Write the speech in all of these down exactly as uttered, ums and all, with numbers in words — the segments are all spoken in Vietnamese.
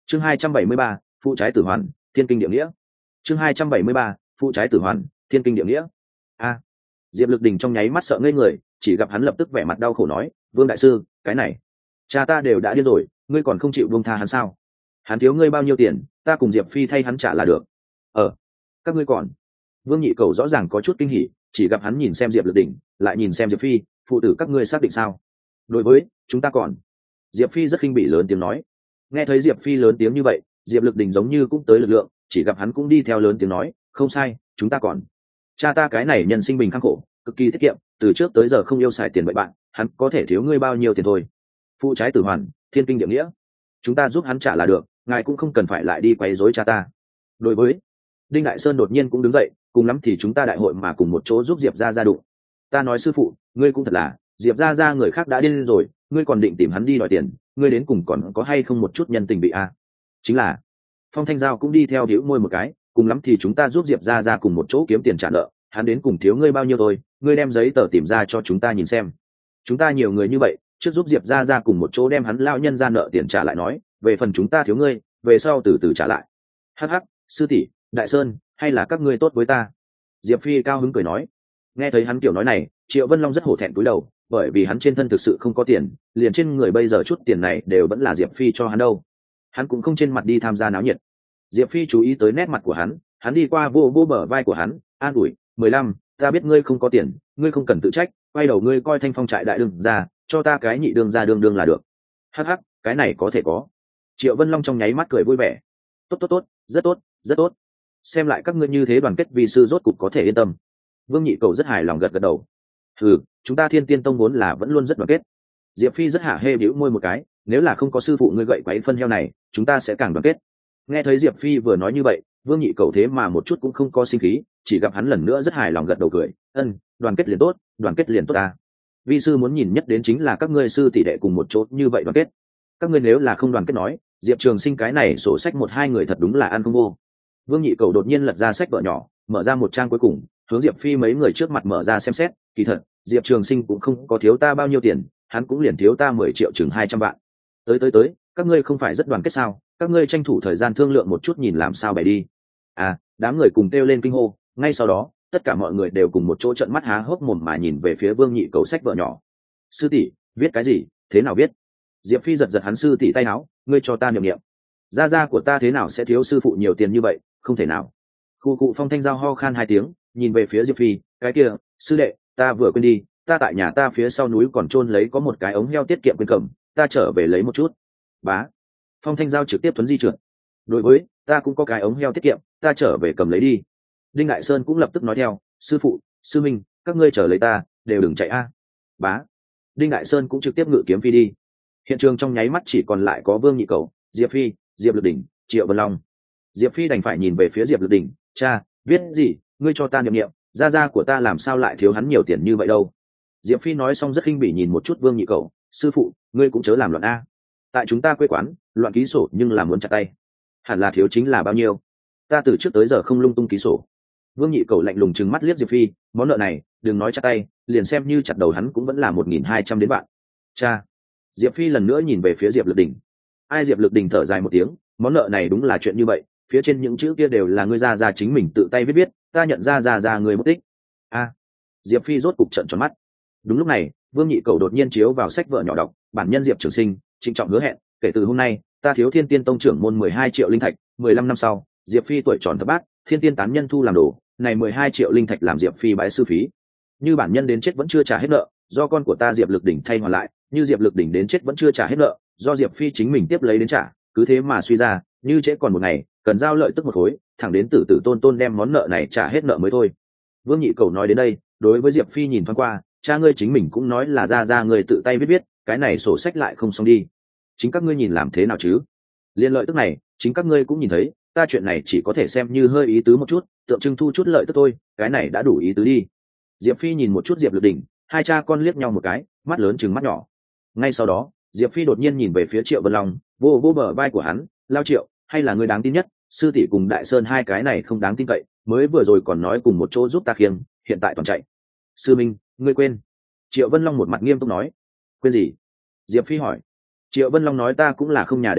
chương hai trăm bảy mươi ba phụ trái tử hoàn thiên kinh địa nghĩa chương hai trăm bảy mươi ba phụ trái tử hoàn thiên kinh địa nghĩa. A. Diệp Lực Đình trong nháy mắt sợ ngây người, chỉ gặp hắn lập tức vẻ mặt đau khổ nói, vương đại sư, cái này cha ta đều đã điên rồi, ngươi còn không chịu buông tha hắn sao? Hắn thiếu ngươi bao nhiêu tiền, ta cùng Diệp Phi thay hắn trả là được. Ờ, các ngươi còn. Vương Nhị Cầu rõ ràng có chút kinh hỉ, chỉ gặp hắn nhìn xem Diệp Lực Đình, lại nhìn xem Diệp Phi, phụ tử các ngươi xác định sao? Đối với chúng ta còn. Diệp Phi rất khinh bỉ lớn tiếng nói. Nghe thấy Diệp Phi lớn tiếng như vậy, Diệp Lực Đình giống như cũng tới lực lượng, chỉ gặp hắn cũng đi theo lớn tiếng nói, không sai, chúng ta còn. Cha ta cái này nhân sinh bình khắc khổ, cực kỳ tiết kiệm, từ trước tới giờ không yêu xài tiền vậy bạn, hắn có thể thiếu ngươi bao nhiêu tiền thôi. Phụ trái tử hoàn, thiên kinh địa nghĩa, chúng ta giúp hắn trả là được, ngài cũng không cần phải lại đi quấy rối cha ta. Đối với Đinh Đại Sơn đột nhiên cũng đứng dậy, cùng lắm thì chúng ta đại hội mà cùng một chỗ giúp Diệp gia gia đụng. Ta nói sư phụ, ngươi cũng thật là, Diệp gia gia người khác đã điên rồi, ngươi còn định tìm hắn đi đòi tiền, ngươi đến cùng còn có hay không một chút nhân tình bị a? Chính là Phong Thanh Giao cũng đi theo đĩu môi một cái, cùng lắm thì chúng ta giúp Diệp gia gia cùng một chỗ kiếm tiền trả nợ, hắn đến cùng thiếu ngươi bao nhiêu thôi, ngươi đem giấy tờ tìm ra cho chúng ta nhìn xem. Chúng ta nhiều người như vậy, trước giúp Diệp gia gia cùng một chỗ đem hắn lao nhân ra nợ tiền trả lại nói, về phần chúng ta thiếu ngươi, về sau từ từ trả lại. Hắc hắc, sư tỷ, Đại Sơn, hay là các ngươi tốt với ta? Diệp Phi cao hứng cười nói. Nghe thấy hắn kiểu nói này, Triệu Vân Long rất hổ thẹn cúi đầu, bởi vì hắn trên thân thực sự không có tiền, liền trên người bây giờ chút tiền này đều vẫn là Diệp Phi cho hắn đâu. Hắn cũng không trên mặt đi tham gia náo nhiệt. Diệp Phi chú ý tới nét mặt của hắn, hắn đi qua vô vô bờ vai của hắn, an ủi, mười lăm, ta biết ngươi không có tiền, ngươi không cần tự trách, quay đầu ngươi coi Thanh Phong trại đại đương ra, cho ta cái nhị đương ra đương đương là được. Hắc hắc, cái này có thể có. Triệu Vân Long trong nháy mắt cười vui vẻ. Tốt tốt tốt, rất tốt, rất tốt. Xem lại các ngươi như thế đoàn kết vì sư rốt cục có thể yên tâm. Vương Nhị Cầu rất hài lòng gật gật đầu. Ừ, chúng ta Thiên Tiên Tông vốn là vẫn luôn rất đoàn kết. Diệp Phi rất hả hê bĩu môi một cái, nếu là không có sư phụ ngươi gậy quấy phân heo này, chúng ta sẽ càng đoàn kết. Nghe thấy Diệp Phi vừa nói như vậy, Vương Nhị Cầu thế mà một chút cũng không có sinh khí, chỉ gặp hắn lần nữa rất hài lòng gật đầu cười, ân, đoàn kết liền tốt, đoàn kết liền tốt ta. Vi sư muốn nhìn nhất đến chính là các ngươi sư tỷ đệ cùng một chỗ như vậy đoàn kết. Các ngươi nếu là không đoàn kết nói, Diệp Trường Sinh cái này sổ sách một hai người thật đúng là ăn không vô. Vương Nhị Cầu đột nhiên lật ra sách vở nhỏ, mở ra một trang cuối cùng, hướng Diệp Phi mấy người trước mặt mở ra xem xét, kỳ thật, Diệp Trường Sinh cũng không có thiếu ta bao nhiêu tiền, hắn cũng liền thiếu ta mười triệu chừng hai trăm vạn. Tới tới tới, các ngươi không phải rất đoàn kết sao? Các ngươi tranh thủ thời gian thương lượng một chút nhìn làm sao bày đi. À, đám người cùng kêu lên kinh hô, ngay sau đó, tất cả mọi người đều cùng một chỗ trợn mắt há hốc mồm mà nhìn về phía Vương Nhị Cầu sách vở nhỏ. Sư tỷ, viết cái gì? Thế nào viết? Diệp Phi giật giật hắn sư tỷ tay áo, ngươi cho ta niệm niệm. Gia gia của ta thế nào sẽ thiếu sư phụ nhiều tiền như vậy, không thể nào. Khu cụ Phong Thanh Giao ho khan hai tiếng, nhìn về phía Diệp Phi, cái kia, sư đệ, ta vừa quên đi, ta tại nhà ta phía sau núi còn chôn lấy có một cái ống heo tiết kiệm quên cầm, ta trở về lấy một chút. Bá. Phong Thanh Giao trực tiếp thuấn di trượt. Đối với, ta cũng có cái ống heo tiết kiệm, ta trở về cầm lấy đi. Đinh Đại Sơn cũng lập tức nói theo, sư phụ, sư minh, các ngươi chờ lấy ta, đều đừng chạy a. Bá. Đinh Đại Sơn cũng trực tiếp ngự kiếm phi đi. Hiện trường trong nháy mắt chỉ còn lại có Vương Nhị Cầu, Diệp Phi, Diệp Lực Đỉnh, Triệu Vân Long. Diệp Phi đành phải nhìn về phía Diệp Lực Đỉnh, cha, viết gì, ngươi cho ta niệm niệm, gia gia của ta làm sao lại thiếu hắn nhiều tiền như vậy đâu. Diệp Phi nói xong rất khinh bỉ nhìn một chút Vương Nhị Cầu, sư phụ, ngươi cũng chớ làm loạn a. Tại chúng ta quê quán, loạn ký sổ nhưng là muốn chặt tay. Hẳn là thiếu chính là bao nhiêu? Ta từ trước tới giờ không lung tung ký sổ. Vương Nhị Cầu lạnh lùng trừng mắt liếc Diệp Phi, món nợ này, đừng nói chặt tay, liền xem như chặt đầu hắn cũng vẫn là một nghìn hai trăm đến bạn. Cha. Diệp Phi lần nữa nhìn về phía Diệp Lực Đỉnh. Ai Diệp Lực Đỉnh thở dài một tiếng, món nợ này đúng là chuyện như vậy, phía trên những chữ kia đều là ngươi ra ra chính mình tự tay viết viết, ta nhận ra ra ra người mất tích. A. À. Diệp Phi rốt cục trợn tròn mắt. Đúng lúc này, Vương Nhị Cầu đột nhiên chiếu vào sách vở nhỏ đọc, bản nhân Diệp Trường Sinh, trịnh trọng hứa hẹn, kể từ hôm nay, ta thiếu Thiên Tiên Tông trưởng môn mười hai triệu linh thạch, mười lăm năm sau, Diệp Phi tuổi tròn thập bát, Thiên Tiên tán nhân thu làm đồ, này mười hai triệu linh thạch làm Diệp Phi bái sư phí. Như bản nhân đến chết vẫn chưa trả hết nợ, do con của ta Diệp Lực Đỉnh thay hoàn lại, như Diệp Lực Đỉnh đến chết vẫn chưa trả hết nợ, do Diệp Phi chính mình tiếp lấy đến trả, cứ thế mà suy ra, như trễ còn một ngày, cần giao lợi tức một khối, thẳng đến tử tử tôn tôn đem món nợ này trả hết nợ mới thôi. Vương Nhị Cầu nói đến đây, đối với Diệp Phi nhìn thoáng qua, cha ngươi chính mình cũng nói là ra ra ngươi tự tay viết viết, cái này sổ sách lại không xong đi. Chính các ngươi nhìn làm thế nào chứ? Liên lợi tức này, chính các ngươi cũng nhìn thấy, ta chuyện này chỉ có thể xem như hơi ý tứ một chút, tượng trưng thu chút lợi tức thôi, cái này đã đủ ý tứ đi. Diệp Phi nhìn một chút Diệp Lực Đỉnh, hai cha con liếc nhau một cái, mắt lớn trừng mắt nhỏ. Ngay sau đó, Diệp Phi đột nhiên nhìn về phía Triệu Vân Long, vô vô bờ vai của hắn, lao Triệu, hay là ngươi đáng tin nhất, sư tỷ cùng Đại Sơn hai cái này không đáng tin cậy, mới vừa rồi còn nói cùng một chỗ giúp ta khiêng, hiện tại toàn chạy. Sư minh, ngươi quên? Triệu Vân Long một mặt nghiêm túc nói. Quên gì? Diệp Phi hỏi. Triệu Vân Long nói ta cũng là không nhà để về,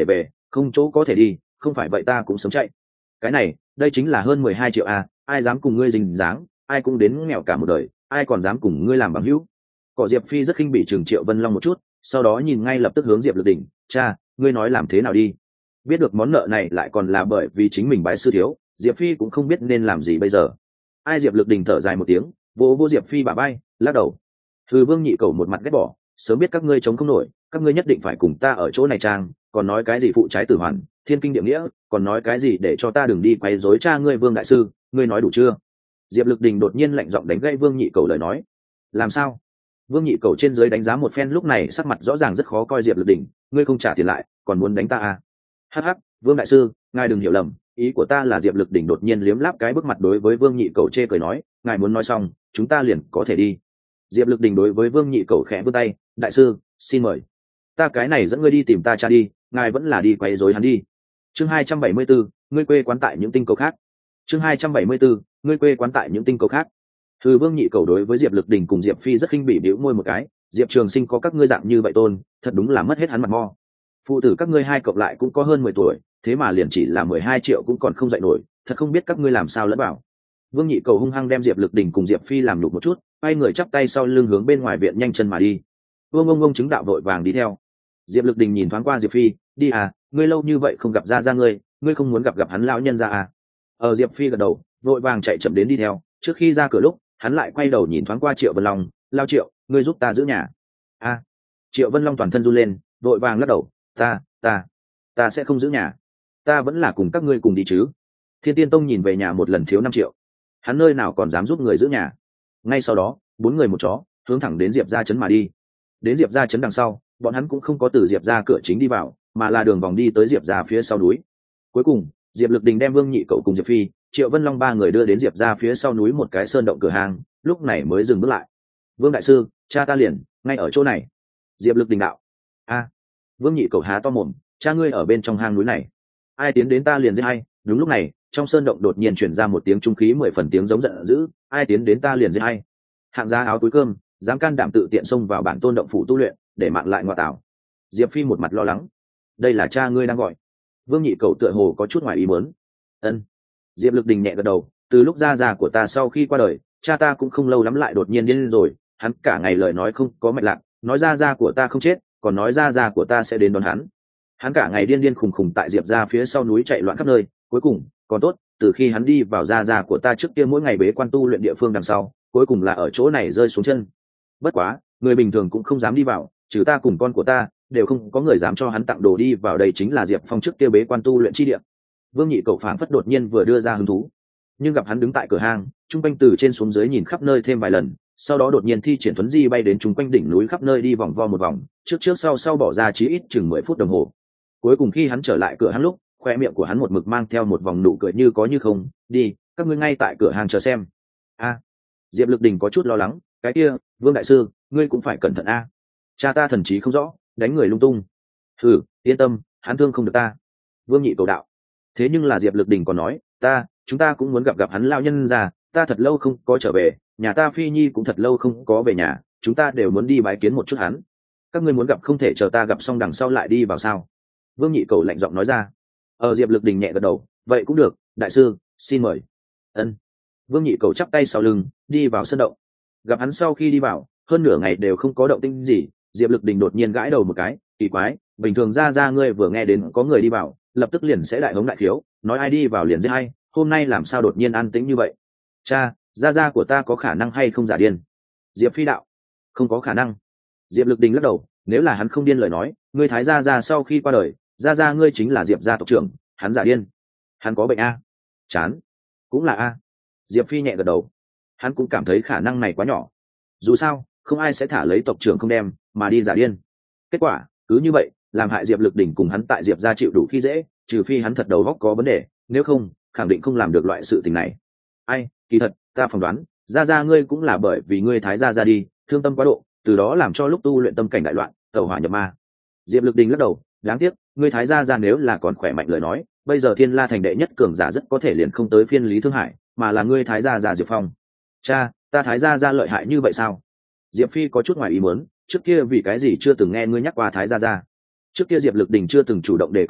không chỗ có thể đi, không phải vậy ta cũng sớm chạy. Cái này đây chính là hơn mười hai triệu a, ai dám cùng ngươi dính dáng, ai cũng đến nghèo cả một đời, ai còn dám cùng ngươi làm bằng hữu. Cỏ Diệp Phi rất khinh bỉ Trường Triệu Vân Long một chút, sau đó nhìn ngay lập tức hướng Diệp Lực Đỉnh, cha, ngươi nói làm thế nào đi? Biết được món nợ này lại còn là bởi vì chính mình bái sư thiếu, Diệp Phi cũng không biết nên làm gì bây giờ. Ai? Diệp Lực Đỉnh thở dài một tiếng, vỗ vỗ Diệp Phi bả vai, lắc đầu. Hừ, Vương Nhị Cầu một mặt ghét bỏ, sớm biết các ngươi chống không nổi, các ngươi nhất định phải cùng ta ở chỗ này trang, còn nói cái gì phụ trái tử hoàn, thiên kinh địa nghĩa, còn nói cái gì để cho ta đừng đi quấy rối cha ngươi Vương đại sư, ngươi nói đủ chưa? Diệp Lực Đình đột nhiên lạnh giọng đánh gãy Vương Nhị Cầu lời nói. Làm sao? Vương Nhị Cầu trên dưới đánh giá một phen, lúc này sắc mặt rõ ràng rất khó coi. Diệp Lực Đình, ngươi không trả tiền lại, còn muốn đánh ta à? Hắc hắc, Vương đại sư, ngài đừng hiểu lầm, ý của ta là Diệp Lực Đình đột nhiên liếm láp cái bước mặt đối với Vương Nhị Cầu chê cười nói, ngài muốn nói xong, chúng ta liền có thể đi. Diệp Lực Đình đối với Vương Nhị Cầu khẽ vươn tay, đại sư, xin mời. Ta cái này dẫn ngươi đi tìm ta cha đi, ngài vẫn là đi quấy rối hắn đi. Chương hai trăm bảy mươi bốn, ngươi quê quán tại những tinh cầu khác. Chương hai trăm bảy mươi bốn, ngươi quê quán tại những tinh cầu khác. Thư Vương Nhị Cầu đối với Diệp Lực Đình cùng Diệp Phi rất khinh bỉ, bĩu môi một cái, Diệp Trường Sinh có các ngươi dạng như vậy tôn, thật đúng là mất hết hắn mặt mo. Phụ tử các ngươi hai cộng lại cũng có hơn mười tuổi, thế mà liền chỉ là mười hai triệu cũng còn không dạy nổi, thật không biết các ngươi làm sao lẫn bảo. Vương Nhị Cầu hung hăng đem Diệp Lực Đình cùng Diệp Phi làm nhục một chút, hai người chắp tay sau lưng hướng bên ngoài viện nhanh chân mà đi. Vương ông ông chứng đạo vội vàng đi theo. Diệp Lực Đình nhìn thoáng qua Diệp Phi, đi à, ngươi lâu như vậy không gặp ra ra ngươi, ngươi không muốn gặp gặp hắn lão nhân ra à? Ở Diệp Phi gật đầu, vội vàng chạy chậm đến đi theo. Trước khi ra cửa lúc, hắn lại quay đầu nhìn thoáng qua Triệu Vân Long, lao Triệu, ngươi giúp ta giữ nhà. A. À. Triệu Vân Long toàn thân run lên, vội vàng lắc đầu, ta, ta, ta sẽ không giữ nhà, ta vẫn là cùng các ngươi cùng đi chứ. Thiên Tiên Tông nhìn về nhà một lần thiếu năm triệu, hắn nơi nào còn dám giúp người giữ nhà. Ngay sau đó, bốn người một chó hướng thẳng đến Diệp gia trấn mà đi. Đến Diệp gia trấn đằng sau, bọn hắn cũng không có từ Diệp gia cửa chính đi vào, mà là đường vòng đi tới Diệp gia phía sau núi. Cuối cùng, Diệp Lực Đình đem Vương Nhị Cậu cùng Diệp Phi, Triệu Vân Long ba người đưa đến Diệp gia phía sau núi một cái sơn động cửa hàng, lúc này mới dừng bước lại. Vương đại sư, cha ta liền ngay ở chỗ này. Diệp Lực Đình đạo. A. Vương Nhị Cậu há to mồm, cha ngươi ở bên trong hang núi này, ai tiến đến ta liền giết hay. Đúng lúc này, trong sơn động đột nhiên truyền ra một tiếng trung khí mười phần tiếng giống giận dữ, ai tiến đến ta liền giết hay. Hạng gia áo túi cơm, dám can đảm tự tiện xông vào bản tôn động phủ tu luyện, để mạng lại ngoại tảo. Diệp Phi một mặt lo lắng, đây là cha ngươi đang gọi. Vương Nhị Cầu tựa hồ có chút ngoài ý muốn. Ân. Diệp Lực Đình nhẹ gật đầu, từ lúc gia già của ta sau khi qua đời, cha ta cũng không lâu lắm lại đột nhiên điên rồi, hắn cả ngày lời nói không có mạch lạc, nói gia gia của ta không chết, còn nói gia gia của ta sẽ đến đón hắn. Hắn cả ngày điên điên khùng khùng tại Diệp gia phía sau núi chạy loạn khắp nơi, cuối cùng còn tốt, từ khi hắn đi vào gia gia của ta trước kia mỗi ngày bế quan tu luyện địa phương đằng sau, cuối cùng là ở chỗ này rơi xuống chân. Bất quá, người bình thường cũng không dám đi vào, trừ ta cùng con của ta, đều không có người dám cho hắn tặng đồ đi vào. Đây chính là Diệp Phong trước kia bế quan tu luyện chi địa. Vương Nhị Cầu phảng phất đột nhiên vừa đưa ra hứng thú, nhưng gặp hắn đứng tại cửa hang, trung quanh từ trên xuống dưới nhìn khắp nơi thêm vài lần, sau đó đột nhiên thi triển thuấn di bay đến trung quanh đỉnh núi khắp nơi đi vòng vo một vòng, trước trước sau sau bỏ ra chí ít chừng mười phút đồng hồ. Cuối cùng khi hắn trở lại cửa hang lúc, khoe miệng của hắn một mực mang theo một vòng nụ cười như có như không. Đi, các ngươi ngay tại cửa hàng chờ xem. A. Diệp Lực Đình có chút lo lắng, cái kia, Vương đại sư, ngươi cũng phải cẩn thận a. Cha ta thần trí không rõ, đánh người lung tung. Thử, yên tâm, hắn thương không được ta. Vương Nhị Cầu đạo. Thế nhưng là Diệp Lực Đình còn nói, ta, chúng ta cũng muốn gặp gặp hắn lao nhân già, ta thật lâu không có trở về, nhà ta Phi Nhi cũng thật lâu không có về nhà, chúng ta đều muốn đi bái kiến một chút hắn. Các ngươi muốn gặp không thể chờ ta gặp xong đằng sau lại đi vào sao? Vương Nhị Cầu lạnh giọng nói ra. Ở Diệp Lực Đình nhẹ gật đầu, vậy cũng được, đại sư, xin mời. Ân. Vương Nhị Cầu chắp tay sau lưng, đi vào sân động. Gặp hắn sau khi đi vào, hơn nửa ngày đều không có động tĩnh gì, Diệp Lực Đình đột nhiên gãi đầu một cái, kỳ quái, bình thường ra ra ngươi vừa nghe đến có người đi vào, lập tức liền sẽ đại hống đại khiếu, nói ai đi vào liền giết hay, hôm nay làm sao đột nhiên an tĩnh như vậy? Cha, gia gia của ta có khả năng hay không giả điên? Diệp Phi đạo. Không có khả năng. Diệp Lực Đình lắc đầu, nếu là hắn không điên lời nói, ngươi thái gia gia sau khi qua đời, gia gia ngươi chính là Diệp gia tộc trưởng, hắn giả điên. Hắn có bệnh a? Chán. Cũng là a. Diệp Phi nhẹ gật đầu. Hắn cũng cảm thấy khả năng này quá nhỏ. Dù sao, không ai sẽ thả lấy tộc trưởng không đem, mà đi giả điên. Kết quả, cứ như vậy, làm hại Diệp Lực Đình cùng hắn tại Diệp gia chịu đủ khi dễ, trừ phi hắn thật đầu óc có vấn đề, nếu không, khẳng định không làm được loại sự tình này. Ai, kỳ thật, ta phỏng đoán, gia gia ngươi cũng là bởi vì ngươi thái gia ra đi, thương tâm quá độ, từ đó làm cho lúc tu luyện tâm cảnh đại loạn, tẩu hỏa nhập ma. Diệp Lực Đình lắc đầu, đáng tiếc, ngươi thái gia ra nếu là còn khỏe mạnh lời nói, bây giờ Thiên La thành đệ nhất cường giả rất có thể liền không tới phiên Lý Thương Hải, mà là ngươi thái gia già Diệp Phong. Cha, ta thái gia ra lợi hại như vậy sao? Diệp Phi có chút ngoài ý muốn, trước kia vì cái gì chưa từng nghe ngươi nhắc qua thái gia ra? Trước kia Diệp Lực Đình chưa từng chủ động đề cập qua,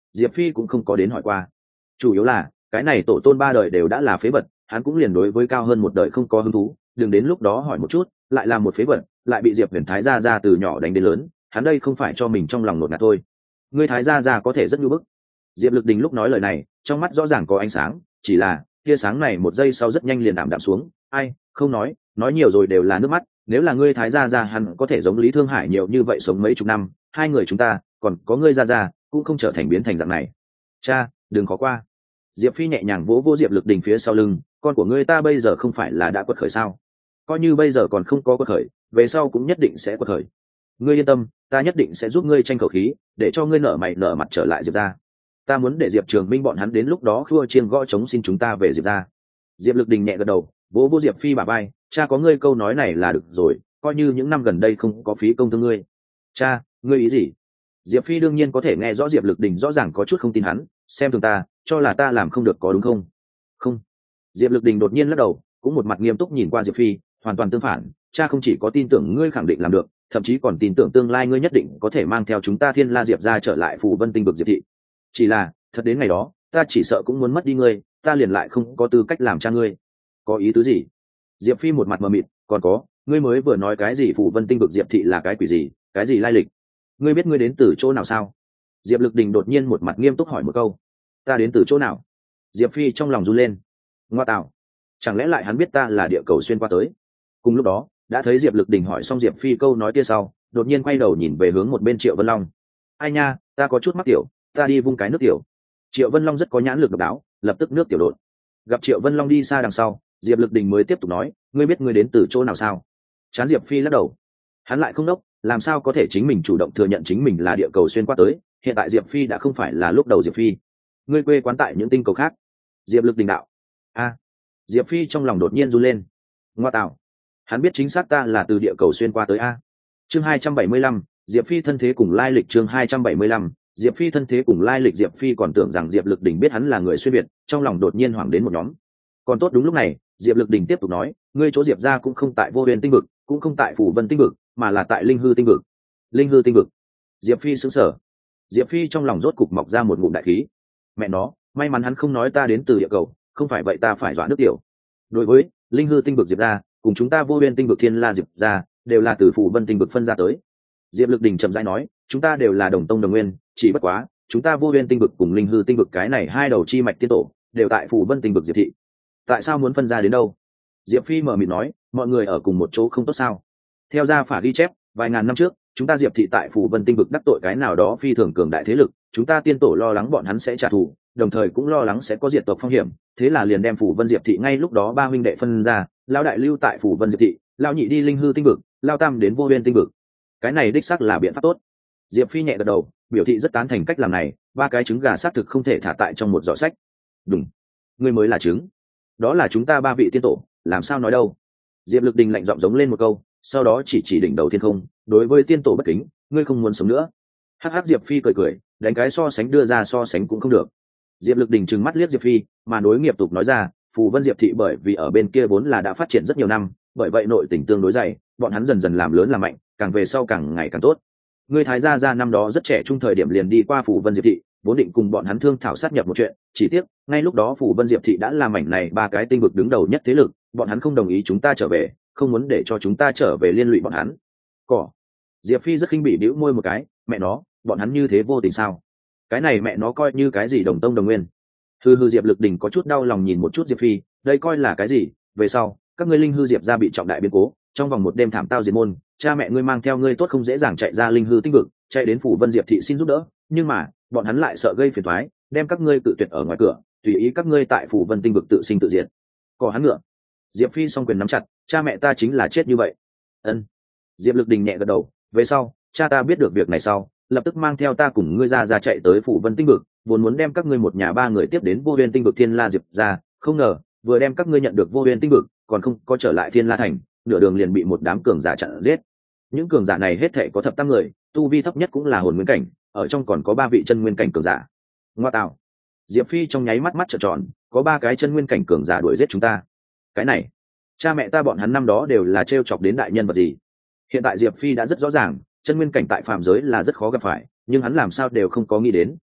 Diệp Phi cũng không có đến hỏi qua. Chủ yếu là cái này tổ tôn ba đời đều đã là phế vật, hắn cũng liền đối với cao hơn một đời không có hứng thú, đừng đến lúc đó hỏi một chút lại là một phế vật, lại bị Diệp Huyền Thái gia gia từ nhỏ đánh đến lớn, hắn đây không phải cho mình trong lòng nột ngạt thôi. Ngươi Thái gia gia có thể rất nhu bức. Diệp Lực Đình lúc nói lời này trong mắt rõ ràng có ánh sáng, chỉ là tia sáng này một giây sau rất nhanh liền đạm đạm xuống. Ai không nói nói nhiều rồi đều là nước mắt, nếu là ngươi Thái gia gia hắn có thể giống Lý Thương Hải nhiều như vậy sống mấy chục năm, hai người chúng ta còn có ngươi gia gia cũng không trở thành biến thành dạng này. Cha đừng khó qua. Diệp Phi nhẹ nhàng vỗ vỗ Diệp Lực Đình phía sau lưng, con của ngươi ta bây giờ không phải là đã quật khởi sao? Coi như bây giờ còn không có quật khởi, về sau cũng nhất định sẽ quật khởi. Ngươi yên tâm, ta nhất định sẽ giúp ngươi tranh khẩu khí, để cho ngươi nở mày nở mặt trở lại Diệp gia. Ta muốn để Diệp Trường Minh bọn hắn đến lúc đó khua chiêng gõ trống xin chúng ta về Diệp gia. Diệp Lực Đình nhẹ gật đầu, vỗ vỗ Diệp Phi bả vai, cha có ngươi câu nói này là được rồi, coi như những năm gần đây không có phí công thương ngươi. Cha, ngươi ý gì? Diệp Phi đương nhiên có thể nghe rõ Diệp Lực Đình rõ ràng có chút không tin hắn, xem thường ta, cho là ta làm không được có đúng không? Không. Diệp Lực Đình đột nhiên lắc đầu, cũng một mặt nghiêm túc nhìn qua Diệp Phi, hoàn toàn tương phản, cha không chỉ có tin tưởng ngươi khẳng định làm được, thậm chí còn tin tưởng tương lai ngươi nhất định có thể mang theo chúng ta Thiên La Diệp gia trở lại Phù Vân Tinh vực Diệp thị. Chỉ là, thật đến ngày đó, ta chỉ sợ cũng muốn mất đi ngươi, ta liền lại không có tư cách làm cha ngươi. Có ý tứ gì? Diệp Phi một mặt mờ mịt, còn có, ngươi mới vừa nói cái gì Phù Vân Tinh vực Diệp thị là cái quỷ gì, cái gì lai lịch? Ngươi biết ngươi đến từ chỗ nào sao? Diệp Lực Đình đột nhiên một mặt nghiêm túc hỏi một câu. Ta đến từ chỗ nào? Diệp Phi trong lòng run lên. Ngoa tạo, chẳng lẽ lại hắn biết ta là địa cầu xuyên qua tới? Cùng lúc đó đã thấy Diệp Lực Đình hỏi xong Diệp Phi câu nói kia sau, đột nhiên quay đầu nhìn về hướng một bên Triệu Vân Long. Ai nha, ta có chút mắc tiểu, ta đi vung cái nước tiểu. Triệu Vân Long rất có nhãn lực độc đáo, lập tức nước tiểu đột. Gặp Triệu Vân Long đi xa đằng sau, Diệp Lực Đình mới tiếp tục nói, ngươi biết ngươi đến từ chỗ nào sao? Chán Diệp Phi lắc đầu. Hắn lại không đốc, làm sao có thể chính mình chủ động thừa nhận chính mình là địa cầu xuyên qua tới, hiện tại Diệp Phi đã không phải là lúc đầu Diệp Phi. Ngươi quê quán tại những tinh cầu khác. Diệp Lực Đình đạo. A. Diệp Phi trong lòng đột nhiên run lên. Ngoa tạo, hắn biết chính xác ta là từ địa cầu xuyên qua tới a. Chương hai trăm bảy mươi lăm, Diệp Phi thân thế cùng lai lịch. Chương hai trăm bảy mươi lăm, Diệp Phi thân thế cùng lai lịch. Diệp Phi còn tưởng rằng Diệp Lực Đình biết hắn là người xuyên việt, trong lòng đột nhiên hoảng đến một nhóm. Còn tốt đúng lúc này, Diệp Lực Đình tiếp tục nói, ngươi chỗ Diệp gia cũng không tại Vô Huyền tinh vực, cũng không tại Phù Vân tinh vực, mà là tại Linh Hư tinh vực. Linh Hư tinh vực. Diệp Phi sững sờ. Diệp Phi trong lòng rốt cục mọc ra một ngụm đại khí. Mẹ nó, may mắn hắn không nói ta đến từ địa cầu, không phải vậy ta phải dọa nước tiểu. Đối với Linh Hư tinh vực Diệp gia, cùng chúng ta Vô Huyền tinh vực Thiên La Diệp gia, đều là từ Phù Vân tinh vực phân ra tới. Diệp Lực Đình chậm rãi nói, chúng ta đều là đồng tông đồng nguyên, chỉ bất quá, chúng ta Vô Huyền tinh vực cùng Linh Hư tinh vực cái này hai đầu chi mạch tiên tổ, đều tại Phù Vân tinh vực Diệp thị. Tại sao muốn phân ra đến đâu? Diệp Phi mở miệng nói, mọi người ở cùng một chỗ không tốt sao? Theo gia phả ghi chép, vài ngàn năm trước, chúng ta Diệp thị tại Phù Vân tinh vực đắc tội cái nào đó phi thường cường đại thế lực, chúng ta tiên tổ lo lắng bọn hắn sẽ trả thù, đồng thời cũng lo lắng sẽ có diệt tộc phong hiểm, thế là liền đem Phù Vân Diệp thị ngay lúc đó ba huynh đệ phân ra, lão đại lưu tại Phù Vân Diệp thị, lão nhị đi Linh Hư tinh vực, lão tam đến Vô Huyền tinh vực. Cái này đích xác là biện pháp tốt. Diệp Phi nhẹ gật đầu, biểu thị rất tán thành cách làm này, ba cái trứng gà xác thực không thể thả tại trong một giỏ sách. Đúng, ngươi mới là trứng. Đó là chúng ta ba vị tiên tổ, làm sao nói đâu? Diệp Lực Đình lạnh giọng giống lên một câu, sau đó chỉ chỉ đỉnh đầu thiên không, đối với tiên tổ bất kính, ngươi không muốn sống nữa. Hắc hắc. Diệp Phi cười cười, đánh cái so sánh đưa ra so sánh cũng không được. Diệp Lực Đình trừng mắt liếc Diệp Phi, mà đối nghiệp tục nói ra, Phù Vân Diệp thị bởi vì ở bên kia vốn là đã phát triển rất nhiều năm, bởi vậy nội tình tương đối dày, bọn hắn dần dần làm lớn làm mạnh, càng về sau càng ngày càng tốt. Ngươi Thái gia gia năm đó rất trẻ trung thời điểm liền đi qua Phù Vân Diệp thị, vốn định cùng bọn hắn thương thảo sát nhập một chuyện, chỉ tiếc, ngay lúc đó Phù Vân Diệp thị đã làm mảnh này ba cái tinh vực đứng đầu nhất thế lực, bọn hắn không đồng ý chúng ta trở về, không muốn để cho chúng ta trở về liên lụy bọn hắn. Cỏ. Diệp Phi rất khinh bỉ bĩu môi một cái, mẹ nó, bọn hắn như thế vô tình sao? Cái này mẹ nó coi như cái gì đồng tông đồng nguyên. Hư hư. Diệp Lực Đình có chút đau lòng nhìn một chút Diệp Phi, đây coi là cái gì? Về sau, các ngươi Linh Hư Diệp gia bị trọng đại biến cố, trong vòng một đêm thảm tao diệt môn, cha mẹ ngươi mang theo ngươi tốt không dễ dàng chạy ra Linh Hư tinh vực, chạy đến Phù Vân Diệp thị xin giúp đỡ, nhưng mà, bọn hắn lại sợ gây phiền toái, đem các ngươi tự tuyệt ở ngoài cửa, tùy ý các ngươi tại Phù Vân tinh vực tự sinh tự diệt. Cỏ hắn ngựa. Diệp Phi song quyền nắm chặt, cha mẹ ta chính là chết như vậy. Ân. Diệp Lực Đình nhẹ gật đầu, về sau, cha ta biết được việc này sau, lập tức mang theo ta cùng ngươi ra ra chạy tới Phù Vân tinh vực, vốn muốn đem các ngươi một nhà ba người tiếp đến Vô Huyền tinh vực Thiên La Diệp ra, không ngờ, vừa đem các ngươi nhận được Vô Huyền tinh vực, còn không có trở lại Thiên La thành, nửa đường liền bị một đám cường giả chặn giết. Những cường giả này hết thảy có thập tam người, tu vi thấp nhất cũng là hồn nguyên cảnh, ở trong còn có ba vị chân nguyên cảnh cường giả. Ngoa tạo. Diệp Phi trong nháy mắt mắt trợn tròn, có ba cái chân nguyên cảnh cường giả đuổi giết chúng ta. Cái này, cha mẹ ta bọn hắn năm đó đều là trêu chọc đến đại nhân vật gì? Hiện tại Diệp Phi đã rất rõ ràng, chân nguyên cảnh tại phàm giới là rất khó gặp phải, nhưng hắn làm sao đều không có nghĩ đến,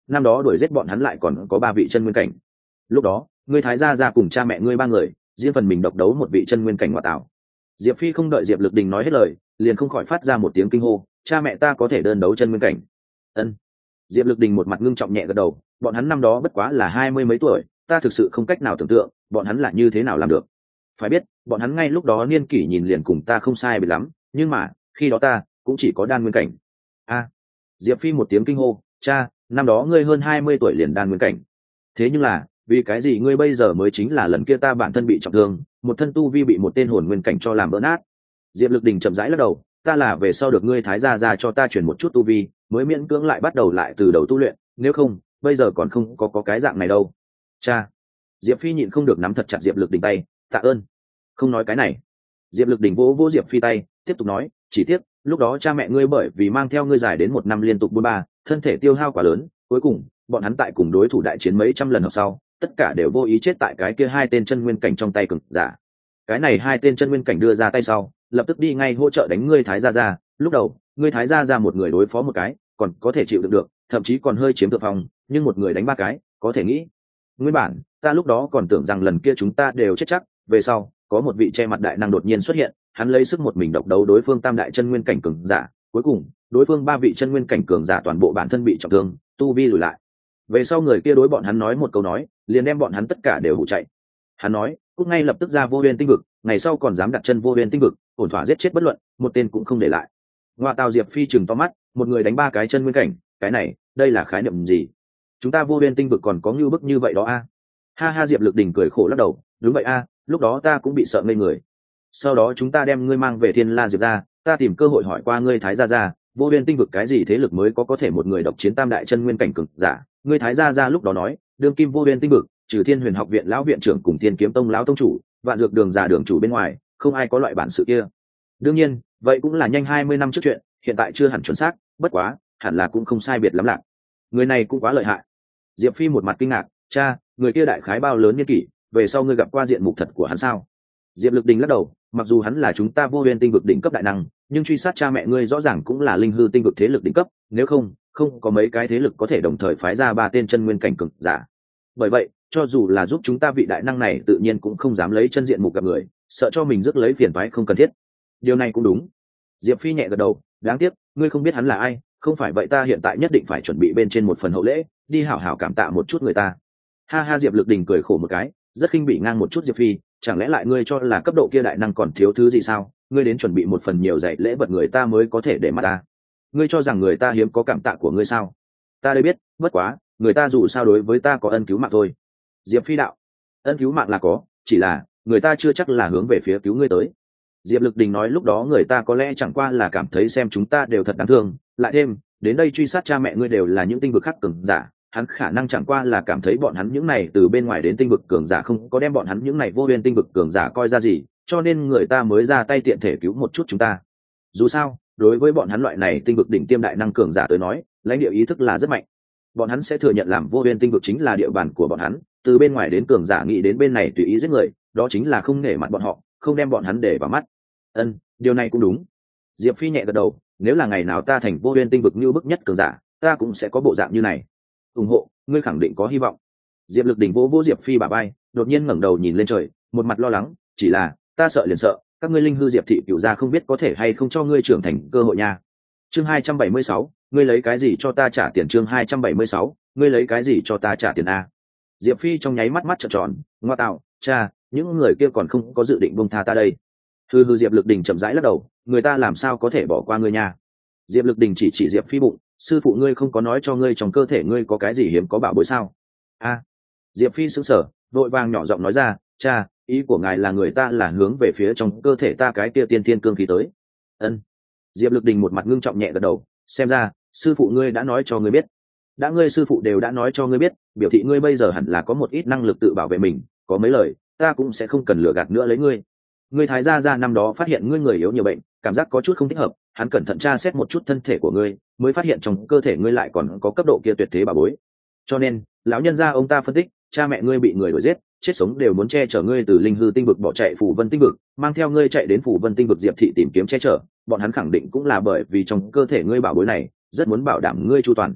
năm đó đuổi giết bọn hắn lại còn có ba vị chân nguyên cảnh. Lúc đó ngươi thái gia gia cùng cha mẹ ngươi ba người riêng phần mình độc đấu một vị chân nguyên cảnh ngoại tạo. Diệp Phi không đợi Diệp Lực Đình nói hết lời, liền không khỏi phát ra một tiếng kinh hô, cha mẹ ta có thể đơn đấu chân nguyên cảnh. Ân. Diệp Lực Đình một mặt ngưng trọng nhẹ gật đầu, bọn hắn năm đó bất quá là hai mươi mấy tuổi, ta thực sự không cách nào tưởng tượng bọn hắn là như thế nào làm được. Phải biết bọn hắn ngay lúc đó niên kỷ nhìn liền cùng ta không sai biệt lắm, nhưng mà khi đó ta cũng chỉ có đan nguyên cảnh. A. Diệp Phi một tiếng kinh hô, cha, năm đó ngươi hơn hai mươi tuổi liền đan nguyên cảnh. Thế nhưng là vì cái gì ngươi bây giờ mới chính là lần kia ta bản thân bị trọng thương, một thân tu vi bị một tên hồn nguyên cảnh cho làm vỡ nát? Diệp Lực Đình chậm rãi lắc đầu, ta là về sau được ngươi thái gia ra cho ta chuyển một chút tu vi mới miễn cưỡng lại bắt đầu lại từ đầu tu luyện, nếu không bây giờ còn không có có cái dạng này đâu. Cha. Diệp Phi nhịn không được nắm thật chặt Diệp Lực Đình tay, tạ ơn. Không nói cái này. Diệp Lực Đình vỗ vỗ Diệp Phi tay, tiếp tục nói, chỉ tiếc lúc đó cha mẹ ngươi bởi vì mang theo ngươi dài đến một năm liên tục buôn ba, thân thể tiêu hao quá lớn, cuối cùng bọn hắn tại cùng đối thủ đại chiến mấy trăm lần hợp sau, tất cả đều vô ý chết tại cái kia hai tên chân nguyên cảnh trong tay cường giả. Cái này hai tên chân nguyên cảnh đưa ra tay sau, lập tức đi ngay hỗ trợ đánh ngươi thái gia gia. Lúc đầu ngươi thái gia gia một người đối phó một cái còn có thể chịu đựng được, thậm chí còn hơi chiếm thượng phong, nhưng một người đánh ba cái có thể nghĩ. Nguyên bản ta lúc đó còn tưởng rằng lần kia chúng ta đều chết chắc, về sau có một vị che mặt đại năng đột nhiên xuất hiện, hắn lấy sức một mình độc đấu đối phương tam đại chân nguyên cảnh cường giả, cuối cùng đối phương ba vị chân nguyên cảnh cường giả toàn bộ bản thân bị trọng thương, tu vi lùi lại. Về sau người kia đối bọn hắn nói một câu nói, liền đem bọn hắn tất cả đều hụ chạy. Hắn nói cút ngay lập tức ra vô huyền tinh vực, ngày sau còn dám đặt chân vô huyền tinh vực, ổn thỏa giết chết bất luận một tên cũng không để lại. Ngoa tào. Diệp Phi chừng to mắt, một người đánh ba cái chân nguyên cảnh, cái này đây là khái niệm gì? Chúng ta vô huyền tinh vực còn có ngưu bức như vậy đó a? Ha ha. Diệp Lực Đình cười khổ lắc đầu, đúng vậy a, lúc đó ta cũng bị sợ ngây người. Sau đó chúng ta đem ngươi mang về Thiên La Diệp ra, ta tìm cơ hội hỏi qua ngươi thái gia gia, vô huyền tinh vực cái gì thế lực mới có có thể một người độc chiến tam đại chân nguyên cảnh cường giả. Ngươi thái gia gia lúc đó nói, đương kim vô huyền tinh vực trừ Thiên Huyền Học viện lão viện trưởng cùng Thiên Kiếm Tông lão tông chủ, Vạn Dược đường già đường chủ bên ngoài, không ai có loại bản sự kia. Đương nhiên vậy cũng là nhanh hai mươi năm trước chuyện, hiện tại chưa hẳn chuẩn xác, bất quá hẳn là cũng không sai biệt lắm lạc. Người này cũng quá lợi hại. Diệp Phi một mặt kinh ngạc, cha, người kia đại khái bao lớn niên kỷ, về sau ngươi gặp qua diện mục thật của hắn sao? Diệp Lực Đình lắc đầu, mặc dù hắn là chúng ta vô huyền tinh vực đỉnh cấp đại năng, nhưng truy sát cha mẹ ngươi rõ ràng cũng là linh hư tinh vực thế lực đỉnh cấp, nếu không không có mấy cái thế lực có thể đồng thời phái ra ba tên chân nguyên cảnh cường giả. Bởi vậy cho dù là giúp chúng ta vị đại năng này tự nhiên cũng không dám lấy chân diện mục gặp người, sợ cho mình rước lấy phiền toái không cần thiết. Điều này cũng đúng. Diệp Phi nhẹ gật đầu, đáng tiếc ngươi không biết hắn là ai, không phải vậy ta hiện tại nhất định phải chuẩn bị bên trên một phần hậu lễ, đi hảo hảo cảm tạ một chút người ta. Ha ha. Diệp Lực Đình cười khổ một cái, rất khinh bị ngang một chút Diệp Phi, chẳng lẽ lại ngươi cho là cấp độ kia đại năng còn thiếu thứ gì sao? Ngươi đến chuẩn bị một phần nhiều dạy lễ vật người ta mới có thể để mắt ta. Ngươi cho rằng người ta hiếm có cảm tạ của ngươi sao? Ta đây biết, bất quá người ta dù sao đối với ta có ân cứu mạng thôi. Diệp Phi đạo, ân cứu mạng là có, chỉ là người ta chưa chắc là hướng về phía cứu ngươi tới. Diệp Lực Đình nói lúc đó người ta có lẽ chẳng qua là cảm thấy xem chúng ta đều thật đáng thương, lại thêm đến đây truy sát cha mẹ ngươi đều là những tinh vực khác cường giả, hắn khả năng chẳng qua là cảm thấy bọn hắn những này từ bên ngoài đến tinh vực cường giả không có đem bọn hắn những này vô huyền tinh vực cường giả coi ra gì, cho nên người ta mới ra tay tiện thể cứu một chút chúng ta. Dù sao đối với bọn hắn loại này tinh vực đỉnh tiêm đại năng cường giả tới nói, lãnh địa ý thức là rất mạnh, bọn hắn sẽ thừa nhận làm vô huyền tinh vực chính là địa bàn của bọn hắn, từ bên ngoài đến cường giả nghĩ đến bên này tùy ý giết người, đó chính là không nể mặt bọn họ, không đem bọn hắn để vào mắt. Ân, điều này cũng đúng. Diệp Phi nhẹ gật đầu, nếu là ngày nào ta thành vô huyền tinh vực như bức nhất cường giả, ta cũng sẽ có bộ dạng như này. Ủng hộ, ngươi khẳng định có hy vọng. Diệp Lực Đình vỗ vỗ Diệp Phi bả vai, đột nhiên ngẩng đầu nhìn lên trời, một mặt lo lắng, chỉ là ta sợ liền sợ các ngươi linh hư Diệp thị cửu gia không biết có thể hay không cho ngươi trưởng thành cơ hội nha. Chương hai trăm bảy mươi sáu, ngươi lấy cái gì cho ta trả tiền? Chương hai trăm bảy mươi sáu, ngươi lấy cái gì cho ta trả tiền a? Diệp Phi trong nháy mắt mắt trợn tròn, ngoa tạo, cha, những người kia còn không có dự định buông tha ta đây. Hừ hừ. Diệp Lực Đình chậm rãi lắc đầu, người ta làm sao có thể bỏ qua ngươi nha. Diệp Lực Đình chỉ chỉ Diệp Phi bụng, sư phụ ngươi không có nói cho ngươi trong cơ thể ngươi có cái gì hiếm có bảo bối sao? A. Diệp Phi sững sờ, vội vàng nhỏ giọng nói ra, cha, ý của ngài là người ta là hướng về phía trong cơ thể ta cái kia tiên thiên cương khí tới. Ân. Diệp Lực Đình một mặt ngưng trọng nhẹ gật đầu, xem ra sư phụ ngươi đã nói cho ngươi biết. Đã ngươi sư phụ đều đã nói cho ngươi biết, biểu thị ngươi bây giờ hẳn là có một ít năng lực tự bảo vệ mình, có mấy lời ta cũng sẽ không cần lừa gạt nữa lấy ngươi. Ngươi thái gia gia năm đó phát hiện ngươi người yếu nhiều bệnh, cảm giác có chút không thích hợp, hắn cẩn thận tra xét một chút thân thể của ngươi, mới phát hiện trong cơ thể ngươi lại còn có cấp độ kia tuyệt thế bảo bối. Cho nên lão nhân gia ông ta phân tích, cha mẹ ngươi bị người đuổi giết, chết sống đều muốn che chở ngươi từ linh hư tinh vực bỏ chạy Phù Vân tinh vực, mang theo ngươi chạy đến Phù Vân tinh vực Diệp thị tìm kiếm che chở, bọn hắn khẳng định cũng là bởi vì trong cơ thể ngươi bảo bối này, rất muốn bảo đảm ngươi chu toàn.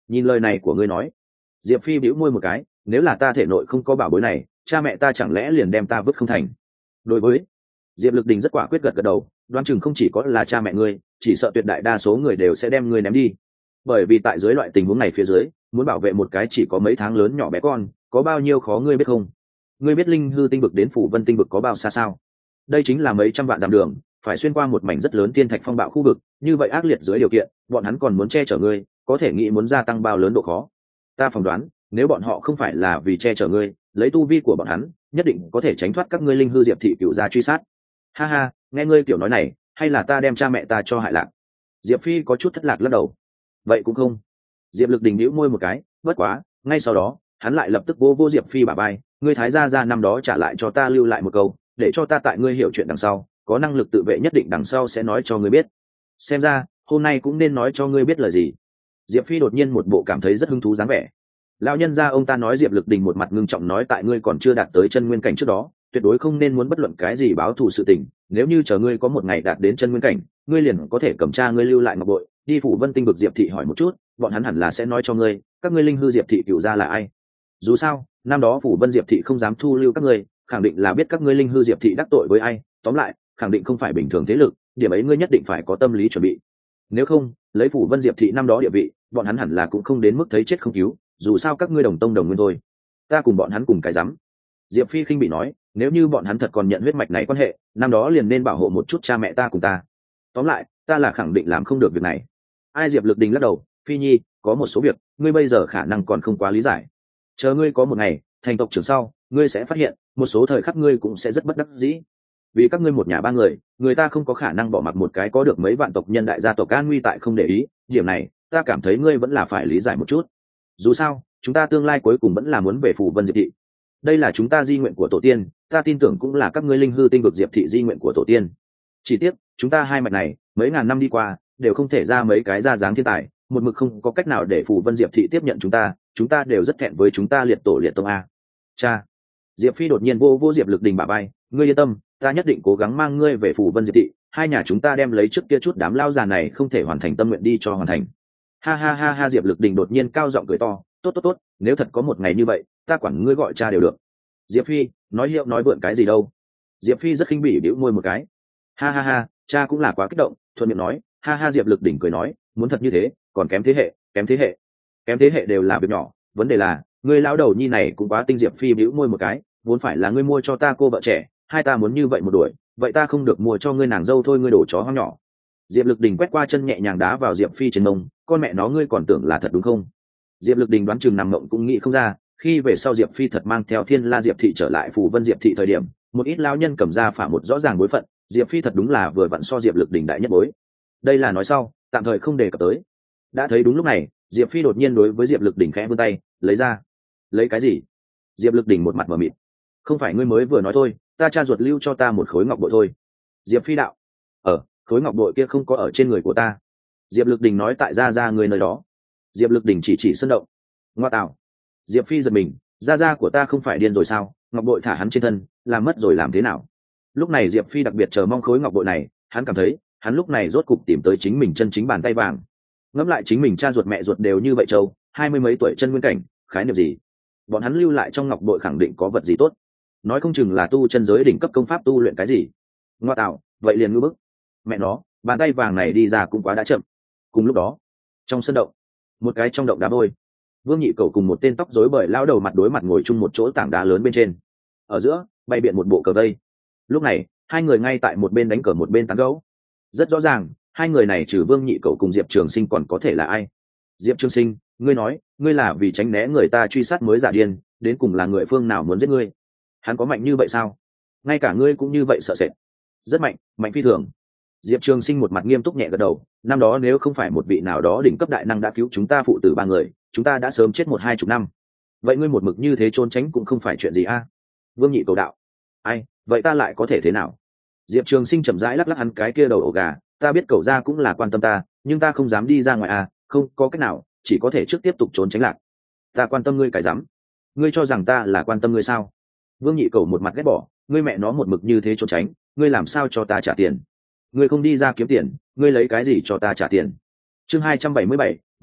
Nhìn lời này của ngươi nói. Diệp Phi bĩu môi một cái, nếu là ta thể nội không có bảo bối này, cha mẹ ta chẳng lẽ liền đem ta vứt không thành. Đối với Diệp Lực Đình rất quả quyết gật gật đầu, đoán chừng không chỉ có là cha mẹ ngươi, chỉ sợ tuyệt đại đa số người đều sẽ đem ngươi ném đi. Bởi vì tại dưới loại tình huống này phía dưới, muốn bảo vệ một cái chỉ có mấy tháng lớn nhỏ bé con, có bao nhiêu khó ngươi biết không? Ngươi biết linh hư tinh vực đến phủ vân tinh vực có bao xa sao? Đây chính là mấy trăm vạn dặm đường, phải xuyên qua một mảnh rất lớn thiên thạch phong bạo khu vực, như vậy ác liệt dưới điều kiện, bọn hắn còn muốn che chở ngươi, có thể nghĩ muốn gia tăng bao lớn độ khó. Ta phỏng đoán, nếu bọn họ không phải là vì che chở ngươi, lấy tu vi của bọn hắn, nhất định có thể tránh thoát các ngươi linh hư diệp thị cựu gia truy sát. Ha ha, nghe ngươi kiểu nói này, hay là ta đem cha mẹ ta cho hại lạc? Diệp Phi có chút thất lạc lắc đầu. Vậy cũng không. Diệp Lực Đình nhíu môi một cái, bất quá, ngay sau đó, hắn lại lập tức vô vô Diệp Phi bả vai, ngươi thái gia gia năm đó trả lại cho ta lưu lại một câu, để cho ta tại ngươi hiểu chuyện đằng sau, có năng lực tự vệ nhất định đằng sau sẽ nói cho ngươi biết. Xem ra, hôm nay cũng nên nói cho ngươi biết lời gì. Diệp Phi đột nhiên một bộ cảm thấy rất hứng thú dáng vẻ. Lão nhân gia ông ta nói Diệp Lực Đình một mặt ngưng trọng nói tại ngươi còn chưa đạt tới chân nguyên cảnh trước đó, tuyệt đối không nên muốn bất luận cái gì báo thù sự tình, nếu như chờ ngươi có một ngày đạt đến chân nguyên cảnh, ngươi liền có thể cầm cha ngươi lưu lại ngọc bội, đi phủ Vân Tinh vực Diệp thị hỏi một chút, bọn hắn hẳn là sẽ nói cho ngươi, các ngươi linh hư Diệp thị cửu gia là ai. Dù sao, năm đó phủ Vân Diệp thị không dám thu lưu các ngươi, khẳng định là biết các ngươi linh hư Diệp thị đắc tội với ai, tóm lại, khẳng định không phải bình thường thế lực, điểm ấy ngươi nhất định phải có tâm lý chuẩn bị. Nếu không, lấy phủ Vân Diệp thị năm đó địa vị, bọn hắn hẳn là cũng không đến mức thấy chết không cứu, dù sao các ngươi đồng tông đồng nguyên thôi. Ta cùng bọn hắn cùng cái rắm. Diệp Phi khinh bị nói, nếu như bọn hắn thật còn nhận huyết mạch này quan hệ, năm đó liền nên bảo hộ một chút cha mẹ ta cùng ta. Tóm lại, ta là khẳng định làm không được việc này. Ai? Diệp Lực Đình lắc đầu, Phi Nhi, có một số việc, ngươi bây giờ khả năng còn không quá lý giải. Chờ ngươi có một ngày thành tộc trưởng sau, ngươi sẽ phát hiện, một số thời khắc ngươi cũng sẽ rất bất đắc dĩ. Vì các ngươi một nhà ba người, người ta không có khả năng bỏ mặc một cái có được mấy vạn tộc nhân đại gia tộc an nguy tại không để ý, điểm này, ta cảm thấy ngươi vẫn là phải lý giải một chút. Dù sao, chúng ta tương lai cuối cùng vẫn là muốn về phủ Vân Diệp thị. Đây là chúng ta di nguyện của tổ tiên, ta tin tưởng cũng là các ngươi linh hư tinh vực Diệp thị di nguyện của tổ tiên. Chỉ tiếc, chúng ta hai mạch này, mấy ngàn năm đi qua, đều không thể ra mấy cái ra dáng thiên tài, một mực không có cách nào để phủ Vân Diệp thị tiếp nhận chúng ta, chúng ta đều rất thẹn với chúng ta liệt tổ liệt tông a. Cha. Diệp Phi đột nhiên vô vô Diệp Lực Đình bả vai, ngươi yên tâm, ta nhất định cố gắng mang ngươi về phủ Vân Diệp thị, hai nhà chúng ta đem lấy trước kia chút đám lao già này không thể hoàn thành tâm nguyện đi cho hoàn thành. Ha ha ha ha. Diệp Lực Đình đột nhiên cao giọng cười to, tốt tốt tốt, nếu thật có một ngày như vậy, ta quản ngươi gọi cha đều được. Diệp Phi, nói hiệu nói vượn cái gì đâu. Diệp Phi rất khinh bỉ bĩu môi một cái. Ha ha ha, cha cũng là quá kích động, thuận miệng nói, ha ha. Diệp Lực Đỉnh cười nói, muốn thật như thế, còn kém thế hệ, kém thế hệ, kém thế hệ đều là việc nhỏ, vấn đề là, ngươi lão đầu nhi này cũng quá tinh. Diệp Phi bĩu môi một cái, vốn phải là ngươi mua cho ta cô vợ trẻ, hai ta muốn như vậy một đuổi, vậy ta không được mua cho ngươi nàng dâu thôi, ngươi đổ chó hoang nhỏ. Diệp Lực Đỉnh quét qua chân nhẹ nhàng đá vào Diệp Phi trên mông, con mẹ nó ngươi còn tưởng là thật đúng không? Diệp Lực Đình đoán chừng nằm mộng cũng nghĩ không ra, khi về sau Diệp Phi thật mang theo Thiên La Diệp thị trở lại phủ Vân Diệp thị thời điểm, một ít lão nhân cầm ra phả một rõ ràng bối phận, Diệp Phi thật đúng là vừa vặn so Diệp Lực Đình đại nhất bối. Đây là nói sau, tạm thời không đề cập tới. Đã thấy đúng lúc này, Diệp Phi đột nhiên đối với Diệp Lực Đình khẽ vươn tay, lấy ra. Lấy cái gì? Diệp Lực Đình một mặt mờ mịt. Không phải ngươi mới vừa nói thôi, ta cha ruột lưu cho ta một khối ngọc bội thôi. Diệp Phi đạo. Ở, khối ngọc bội kia không có ở trên người của ta. Diệp Lực Đình nói tại gia gia người nơi đó. Diệp Lực Đình chỉ chỉ sân động. Ngoa tạo. Diệp Phi giật mình, gia gia của ta không phải điên rồi sao? Ngọc bội thả hắn trên thân, làm mất rồi làm thế nào? Lúc này Diệp Phi đặc biệt chờ mong khối ngọc bội này, hắn cảm thấy, hắn lúc này rốt cục tìm tới chính mình chân chính bàn tay vàng. Ngẫm lại chính mình cha ruột mẹ ruột đều như vậy châu, hai mươi mấy tuổi chân nguyên cảnh, khái niệm gì? Bọn hắn lưu lại trong ngọc bội khẳng định có vật gì tốt. Nói không chừng là tu chân giới đỉnh cấp công pháp tu luyện cái gì. Ngoa tạo, vậy liền ngư bức. Mẹ nó, bàn tay vàng này đi ra cũng quá đã chậm. Cùng lúc đó, trong sân động, một cái trong động đá vôi, Vương Nhị Cẩu cùng một tên tóc rối bời lão đầu mặt đối mặt ngồi chung một chỗ tảng đá lớn bên trên. Ở giữa, bay biện một bộ cờ vây. Lúc này, hai người ngay tại một bên đánh cờ một bên tán gẫu. Rất rõ ràng, hai người này trừ Vương Nhị Cẩu cùng Diệp Trường Sinh còn có thể là ai? Diệp Trường Sinh, ngươi nói, ngươi là vì tránh né người ta truy sát mới giả điên, đến cùng là người phương nào muốn giết ngươi? Hắn có mạnh như vậy sao? Ngay cả ngươi cũng như vậy sợ sệt. Rất mạnh, mạnh phi thường. Diệp Trường Sinh một mặt nghiêm túc nhẹ gật đầu, năm đó nếu không phải một vị nào đó đỉnh cấp đại năng đã cứu chúng ta phụ tử ba người, chúng ta đã sớm chết một hai chục năm. Vậy ngươi một mực như thế trốn tránh cũng không phải chuyện gì a? Vương Nhị Cầu đạo. Ai, vậy ta lại có thể thế nào? Diệp Trường Sinh chậm rãi lắc lắc hắn cái kia đầu ổ gà, ta biết Cầu gia cũng là quan tâm ta, nhưng ta không dám đi ra ngoài à, không có cách nào, chỉ có thể trước tiếp tục trốn tránh lạc. Ta quan tâm ngươi cái dám? Ngươi cho rằng ta là quan tâm ngươi sao? Vương Nhị Cầu một mặt ghét bỏ, ngươi mẹ nó một mực như thế trốn tránh, ngươi làm sao cho ta trả tiền? Ngươi không đi ra kiếm tiền, ngươi lấy cái gì cho ta trả tiền? Chương hai trăm bảy mươi bảy,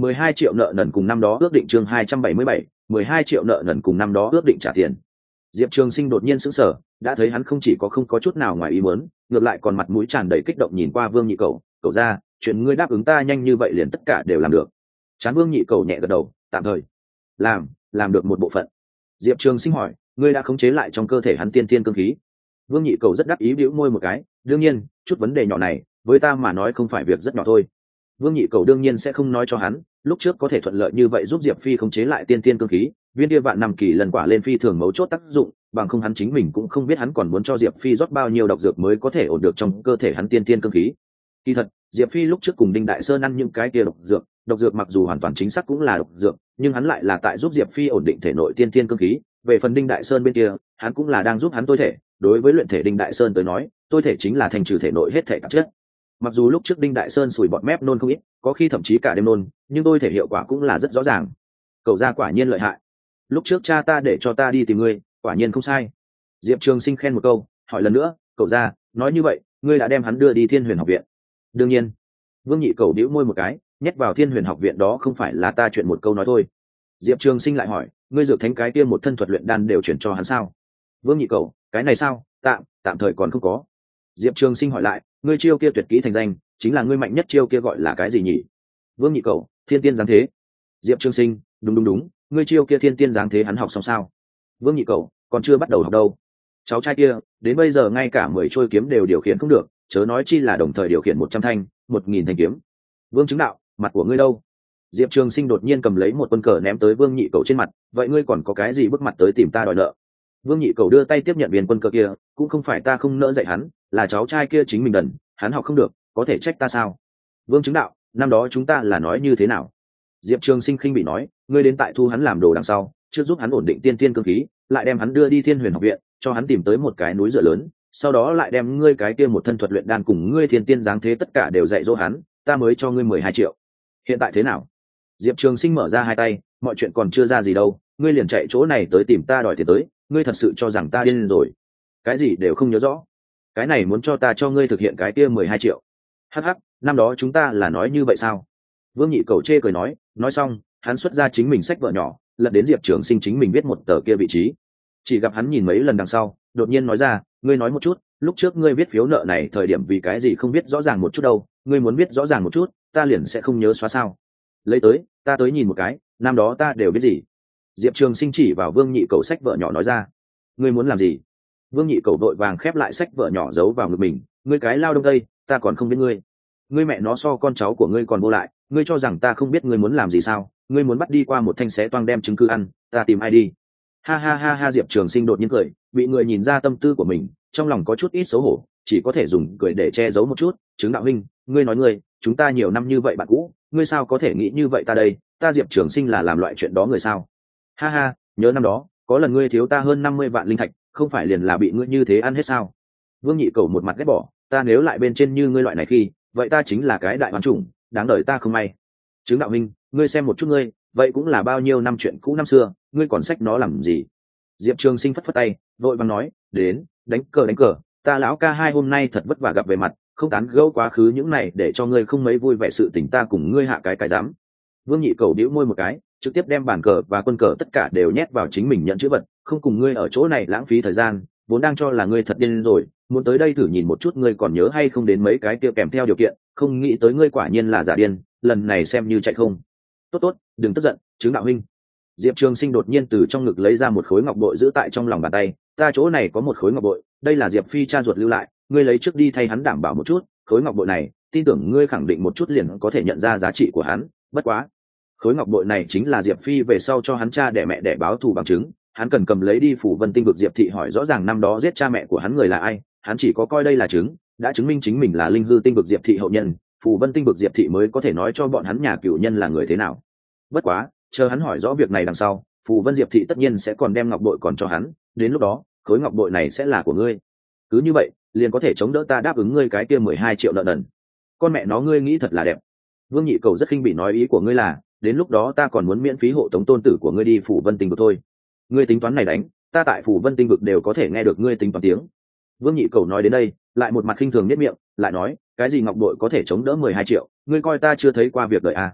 mười hai triệu nợ nần cùng năm đó ước định chương hai trăm bảy mươi bảy, mười hai triệu nợ nần cùng năm đó ước định trả tiền. Diệp Trường Sinh đột nhiên sững sờ, đã thấy hắn không chỉ có không có chút nào ngoài ý muốn, ngược lại còn mặt mũi tràn đầy kích động nhìn qua Vương Nhị Cầu, "Cậu ra, chuyện ngươi đáp ứng ta nhanh như vậy liền tất cả đều làm được." Trán Vương Nhị Cầu nhẹ gật đầu, "Tạm thời làm, làm được một bộ phận." Diệp Trường Sinh hỏi, "Ngươi đã khống chế lại trong cơ thể hắn tiên tiên cương khí?" Vương Nhị Cầu rất đắc ý bĩu môi một cái, "Đương nhiên, chút vấn đề nhỏ này, với ta mà nói không phải việc rất nhỏ thôi." Vương Nhị Cầu đương nhiên sẽ không nói cho hắn, lúc trước có thể thuận lợi như vậy giúp Diệp Phi khống chế lại tiên tiên cương khí, viên kia vạn năm kỳ lần quả lên phi thường mấu chốt tác dụng, bằng không hắn chính mình cũng không biết hắn còn muốn cho Diệp Phi rót bao nhiêu độc dược mới có thể ổn được trong cơ thể hắn tiên tiên cương khí. Kỳ thật, Diệp Phi lúc trước cùng Đinh Đại Sơn ăn những cái kia độc dược, độc dược mặc dù hoàn toàn chính xác cũng là độc dược, nhưng hắn lại là tại giúp Diệp Phi ổn định thể nội tiên tiên cương khí, về phần Đinh Đại Sơn bên kia, hắn cũng là đang giúp hắn tối thể, đối với luyện thể Đinh Đại Sơn tới nói, tối thể chính là thành trừ thể nội hết thể các chất. Mặc dù lúc trước Đinh Đại Sơn sủi bọt mép nôn không ít, có khi thậm chí cả đêm nôn, nhưng tôi thể hiệu quả cũng là rất rõ ràng. Cậu ra quả nhiên lợi hại. Lúc trước cha ta để cho ta đi tìm ngươi, quả nhiên không sai. Diệp Trường Sinh khen một câu, hỏi lần nữa, cậu ra, nói như vậy, ngươi đã đem hắn đưa đi Thiên Huyền học viện? Đương nhiên. Vương Nhị Cầu bĩu môi một cái, nhét vào Thiên Huyền học viện đó không phải là ta chuyện một câu nói thôi. Diệp Trường Sinh lại hỏi, ngươi dược thánh cái kia một thân thuật luyện đan đều chuyển cho hắn sao? Vương Nhị Cầu, cái này sao? Tạm, tạm thời còn không có. Diệp Trường Sinh hỏi lại, ngươi chiêu kia tuyệt kỹ thành danh, chính là ngươi mạnh nhất chiêu kia gọi là cái gì nhỉ? Vương Nhị Cầu, Thiên Tiên Giáng Thế. Diệp Trường Sinh, đúng đúng đúng, ngươi chiêu kia Thiên Tiên Giáng Thế hắn học xong sao? Vương Nhị Cầu, còn chưa bắt đầu học đâu. Cháu trai kia, đến bây giờ ngay cả mười trôi kiếm đều điều khiển không được, chớ nói chi là đồng thời điều khiển một trăm thanh, một nghìn thanh kiếm. Vương Chứng Đạo, mặt của ngươi đâu? Diệp Trường Sinh đột nhiên cầm lấy một quân cờ ném tới Vương Nhị Cầu trên mặt, vậy ngươi còn có cái gì bước mặt tới tìm ta đòi nợ? Vương Nhị Cầu đưa tay tiếp nhận viên quân cờ kia, cũng không phải ta không nỡ dạy hắn, là cháu trai kia chính mình đần, hắn học không được, có thể trách ta sao? Vương Chứng Đạo, năm đó chúng ta là nói như thế nào? Diệp Trường Sinh khinh bị nói, ngươi đến tại thu hắn làm đồ đằng sau, trước giúp hắn ổn định tiên tiên cương khí, lại đem hắn đưa đi Thiên Huyền học viện, cho hắn tìm tới một cái núi dựa lớn, sau đó lại đem ngươi cái kia một thân thuật luyện đan cùng ngươi thiên tiên giáng thế tất cả đều dạy dỗ hắn, ta mới cho ngươi mười hai triệu. Hiện tại thế nào? Diệp Trường Sinh mở ra hai tay, mọi chuyện còn chưa ra gì đâu, ngươi liền chạy chỗ này tới tìm ta đòi tiền tới, ngươi thật sự cho rằng ta điên rồi? Cái gì đều không nhớ rõ. Cái này muốn cho ta cho ngươi thực hiện cái kia mười hai triệu. Hắc hắc, năm đó chúng ta là nói như vậy sao? Vương Nhị Cầu chê cười nói, nói xong, hắn xuất ra chính mình sách vợ nhỏ, lật đến Diệp Trường Sinh chính mình viết một tờ kia vị trí. Chỉ gặp hắn nhìn mấy lần đằng sau, đột nhiên nói ra, ngươi nói một chút, lúc trước ngươi viết phiếu nợ này thời điểm vì cái gì không biết rõ ràng một chút đâu, ngươi muốn biết rõ ràng một chút, ta liền sẽ không nhớ xóa sao? Lấy tới, ta tới nhìn một cái, năm đó ta đều biết gì. Diệp Trường Sinh chỉ vào Vương Nhị Cầu sách vợ nhỏ nói ra. Ngươi muốn làm gì? Vương Nhị Cầu vội vàng khép lại sách vợ nhỏ giấu vào ngực mình, ngươi cái lao đông tây, ta còn không biết ngươi. Ngươi mẹ nó so con cháu của ngươi còn vô lại, ngươi cho rằng ta không biết ngươi muốn làm gì sao? Ngươi muốn bắt đi qua một thanh xé toang đem chứng cứ ăn, ta tìm ai đi? Ha ha ha ha. Diệp Trường Sinh đột nhiên cười, bị người nhìn ra tâm tư của mình, trong lòng có chút ít xấu hổ, chỉ có thể dùng cười để che giấu một chút. Chứng Đạo huynh, ngươi nói ngươi, chúng ta nhiều năm như vậy bạn cũ, ngươi sao có thể nghĩ như vậy ta đây, ta Diệp Trường Sinh là làm loại chuyện đó người sao? Ha ha, nhớ năm đó, có lần ngươi thiếu ta hơn năm mươi vạn linh thạch, không phải liền là bị ngươi như thế ăn hết sao? Vương Nhị Cầu một mặt ghét bỏ, ta nếu lại bên trên như ngươi loại này khi, vậy ta chính là cái đại oán chủng, đáng đời ta không may. Chứng Đạo huynh, ngươi xem một chút ngươi, vậy cũng là bao nhiêu năm chuyện cũ năm xưa, ngươi còn sách nó làm gì? Diệp Trường Sinh phất phất tay, vội vàng nói, đến, đánh cờ đánh cờ, ta lão ca hai hôm nay thật vất vả gặp về mặt, không tán gẫu quá khứ những này để cho ngươi không mấy vui vẻ sự tình ta cùng ngươi hạ cái cái dám. Vương Nhị Cầu bĩu môi một cái, trực tiếp đem bàn cờ và quân cờ tất cả đều nhét vào chính mình nhận chữ vật, không cùng ngươi ở chỗ này lãng phí thời gian, vốn đang cho là ngươi thật điên rồi, muốn tới đây thử nhìn một chút ngươi còn nhớ hay không đến mấy cái kia kèm theo điều kiện, không nghĩ tới ngươi quả nhiên là giả điên, lần này xem như chạy không. Tốt tốt, đừng tức giận, Chứng Đạo huynh. Diệp Trường Sinh đột nhiên từ trong ngực lấy ra một khối ngọc bội giữ tại trong lòng bàn tay, ta chỗ này có một khối ngọc bội, đây là Diệp Phi cha ruột lưu lại, ngươi lấy trước đi thay hắn đảm bảo một chút, khối ngọc bội này, tin tưởng ngươi khẳng định một chút liền có thể nhận ra giá trị của hắn, bất quá, khối ngọc bội này chính là Diệp Phi về sau cho hắn cha đẻ mẹ đẻ báo thù bằng chứng, hắn cần cầm lấy đi Phủ Vân Tinh vực Diệp thị hỏi rõ ràng năm đó giết cha mẹ của hắn người là ai, hắn chỉ có coi đây là chứng, đã chứng minh chính mình là Linh Hư Tinh vực Diệp thị hậu nhân, Phủ Vân Tinh vực Diệp thị mới có thể nói cho bọn hắn nhà cửu nhân là người thế nào. Bất quá, chờ hắn hỏi rõ việc này đằng sau, Phủ Vân Diệp thị tất nhiên sẽ còn đem ngọc bội còn cho hắn, đến lúc đó, khối ngọc bội này sẽ là của ngươi. Cứ như vậy, liền có thể chống đỡ ta đáp ứng ngươi cái kia mười hai triệu nợ nần. Con mẹ nó ngươi nghĩ thật là đẹp. Vương Nhị Cầu rất khinh bị nói ý của ngươi là, đến lúc đó ta còn muốn miễn phí hộ tống tôn tử của ngươi đi Phủ Vân Tinh vực thôi. Ngươi tính toán này đánh, ta tại Phủ Vân Tinh vực đều có thể nghe được ngươi tính toán tiếng. Vương Nhị Cầu nói đến đây, lại một mặt khinh thường nhếch miệng, lại nói, cái gì ngọc bội có thể chống đỡ mười hai triệu, ngươi coi ta chưa thấy qua việc đời à?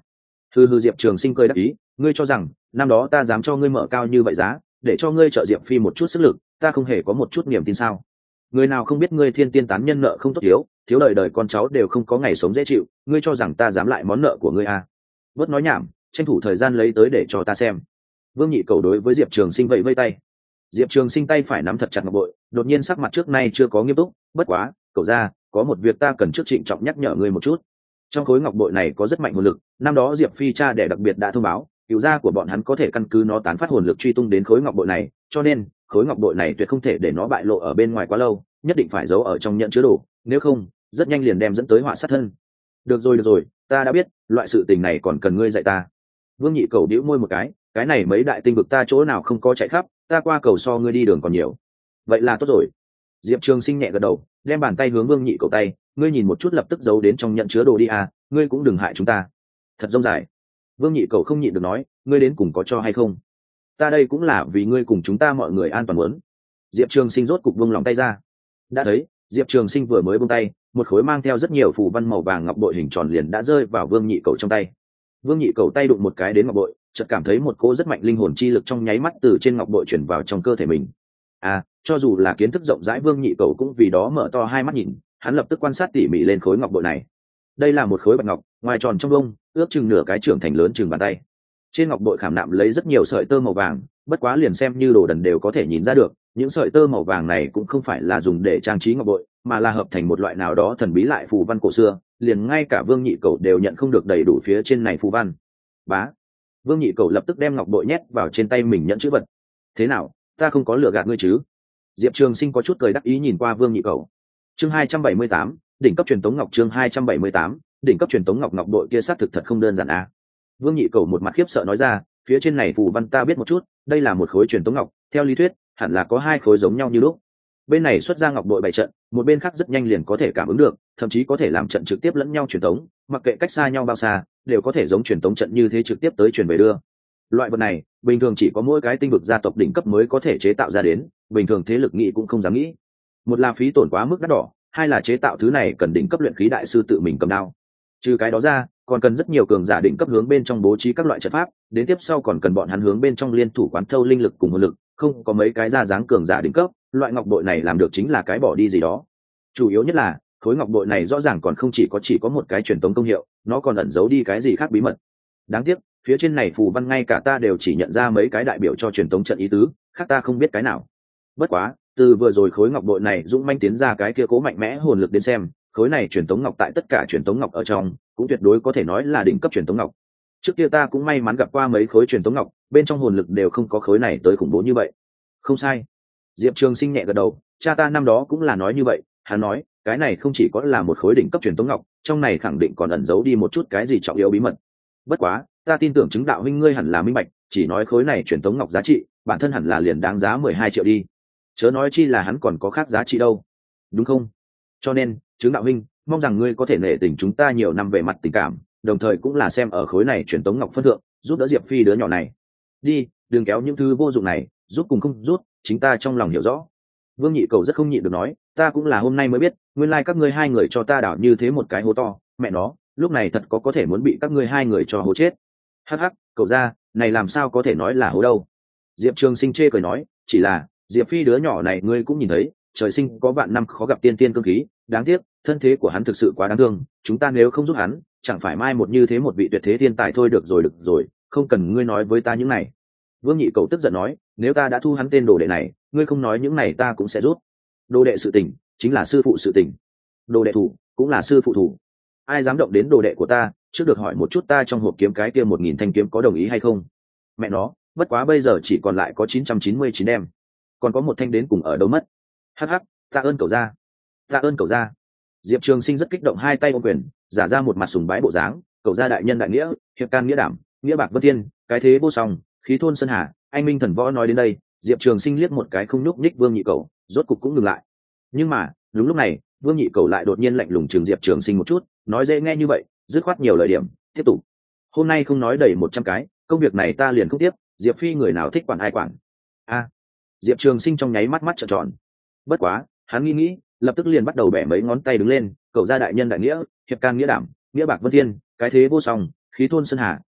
Hừ hừ, Diệp Trường Sinh cười đáp ý, ngươi cho rằng năm đó ta dám cho ngươi mở cao như vậy giá để cho ngươi trợ Diệp Phi một chút sức lực, ta không hề có một chút niềm tin sao? Người nào không biết ngươi thiên tiên tán nhân nợ không tốt thiếu, thiếu đời đời con cháu đều không có ngày sống dễ chịu, ngươi cho rằng ta dám lại món nợ của ngươi à? Bớt nói nhảm, tranh thủ thời gian lấy tới để cho ta xem. Vương Nhị Cầu đối với Diệp Trường Sinh vẫy vây tay. Diệp Trường Sinh tay phải nắm thật chặt ngọc bội, đột nhiên sắc mặt trước nay chưa có nghiêm túc, bất quá, cậu ra, có một việc ta cần trước trịnh trọng nhắc nhở ngươi một chút. Trong khối ngọc bội này có rất mạnh hồn lực, năm đó Diệp Phi cha đẻ đặc biệt đã thông báo, cựu gia của bọn hắn có thể căn cứ nó tán phát hồn lực truy tung đến khối ngọc bội này, cho nên khối ngọc bội này tuyệt không thể để nó bại lộ ở bên ngoài quá lâu, nhất định phải giấu ở trong nhận chứa đồ, nếu không rất nhanh liền đem dẫn tới họa sát thân. Được rồi được rồi, ta đã biết, loại sự tình này còn cần ngươi dạy ta. Vương Nhị Cầu bĩu môi một cái, cái này mấy đại tinh vực ta chỗ nào không có chạy khắp, ta qua cầu so ngươi đi đường còn nhiều. Vậy là tốt rồi. Diệp Trường Sinh nhẹ gật đầu, đem bàn tay hướng Vương Nhị Cầu tay, ngươi nhìn một chút lập tức giấu đến trong nhận chứa đồ đi à, ngươi cũng đừng hại chúng ta. Thật rông dài. Vương Nhị Cầu không nhịn được nói, ngươi đến cùng có cho hay không? Ta đây cũng là vì ngươi cùng chúng ta mọi người an toàn muốn. Diệp Trường Sinh rốt cục buông lòng tay ra. Đã thấy, Diệp Trường Sinh vừa mới buông tay, một khối mang theo rất nhiều phù văn màu vàng ngọc bội hình tròn liền đã rơi vào Vương Nhị Cầu trong tay. Vương Nhị Cầu tay đụng một cái đến ngọc bội, chợt cảm thấy một cỗ rất mạnh linh hồn chi lực trong nháy mắt từ trên ngọc bội chuyển vào trong cơ thể mình. À, cho dù là kiến thức rộng rãi Vương Nhị Cầu cũng vì đó mở to hai mắt nhìn, hắn lập tức quan sát tỉ mỉ lên khối ngọc bội này. Đây là một khối bạch ngọc, ngoài tròn trong vông, ước chừng nửa cái trưởng thành lớn chừng bàn tay. Trên ngọc bội khảm nạm lấy rất nhiều sợi tơ màu vàng, bất quá liền xem như đồ đần đều có thể nhìn ra được, những sợi tơ màu vàng này cũng không phải là dùng để trang trí ngọc bội, mà là hợp thành một loại nào đó thần bí lại phù văn cổ xưa, liền ngay cả Vương Nhị Cầu đều nhận không được đầy đủ phía trên này phù văn. Bá. Vương Nhị Cầu lập tức đem ngọc bội nhét vào trên tay mình nhận chữ vật. Thế nào, ta không có lừa gạt ngươi chứ? Diệp Trường Sinh có chút cười đắc ý nhìn qua Vương Nhị Cầu. Chương hai trăm bảy mươi tám, đỉnh cấp truyền tống ngọc. Chương hai trăm bảy mươi tám, đỉnh cấp truyền tống ngọc. Ngọc bội kia xác thực thật không đơn giản à? Vương Nhị Cầu một mặt khiếp sợ nói ra, phía trên này phù văn ta biết một chút, đây là một khối truyền tống ngọc, theo lý thuyết hẳn là có hai khối giống nhau như lúc. Bên này xuất ra ngọc bội bày trận, một bên khác rất nhanh liền có thể cảm ứng được, thậm chí có thể làm trận trực tiếp lẫn nhau truyền tống, mặc kệ cách xa nhau bao xa, đều có thể giống truyền tống trận như thế trực tiếp tới truyền về đưa. Loại vật này, bình thường chỉ có mỗi cái tinh vực gia tộc đỉnh cấp mới có thể chế tạo ra đến, bình thường thế lực nghĩ cũng không dám nghĩ. Một là phí tổn quá mức đắt đỏ, hai là chế tạo thứ này cần đỉnh cấp luyện khí đại sư tự mình cầm đao. Trừ cái đó ra, còn cần rất nhiều cường giả đỉnh cấp hướng bên trong bố trí các loại trận pháp, đến tiếp sau còn cần bọn hắn hướng bên trong liên thủ quán thâu linh lực cùng hồn lực, không có mấy cái ra dáng cường giả đỉnh cấp, loại ngọc bội này làm được chính là cái bỏ đi gì đó. Chủ yếu nhất là, khối ngọc bội này rõ ràng còn không chỉ có chỉ có một cái truyền tống công hiệu, nó còn ẩn giấu đi cái gì khác bí mật. Đáng tiếc, phía trên này phù văn ngay cả ta đều chỉ nhận ra mấy cái đại biểu cho truyền tống trận ý tứ, khác ta không biết cái nào. Bất quá, từ vừa rồi khối ngọc bội này dũng manh tiến ra cái kia cố mạnh mẽ hồn lực đến xem, khối này truyền tống ngọc tại tất cả truyền tống ngọc ở trong cũng tuyệt đối có thể nói là đỉnh cấp truyền tống ngọc. Trước kia ta cũng may mắn gặp qua mấy khối truyền tống ngọc, bên trong hồn lực đều không có khối này tới khủng bố như vậy. Không sai. Diệp Trường Sinh nhẹ gật đầu, cha ta năm đó cũng là nói như vậy, hắn nói, cái này không chỉ có là một khối đỉnh cấp truyền tống ngọc, trong này khẳng định còn ẩn giấu đi một chút cái gì trọng yếu bí mật. Bất quá, ta tin tưởng chứng đạo huynh ngươi hẳn là minh bạch, chỉ nói khối này truyền tống ngọc giá trị, bản thân hẳn là liền đáng giá mười hai triệu đi. Chớ nói chi là hắn còn có khác giá trị đâu. Đúng không? Cho nên, chứng đạo huynh, mong rằng ngươi có thể nể tình chúng ta nhiều năm về mặt tình cảm, đồng thời cũng là xem ở khối này truyền tống ngọc phân thượng, giúp đỡ Diệp Phi đứa nhỏ này. Đi, đừng kéo những thứ vô dụng này, giúp cùng không giúp, chính ta trong lòng hiểu rõ. Vương Nhị Cầu rất không nhịn được nói, ta cũng là hôm nay mới biết, nguyên lai các ngươi hai người cho ta đảo như thế một cái hố to, mẹ nó, lúc này thật có có thể muốn bị các ngươi hai người cho hố chết. Hắc hắc, cậu ra, này làm sao có thể nói là hố đâu. Diệp Trường Sinh chê cười nói, chỉ là, Diệp Phi đứa nhỏ này ngươi cũng nhìn thấy, trời sinh có vạn năm khó gặp tiên tiên cương khí, đáng tiếc, thân thế của hắn thực sự quá đáng thương, chúng ta nếu không giúp hắn, chẳng phải mai một như thế một vị tuyệt thế thiên tài thôi. Được rồi được rồi, không cần ngươi nói với ta những này. Vương Nhị Cầu tức giận nói, nếu ta đã thu hắn tên đồ đệ này, ngươi không nói những này ta cũng sẽ rút. Đồ đệ sự tình chính là sư phụ sự tình, đồ đệ thủ cũng là sư phụ thủ, ai dám động đến đồ đệ của ta, trước được hỏi một chút ta trong hộp kiếm cái kia một nghìn thanh kiếm có đồng ý hay không. Mẹ nó, bất quá bây giờ chỉ còn lại có chín trăm chín mươi chín đem, còn có một thanh đến cùng ở đâu mất. Hắc hắc, tạ ơn cậu ra, tạ ơn cậu ra. Diệp Trường Sinh rất kích động, hai tay ôm quyền, giả ra một mặt sùng bái bộ dáng, cậu ra đại nhân đại nghĩa, hiệp can nghĩa đảm, nghĩa bạc vân thiên, cái thế vô song, khí thôn sơn hà, anh minh thần võ. Nói đến đây, Diệp Trường Sinh liếc một cái không nhúc nhích Vương Nhị Cầu, rốt cục cũng ngừng lại. Nhưng mà đúng lúc này, Vương Nhị Cầu lại đột nhiên lạnh lùng chừng Diệp Trường Sinh một chút, nói dễ nghe như vậy, dứt khoát nhiều lời điểm, tiếp tục. Hôm nay không nói đầy một trăm cái, công việc này ta liền không tiếp, Diệp Phi người nào thích quản ai quản. A. Diệp Trường Sinh trong nháy mắt mắt trợn tròn. Bất quá, hắn nghĩ nghĩ, lập tức liền bắt đầu bẻ mấy ngón tay đứng lên, cậu ra đại nhân đại nghĩa, hiệp can nghĩa đảm, nghĩa bạc vân thiên, cái thế vô song, khí thôn sơn hà,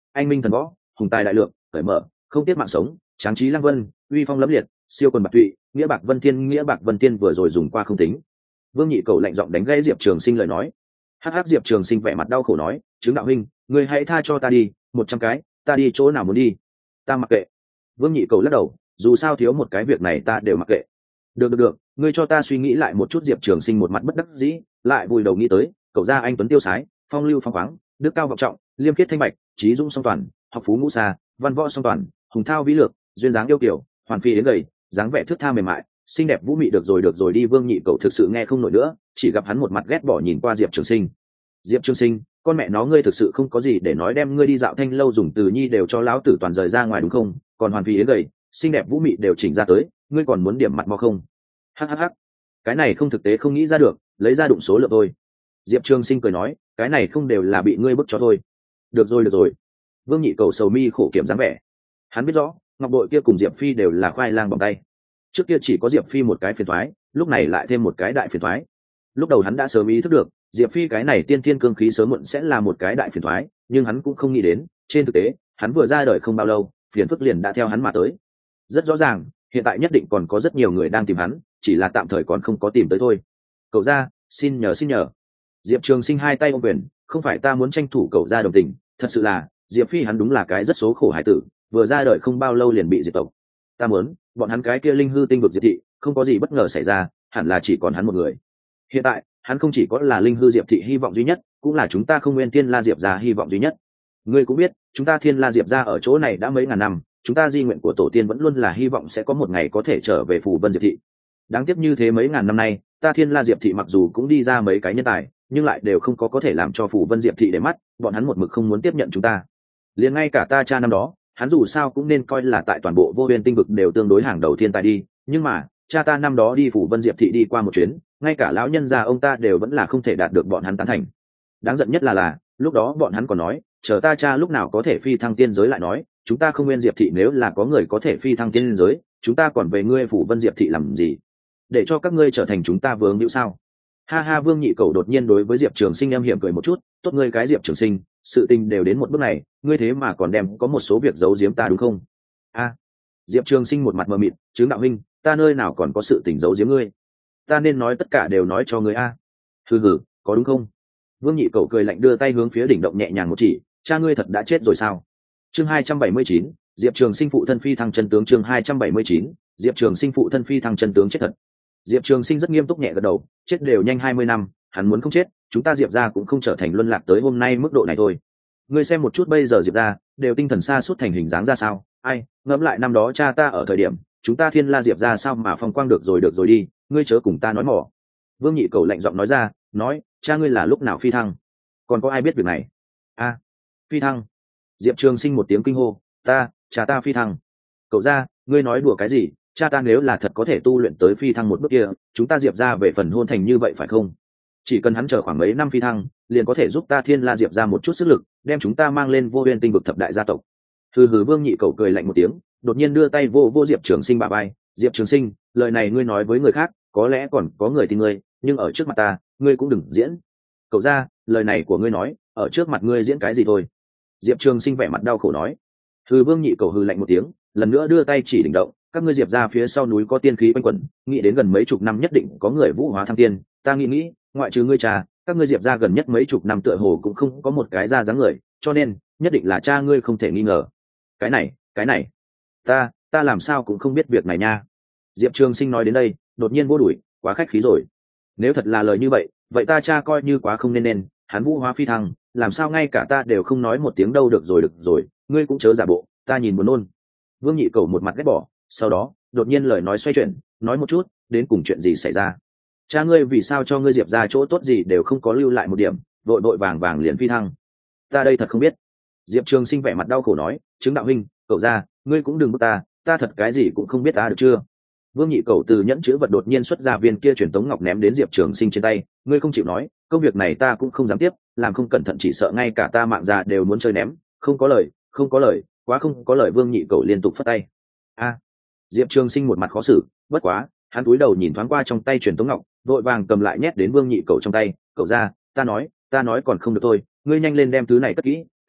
anh minh thần võ, hùng tài đại lượng, cởi mở, không tiếc mạng sống, tráng trí lăng vân, uy phong lẫm liệt, siêu quần bạc tụy, nghĩa bạc vân thiên, nghĩa bạc vân thiên vừa rồi dùng qua không tính. Vương Nhị Cầu lạnh giọng đánh gãy Diệp Trường Sinh lời nói. Hắc hắc, Diệp Trường Sinh vẻ mặt đau khổ nói, chứng đạo huynh, ngươi hãy tha cho ta đi, một trăm cái, ta đi chỗ nào muốn đi, ta mặc kệ. Vương Nhị Cầu lắc đầu, dù sao thiếu một cái việc này ta đều mặc kệ. Được được được, ngươi cho ta suy nghĩ lại một chút. Diệp Trường Sinh một mặt bất đắc dĩ, lại vùi đầu nghĩ tới, cậu gia anh tuấn tiêu sái, phong lưu phong khoáng, đức cao vọng trọng, liêm khiết thanh bạch, trí dũng song toàn, học phú ngũ xa, văn võ song toàn, hùng thao vĩ lược, duyên dáng yêu kiều, hoàn phi đến gầy, dáng vẻ thước tha mềm mại, xinh đẹp vũ mị. Được rồi được rồi đi. Vương Nhị Cầu thực sự nghe không nổi nữa, chỉ gặp hắn một mặt ghét bỏ nhìn qua Diệp Trường Sinh. Diệp Trường Sinh, con mẹ nó ngươi thực sự không có gì để nói, đem ngươi đi dạo thanh lâu dùng từ nhi đều cho lão tử toàn rời ra ngoài đúng không? Còn hoàn phi đến gầy, xinh đẹp vũ mị đều chỉnh ra tới, ngươi còn muốn điểm mặt mò không? Hhh, cái này không thực tế, không nghĩ ra được, lấy ra đụng số lượng thôi. Diệp Trường Sinh cười nói, cái này không đều là bị ngươi bức cho thôi. Được rồi được rồi. Vương Nhị Cầu sầu mi khổ kiểm dáng vẻ. Hắn biết rõ ngọc bội kia cùng Diệp Phi đều là khoai lang bằng tay. Trước kia chỉ có Diệp Phi một cái phiền toái, lúc này lại thêm một cái đại phiền toái. Lúc đầu hắn đã sớm ý thức được Diệp Phi cái này tiên thiên cương khí sớm muộn sẽ là một cái đại phiền toái, nhưng hắn cũng không nghĩ đến trên thực tế hắn vừa ra đời không bao lâu, phiền phức liền đã theo hắn mà tới. Rất rõ ràng hiện tại nhất định còn có rất nhiều người đang tìm hắn, chỉ là tạm thời còn không có tìm tới thôi. Cậu ra, xin nhờ xin nhờ. Diệp Trường Sinh hai tay ôm quyền, không phải ta muốn tranh thủ cậu ra đồng tình, thật sự là Diệp Phi hắn đúng là cái rất số khổ hải tử, vừa ra đời không bao lâu liền bị diệt tộc. Ta muốn bọn hắn cái kia linh hư tinh vực diệt thị, không có gì bất ngờ xảy ra, hẳn là chỉ còn hắn một người. Hiện tại hắn không chỉ có là linh hư diệp thị hy vọng duy nhất, cũng là chúng ta không nguyên thiên la diệp gia hy vọng duy nhất. Ngươi cũng biết chúng ta thiên la diệp gia ở chỗ này đã mấy ngàn năm, chúng ta di nguyện của tổ tiên vẫn luôn là hy vọng sẽ có một ngày có thể trở về phủ vân diệp thị. Đáng tiếc như thế mấy ngàn năm nay ta thiên la diệp thị mặc dù cũng đi ra mấy cái nhân tài, nhưng lại đều không có có thể làm cho phủ vân diệp thị để mắt, bọn hắn một mực không muốn tiếp nhận chúng ta. Liền ngay cả ta cha năm đó, hắn dù sao cũng nên coi là tại toàn bộ vô huyền tinh vực đều tương đối hàng đầu thiên tài đi, nhưng mà cha ta năm đó đi phủ vân diệp thị đi qua một chuyến, ngay cả lão nhân gia ông ta đều vẫn là không thể đạt được bọn hắn tán thành. Đáng giận nhất là là lúc đó bọn hắn còn nói chờ ta cha lúc nào có thể phi thăng tiên giới lại nói, chúng ta không nguyên diệp thị nếu là có người có thể phi thăng tiên giới, chúng ta còn về ngươi phủ vân diệp thị làm gì, để cho các ngươi trở thành chúng ta vướng hữu sao? Ha ha. Vương Nhị Cầu đột nhiên đối với Diệp Trường Sinh em hiểm cười một chút, tốt ngươi cái Diệp Trường Sinh, sự tình đều đến một bước này, ngươi thế mà còn đem có một số việc giấu giếm ta đúng không? A. Diệp Trường Sinh một mặt mờ mịt, chứng đạo huynh, ta nơi nào còn có sự tình giấu giếm ngươi, ta nên nói tất cả đều nói cho ngươi a. Hừ hừ, có đúng không? Vương Nhị Cầu cười lạnh đưa tay hướng phía đỉnh động nhẹ nhàng một chỉ, cha ngươi thật đã chết rồi sao? Chương hai trăm bảy mươi chín, Diệp Trường Sinh phụ thân phi thăng chân tướng. Chương hai trăm bảy mươi chín, Diệp Trường Sinh phụ thân phi thăng chân tướng chết thật. Diệp Trường Sinh rất nghiêm túc nhẹ gật đầu, chết đều nhanh hai mươi năm, hắn muốn không chết, chúng ta Diệp gia cũng không trở thành luân lạc tới hôm nay mức độ này thôi. Ngươi xem một chút bây giờ Diệp gia đều tinh thần sa sút thành hình dáng ra sao? Ai, ngẫm lại năm đó cha ta ở thời điểm, chúng ta thiên la Diệp gia sao mà phong quang được rồi được rồi đi, ngươi chớ cùng ta nói mỏ. Vương Nhị Cầu lạnh giọng nói ra, nói, cha ngươi là lúc nào phi thăng? Còn có ai biết việc này? A, phi thăng. Diệp Trường Sinh một tiếng kinh hô, ta, cha ta phi thăng. Cậu ra, ngươi nói đùa cái gì? Cha ta nếu là thật có thể tu luyện tới phi thăng một bước kia, chúng ta Diệp ra về phần hôn thành như vậy phải không? Chỉ cần hắn chờ khoảng mấy năm phi thăng, liền có thể giúp ta thiên la Diệp ra một chút sức lực, đem chúng ta mang lên vô biên tinh vực thập đại gia tộc. Hừ hừ. Vương Nhị Cầu cười lạnh một tiếng, đột nhiên đưa tay vô vô Diệp Trường Sinh bả vai. Diệp Trường Sinh, lời này ngươi nói với người khác, có lẽ còn có người tin ngươi, nhưng ở trước mặt ta, ngươi cũng đừng diễn. Cậu ra, lời này của ngươi nói, ở trước mặt ngươi diễn cái gì thôi? Diệp Trường Sinh vẻ mặt đau khổ nói. Hừ. Vương Nhị Cầu hừ lạnh một tiếng, lần nữa đưa tay chỉ đỉnh động, các ngươi Diệp ra phía sau núi có tiên khí quanh quẩn, nghĩ đến gần mấy chục năm nhất định có người vũ hóa thăng tiên, ta nghĩ nghĩ, ngoại trừ ngươi cha, các ngươi Diệp ra gần nhất mấy chục năm tựa hồ cũng không có một cái ra dáng người, cho nên nhất định là cha ngươi không thể nghi ngờ. Cái này, cái này, ta, ta làm sao cũng không biết việc này nha. Diệp Trường Sinh nói đến đây, đột nhiên vô đuổi, quá khách khí rồi. Nếu thật là lời như vậy, vậy ta cha coi như quá không nên nên, hắn vũ hóa phi thăng, làm sao ngay cả ta đều không nói một tiếng đâu. Được rồi được rồi, ngươi cũng chớ giả bộ, ta nhìn buồn nôn. Vương Nhị Cầu một mặt ghét bỏ, sau đó đột nhiên lời nói xoay chuyển, nói một chút, đến cùng chuyện gì xảy ra? Cha ngươi vì sao cho ngươi Diệp ra chỗ tốt gì đều không có lưu lại một điểm, vội vội vàng vàng liền phi thăng? Ta đây thật không biết. Diệp Trường Sinh vẻ mặt đau khổ nói, chứng đạo huynh, cậu ra, ngươi cũng đừng bức ta, ta thật cái gì cũng không biết ta được chưa? Vương Nhị Cầu từ nhẫn chữ vật đột nhiên xuất ra viên kia truyền tống ngọc ném đến Diệp Trường Sinh trên tay, ngươi không chịu nói, công việc này ta cũng không dám tiếp, làm không cẩn thận chỉ sợ ngay cả ta mạng già đều muốn chơi ném, không có lời, không có lời, quá không có lời. Vương Nhị Cầu liên tục phất tay. A. Diệp Trường Sinh một mặt khó xử, bất quá, hắn cúi đầu nhìn thoáng qua trong tay truyền tống ngọc, vội vàng cầm lại nhét đến Vương Nhị Cầu trong tay, cậu ra, ta nói, ta nói còn không được thôi, ngươi nhanh lên đem thứ này cất kỹ,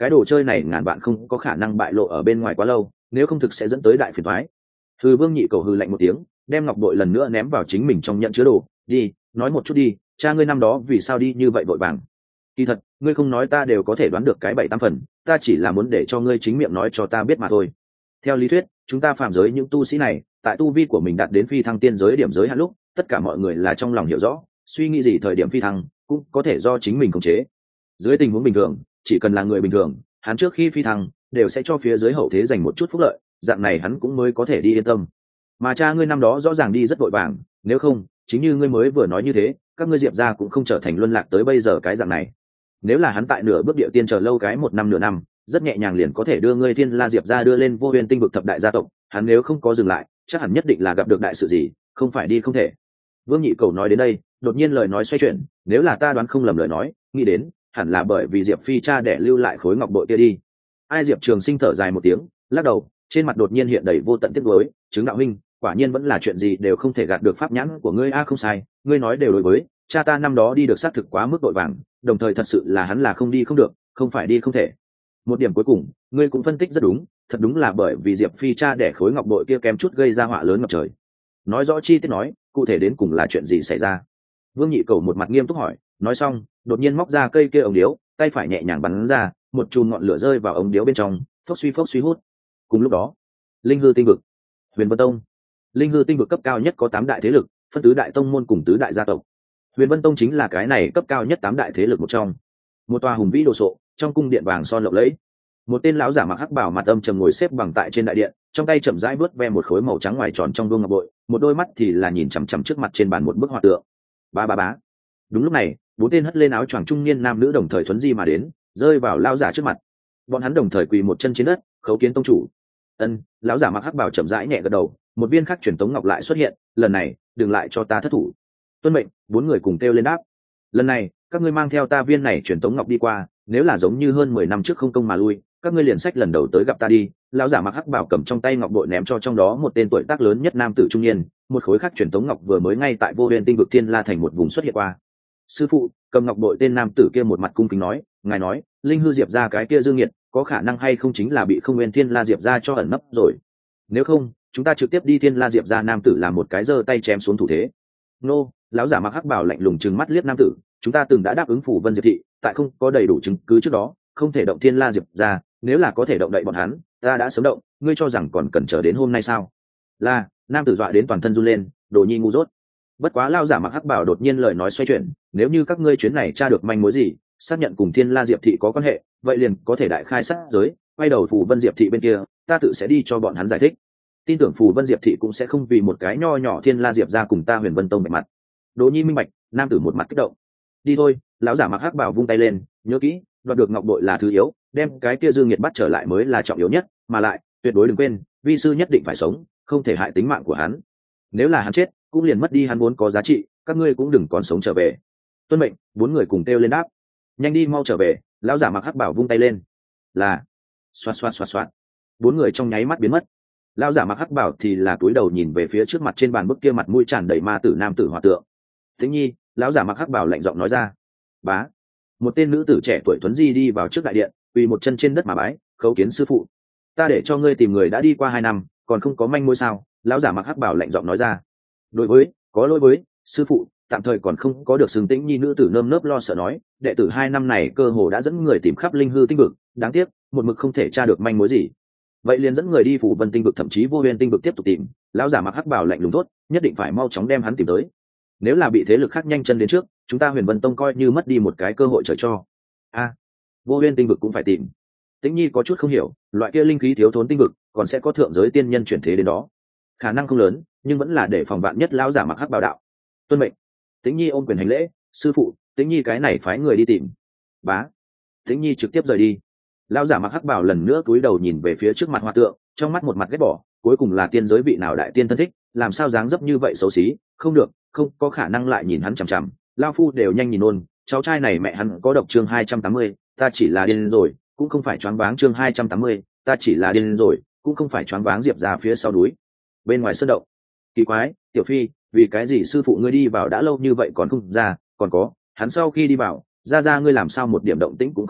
cái đồ chơi này ngàn bạn không có khả năng bại lộ ở bên ngoài quá lâu, nếu không thực sẽ dẫn tới đại phiền toái. Hư Vương Nhị Cầu hư lạnh một tiếng, đem ngọc bội lần nữa ném vào chính mình trong nhận chứa đồ. Đi, nói một chút đi, cha ngươi năm đó vì sao đi như vậy vội vàng? Kỳ thật, ngươi không nói ta đều có thể đoán được cái bảy tám phần, ta chỉ là muốn để cho ngươi chính miệng nói cho ta biết mà thôi. Theo lý thuyết, chúng ta phàm giới những tu sĩ này, tại tu vi của mình đạt đến phi thăng tiên giới điểm giới hạn lúc, tất cả mọi người là trong lòng hiểu rõ, suy nghĩ gì thời điểm phi thăng cũng có thể do chính mình khống chế. Dưới tình huống bình thường, chỉ cần là người bình thường, hắn trước khi phi thăng đều sẽ cho phía dưới hậu thế dành một chút phúc lợi, dạng này hắn cũng mới có thể đi yên tâm. Mà cha ngươi năm đó rõ ràng đi rất vội vàng, nếu không, chính như ngươi mới vừa nói như thế, các ngươi Diệp gia cũng không trở thành luân lạc tới bây giờ cái dạng này. Nếu là hắn tại nửa bước địa tiên chờ lâu cái một năm nửa năm, rất nhẹ nhàng liền có thể đưa ngươi Thiên La Diệp gia đưa lên vô huyền tinh vực thập đại gia tộc, hắn nếu không có dừng lại, chắc hẳn nhất định là gặp được đại sự gì, không phải đi không thể. Vương Nhị Cầu nói đến đây, đột nhiên lời nói xoay chuyển, nếu là ta đoán không lầm lời nói, nghĩ đến hẳn là bởi vì Diệp Phi cha để lưu lại khối ngọc bội kia đi. Ai Diệp Trường Sinh thở dài một tiếng, lắc đầu, trên mặt đột nhiên hiện đầy vô tận tiếc nuối, chứng đạo huynh, quả nhiên vẫn là chuyện gì đều không thể gạt được pháp nhãn của ngươi a. Không sai, ngươi nói đều đối với, cha ta năm đó đi được xác thực quá mức vội vàng, đồng thời thật sự là hắn là không đi không được, không phải đi không thể. Một điểm cuối cùng, ngươi cũng phân tích rất đúng, thật đúng là bởi vì Diệp Phi cha để khối ngọc bội kia kém chút gây ra họa lớn ngập trời. Nói rõ chi tiết nói, cụ thể đến cùng là chuyện gì xảy ra? Vương Nhị Cầu một mặt nghiêm túc hỏi, nói xong, đột nhiên móc ra cây kia ống điếu, tay phải nhẹ nhàng bắn ra, một chùm ngọn lửa rơi vào ống điếu bên trong, phốc suy phốc suy hút. Cùng lúc đó, Linh Hư Tinh vực, Huyền Vân Tông. Linh Hư Tinh vực cấp cao nhất có tám đại thế lực, phân tứ đại tông môn cùng tứ đại gia tộc. Huyền Vân Tông chính là cái này cấp cao nhất tám đại thế lực một trong. Một tòa hùng vĩ đồ sộ, trong cung điện vàng son lộng lẫy. Một tên lão giả mặc hắc bào mặt âm trầm ngồi xếp bằng tại trên đại điện, trong tay chậm rãi vớt ve một khối màu trắng ngoài tròn trong đuông ngọc bội, một đôi mắt thì là nhìn chằm chằm trước mặt trên bàn một bức họa tượng. Ba ba bá. Đúng lúc này, bốn tên hất lên áo choàng trung niên nam nữ đồng thời thuấn di mà đến, rơi vào lão giả trước mặt. Bọn hắn đồng thời quỳ một chân trên đất, khấu kiến tông chủ. Ân, lão giả mặc hắc bào chậm rãi nhẹ gật đầu, một viên khắc truyền tống ngọc lại xuất hiện, lần này, đừng lại cho ta thất thủ. Tuân mệnh, bốn người cùng kêu lên đáp. Lần này, các ngươi mang theo ta viên này truyền tống ngọc đi qua, nếu là giống như hơn mười năm trước không công mà lui, các ngươi liền sách lần đầu tới gặp ta đi. Lão giả mặc hắc bào cầm trong tay ngọc bội ném cho trong đó một tên tuổi tác lớn nhất nam tử trung niên, một khối khắc truyền tống ngọc vừa mới ngay tại vô huyền tinh vực Thiên La thành một vùng xuất hiện qua. Sư phụ, cầm ngọc bội tên nam tử kia một mặt cung kính nói, ngài nói, Linh Hư Diệp gia cái kia dương nghiệt, có khả năng hay không chính là bị không nguyên Thiên La Diệp gia cho ẩn nấp rồi. Nếu không, chúng ta trực tiếp đi Thiên La Diệp gia. Nam tử làm một cái giơ tay chém xuống thủ thế. Nô, lão giả mặc hắc bào lạnh lùng trừng mắt liếc nam tử, chúng ta từng đã đáp ứng phủ Vân Diệp thị, tại không có đầy đủ chứng cứ trước đó, không thể động Thiên La Diệp gia, nếu là có thể động đậy bọn hắn, ta đã sớm động, ngươi cho rằng còn cần chờ đến hôm nay sao? Là, nam tử dọa đến toàn thân run lên, đồ nhi ngu dốt. Bất quá lão giả mặc hắc bào đột nhiên lời nói xoay chuyển, nếu như các ngươi chuyến này tra được manh mối gì, xác nhận cùng Thiên La Diệp thị có quan hệ, vậy liền có thể đại khai sát giới, quay đầu phủ Vân Diệp thị bên kia, ta tự sẽ đi cho bọn hắn giải thích. Tin tưởng phù Vân Diệp thị cũng sẽ không vì một cái nho nhỏ Thiên La Diệp ra cùng ta Huyền Vân Tông bạch mặt. Đỗ Nhi minh bạch, nam tử một mặt kích động. Đi thôi, lão giả mặc hắc bảo vung tay lên, nhớ kỹ, đoạt được ngọc bội là thứ yếu, đem cái kia Dương Nghiệt bắt trở lại mới là trọng yếu nhất, mà lại, tuyệt đối đừng quên, vi sư nhất định phải sống, không thể hại tính mạng của hắn. Nếu là hắn chết, cũng liền mất đi hắn vốn có giá trị, các ngươi cũng đừng còn sống trở về. Tuân mệnh, bốn người cùng kêu lên đáp. Nhanh đi mau trở về, lão giả mặc hắc bảo vung tay lên. Là. Xoạt xoạt xoạt xoạt. Bốn người trong nháy mắt biến mất. Lão giả mặc hắc bảo thì là cúi đầu nhìn về phía trước mặt trên bàn bức kia mặt mũi tràn đầy ma tử nam tử hòa tượng. Tĩnh Nhi, lão giả mặc hắc bảo lạnh giọng nói ra. Bá. Một tên nữ tử trẻ tuổi tuấn di đi vào trước đại điện, quỳ một chân trên đất mà bái, khấu kiến sư phụ. Ta để cho ngươi tìm người đã đi qua hai năm, còn không có manh mối sao? Lão giả mặc hắc bảo lạnh giọng nói ra. Đối với, có lỗi với, sư phụ, tạm thời còn không có được xưng Tĩnh Nhi nữ tử nơm nớp lo sợ nói, đệ tử hai năm này cơ hồ đã dẫn người tìm khắp linh hư tinh vực, đáng tiếc, một mực không thể tra được manh mối gì. Vậy liền dẫn người đi phủ Vân tinh vực thậm chí vô huyền tinh vực tiếp tục tìm. Lão giả mặc hắc bảo lạnh lùng tốt, nhất định phải mau chóng đem hắn tìm tới. Nếu là bị thế lực khác nhanh chân đến trước, chúng ta Huyền Vân Tông coi như mất đi một cái cơ hội trời cho. A, à, vô huyền tinh vực cũng phải tìm. Tĩnh Nhi có chút không hiểu, loại kia linh khí thiếu thốn tinh vực, còn sẽ có thượng giới tiên nhân chuyển thế đến đó. Khả năng không lớn, nhưng vẫn là để phòng vạn nhất. Lão giả mặc hắc bảo đạo. Tuân mệnh. Tĩnh Nhi ôm quyền hành lễ, sư phụ, Tĩnh Nhi cái này phái người đi tìm. Bá. Tĩnh Nhi trực tiếp rời đi. Lão giả mặc hắc bảo lần nữa cúi đầu nhìn về phía trước mặt hoa tượng, trong mắt một mặt ghét bỏ, cuối cùng là tiên giới vị nào đại tiên thân thích, làm sao dáng dấp như vậy xấu xí, không được, không có khả năng lại nhìn hắn chằm chằm, lao phu đều nhanh nhìn nôn, cháu trai này mẹ hắn có độc. Chương hai trăm tám mươi, ta chỉ là điên rồi, cũng không phải choáng váng. Chương hai trăm tám mươi, ta chỉ là điên rồi, cũng không phải choáng váng. Diệp ra phía sau núi, bên ngoài sơn động. Kỳ quái, tiểu phi, vì cái gì sư phụ ngươi đi vào đã lâu như vậy còn không ra, còn có, hắn sau khi đi vào, ra ra ngươi làm sao một điểm động tĩnh cũng không có,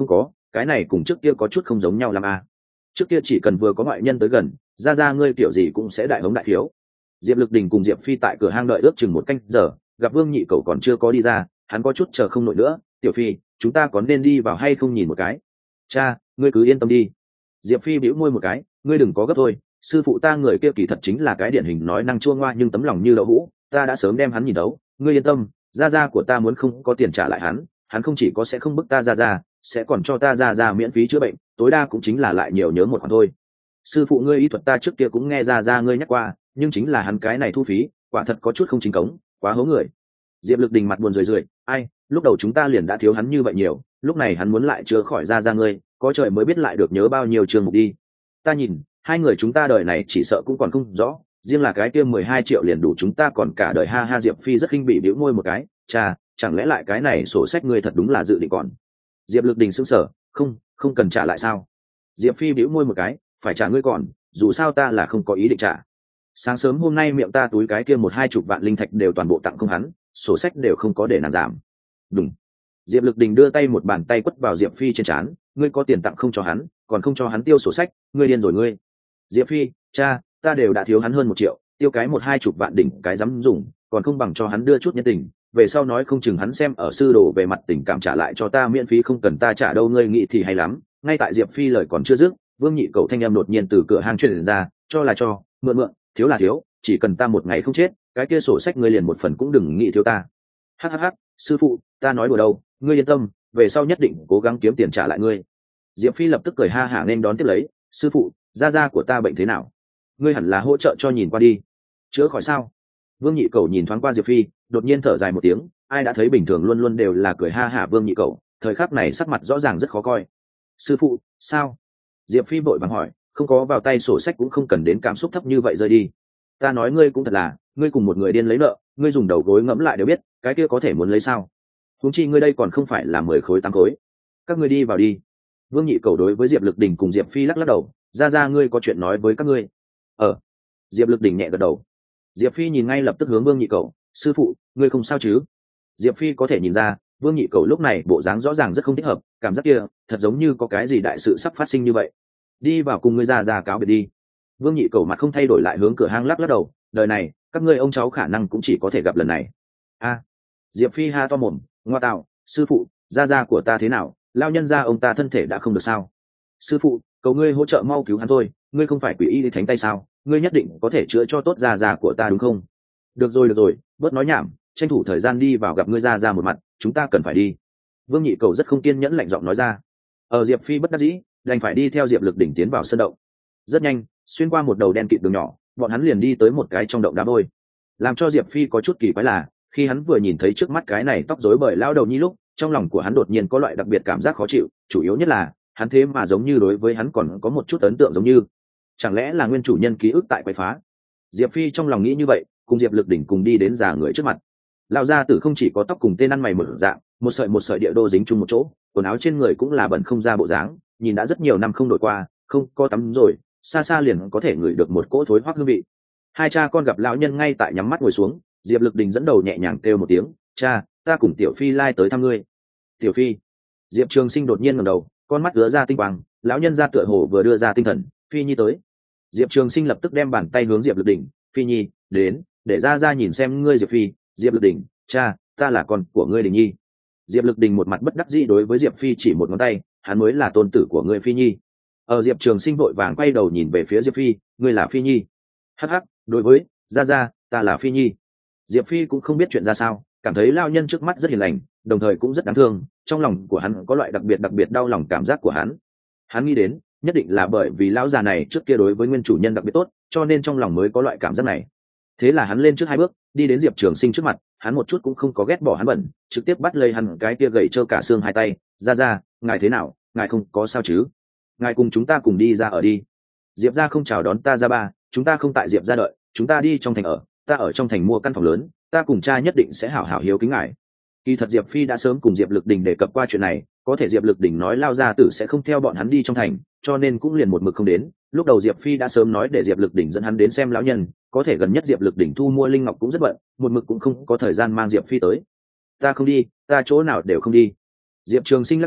cái này cùng trước kia có chút không giống nhau lắm à. Trước kia chỉ cần vừa có ngoại nhân tới gần, ra ra ngươi kiểu gì cũng sẽ đại hống đại thiếu. Diệp Lực Đình cùng Diệp Phi tại cửa hang đợi ước chừng một canh giờ, gặp Vương Nhị Cầu còn chưa có đi ra, hắn có chút chờ không nổi nữa. Tiểu Phi, chúng ta có nên đi vào hay không nhìn một cái? Cha, ngươi cứ yên tâm đi. Diệp Phi bĩu môi một cái, ngươi đừng có gấp thôi. Sư phụ ta người kia kỳ thật chính là cái điển hình nói năng chua ngoa nhưng tấm lòng như đậu hũ, ta đã sớm đem hắn nhìn đấu. Ngươi yên tâm, gia gia của ta muốn không có tiền trả lại hắn, hắn không chỉ có sẽ không bức ta ra ra, sẽ còn cho ta ra ra miễn phí chữa bệnh, tối đa cũng chính là lại nhiều nhớ một khoản thôi. Sư phụ ngươi y thuật ta trước kia cũng nghe ra ra ngươi nhắc qua, nhưng chính là hắn cái này thu phí, quả thật có chút không chính cống, quá hố người. Diệp Lực Đình mặt buồn rười rượi, ai, lúc đầu chúng ta liền đã thiếu hắn như vậy nhiều, lúc này hắn muốn lại chữa khỏi ra ra ngươi, có trời mới biết lại được nhớ bao nhiêu trường mục đi. Ta nhìn, hai người chúng ta đời này chỉ sợ cũng còn không rõ, riêng là cái kia mười hai triệu liền đủ chúng ta còn cả đời. Ha ha. Diệp Phi rất khinh bỉ bĩu môi một cái, cha, chẳng lẽ lại cái này sổ sách ngươi thật đúng là dự định còn? Diệp Lực Đình sững sờ, không, không cần trả lại sao? Diệp Phi bĩu môi một cái, phải trả ngươi còn, dù sao ta là không có ý định trả. Sáng sớm hôm nay miệng ta túi cái kia một hai chục vạn linh thạch đều toàn bộ tặng không hắn, sổ sách đều không có để nàng giảm. Đúng. Diệp Lực Đình đưa tay một bàn tay quất vào Diệp Phi trên trán, ngươi có tiền tặng không cho hắn, còn không cho hắn tiêu sổ sách, ngươi điên rồi ngươi. Diệp Phi, cha, ta đều đã thiếu hắn hơn một triệu, tiêu cái một hai chục vạn đỉnh cái dám dùng, còn không bằng cho hắn đưa chút nhân tình, về sau nói không chừng hắn xem ở sư đồ về mặt tình cảm trả lại cho ta miễn phí không cần ta trả đâu. Ngươi nghĩ thì hay lắm. Ngay tại Diệp Phi lời còn chưa dứt, Vương Nhị Cầu thanh em đột nhiên từ cửa hang truyền ra, cho là cho, mượn mượn, thiếu là thiếu, chỉ cần ta một ngày không chết, cái kia sổ sách ngươi liền một phần cũng đừng nghĩ thiếu ta. Hắc hắc hắc, sư phụ, ta nói đùa đâu, ngươi yên tâm, về sau nhất định cố gắng kiếm tiền trả lại ngươi. Diệp Phi lập tức cười ha hả nên đón tiếp lấy, sư phụ, gia gia của ta bệnh thế nào? Ngươi hẳn là hỗ trợ cho nhìn qua đi. Chữa khỏi sao? Vương Nhị Cầu nhìn thoáng qua Diệp Phi, đột nhiên thở dài một tiếng, ai đã thấy bình thường luôn luôn đều là cười ha hả Vương Nhị Cầu, thời khắc này sắc mặt rõ ràng rất khó coi. Sư phụ, sao? Diệp Phi vội vàng hỏi, không có vào tay sổ sách cũng không cần đến cảm xúc thấp như vậy rơi đi. Ta nói ngươi cũng thật là, ngươi cùng một người điên lấy nợ, ngươi dùng đầu gối ngẫm lại đều biết, cái kia có thể muốn lấy sao? Huống chi ngươi đây còn không phải là mười khối tám khối. Các ngươi đi vào đi. Vương Nhị Cầu đối với Diệp Lực Đình cùng Diệp Phi lắc lắc đầu, ra ra ngươi có chuyện nói với các ngươi. Ờ. Diệp Lực Đình nhẹ gật đầu. Diệp Phi nhìn ngay lập tức hướng Vương Nhị Cầu, sư phụ, ngươi không sao chứ? Diệp Phi có thể nhìn ra, Vương Nhị Cầu lúc này bộ dáng rõ ràng rất không thích hợp, cảm giác kia thật giống như có cái gì đại sự sắp phát sinh như vậy. Đi vào cùng ngươi ra ra cáo biệt đi. Vương Nhị Cầu mặt không thay đổi lại hướng cửa hang lắc lắc đầu, đời này các ngươi ông cháu khả năng cũng chỉ có thể gặp lần này. A. Diệp Phi ha to mồm, ngoa tạo, sư phụ, gia gia của ta thế nào, lao nhân gia ông ta thân thể đã không được sao? Sư phụ, cầu ngươi hỗ trợ mau cứu hắn thôi, ngươi không phải quỷ y thánh tay sao, ngươi nhất định có thể chữa cho tốt gia gia của ta đúng không? Được rồi được rồi, bớt nói nhảm, tranh thủ thời gian đi vào gặp ngươi gia gia một mặt, chúng ta cần phải đi. Vương Nhị Cầu rất không kiên nhẫn lạnh giọng nói ra. Ở Diệp Phi bất đắc dĩ, đành phải đi theo Diệp Lực Đỉnh tiến vào sân động. Rất nhanh, xuyên qua một đầu đen kịt đường nhỏ, bọn hắn liền đi tới một cái trong động đá vôi. Làm cho Diệp Phi có chút kỳ quái là, khi hắn vừa nhìn thấy trước mắt cái này tóc rối bời lão đầu nhi lúc, trong lòng của hắn đột nhiên có loại đặc biệt cảm giác khó chịu, chủ yếu nhất là hắn thế mà giống như đối với hắn còn có một chút ấn tượng giống như, chẳng lẽ là nguyên chủ nhân ký ức tại quậy phá. Diệp Phi trong lòng nghĩ như vậy, cùng Diệp Lực Đỉnh cùng đi đến già người trước mặt. Lão gia tử không chỉ có tóc cùng tên ăn mày mở dạng, một sợi một sợi địa đô dính chung một chỗ, quần áo trên người cũng là bẩn không ra bộ dáng, nhìn đã rất nhiều năm không đổi qua, không có tắm rồi, xa xa liền có thể ngửi được một cỗ thối hoắc hương vị. Hai cha con gặp lão nhân ngay tại nhắm mắt ngồi xuống, Diệp Lực Đình dẫn đầu nhẹ nhàng kêu một tiếng, cha, ta cùng Tiểu Phi lai tới thăm ngươi. Tiểu Phi. Diệp Trường Sinh đột nhiên ngẩng đầu, con mắt lóe ra tinh quang, lão nhân ra tựa hồ vừa đưa ra tinh thần, Phi Nhi tới. Diệp Trường Sinh lập tức đem bàn tay hướng Diệp Lực Đình, Phi Nhi, đến, để ra ra nhìn xem ngươi. Diệp Phi, Diệp Lực Đình, cha, ta là con của ngươi Đình Nhi. Diệp Lực Đình một mặt bất đắc dĩ đối với Diệp Phi chỉ một ngón tay, hắn mới là tôn tử của ngươi Phi Nhi. Ở Diệp Trường Sinh vội vàng quay đầu nhìn về phía Diệp Phi, ngươi là Phi Nhi. Hắc hắc, đối với ra ra, ta là Phi Nhi. Diệp Phi cũng không biết chuyện ra sao, cảm thấy lao nhân trước mắt rất hiền lành, đồng thời cũng rất đáng thương, trong lòng của hắn có loại đặc biệt đặc biệt đau lòng cảm giác của hắn. Hắn nghĩ đến, nhất định là bởi vì lão già này trước kia đối với nguyên chủ nhân đặc biệt tốt, cho nên trong lòng mới có loại cảm giác này. Thế là hắn lên trước hai bước, đi đến Diệp Trường Sinh trước mặt, hắn một chút cũng không có ghét bỏ hắn bẩn, trực tiếp bắt lấy hắn cái kia gầy trơ cả xương hai tay, ra ra, ngài thế nào, ngài không có sao chứ? Ngài cùng chúng ta cùng đi ra ở đi. Diệp gia không chào đón ta ra ba, chúng ta không tại Diệp gia đợi, chúng ta đi trong thành ở, ta ở trong thành mua căn phòng lớn, ta cùng cha nhất định sẽ hảo hảo hiếu kính ngài. Kỳ thật Diệp Phi đã sớm cùng Diệp Lực Đình đề cập qua chuyện này, có thể Diệp Lực Đình nói lao gia tử sẽ không theo bọn hắn đi trong thành, cho nên cũng liền một mực không đến. Lúc đầu Diệp Phi đã sớm nói để Diệp Lực Đình dẫn hắn đến xem lão nhân, có thể gần nhất Diệp Lực Đình thu mua linh ngọc cũng rất bận, một mực cũng không có thời gian mang Diệp Phi tới. Ta không đi, ta chỗ nào đều không đi. Diệp Trường Sinh lắc đầu,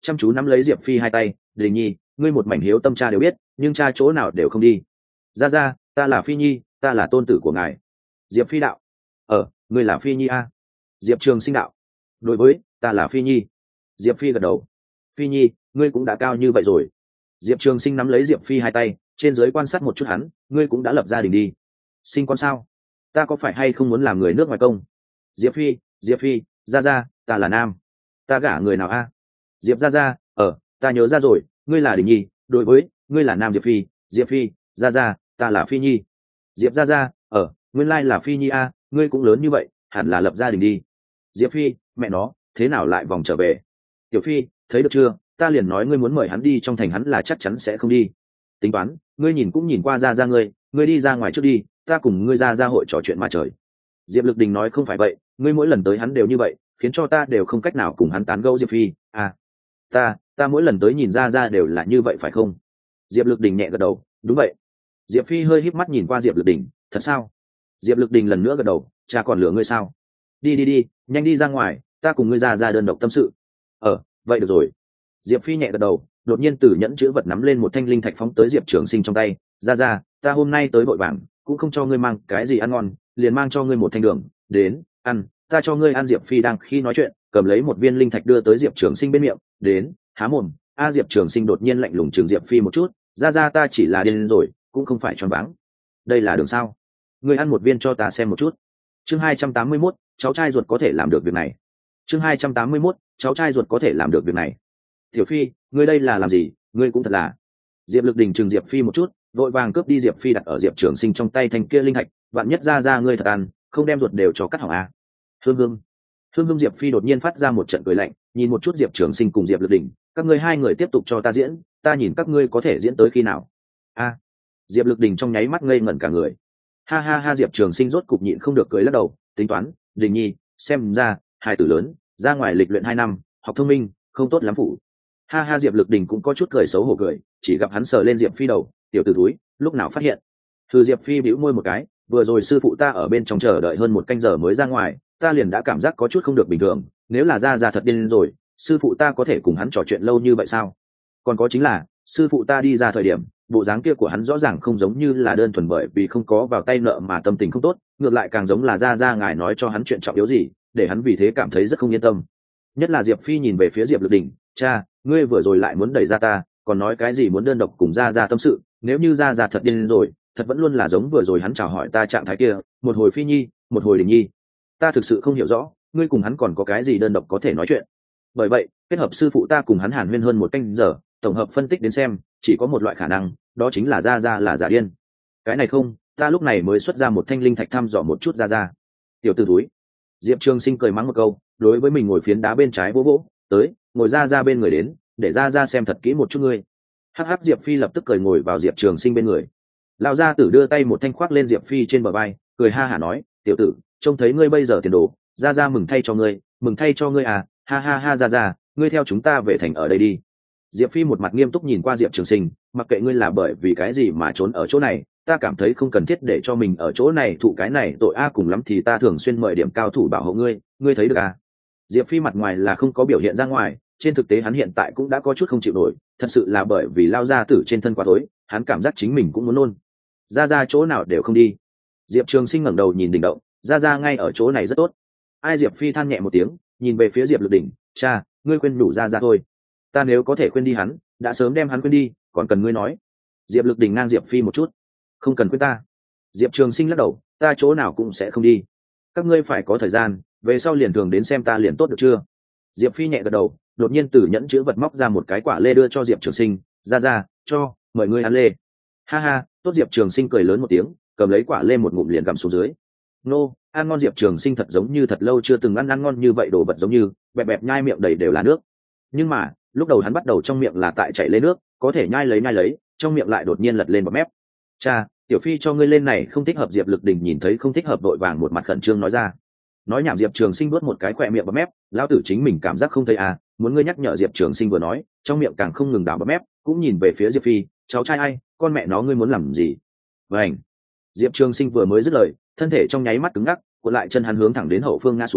chăm chú nắm lấy diệp phi hai tay. Đình nhi, ngươi một mảnh hiếu tâm cha đều biết, nhưng cha chỗ nào đều không đi. Ra ra, ta là phi nhi, ta là tôn tử của ngài. Diệp phi đạo. Ờ, ngươi là phi nhi a. Diệp trường sinh đạo. Đối với, ta là phi nhi. Diệp phi gật đầu. Phi nhi, ngươi cũng đã cao như vậy rồi. Diệp trường sinh nắm lấy diệp phi hai tay, trên dưới quan sát một chút hắn. Ngươi cũng đã lập gia đình đi, sinh con sao? Ta có phải hay không muốn làm người nước ngoài công? Diệp phi, diệp phi, ra ra, ta là nam. Ta gả người nào a? Diệp ra ra. Ờ, ta nhớ ra rồi, ngươi là Đình nhi. Đối với, ngươi là nam. Diệp phi, diệp phi, ra ra, ta là phi nhi. Diệp ra ra. Ờ, nguyên lai là phi nhi a. Ngươi cũng lớn như vậy, hẳn là lập gia đình đi. Diệp phi, mẹ nó, thế nào lại vòng trở về? Tiểu phi, thấy được chưa, ta liền nói ngươi muốn mời hắn đi trong thành, hắn là chắc chắn sẽ không đi. Tính toán, ngươi nhìn cũng nhìn qua ra ra ngươi, ngươi đi ra ngoài trước đi, ta cùng ngươi ra ra hội trò chuyện mà trời. Diệp Lực Đình nói không phải vậy, ngươi mỗi lần tới hắn đều như vậy, khiến cho ta đều không cách nào cùng hắn tán gẫu. Diệp phi, à, ta ta mỗi lần tới nhìn ra ra đều là như vậy phải không? Diệp Lực Đình nhẹ gật đầu, đúng vậy. Diệp phi hơi híp mắt nhìn qua Diệp Lực Đình, thật sao? Diệp Lực Đình lần nữa gật đầu, cha còn lừa ngươi sao? Đi đi đi, nhanh đi ra ngoài, ta cùng ngươi ra ra đơn độc tâm sự. Ờ, vậy được rồi. Diệp phi nhẹ gật đầu, đột nhiên từ nhẫn chữ vật nắm lên một thanh linh thạch phóng tới Diệp Trường Sinh trong tay. Ra ra, ta hôm nay tới vội vàng, cũng không cho ngươi mang cái gì ăn ngon, liền mang cho ngươi một thanh đường, đến ăn, ta cho ngươi ăn. Diệp phi đang khi nói chuyện, cầm lấy một viên linh thạch đưa tới Diệp Trường Sinh bên miệng. Đến, há mồm. A Diệp Trường Sinh đột nhiên lạnh lùng chừng Diệp phi một chút. Ra ra, ta chỉ là điên rồi, cũng không phải choáng váng. Đây là đường sao? Ngươi ăn một viên cho ta xem một chút. Chương hai trăm tám mươi mốt, cháu trai ruột có thể làm được việc này. Chương hai trăm tám mươi mốt, cháu trai ruột có thể làm được việc này. Tiểu phi, ngươi đây là làm gì? Ngươi cũng thật là. Diệp Lực Đình chừng Diệp phi một chút, vội vàng cướp đi Diệp phi đặt ở Diệp Trường Sinh trong tay thanh kia linh thạch. Vạn nhất ra ra ngươi thật ăn, không đem ruột đều cho cắt hỏng à? Hương hương, hương hương. Diệp phi đột nhiên phát ra một trận cười lạnh, nhìn một chút Diệp Trường Sinh cùng Diệp Lực Đình, các ngươi hai người tiếp tục cho ta diễn, ta nhìn các ngươi có thể diễn tới khi nào. A. À, Diệp Lực Đình trong nháy mắt ngây ngẩn cả người. Ha ha ha. Diệp Trường Sinh rốt cục nhịn không được cười lắc đầu, tính toán, Đình nhi, xem ra hai tử lớn, ra ngoài lịch luyện hai năm, học thông minh, không tốt lắm phụ. Ha ha. Diệp Lực Đình cũng có chút cười xấu hổ cười, chỉ gặp hắn sờ lên Diệp phi đầu, tiểu tử túi, lúc nào phát hiện? Thư Diệp phi bĩu môi một cái, vừa rồi sư phụ ta ở bên trong chờ đợi hơn một canh giờ mới ra ngoài, ta liền đã cảm giác có chút không được bình thường, nếu là ra ra thật điên rồi, sư phụ ta có thể cùng hắn trò chuyện lâu như vậy sao? Còn có chính là, sư phụ ta đi ra thời điểm, bộ dáng kia của hắn rõ ràng không giống như là đơn thuần bởi vì không có vào tay nợ mà tâm tình không tốt, ngược lại càng giống là ra ra ngài nói cho hắn chuyện trọng yếu gì, để hắn vì thế cảm thấy rất không yên tâm. Nhất là Diệp phi nhìn về phía Diệp Lực Đình, cha, ngươi vừa rồi lại muốn đẩy ra ta, còn nói cái gì muốn đơn độc cùng ra ra tâm sự, nếu như ra ra thật điên rồi, thật vẫn luôn là giống vừa rồi hắn chào hỏi ta trạng thái kia, một hồi phi nhi, một hồi Đình nhi, ta thực sự không hiểu rõ, ngươi cùng hắn còn có cái gì đơn độc có thể nói chuyện. Bởi vậy, kết hợp sư phụ ta cùng hắn hàn huyên hơn một canh giờ, tổng hợp phân tích đến xem, chỉ có một loại khả năng, đó chính là ra ra là giả điên. Cái này không, ta lúc này mới xuất ra một thanh linh thạch thăm dò một chút ra ra. Tiểu tử túi. Diệp Trường Sinh cười mắng một câu, đối với mình ngồi phiến đá bên trái vỗ vỗ, tới, ngồi ra ra bên người đến, để ra ra xem thật kỹ một chút ngươi. Hắc hắc. Diệp phi lập tức cười ngồi vào Diệp Trường Sinh bên người. Lão gia tử đưa tay một thanh khoác lên Diệp phi trên bờ vai, cười ha hả nói, tiểu tử, trông thấy ngươi bây giờ tiền đồ, ra ra mừng thay cho ngươi, mừng thay cho ngươi à, ha ha ha. Ra ra, ngươi theo chúng ta về thành ở đây đi. Diệp phi một mặt nghiêm túc nhìn qua Diệp Trường Sinh, mặc kệ ngươi là bởi vì cái gì mà trốn ở chỗ này, ta cảm thấy không cần thiết để cho mình ở chỗ này thụ cái này tội a, cùng lắm thì ta thường xuyên mời điểm cao thủ bảo hộ ngươi, ngươi thấy được à? Diệp phi mặt ngoài là không có biểu hiện ra ngoài, trên thực tế hắn hiện tại cũng đã có chút không chịu nổi, thật sự là bởi vì lao ra tử trên thân quá tối, hắn cảm giác chính mình cũng muốn nôn. Ra ra chỗ nào đều không đi. Diệp Trường Sinh ngẩng đầu nhìn đỉnh động, ra ra ngay ở chỗ này rất tốt. Ai? Diệp phi than nhẹ một tiếng, nhìn về phía Diệp Lực Đỉnh, cha, ngươi khuyên đủ ra ra thôi, ta nếu có thể khuyên đi hắn, đã sớm đem hắn khuyên đi, còn cần ngươi nói. Diệp Lực Đỉnh ngang Diệp phi một chút, không cần khuyên ta. Diệp Trường Sinh lắc đầu, ta chỗ nào cũng sẽ không đi, các ngươi phải có thời gian, về sau liền thường đến xem ta liền tốt được chưa? Diệp phi nhẹ gật đầu, đột nhiên từ nhẫn chữ vật móc ra một cái quả lê đưa cho Diệp Trường Sinh, ra ra, cho, mời ngươi ăn lê. Ha ha. Tốt. Diệp Trường Sinh cười lớn một tiếng, cầm lấy quả lê một ngụm liền gặm xuống dưới. Nô, ăn ngon. Diệp Trường Sinh thật giống như thật lâu chưa từng ăn ăn ngon như vậy đồ vật, giống như bẹp bẹp nhai miệng đầy đều là nước. Nhưng mà lúc đầu hắn bắt đầu trong miệng là tại chảy lên nước, có thể nhai lấy nhai lấy, trong miệng lại đột nhiên lật lên bọt mép. Cha, tiểu phi cho ngươi lên này không thích hợp. Diệp Lực Đình nhìn thấy không thích hợp đội vàng một mặt khẩn trương nói ra. Nói nhảm. Diệp Trường Sinh nuốt một cái khỏe miệng bọt mép, lão tử chính mình cảm giác không thấy à, muốn ngươi nhắc nhở. Diệp Trường Sinh vừa nói, trong miệng càng không ngừng đảo bọt mép, cũng nhìn về phía Diệp phi, cháu trai ai, con mẹ nó ngươi muốn làm gì? Vành. Diệp Trường Sinh vừa mới dứt lời, thân thể trong nháy mắt cứng ngắc, cuộn lại chân hắn hướng thẳng đến hậu phương ngã xuống,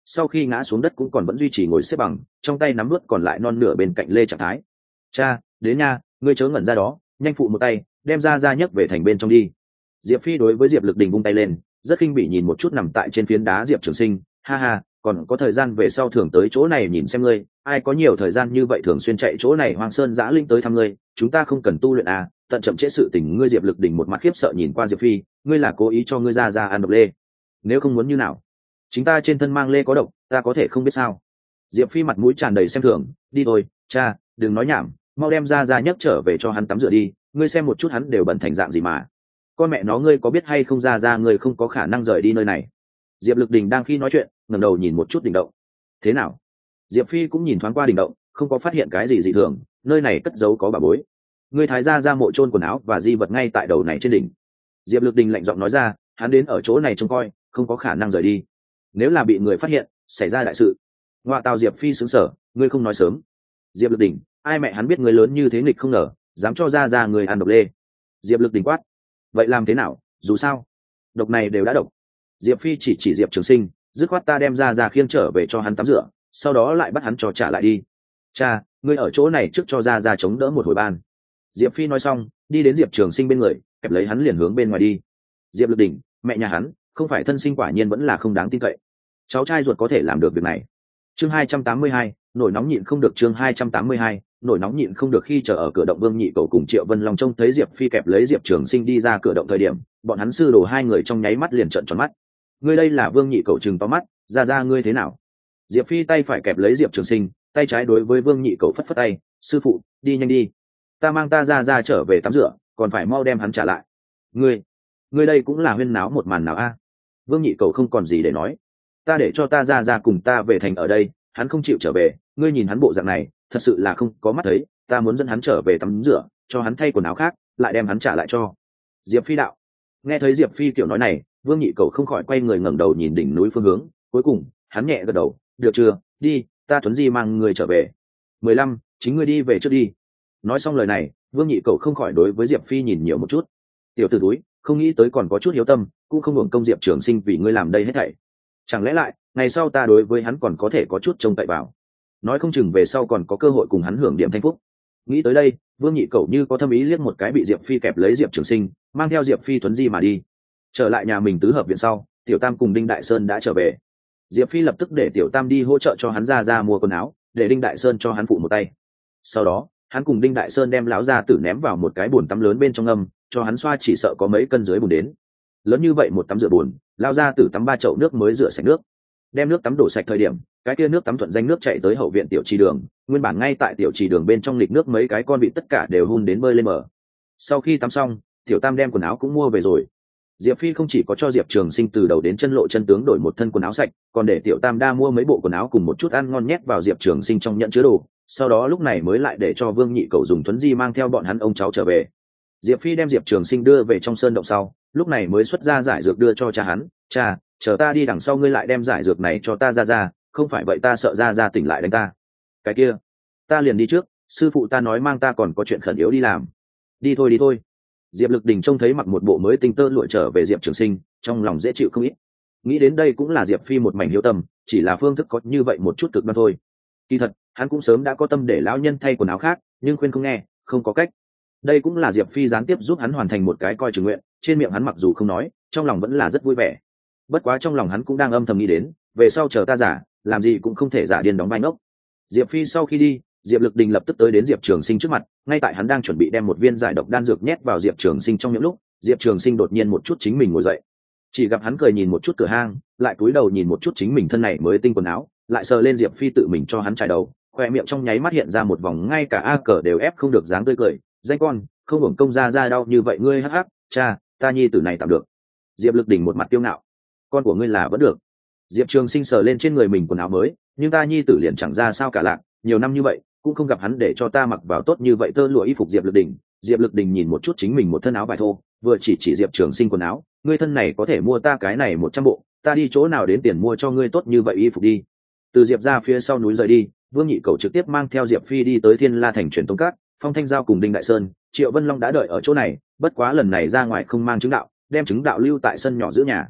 sau khi ngã xuống đất cũng còn vẫn duy trì ngồi xếp bằng, trong tay nắm vớt còn lại non nửa bên cạnh lê trạng thái. Cha, đến nha, ngươi chớ ngẩn ra đó, nhanh phụ một tay, đem ra ra nhấc về thành bên trong đi. Diệp Phi đối với Diệp Lực Đình vung tay lên, rất khinh bỉ nhìn một chút nằm tại trên phiến đá Diệp Trường Sinh, ha ha, còn có thời gian về sau thường tới chỗ này nhìn xem ngươi, ai có nhiều thời gian như vậy thường xuyên chạy chỗ này hoang sơn dã linh tới thăm ngươi, chúng ta không cần tu luyện à, tận chậm trễ sự tình. Ngươi Diệp Lực Đình một mặt khiếp sợ nhìn qua Diệp Phi, ngươi là cố ý cho ngươi ra ra ăn độc lê? Nếu không muốn như nào? Chính ta trên thân mang lê có độc, ta có thể không biết sao? Diệp Phi mặt mũi tràn đầy xem thường, đi thôi, cha, đừng nói nhảm, mau đem ra ra nhấc trở về cho hắn tắm rửa đi, ngươi xem một chút hắn đều bẩn thành dạng gì mà. Con mẹ nó, ngươi có biết hay không, ra ra ngươi không có khả năng rời đi nơi này. Diệp Lực Đình đang khi nói chuyện, ngẩng đầu nhìn một chút đỉnh động. Thế nào? Diệp Phi cũng nhìn thoáng qua đỉnh động, không có phát hiện cái gì dị thường, nơi này cất giấu có bà bối. Ngươi thái gia ra mộ chôn quần áo và di vật ngay tại đầu này trên đỉnh. Diệp Lực Đình lạnh giọng nói ra, hắn đến ở chỗ này trông coi, không có khả năng rời đi. Nếu là bị người phát hiện, xảy ra đại sự. Ngoại tào Diệp Phi sững sờ, ngươi không nói sớm. Diệp Lực Đình, ai mẹ hắn biết ngươi lớn như thế nghịch không ngờ, dám cho ra ra người ăn độc lê. Diệp Lực Đình quát, vậy làm thế nào, dù sao độc này đều đã độc. Diệp Phi chỉ chỉ Diệp Trường Sinh, dứt khoát ta đem ra ra khiêng trở về cho hắn tắm rửa, sau đó lại bắt hắn cho trả lại đi. Cha, ngươi ở chỗ này trước cho ra ra chống đỡ một hồi ban. Diệp Phi nói xong, đi đến Diệp Trường Sinh bên người, kẹp lấy hắn liền hướng bên ngoài đi. Diệp Lực Đình, mẹ nhà hắn không phải thân sinh, quả nhiên vẫn là không đáng tin cậy. Cháu trai ruột có thể làm được việc này. Chương hai trăm tám mươi hai, nổi nóng nhịn không được. Chương hai trăm tám mươi hai, nổi nóng nhịn không được. Khi chờ ở cửa động, Vương Nhị Cầu cùng Triệu Vân Long trông thấy Diệp Phi kẹp lấy Diệp Trường Sinh đi ra cửa động thời điểm, bọn hắn sư đồ hai người trong nháy mắt liền trợn tròn mắt. Ngươi đây là? Vương Nhị Cầu trừng to mắt, ra ra ngươi thế nào? Diệp Phi tay phải kẹp lấy Diệp Trường Sinh, tay trái đối với Vương Nhị Cầu phất phất tay, sư phụ, đi nhanh đi, ta mang ta ra ra trở về tắm rửa, còn phải mau đem hắn trả lại. Ngươi, ngươi đây cũng là huyên náo một màn nào a? Vương Nhị Cầu không còn gì để nói, ta để cho ta ra ra cùng ta về thành ở đây, hắn không chịu trở về, ngươi nhìn hắn bộ dạng này, thật sự là không có mắt thấy, ta muốn dẫn hắn trở về tắm rửa, cho hắn thay quần áo khác, lại đem hắn trả lại cho. Diệp Phi đạo. Nghe thấy Diệp Phi kiểu nói này, Vương Nhị Cầu không khỏi quay người ngẩng đầu nhìn đỉnh núi phương hướng, cuối cùng hắn nhẹ gật đầu, được chưa, đi, ta Tuấn Di mang người trở về. Mười lăm, chính ngươi đi về trước đi. Nói xong lời này, Vương Nhị Cầu không khỏi đối với Diệp Phi nhìn nhiều một chút. Tiểu tử túi, không nghĩ tới còn có chút hiếu tâm, cũng không hưởng công Diệp Trường Sinh vì ngươi làm đây hết thảy. Chẳng lẽ lại ngày sau ta đối với hắn còn có thể có chút trông cậy vào, nói không chừng về sau còn có cơ hội cùng hắn hưởng điểm thanh phúc. Nghĩ tới đây, Vương Nhị Cầu như có thâm ý liếc một cái bị Diệp Phi kẹp lấy Diệp Trường Sinh, mang theo Diệp Phi Tuấn Di mà đi. Trở lại nhà mình tứ hợp viện sau, Tiểu Tam cùng Đinh Đại Sơn đã trở về. Diệp Phi lập tức để Tiểu Tam đi hỗ trợ cho hắn ra ra mua quần áo, để Đinh Đại Sơn cho hắn phụ một tay. Sau đó hắn cùng Đinh Đại Sơn đem lão gia tử ném vào một cái bồn tắm lớn bên trong ngâm, cho hắn xoa, chỉ sợ có mấy cân dưới bồn đến. Lớn như vậy một tắm rửa bồn, lão gia tử tắm ba chậu nước mới rửa sạch nước. Đem nước tắm đổ sạch thời điểm, cái kia nước tắm thuận danh nước chạy tới hậu viện tiểu trì đường, nguyên bản ngay tại tiểu trì đường bên trong lịch nước mấy cái con vịt tất cả đều hun đến bơi lên bờ. Sau khi tắm xong, Tiểu Tam đem quần áo cũng mua về rồi. Diệp Phi không chỉ có cho Diệp Trường Sinh từ đầu đến chân lộ chân tướng đổi một thân quần áo sạch, còn để Tiểu Tam đa mua mấy bộ quần áo cùng một chút ăn ngon nhét vào Diệp Trường Sinh trong nhận chứa đồ, sau đó lúc này mới lại để cho Vương Nhị Cầu dùng Tuấn Di mang theo bọn hắn ông cháu trở về. Diệp Phi đem Diệp Trường Sinh đưa về trong sơn động sau, lúc này mới xuất ra giải dược đưa cho cha hắn, cha, chờ ta đi đằng sau ngươi lại đem giải dược này cho ta ra ra, không phải vậy ta sợ ra ra tỉnh lại đánh ta. Cái kia, ta liền đi trước, sư phụ ta nói mang ta còn có chuyện khẩn yếu đi làm. Đi thôi đi thôi. Diệp Lực Đình trông thấy mặc một bộ mới tinh tơ lụa trở về Diệp Trường Sinh, trong lòng dễ chịu không ít. Nghĩ đến đây cũng là Diệp Phi một mảnh hiếu tâm, chỉ là phương thức có như vậy một chút cực đoan thôi. Kỳ thật, hắn cũng sớm đã có tâm để lão nhân thay quần áo khác, nhưng khuyên không nghe, không có cách. Đây cũng là Diệp Phi gián tiếp giúp hắn hoàn thành một cái coi chừng nguyện, trên miệng hắn mặc dù không nói, trong lòng vẫn là rất vui vẻ. Bất quá trong lòng hắn cũng đang âm thầm nghĩ đến, về sau chờ ta giả, làm gì cũng không thể giả điên đóng vai ngốc. Diệp Phi sau khi đi, Diệp Lực Đình lập tức tới đến Diệp Trường Sinh trước mặt, ngay tại hắn đang chuẩn bị đem một viên giải độc đan dược nhét vào Diệp Trường Sinh trong những lúc, Diệp Trường Sinh đột nhiên một chút chính mình ngồi dậy. Chỉ gặp hắn cười nhìn một chút cửa hang, lại cúi đầu nhìn một chút chính mình thân này mới tinh quần áo, lại sờ lên Diệp Phi tự mình cho hắn trải đầu, khoe miệng trong nháy mắt hiện ra một vòng ngay cả a cờ đều ép không được dáng tươi cười, danh con, không hưởng công ra ra đau như vậy ngươi, hắc hắc, cha, ta nhi tử này tạm được. Diệp Lực Đình một mặt kiêu ngạo, con của ngươi là vẫn được. Diệp Trường Sinh sờ lên trên người mình quần áo mới, nhưng ta nhi tử liền chẳng ra sao cả lạc, nhiều năm như vậy cũng không gặp hắn để cho ta mặc vào tốt như vậy tơ lụa y phục. Diệp Lực Đình, Diệp Lực Đình nhìn một chút chính mình một thân áo vải thô, vừa chỉ chỉ Diệp Trường Sinh quần áo, ngươi thân này có thể mua ta cái này một trăm bộ, ta đi chỗ nào đến tiền mua cho ngươi tốt như vậy y phục đi. Từ Diệp ra phía sau núi rời đi, Vương Nhị Cầu trực tiếp mang theo Diệp Phi đi tới Thiên La thành truyền tống các, Phong Thanh Giao cùng Đinh Đại Sơn, Triệu Vân Long đã đợi ở chỗ này, bất quá lần này ra ngoài không mang chứng đạo, đem chứng đạo lưu tại sân nhỏ giữ nhà.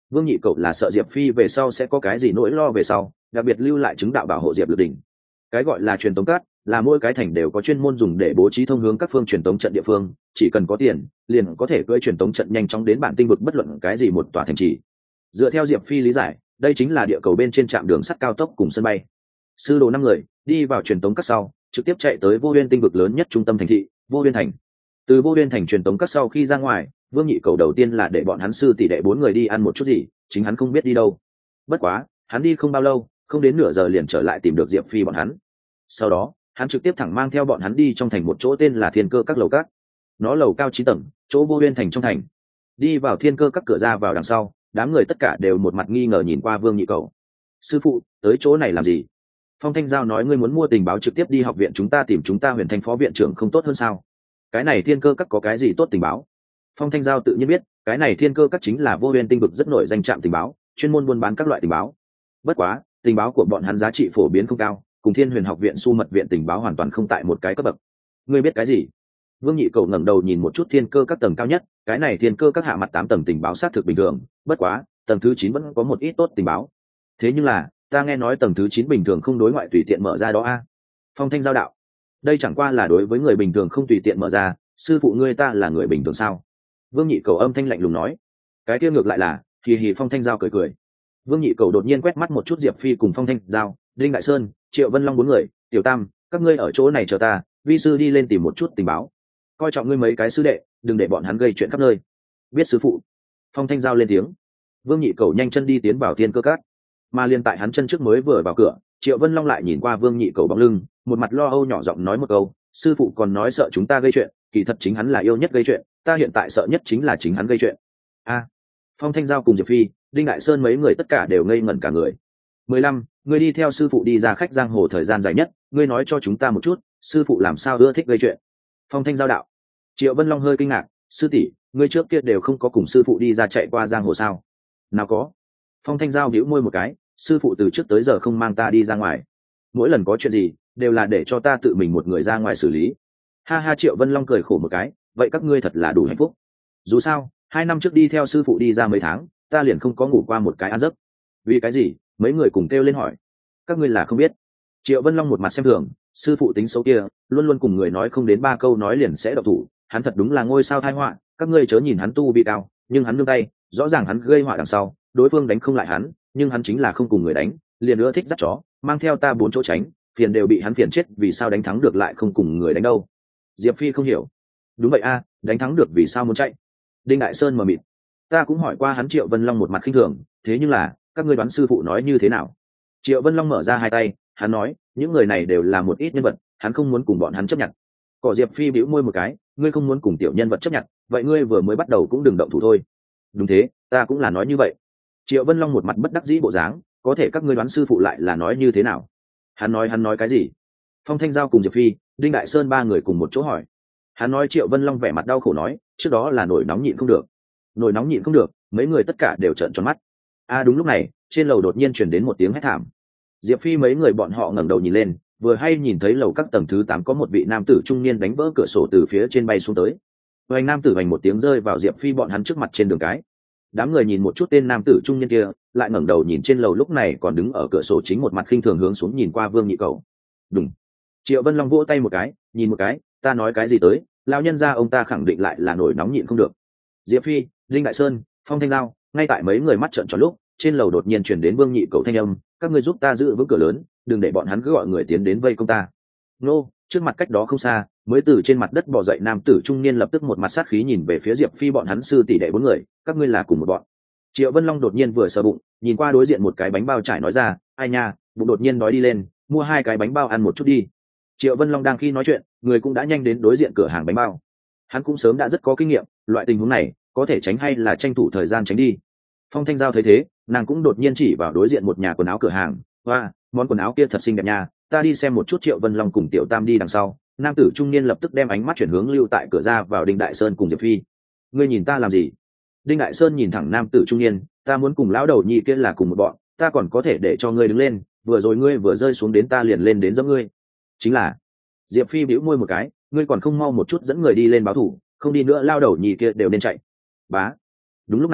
Vương Nhị Cậu là sợ Diệp Phi về sau sẽ có cái gì nỗi lo về sau, đặc biệt lưu lại chứng đạo bảo hộ Diệp Lực Đỉnh. Cái gọi là truyền tống cát là mỗi cái thành đều có chuyên môn dùng để bố trí thông hướng các phương truyền tống trận địa phương, chỉ cần có tiền liền có thể cưỡi truyền tống trận nhanh chóng đến bản tinh vực bất luận cái gì một tòa thành trì. Dựa theo Diệp Phi lý giải, đây chính là địa cầu bên trên trạm đường sắt cao tốc cùng sân bay. Sư đồ năm người đi vào truyền tống các sau, trực tiếp chạy tới Vô Huyên tinh vực lớn nhất trung tâm thành thị, Vô Huyên thành. Từ Vô Huyên thành truyền tống các sau khi ra ngoài, Vương Nhị Cầu đầu tiên là để bọn hắn sư tỷ đệ bốn người đi ăn một chút gì, chính hắn không biết đi đâu. Bất quá, hắn đi không bao lâu, không đến nửa giờ liền trở lại tìm được Diệp Phi bọn hắn. Sau đó, hắn trực tiếp thẳng mang theo bọn hắn đi trong thành một chỗ tên là Thiên Cơ các lầu các. Nó lầu cao chín tầng, chỗ Vô Huyên thành trong thành. Đi vào Thiên Cơ các cửa ra vào đằng sau, đám người tất cả đều một mặt nghi ngờ nhìn qua Vương Nhị Cầu. Sư phụ, tới chỗ này làm gì? Phong Thanh Giao nói ngươi muốn mua tình báo trực tiếp đi học viện chúng ta tìm chúng ta Huyền Thanh phó viện trưởng không tốt hơn sao? Cái này Thiên Cơ các có cái gì tốt tình báo? Phong Thanh Giao tự nhiên biết, cái này Thiên Cơ các chính là Vô Huyên tinh vực rất nổi danh trạm tình báo, chuyên môn buôn bán các loại tình báo. Bất quá, tình báo của bọn hắn giá trị phổ biến không cao, cùng Thiên Huyền học viện su mật viện tình báo hoàn toàn không tại một cái cấp bậc. Ngươi biết cái gì? Vương Nhị Cầu ngẩng đầu nhìn một chút Thiên Cơ các tầng cao nhất, cái này Thiên Cơ các hạ mặt tám tầng tình báo xác thực bình thường, bất quá, tầng thứ chín vẫn có một ít tốt tình báo. Thế nhưng là, ta nghe nói tầng thứ chín bình thường không đối ngoại tùy tiện mở ra đó a. Phong Thanh Giao đạo, đây chẳng qua là đối với người bình thường không tùy tiện mở ra, sư phụ ngươi ta là người bình thường sao? Vương Nhị Cầu âm thanh lạnh lùng nói, cái kia ngược lại là, hì hì. Phong Thanh Giao cười cười. Vương Nhị Cầu đột nhiên quét mắt một chút Diệp Phi cùng Phong Thanh Giao, Đinh Đại Sơn, Triệu Vân Long bốn người, Tiểu Tam, các ngươi ở chỗ này chờ ta, vi sư đi lên tìm một chút tình báo. Coi trọng ngươi mấy cái sư đệ, đừng để bọn hắn gây chuyện khắp nơi. Biết sư phụ. Phong Thanh Giao lên tiếng. Vương Nhị Cầu nhanh chân đi tiến vào Thiên Cơ các, mà liên tại hắn chân trước mới vừa vào cửa, Triệu Vân Long lại nhìn qua Vương Nhị Cầu bóng lưng, một mặt lo âu nhỏ giọng nói một câu, sư phụ còn nói sợ chúng ta gây chuyện, kỳ thật chính hắn là yêu nhất gây chuyện, ta hiện tại sợ nhất chính là chính hắn gây chuyện. A. Phong Thanh Giao cùng Diệp Phi, Đinh Đại Sơn mấy người tất cả đều ngây ngẩn cả người. Mười lăm, ngươi đi theo sư phụ đi ra khách giang hồ thời gian dài nhất, ngươi nói cho chúng ta một chút, sư phụ làm sao ưa thích gây chuyện? Phong Thanh Giao đạo. Triệu Vân Long hơi kinh ngạc, sư tỷ, ngươi trước kia đều không có cùng sư phụ đi ra chạy qua giang hồ sao? Nào có. Phong Thanh Giao bĩu môi một cái, sư phụ từ trước tới giờ không mang ta đi ra ngoài, mỗi lần có chuyện gì đều là để cho ta tự mình một người ra ngoài xử lý. Ha ha. Triệu Vân Long cười khổ một cái, vậy các ngươi thật là đủ hạnh phúc. Dù sao, hai năm trước đi theo sư phụ đi ra mấy tháng, ta liền không có ngủ qua một cái ăn giấc. Vì cái gì? Mấy người cùng kêu lên hỏi. Các ngươi là không biết. Triệu Vân Long một mặt xem thường, sư phụ tính xấu kia, luôn luôn cùng người nói không đến ba câu nói liền sẽ độc thủ, hắn thật đúng là ngôi sao tai họa, các ngươi chớ nhìn hắn tu vi cao, nhưng hắn nương tay, rõ ràng hắn gây họa đằng sau, đối phương đánh không lại hắn, nhưng hắn chính là không cùng người đánh, liền nữa thích dắt chó, mang theo ta bốn chỗ tránh, phiền đều bị hắn phiền chết, vì sao đánh thắng được lại không cùng người đánh đâu? Diệp Phi không hiểu. Đúng vậy a, đánh thắng được vì sao muốn chạy? Đinh Đại Sơn mờ mịt. Ta cũng hỏi qua hắn. Triệu Vân Long một mặt khinh thường, thế nhưng là, các ngươi đoán sư phụ nói như thế nào? Triệu Vân Long mở ra hai tay, hắn nói, những người này đều là một ít nhân vật, hắn không muốn cùng bọn hắn chấp nhận. Cỏ Diệp Phi bĩu môi một cái, ngươi không muốn cùng tiểu nhân vật chấp nhận, vậy ngươi vừa mới bắt đầu cũng đừng động thủ thôi. Đúng thế, ta cũng là nói như vậy. Triệu Vân Long một mặt bất đắc dĩ bộ dáng, có thể các ngươi đoán sư phụ lại là nói như thế nào? Hắn nói hắn nói cái gì? Phong Thanh Giao cùng Diệp Phi, Đinh Đại Sơn ba người cùng một chỗ hỏi. Hắn nói Triệu Vân Long vẻ mặt đau khổ nói, trước đó là nổi nóng nhịn không được. Nổi nóng nhịn không được, mấy người tất cả đều trợn tròn mắt. A à, đúng lúc này, trên lầu đột nhiên truyền đến một tiếng hét thảm. Diệp Phi mấy người bọn họ ngẩng đầu nhìn lên, vừa hay nhìn thấy lầu các tầng thứ tám có một vị nam tử trung niên đánh vỡ cửa sổ từ phía trên bay xuống tới. Hoành nam tử hoành một tiếng rơi vào Diệp Phi bọn hắn trước mặt trên đường cái. Đám người nhìn một chút tên nam tử trung niên kia, lại ngẩng đầu nhìn trên lầu lúc này còn đứng ở cửa sổ chính một mặt khinh thường hướng xuống nhìn qua Vương Nhị Cầu. Đúng. Triệu Vân Long vỗ tay một cái, nhìn một cái, ta nói cái gì tới, lão nhân gia ông ta khẳng định lại là nổi nóng nhịn không được. Diệp Phi, Linh Đại Sơn, Phong Thanh Giao, ngay tại mấy người mắt trợn tròn lúc, trên lầu đột nhiên truyền đến Vương Nhị Cầu thanh âm, các ngươi giúp ta giữ vững cửa lớn, đừng để bọn hắn cứ gọi người tiến đến vây công ta. Nô, trước mặt cách đó không xa, mới từ trên mặt đất bò dậy nam tử trung niên lập tức một mặt sát khí nhìn về phía Diệp Phi bọn hắn sư tỷ đệ bốn người, các ngươi là cùng một bọn. Triệu Vân Long đột nhiên vừa sờ bụng, nhìn qua đối diện một cái bánh bao trải nói ra, ai nha, bụng đột nhiên nói đi lên, mua hai cái bánh bao ăn một chút đi. Triệu Vân Long đang khi nói chuyện, người cũng đã nhanh đến đối diện cửa hàng bánh bao. Hắn cũng sớm đã rất có kinh nghiệm, loại tình huống này có thể tránh hay là tranh thủ thời gian tránh đi. Phong Thanh Giao thấy thế, nàng cũng đột nhiên chỉ vào đối diện một nhà quần áo cửa hàng, hoa, món quần áo kia thật xinh đẹp nha, ta đi xem một chút. Triệu Vân Long cùng Tiểu Tam đi đằng sau, nam tử trung niên lập tức đem ánh mắt chuyển hướng lưu tại cửa ra vào Đinh Đại Sơn cùng Diệp Phi. Ngươi nhìn ta làm gì? Đinh Đại Sơn nhìn thẳng nam tử trung niên, ta muốn cùng lão đầu nhị kia là cùng một bọn, ta còn có thể để cho ngươi đứng lên, vừa rồi ngươi vừa rơi xuống đến ta liền lên đến giẫm ngươi. Chính là. Diệp Phi bĩu môi một cái, ngươi còn không mau một chút dẫn người đi lên báo thủ, không đi nữa lao đầu nhị kia đều nên chạy. Bá. Đúng lúc này,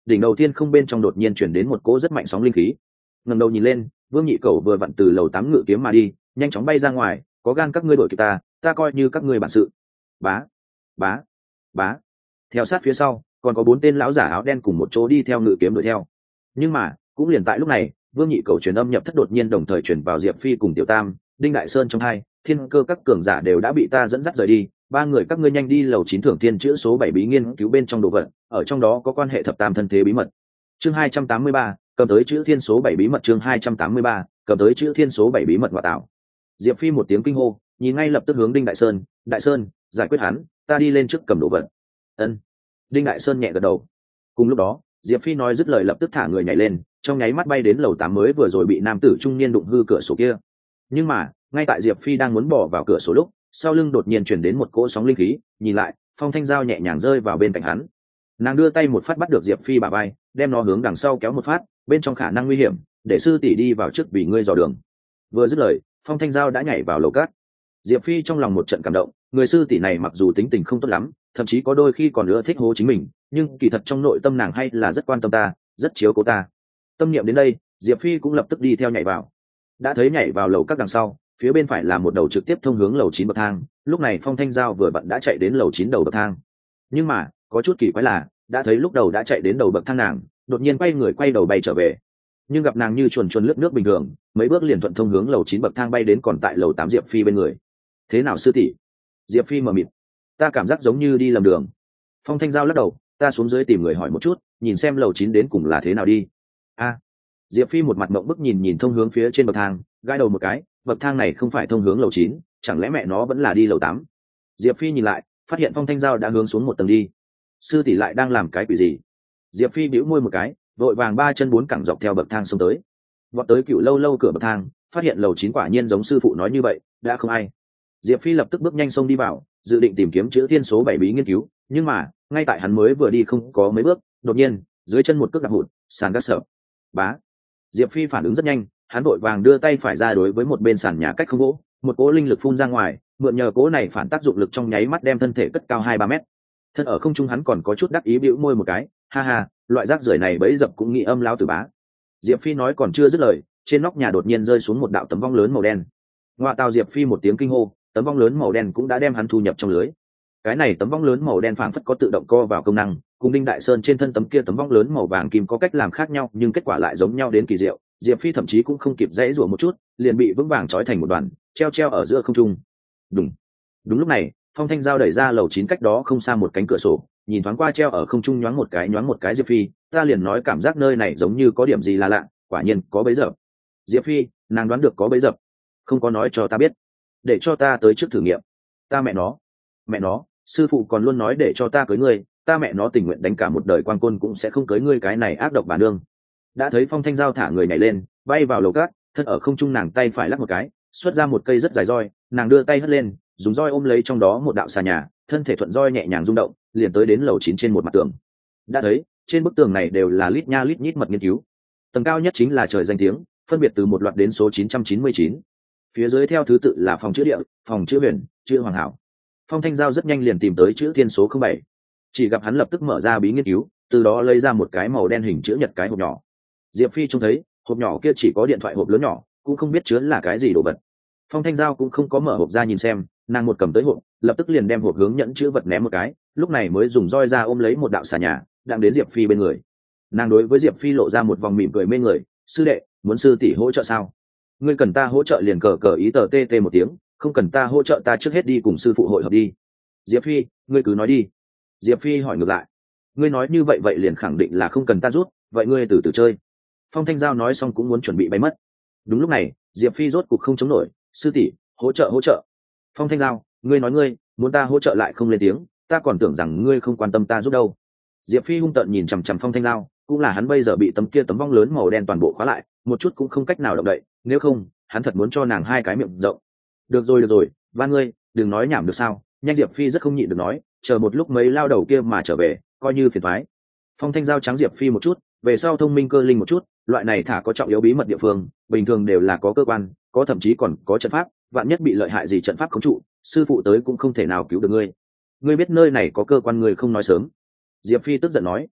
đỉnh đầu tiên không bên trong đột nhiên chuyển đến một cỗ rất mạnh sóng linh khí. Ngẩng đầu nhìn lên, Vương Nhị Cẩu vừa vặn từ lầu tám ngự kiếm mà đi, nhanh chóng bay ra ngoài, có gan các ngươi đuổi kịp ta, ta coi như các ngươi bản sự. Bá, bá, bá. Theo sát phía sau, còn có bốn tên lão giả áo đen cùng một chỗ đi theo ngự kiếm đuổi theo. Nhưng mà, cũng liền tại lúc này, Vương Nhị Cẩu truyền âm nhập thất đột nhiên đồng thời truyền vào Diệp Phi cùng Tiểu Tam, Đinh Đại Sơn trong hai, thiên cơ các cường giả đều đã bị ta dẫn dắt rời đi, ba người các ngươi nhanh đi lầu chín thưởng thiên chữ số bảy bí nghiên cứu bên trong đồ vật, ở trong đó có quan hệ thập tam thân thế bí mật. Chương hai trăm tám mươi ba, cầm tới chữ thiên số bảy bí mật. Chương hai trăm tám mươi ba, cầm tới chữ thiên số bảy bí mật. Ngoại tạo. Diệp Phi một tiếng kinh hô, nhìn ngay lập tức hướng Đinh Đại Sơn, Đại Sơn, giải quyết hắn, ta đi lên trước cầm đồ vật. Ân. Đinh Đại Sơn nhẹ gật đầu. Cùng lúc đó, Diệp Phi nói dứt lời lập tức thả người nhảy lên, trong nháy mắt bay đến lầu tám mới vừa rồi bị nam tử trung niên đụng hư cửa sổ kia. Nhưng mà, ngay tại Diệp Phi đang muốn bỏ vào cửa sổ lúc, sau lưng đột nhiên chuyển đến một cỗ sóng linh khí, nhìn lại, Phong Thanh Giao nhẹ nhàng rơi vào bên cạnh hắn. Nàng đưa tay một phát bắt được Diệp Phi bả vai, đem nó hướng đằng sau kéo một phát, bên trong khả năng nguy hiểm, để sư tỷ đi vào trước vì ngươi dò đường. Vừa dứt lời, Phong Thanh Giao đã nhảy vào lầu cát. Diệp Phi trong lòng một trận cảm động, người sư tỷ này mặc dù tính tình không tốt lắm, thậm chí có đôi khi còn nữa thích hố chính mình, nhưng kỳ thật trong nội tâm nàng hay là rất quan tâm ta, rất chiếu cố ta. Tâm niệm đến đây, Diệp Phi cũng lập tức đi theo nhảy vào. Đã thấy nhảy vào lầu các đằng sau, phía bên phải là một đầu trực tiếp thông hướng lầu chín bậc thang, lúc này Phong Thanh Giao vừa vặn đã chạy đến lầu chín đầu bậc thang. Nhưng mà, có chút kỳ quái là, đã thấy lúc đầu đã chạy đến đầu bậc thang nàng, đột nhiên quay người quay đầu bay trở về. Nhưng gặp nàng như chuồn chuồn lướt nước bình thường, mấy bước liền thuận thông hướng lầu chín bậc thang bay đến còn tại lầu tám Diệp Phi bên người. Thế nào sư tỷ? Diệp Phi mở mịt. Ta cảm giác giống như đi lầm đường. Phong Thanh Giao lắc đầu, ta xuống dưới tìm người hỏi một chút, nhìn xem lầu chín đến cùng là thế nào đi. A. Diệp Phi một mặt mộng bức nhìn nhìn thông hướng phía trên bậc thang, gãi đầu một cái, bậc thang này không phải thông hướng lầu chín, chẳng lẽ mẹ nó vẫn là đi lầu tám? Diệp Phi nhìn lại, phát hiện Phong Thanh Giao đã hướng xuống một tầng đi. Sư tỷ lại đang làm cái quỷ gì? Diệp Phi bĩu môi một cái, vội vàng ba chân bốn cẳng dọc theo bậc thang xông tới. Vọt tới Cựu Lâu lâu cửa bậc thang, phát hiện lầu chín quả nhiên giống sư phụ nói như vậy, đã không ai. Diệp Phi lập tức bước nhanh xông đi vào, dự định tìm kiếm chữ thiên số bảy bí nghiên cứu, nhưng mà, ngay tại hắn mới vừa đi không có mấy bước, đột nhiên, dưới chân một cước đạp hụt, sàn gác sập. Bá. Diệp Phi phản ứng rất nhanh, hắn vội vàng đưa tay phải ra đối với một bên sàn nhà cách không gỗ, một cỗ linh lực phun ra ngoài, mượn nhờ cỗ này phản tác dụng lực trong nháy mắt đem thân thể cất cao hai ba mét. Thân ở không trung hắn còn có chút đắc ý bĩu môi một cái, ha ha, loại rác rưởi này bấy dập cũng nghĩ âm lao tử bá. Diệp Phi nói còn chưa dứt lời, trên nóc nhà đột nhiên rơi xuống một đạo tấm vong lớn màu đen. Ngoại tào Diệp Phi một tiếng kinh hô, tấm vong lớn màu đen cũng đã đem hắn thu nhập trong lưới. Cái này tấm vong lớn màu đen phảng phất có tự động co vào công năng, cùng Đinh Đại Sơn trên thân tấm kia tấm vong lớn màu vàng kim có cách làm khác nhau, nhưng kết quả lại giống nhau đến kỳ diệu. Diệp Phi thậm chí cũng không kịp dãy rủa một chút, liền bị vững vàng trói thành một đoàn, treo treo ở giữa không trung. Đúng. Đúng lúc này, Phong Thanh Giao đẩy ra lầu chín cách đó không xa một cánh cửa sổ, nhìn thoáng qua treo ở không trung nhoáng một cái nhoáng một cái Diệp Phi, ta liền nói cảm giác nơi này giống như có điểm gì là lạ, quả nhiên có bẫy dập. Diệp Phi, nàng đoán được có bẫy dập, không có nói cho ta biết, để cho ta tới trước thử nghiệm. Ta mẹ nó, mẹ nó, sư phụ còn luôn nói để cho ta cưới ngươi, ta mẹ nó tình nguyện đánh cả một đời quan côn cũng sẽ không cưới ngươi cái này ác độc bà nương. Đã thấy Phong Thanh Giao thả người nhảy lên, bay vào lầu cát, thân ở không trung nàng tay phải lắc một cái, xuất ra một cây rất dài roi, nàng đưa tay hất lên, dùng roi ôm lấy trong đó một đạo xà nhà, thân thể thuận roi nhẹ nhàng rung động, liền tới đến lầu chín trên một mặt tường. Đã thấy, trên bức tường này đều là lít nha lít nhít mật nghiên cứu. Tầng cao nhất chính là trời danh tiếng, phân biệt từ một loạt đến số chín trăm chín mươi chín. Phía dưới theo thứ tự là phòng chữ địa, phòng chữ huyền, chữ hoàng hảo. Phong Thanh Giao rất nhanh liền tìm tới chữ thiên số không bảy. Chỉ gặp hắn lập tức mở ra bí nghiên cứu, từ đó lấy ra một cái màu đen hình chữ nhật cái hộp nhỏ. Diệp Phi trông thấy, hộp nhỏ kia chỉ có điện thoại hộp lớn nhỏ, cũng không biết chứa là cái gì đồ vật. Phong Thanh Giao cũng không có mở hộp ra nhìn xem, nàng một cầm tới hộp, lập tức liền đem hộp hướng nhẫn chữ vật ném một cái, lúc này mới dùng roi ra ôm lấy một đạo xà nhà, đang đến Diệp Phi bên người. Nàng đối với Diệp Phi lộ ra một vòng mỉm cười mê người, sư đệ, muốn sư tỷ hỗ trợ sao? Ngươi cần ta hỗ trợ liền cờ cờ ý tờ tê tê một tiếng, không cần ta hỗ trợ ta trước hết đi cùng sư phụ hội hợp đi. Diệp Phi, ngươi cứ nói đi. Diệp Phi hỏi ngược lại. Ngươi nói như vậy vậy liền khẳng định là không cần ta rút, vậy ngươi từ từ chơi. Phong Thanh Giao nói xong cũng muốn chuẩn bị bay mất. Đúng lúc này, Diệp Phi rốt cục không chống nổi, sư tỷ, hỗ trợ hỗ trợ. Phong Thanh Giao, ngươi nói ngươi muốn ta hỗ trợ lại không lên tiếng, ta còn tưởng rằng ngươi không quan tâm ta giúp đâu. Diệp Phi hung tợn nhìn chằm chằm Phong Thanh Giao, cũng là hắn bây giờ bị tấm kia tấm vong lớn màu đen toàn bộ khóa lại, một chút cũng không cách nào động đậy, nếu không, hắn thật muốn cho nàng hai cái miệng rộng. Được rồi được rồi, van ngươi, đừng nói nhảm được sao? Nhanh. Diệp Phi rất không nhịn được nói, chờ một lúc mấy lao đầu kia mà trở về, coi như phiền toái. Phong Thanh Giao trắng Diệp Phi một chút, về sau thông minh cơ linh một chút, loại này thả có trọng yếu bí mật địa phương, bình thường đều là có cơ quan, có thậm chí còn có trận pháp, vạn nhất bị lợi hại gì trận pháp khống trụ, sư phụ tới cũng không thể nào cứu được ngươi. Ngươi biết nơi này có cơ quan ngươi không nói sớm. Diệp Phi tức giận nói.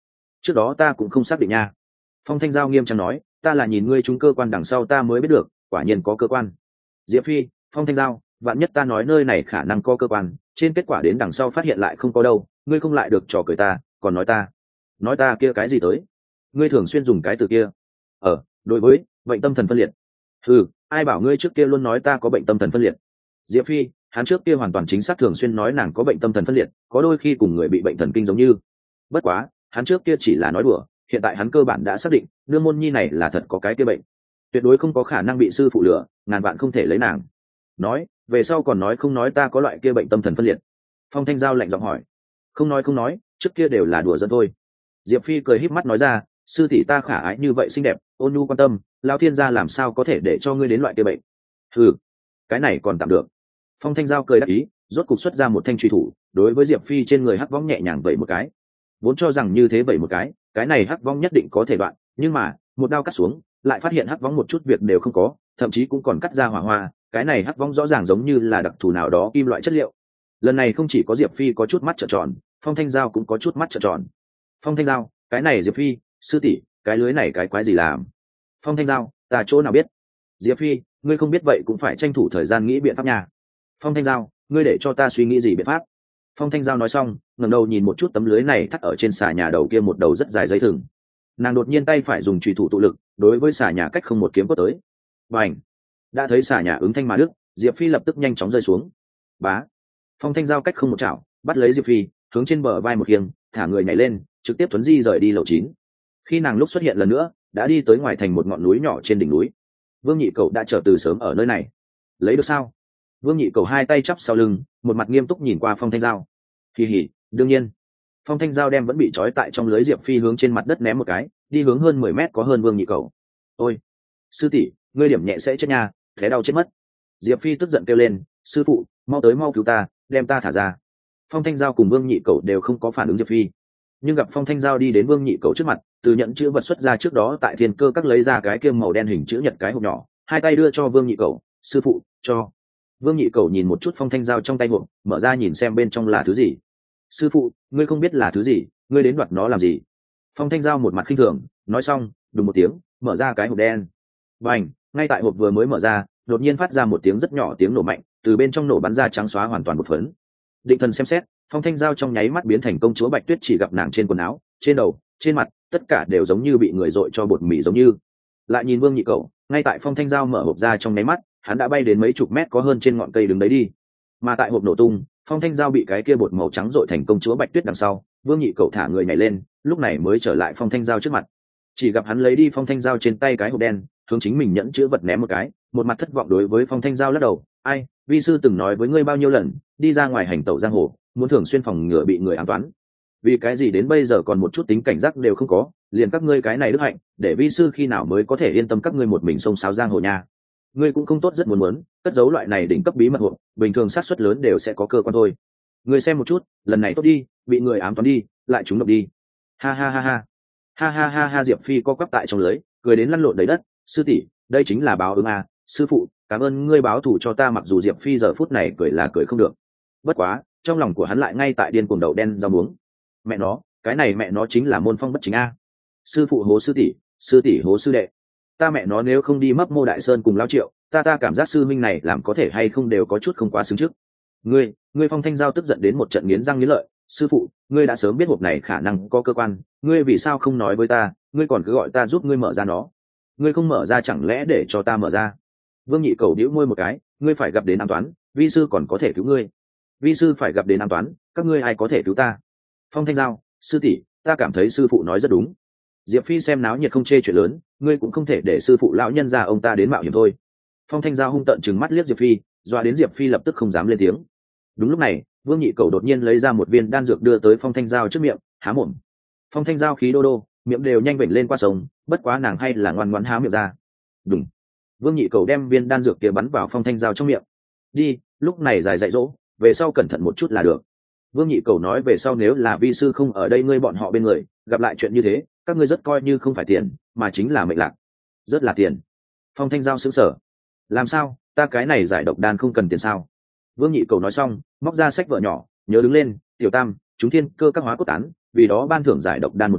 trước đó ta cũng không xác định nha. Phong Thanh Giao nghiêm trang nói, ta là nhìn ngươi trúng cơ quan đằng sau ta mới biết được, quả nhiên có cơ quan. Diệp Phi, Phong Thanh Giao, vạn nhất ta nói nơi này khả năng có cơ quan, trên kết quả đến đằng sau phát hiện lại không có đâu, ngươi không lại được trò cười ta, còn nói ta nói ta kia cái gì tới? Ngươi thường xuyên dùng cái từ kia. Ờ, đối với bệnh tâm thần phân liệt. Ừ, ai bảo ngươi trước kia luôn nói ta có bệnh tâm thần phân liệt? Diệp Phi, hắn trước kia hoàn toàn chính xác thường xuyên nói nàng có bệnh tâm thần phân liệt, có đôi khi cùng người bị bệnh thần kinh giống như. Bất quá, hắn trước kia chỉ là nói đùa, hiện tại hắn cơ bản đã xác định, nương môn nhi này là thật có cái kia bệnh, tuyệt đối không có khả năng bị sư phụ lừa, ngàn vạn không thể lấy nàng. Nói, về sau còn nói không nói ta có loại kia bệnh tâm thần phân liệt. Phong Thanh Giao lạnh giọng hỏi. Không nói không nói, trước kia đều là đùa dân thôi. Diệp Phi cười híp mắt nói ra, sư tỷ ta khả ái như vậy xinh đẹp, ôn nhu quan tâm, lão thiên gia làm sao có thể để cho ngươi đến loại kia bệnh? Ừ, cái này còn tạm được. Phong Thanh Giao cười đáp ý, rốt cục xuất ra một thanh truy thủ, đối với Diệp Phi trên người hắc vong nhẹ nhàng vẩy một cái. Vốn cho rằng như thế vẩy một cái, cái này hắc vong nhất định có thể đoạn, nhưng mà một đao cắt xuống, lại phát hiện hắc vong một chút việc đều không có, thậm chí cũng còn cắt ra hỏa hoa. Cái này hắc vong rõ ràng giống như là đặc thù nào đó kim loại chất liệu. Lần này không chỉ có Diệp Phi có chút mắt trợn tròn, Phong Thanh Giao cũng có chút mắt trợn tròn. Phong Thanh Giao, cái này Diệp Phi, sư tỷ, cái lưới này cái quái gì làm? Phong Thanh Giao, ta chỗ nào biết? Diệp Phi, ngươi không biết vậy cũng phải tranh thủ thời gian nghĩ biện pháp nha. Phong Thanh Giao, ngươi để cho ta suy nghĩ gì biện pháp? Phong Thanh Giao nói xong, ngẩng đầu nhìn một chút tấm lưới này thắt ở trên xà nhà đầu kia một đầu rất dài dây thừng. Nàng đột nhiên tay phải dùng chùy thủ tụ lực, đối với xà nhà cách không một kiếm quất tới. Bành! Đã thấy xà nhà ứng thanh mà đứt, Diệp Phi lập tức nhanh chóng rơi xuống. Bá! Phong Thanh Giao cách không một chảo, bắt lấy Diệp Phi, hướng trên bờ vai một khiêng, thả người nhảy lên, trực tiếp thuấn di rời đi lầu chín. Khi nàng lúc xuất hiện lần nữa, đã đi tới ngoài thành một ngọn núi nhỏ trên đỉnh núi. Vương Nhị Cầu đã chờ từ sớm ở nơi này. Lấy được sao? Vương Nhị Cầu hai tay chắp sau lưng, một mặt nghiêm túc nhìn qua Phong Thanh Giao. Kỳ hỉ, đương nhiên. Phong Thanh Giao đem vẫn bị trói tại trong lưới Diệp Phi hướng trên mặt đất ném một cái, đi hướng hơn mười mét có hơn Vương Nhị Cầu. Ôi, sư tỷ, ngươi điểm nhẹ sẽ chết nha, thế đau chết mất. Diệp Phi tức giận kêu lên, sư phụ, mau tới mau cứu ta, đem ta thả ra. Phong Thanh Giao cùng Vương Nhị Cầu đều không có phản ứng Diệp Phi, nhưng gặp Phong Thanh Giao đi đến Vương Nhị Cầu trước mặt, từ nhận chữ vật xuất ra trước đó tại Thiên Cơ các lấy ra cái kiêm màu đen hình chữ nhật cái hộp nhỏ, hai tay đưa cho Vương Nhị Cầu, sư phụ, cho. Vương Nhị Cầu nhìn một chút Phong Thanh Giao trong tay hộp, mở ra nhìn xem bên trong là thứ gì. Sư phụ, ngươi không biết là thứ gì, ngươi đến đoạt nó làm gì? Phong Thanh Giao một mặt khinh thường, nói xong, đùng một tiếng, mở ra cái hộp đen. Bành, ngay tại hộp vừa mới mở ra, đột nhiên phát ra một tiếng rất nhỏ tiếng nổ mạnh, từ bên trong nổ bắn ra trắng xóa hoàn toàn một phấn. Định thần xem xét, Phong Thanh Giao trong nháy mắt biến thành công chúa Bạch Tuyết, chỉ gặp nàng trên quần áo, trên đầu, trên mặt, tất cả đều giống như bị người dội cho bột mì giống như. Lại nhìn Vương Nhị Cầu, ngay tại Phong Thanh Giao mở hộp ra trong nháy mắt, hắn đã bay đến mấy chục mét có hơn trên ngọn cây đứng đấy đi. Mà tại hộp nổ tung, Phong Thanh Giao bị cái kia bột màu trắng dội thành công chúa Bạch Tuyết đằng sau, Vương Nhị Cầu thả người nhảy lên, lúc này mới trở lại Phong Thanh Giao trước mặt. Chỉ gặp hắn lấy đi Phong Thanh Giao trên tay cái hộp đen, hướng chính mình nhẫn chữ vật ném một cái, một mặt thất vọng đối với Phong Thanh Giao lắc đầu, ai, vi sư từng nói với ngươi bao nhiêu lần, đi ra ngoài hành tẩu giang hồ, muốn thường xuyên phòng ngừa bị người ám toán. Vì cái gì đến bây giờ còn một chút tính cảnh giác đều không có, liền các ngươi cái này đức hạnh, để vi sư khi nào mới có thể yên tâm các ngươi một mình xông xáo giang hồ nha. Ngươi cũng không tốt rất muốn muốn, cất giấu loại này đỉnh cấp bí mật hộp, bình thường xác suất lớn đều sẽ có cơ quan thôi. Ngươi xem một chút, lần này tốt đi, bị người ám toán đi, lại trúng độc đi. Ha ha ha ha. Ha ha ha ha Diệp Phi co quắp tại trong lưới, cười đến lăn lộn đầy đất, sư tỷ, đây chính là báo ứng à, sư phụ, cảm ơn ngươi báo thù cho ta. Mặc dù Diệp Phi giờ phút này cười là cười không được, bất quá trong lòng của hắn lại ngay tại điên cuồng đầu đen rau muống. Mẹ nó, cái này mẹ nó chính là môn phong bất chính a. Sư phụ hố sư tỷ, sư tỷ hố sư đệ. Ta mẹ nó nếu không đi mấp mô đại sơn cùng lao triệu, ta ta cảm giác sư minh này làm có thể hay không đều có chút không quá xứng trước. Ngươi, ngươi Phong Thanh Giao tức giận đến một trận nghiến răng nghiến lợi, sư phụ, ngươi đã sớm biết hộp này khả năng có cơ quan, ngươi vì sao không nói với ta, ngươi còn cứ gọi ta giúp ngươi mở ra nó. Ngươi không mở ra chẳng lẽ để cho ta mở ra? Vương Nhị Cầu đĩu môi một cái, ngươi phải gặp đến an toán, vi sư còn có thể cứu ngươi. Vi sư phải gặp đến an toán, các ngươi ai có thể cứu ta? Phong Thanh Giao, sư tỷ, ta cảm thấy sư phụ nói rất đúng. Diệp Phi xem náo nhiệt không chê chuyện lớn, ngươi cũng không thể để sư phụ lão nhân gia ông ta đến mạo hiểm thôi. Phong Thanh Giao hung tợn trừng mắt liếc Diệp Phi, dọa đến Diệp Phi lập tức không dám lên tiếng. Đúng lúc này, Vương Nhị Cầu đột nhiên lấy ra một viên đan dược đưa tới Phong Thanh Giao trước miệng, há mồm. Phong Thanh Giao khí đô đô, miệng đều nhanh vểnh lên qua sông, bất quá nàng hay là ngoan ngoãn há miệng ra. Đúng. Vương Nhị Cầu đem viên đan dược kia bắn vào Phong Thanh Giao trong miệng. Đi, lúc này dài dạy dỗ, về sau cẩn thận một chút là được. Vương Nhị Cầu nói về sau nếu là vi sư không ở đây ngươi bọn họ bên người, gặp lại chuyện như thế, các ngươi rất coi như không phải tiền, mà chính là mệnh lạc. Rất là tiền. Phong Thanh Giao sững sờ. Làm sao, ta cái này giải độc đan không cần tiền sao? Vương Nhị Cầu nói xong, móc ra sách vở nhỏ, nhớ đứng lên, tiểu tam, chúng thiên cơ các hóa cốt tán, vì đó ban thưởng giải độc đan một viên,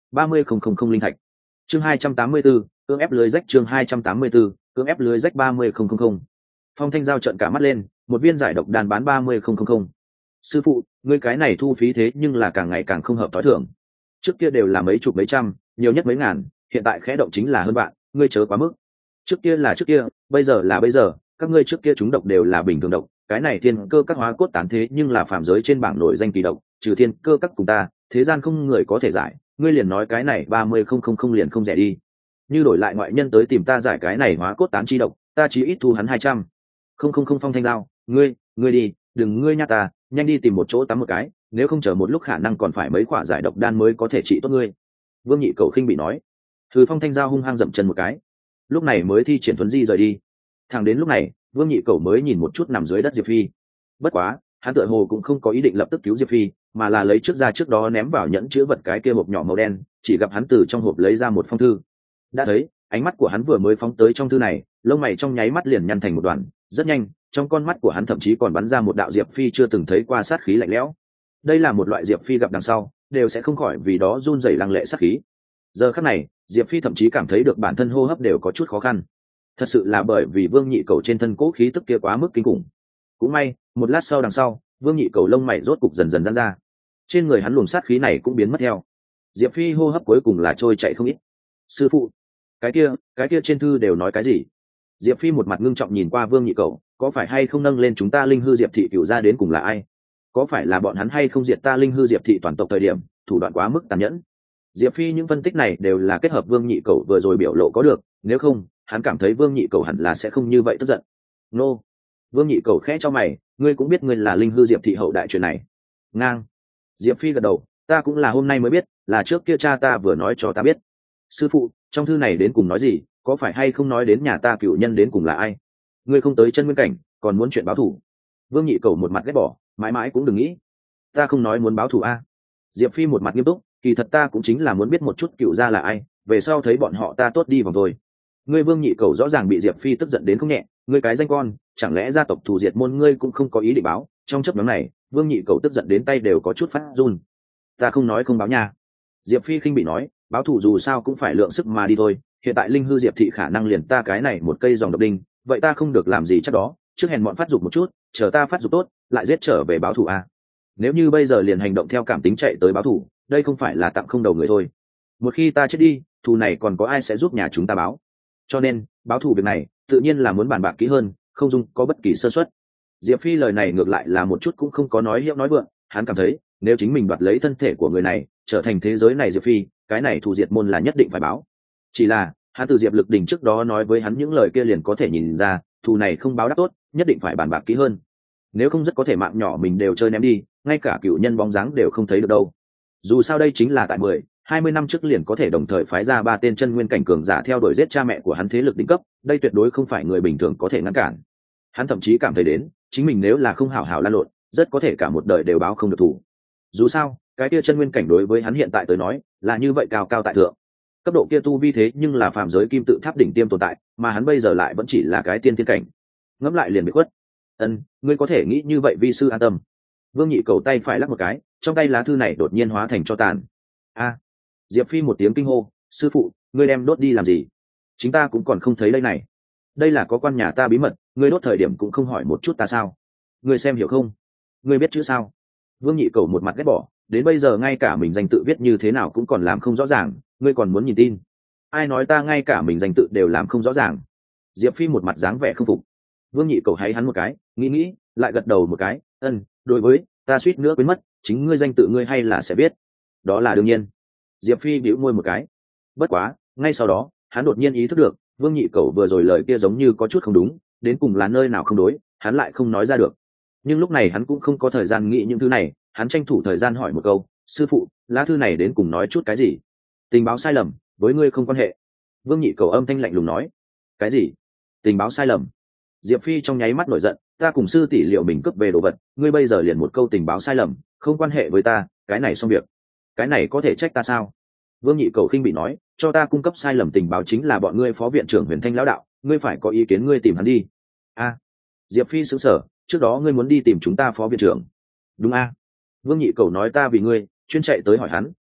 ba mươi không không không linh thạch. Chương hai trăm tám mươi 284, cưỡng ép lưới rách chương hai trăm tám mươi 284, cưỡng ép lưới rách ba mươi không không không. Phong Thanh Giao trợn cả mắt lên, một viên giải độc đan bán ba mươi không không không. Sư phụ, ngươi cái này thu phí thế nhưng là càng ngày càng không hợp thói thường. Trước kia đều là mấy chục mấy trăm, nhiều nhất mấy ngàn, hiện tại khẽ động chính là hơn vạn, ngươi chớ quá mức. Trước kia là trước kia, bây giờ là bây giờ, các ngươi trước kia chúng độc đều là bình thường độc, cái này thiên cơ các hóa cốt tán thế nhưng là phàm giới trên bảng nổi danh kỳ độc, trừ thiên cơ các cùng ta, thế gian không người có thể giải, ngươi liền nói cái này ba mươi không không không liền không rẻ đi. Như đổi lại ngoại nhân tới tìm ta giải cái này hóa cốt tán chi độc, ta chỉ ít thu hắn hai trăm. Không không không Phong Thanh Giao, ngươi, ngươi đi, đừng ngươi nha ta, nhanh đi tìm một chỗ tắm một cái, nếu không chờ một lúc khả năng còn phải mấy quả giải độc đan mới có thể trị tốt ngươi. Vương Nhị Cầu khinh bị nói. Từ Phong Thanh Giao hung hăng dậm chân một cái, lúc này mới thi triển thuấn di rời đi. Thẳng đến lúc này, Vương Nhị Cầu mới nhìn một chút nằm dưới đất Diệp Phi. Bất quá, hắn tựa hồ cũng không có ý định lập tức cứu Diệp Phi, mà là lấy trước ra trước đó ném vào nhẫn chứa vật cái kia hộp nhỏ màu đen, chỉ gặp hắn từ trong hộp lấy ra một phong thư. Đã thấy, ánh mắt của hắn vừa mới phóng tới trong thư này, lông mày trong nháy mắt liền nhăn thành một đoàn, rất nhanh, trong con mắt của hắn thậm chí còn bắn ra một đạo Diệp Phi chưa từng thấy qua sát khí lạnh lẽo. Đây là một loại Diệp Phi gặp đằng sau, đều sẽ không khỏi vì đó run rẩy lăng lệ sát khí. Giờ khắc này, Diệp Phi thậm chí cảm thấy được bản thân hô hấp đều có chút khó khăn. Thật sự là bởi vì Vương Nhị Cầu trên thân cố khí tức kia quá mức kinh khủng. Cũng may, một lát sau đằng sau, Vương Nhị Cầu lông mày rốt cục dần dần giãn ra. Trên người hắn luồng sát khí này cũng biến mất theo. Diệp Phi hô hấp cuối cùng là trôi chạy không ít. Sư phụ, cái kia, cái kia trên thư đều nói cái gì? Diệp Phi một mặt ngưng trọng nhìn qua Vương Nhị Cầu, có phải hay không nâng lên chúng ta linh hư Diệp thị cửu ra đến cùng là ai? Có phải là bọn hắn hay không diệt ta linh hư Diệp thị toàn tộc thời điểm, thủ đoạn quá mức tàn nhẫn? Diệp Phi những phân tích này đều là kết hợp Vương Nhị Cầu vừa rồi biểu lộ có được, nếu không, hắn cảm thấy Vương Nhị Cầu hẳn là sẽ không như vậy tức giận. Nô, Vương Nhị Cầu khẽ cho mày, ngươi cũng biết ngươi là linh hư Diệp thị hậu đại chuyện này. Ngang. Diệp Phi gật đầu, ta cũng là hôm nay mới biết, là trước kia cha ta vừa nói cho ta biết. Sư phụ, trong thư này đến cùng nói gì, có phải hay không nói đến nhà ta cựu nhân đến cùng là ai? Ngươi không tới chân nguyên cảnh, còn muốn chuyện báo thù? Vương Nhị Cầu một mặt ghét bỏ, mãi mãi cũng đừng nghĩ. Ta không nói muốn báo thù a. Diệp Phi một mặt nghiêm túc, kỳ thật ta cũng chính là muốn biết một chút cựu gia là ai, về sau thấy bọn họ ta tốt đi vòng thôi. Ngươi Vương Nhị Cầu rõ ràng bị Diệp Phi tức giận đến không nhẹ, ngươi cái danh con, chẳng lẽ gia tộc thù diệt môn ngươi cũng không có ý định báo? Trong chấp nhóm này, Vương Nhị Cầu tức giận đến tay đều có chút phát run. Ta không nói không báo nha. Diệp Phi khinh bị nói, báo thù dù sao cũng phải lượng sức mà đi thôi, hiện tại linh hư Diệp thị khả năng liền ta cái này một cây dòng độc đinh, vậy ta không được làm gì chắc đó, trước hèn bọn phát dục một chút, chờ ta phát dục tốt, lại giết trở về báo thù a. Nếu như bây giờ liền hành động theo cảm tính chạy tới báo thù, đây không phải là tặng không đầu người thôi. Một khi ta chết đi, thù này còn có ai sẽ giúp nhà chúng ta báo? Cho nên, báo thù việc này, tự nhiên là muốn bàn bạc kỹ hơn, không dung có bất kỳ sơ suất. Diệp Phi lời này ngược lại là một chút cũng không có nói hiệu nói vượng, hắn cảm thấy, nếu chính mình đoạt lấy thân thể của người này, trở thành thế giới này Diệp Phi, cái này thù diệt môn là nhất định phải báo. Chỉ là, hắn từ Diệp Lực Đỉnh trước đó nói với hắn những lời kia liền có thể nhìn ra, thù này không báo đáp tốt, nhất định phải bàn bạc kỹ hơn. Nếu không rất có thể mạng nhỏ mình đều chơi ném đi, ngay cả cựu nhân bóng dáng đều không thấy được đâu. Dù sao đây chính là tại mười, hai mươi năm trước liền có thể đồng thời phái ra ba tên chân nguyên cảnh cường giả theo đuổi giết cha mẹ của hắn thế lực đỉnh cấp, đây tuyệt đối không phải người bình thường có thể ngăn cản. Hắn thậm chí cảm thấy đến, chính mình nếu là không hảo hảo lan lộn, rất có thể cả một đời đều báo không được thủ. Dù sao, cái kia chân nguyên cảnh đối với hắn hiện tại tới nói, là như vậy cao cao tại thượng. Cấp độ kia tu vi thế nhưng là phàm giới kim tự tháp đỉnh tiêm tồn tại, mà hắn bây giờ lại vẫn chỉ là cái tiên thiên cảnh. Ngẫm lại liền bị khuất. Ân, ngươi có thể nghĩ như vậy vi sư an tâm. Vương Nhị Cầu tay phải lắc một cái, trong tay lá thư này đột nhiên hóa thành tro tàn. A! Diệp Phi một tiếng kinh hô, sư phụ, ngươi đem đốt đi làm gì? Chính ta cũng còn không thấy đây này. Đây là có quan nhà ta bí mật, ngươi đốt thời điểm cũng không hỏi một chút ta sao? Ngươi xem hiểu không? Ngươi biết chữ sao? Vương Nhị Cầu một mặt ghét bỏ, đến bây giờ ngay cả mình danh tự viết như thế nào cũng còn làm không rõ ràng, ngươi còn muốn nhìn tin? Ai nói ta ngay cả mình danh tự đều làm không rõ ràng? Diệp Phi một mặt dáng vẻ không phục. Vương Nhị Cầu háy hắn một cái, nghĩ nghĩ, lại gật đầu một cái, ân, đối với, ta suýt nữa quên mất, chính ngươi danh tự ngươi hay là sẽ biết. Đó là đương nhiên. Diệp Phi bĩu môi một cái. Bất quá, ngay sau đó, hắn đột nhiên ý thức được, Vương Nhị Cầu vừa rồi lời kia giống như có chút không đúng, đến cùng là nơi nào không đối, hắn lại không nói ra được. Nhưng lúc này hắn cũng không có thời gian nghĩ những thứ này, hắn tranh thủ thời gian hỏi một câu, sư phụ, lá thư này đến cùng nói chút cái gì? Tình báo sai lầm, với ngươi không quan hệ. Vương Nhị Cầu âm thanh lạnh lùng nói. Cái gì? Tình báo sai lầm? Diệp Phi trong nháy mắt nổi giận, ta cùng sư tỷ liệu mình cướp về đồ vật, ngươi bây giờ liền một câu tình báo sai lầm, không quan hệ với ta, cái này xong việc. Cái này có thể trách ta sao? Vương Nhị Cầu khinh bị nói, cho ta cung cấp sai lầm tình báo chính là bọn ngươi phó viện trưởng Huyền Thanh lão đạo, ngươi phải có ý kiến ngươi tìm hắn đi. A. Diệp Phi sững sờ, trước đó ngươi muốn đi tìm chúng ta phó viện trưởng. Đúng a. Vương Nhị Cầu nói ta vì ngươi, chuyên chạy tới hỏi hắn,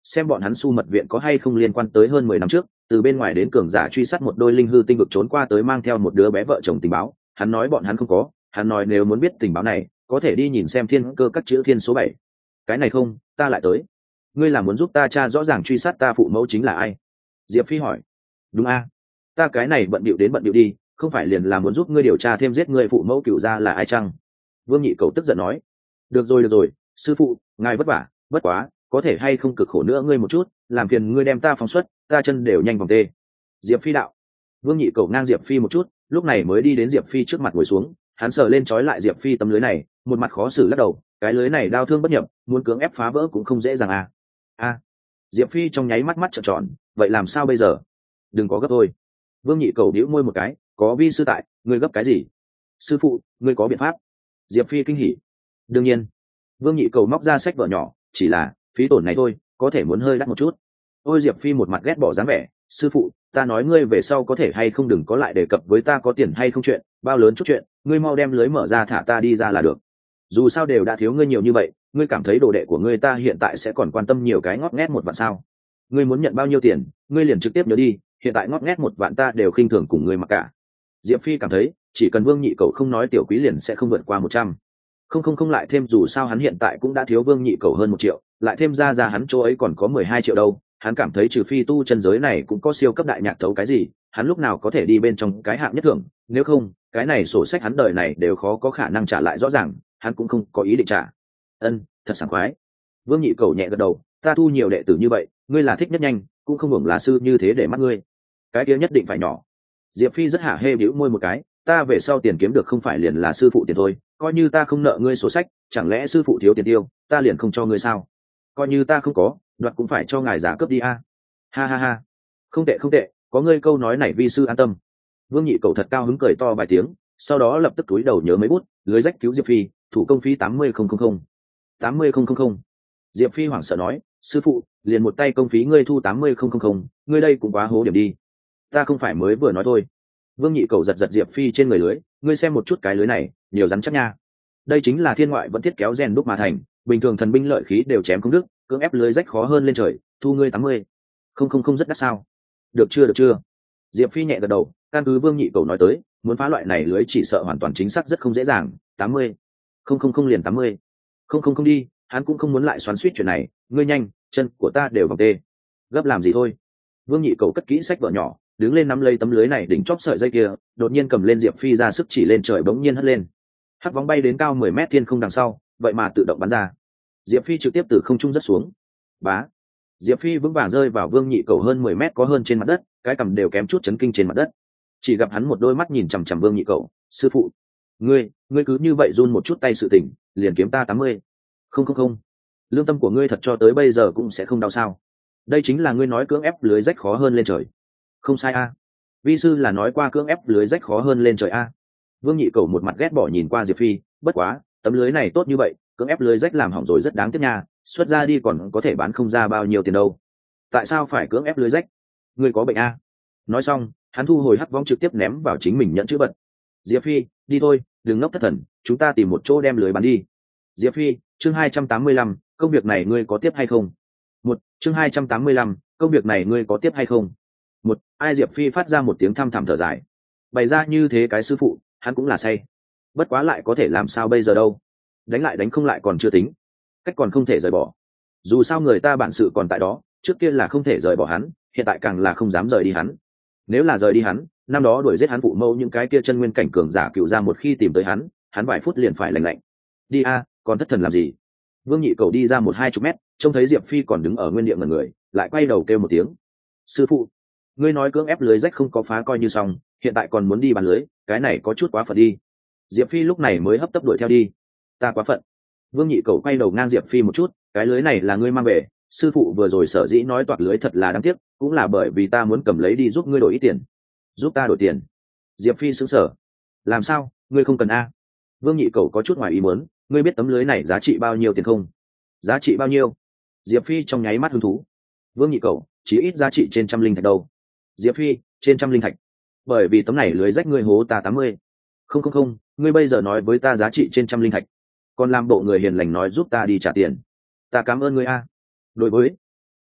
xem bọn hắn su mật viện có hay không liên quan tới hơn mười năm trước từ bên ngoài đến cường giả truy sát một đôi linh hư tinh vực trốn qua tới mang theo một đứa bé vợ chồng tình báo. Hắn nói bọn hắn không có, hắn nói nếu muốn biết tình báo này có thể đi nhìn xem thiên cơ các chữ thiên số bảy. Cái này không, ta lại tới. Ngươi là muốn giúp ta tra rõ ràng truy sát ta phụ mẫu chính là ai? Diệp Phi hỏi. Đúng a, ta cái này bận bịu đến bận bịu đi, không phải liền là muốn giúp ngươi điều tra thêm giết ngươi phụ mẫu cựu gia là ai chăng? Vương Nhị Cầu tức giận nói. Được rồi được rồi, sư phụ, ngài vất vả, bất quá có thể hay không cực khổ nữa ngươi một chút, làm phiền ngươi đem ta phóng xuất, ta chân đều nhanh vòng tê. Diệp Phi đạo. Vương Nhị Cầu ngang Diệp Phi một chút, lúc này mới đi đến Diệp Phi trước mặt ngồi xuống, hắn sờ lên trói lại Diệp Phi tấm lưới này, một mặt khó xử lắc đầu, cái lưới này đau thương bất nhập, muốn cưỡng ép phá vỡ cũng không dễ dàng à. A. Diệp Phi trong nháy mắt mắt trợn tròn, vậy làm sao bây giờ? Đừng có gấp thôi. Vương Nhị Cầu bĩu môi một cái, có vi sư tại, ngươi gấp cái gì? Sư phụ, ngươi có biện pháp? Diệp Phi kinh hỉ. Đương nhiên. Vương Nhị Cầu móc ra sách vở nhỏ, chỉ là phí tổn này thôi, có thể muốn hơi đắt một chút. Ôi Diệp Phi một mặt ghét bỏ dáng vẻ, sư phụ, ta nói ngươi về sau có thể hay không đừng có lại đề cập với ta có tiền hay không chuyện, bao lớn chút chuyện, ngươi mau đem lưới mở ra thả ta đi ra là được. Dù sao đều đã thiếu ngươi nhiều như vậy, ngươi cảm thấy đồ đệ của ngươi ta hiện tại sẽ còn quan tâm nhiều cái ngót nghét một vạn sao? Ngươi muốn nhận bao nhiêu tiền, ngươi liền trực tiếp nhớ đi, hiện tại ngót nghét một vạn ta đều khinh thường cùng ngươi mặc cả. Diệp Phi cảm thấy, chỉ cần Vương Nhị Cầu không nói tiểu quý liền sẽ không vượt qua một trăm. Không không không lại thêm dù sao hắn hiện tại cũng đã thiếu Vương Nhị Cầu hơn một triệu, lại thêm ra ra hắn chỗ ấy còn có mười hai triệu đâu, hắn cảm thấy trừ phi tu chân giới này cũng có siêu cấp đại nhạc thấu cái gì, hắn lúc nào có thể đi bên trong cái hạng nhất thưởng, nếu không, cái này sổ sách hắn đời này đều khó có khả năng trả lại rõ ràng, hắn cũng không có ý định trả. Ân, thật sảng khoái. Vương Nhị Cầu nhẹ gật đầu, ta thu nhiều đệ tử như vậy, ngươi là thích nhất nhanh, cũng không hưởng là sư như thế để mắt ngươi. Cái kia nhất định phải nhỏ. Diệp Phi rất hả hê bĩu môi một cái, ta về sau tiền kiếm được không phải liền là sư phụ tiền thôi, coi như ta không nợ ngươi sổ sách, chẳng lẽ sư phụ thiếu tiền tiêu, ta liền không cho ngươi sao? Coi như ta không có, đoạt cũng phải cho ngài giá cướp đi a. Ha ha ha, không tệ không tệ, có ngươi câu nói này vi sư an tâm. Vương Nhị Cầu thật cao hứng cười to vài tiếng, sau đó lập tức túi đầu nhớ mấy bút, lưới rách cứu Diệp Phi, thủ công phí tám mươi không không không. tám mươi không không không. Diệp Phi hoảng sợ nói, sư phụ, liền một tay công phí ngươi thu tám mươi không không không, ngươi đây cũng quá hố điểm đi. Ta không phải mới vừa nói thôi. Vương Nhị Cầu giật giật Diệp Phi trên người lưới, ngươi xem một chút cái lưới này, nhiều rắn chắc nha. Đây chính là thiên ngoại vẫn thiết kéo rèn đúc mà thành, bình thường thần binh lợi khí đều chém không đứt, cưỡng ép lưới rách khó hơn lên trời, thu ngươi tám mươi. Không không không rất đắt sao? Được chưa được chưa? Diệp Phi nhẹ gật đầu, căn cứ Vương Nhị Cầu nói tới, muốn phá loại này lưới chỉ sợ hoàn toàn chính xác rất không dễ dàng, tám mươi. Không không không liền tám mươi. Không không không đi, hắn cũng không muốn lại xoắn xuýt chuyện này, ngươi nhanh, chân của ta đều vòng tê. Gấp làm gì thôi? Vương Nhị Cầu cất kỹ sách vở nhỏ, đứng lên nắm lấy tấm lưới này đỉnh chóp sợi dây kia, đột nhiên cầm lên Diệp Phi ra sức chỉ lên trời bỗng nhiên hất lên. Hắc bóng bay đến cao mười mét thiên không đằng sau, vậy mà tự động bắn ra. Diệp Phi trực tiếp từ không trung rớt xuống. Bá. Diệp Phi vững vàng rơi vào Vương Nhị Cầu hơn mười mét có hơn trên mặt đất, cái cằm đều kém chút chấn kinh trên mặt đất. Chỉ gặp hắn một đôi mắt nhìn chằm chằm Vương Nhị Cầu, sư phụ, ngươi, ngươi cứ như vậy run một chút tay sự tỉnh, liền kiếm ta tám mươi. Không không không. Lương tâm của ngươi thật cho tới bây giờ cũng sẽ không đau sao? Đây chính là ngươi nói cưỡng ép lưới rách khó hơn lên trời. Không sai a. Vi sư là nói qua cưỡng ép lưới rách khó hơn lên trời a. Vương Nhị Cầu một mặt ghét bỏ nhìn qua Diệp Phi, bất quá, tấm lưới này tốt như vậy, cưỡng ép lưới rách làm hỏng rồi rất đáng tiếc nha, xuất ra đi còn có thể bán không ra bao nhiêu tiền đâu. Tại sao phải cưỡng ép lưới rách? Ngươi có bệnh a? Nói xong, hắn thu hồi hắc vong trực tiếp ném vào chính mình nhận chữ bật. Diệp Phi, đi thôi, đừng ngốc thất thần, chúng ta tìm một chỗ đem lưới bán đi. Diệp Phi, chương hai trăm tám mươi lăm, công việc này ngươi có tiếp hay không? Một, chương hai trăm tám mươi lăm, công việc này ngươi có tiếp hay không? Một, ai Diệp Phi phát ra một tiếng thăm thẳm thở dài. Bày ra như thế cái sư phụ, hắn cũng là say. Bất quá lại có thể làm sao bây giờ đâu? Đánh lại đánh không lại còn chưa tính, cách còn không thể rời bỏ. Dù sao người ta bản sự còn tại đó, trước kia là không thể rời bỏ hắn, hiện tại càng là không dám rời đi hắn. Nếu là rời đi hắn, năm đó đuổi giết hắn phụ mẫu những cái kia chân nguyên cảnh cường giả cựu ra một khi tìm tới hắn, hắn vài phút liền phải lành lạnh. Đi a, còn thất thần làm gì? Vương Nhị Cầu đi ra một hai chục mét, trông thấy Diệp Phi còn đứng ở nguyên địa ngẩn người, lại quay đầu kêu một tiếng. Sư phụ, ngươi nói cưỡng ép lưới rách không có phá coi như xong, hiện tại còn muốn đi bàn lưới, cái này có chút quá phận đi. Diệp Phi lúc này mới hấp tấp đuổi theo đi. Ta quá phận. Vương Nhị Cầu quay đầu ngang Diệp Phi một chút, cái lưới này là ngươi mang về, sư phụ vừa rồi sở dĩ nói toạc lưới thật là đáng tiếc, cũng là bởi vì ta muốn cầm lấy đi giúp ngươi đổi ít tiền. Giúp ta đổi tiền? Diệp Phi sững sờ. Làm sao, ngươi không cần a? Vương Nhị Cầu có chút ngoài ý muốn, ngươi biết tấm lưới này giá trị bao nhiêu tiền không? Giá trị bao nhiêu? Diệp Phi trong nháy mắt hứng thú. Vương Nhị Cầu, chỉ ít giá trị trên trăm linh thạch đâu. Diệp Phi, trên trăm linh thạch. Bởi vì tấm này lưới rách ngươi hố ta tám mươi. Không không không, ngươi bây giờ nói với ta giá trị trên trăm linh thạch, còn làm bộ người hiền lành nói giúp ta đi trả tiền. Ta cảm ơn ngươi a. Đối với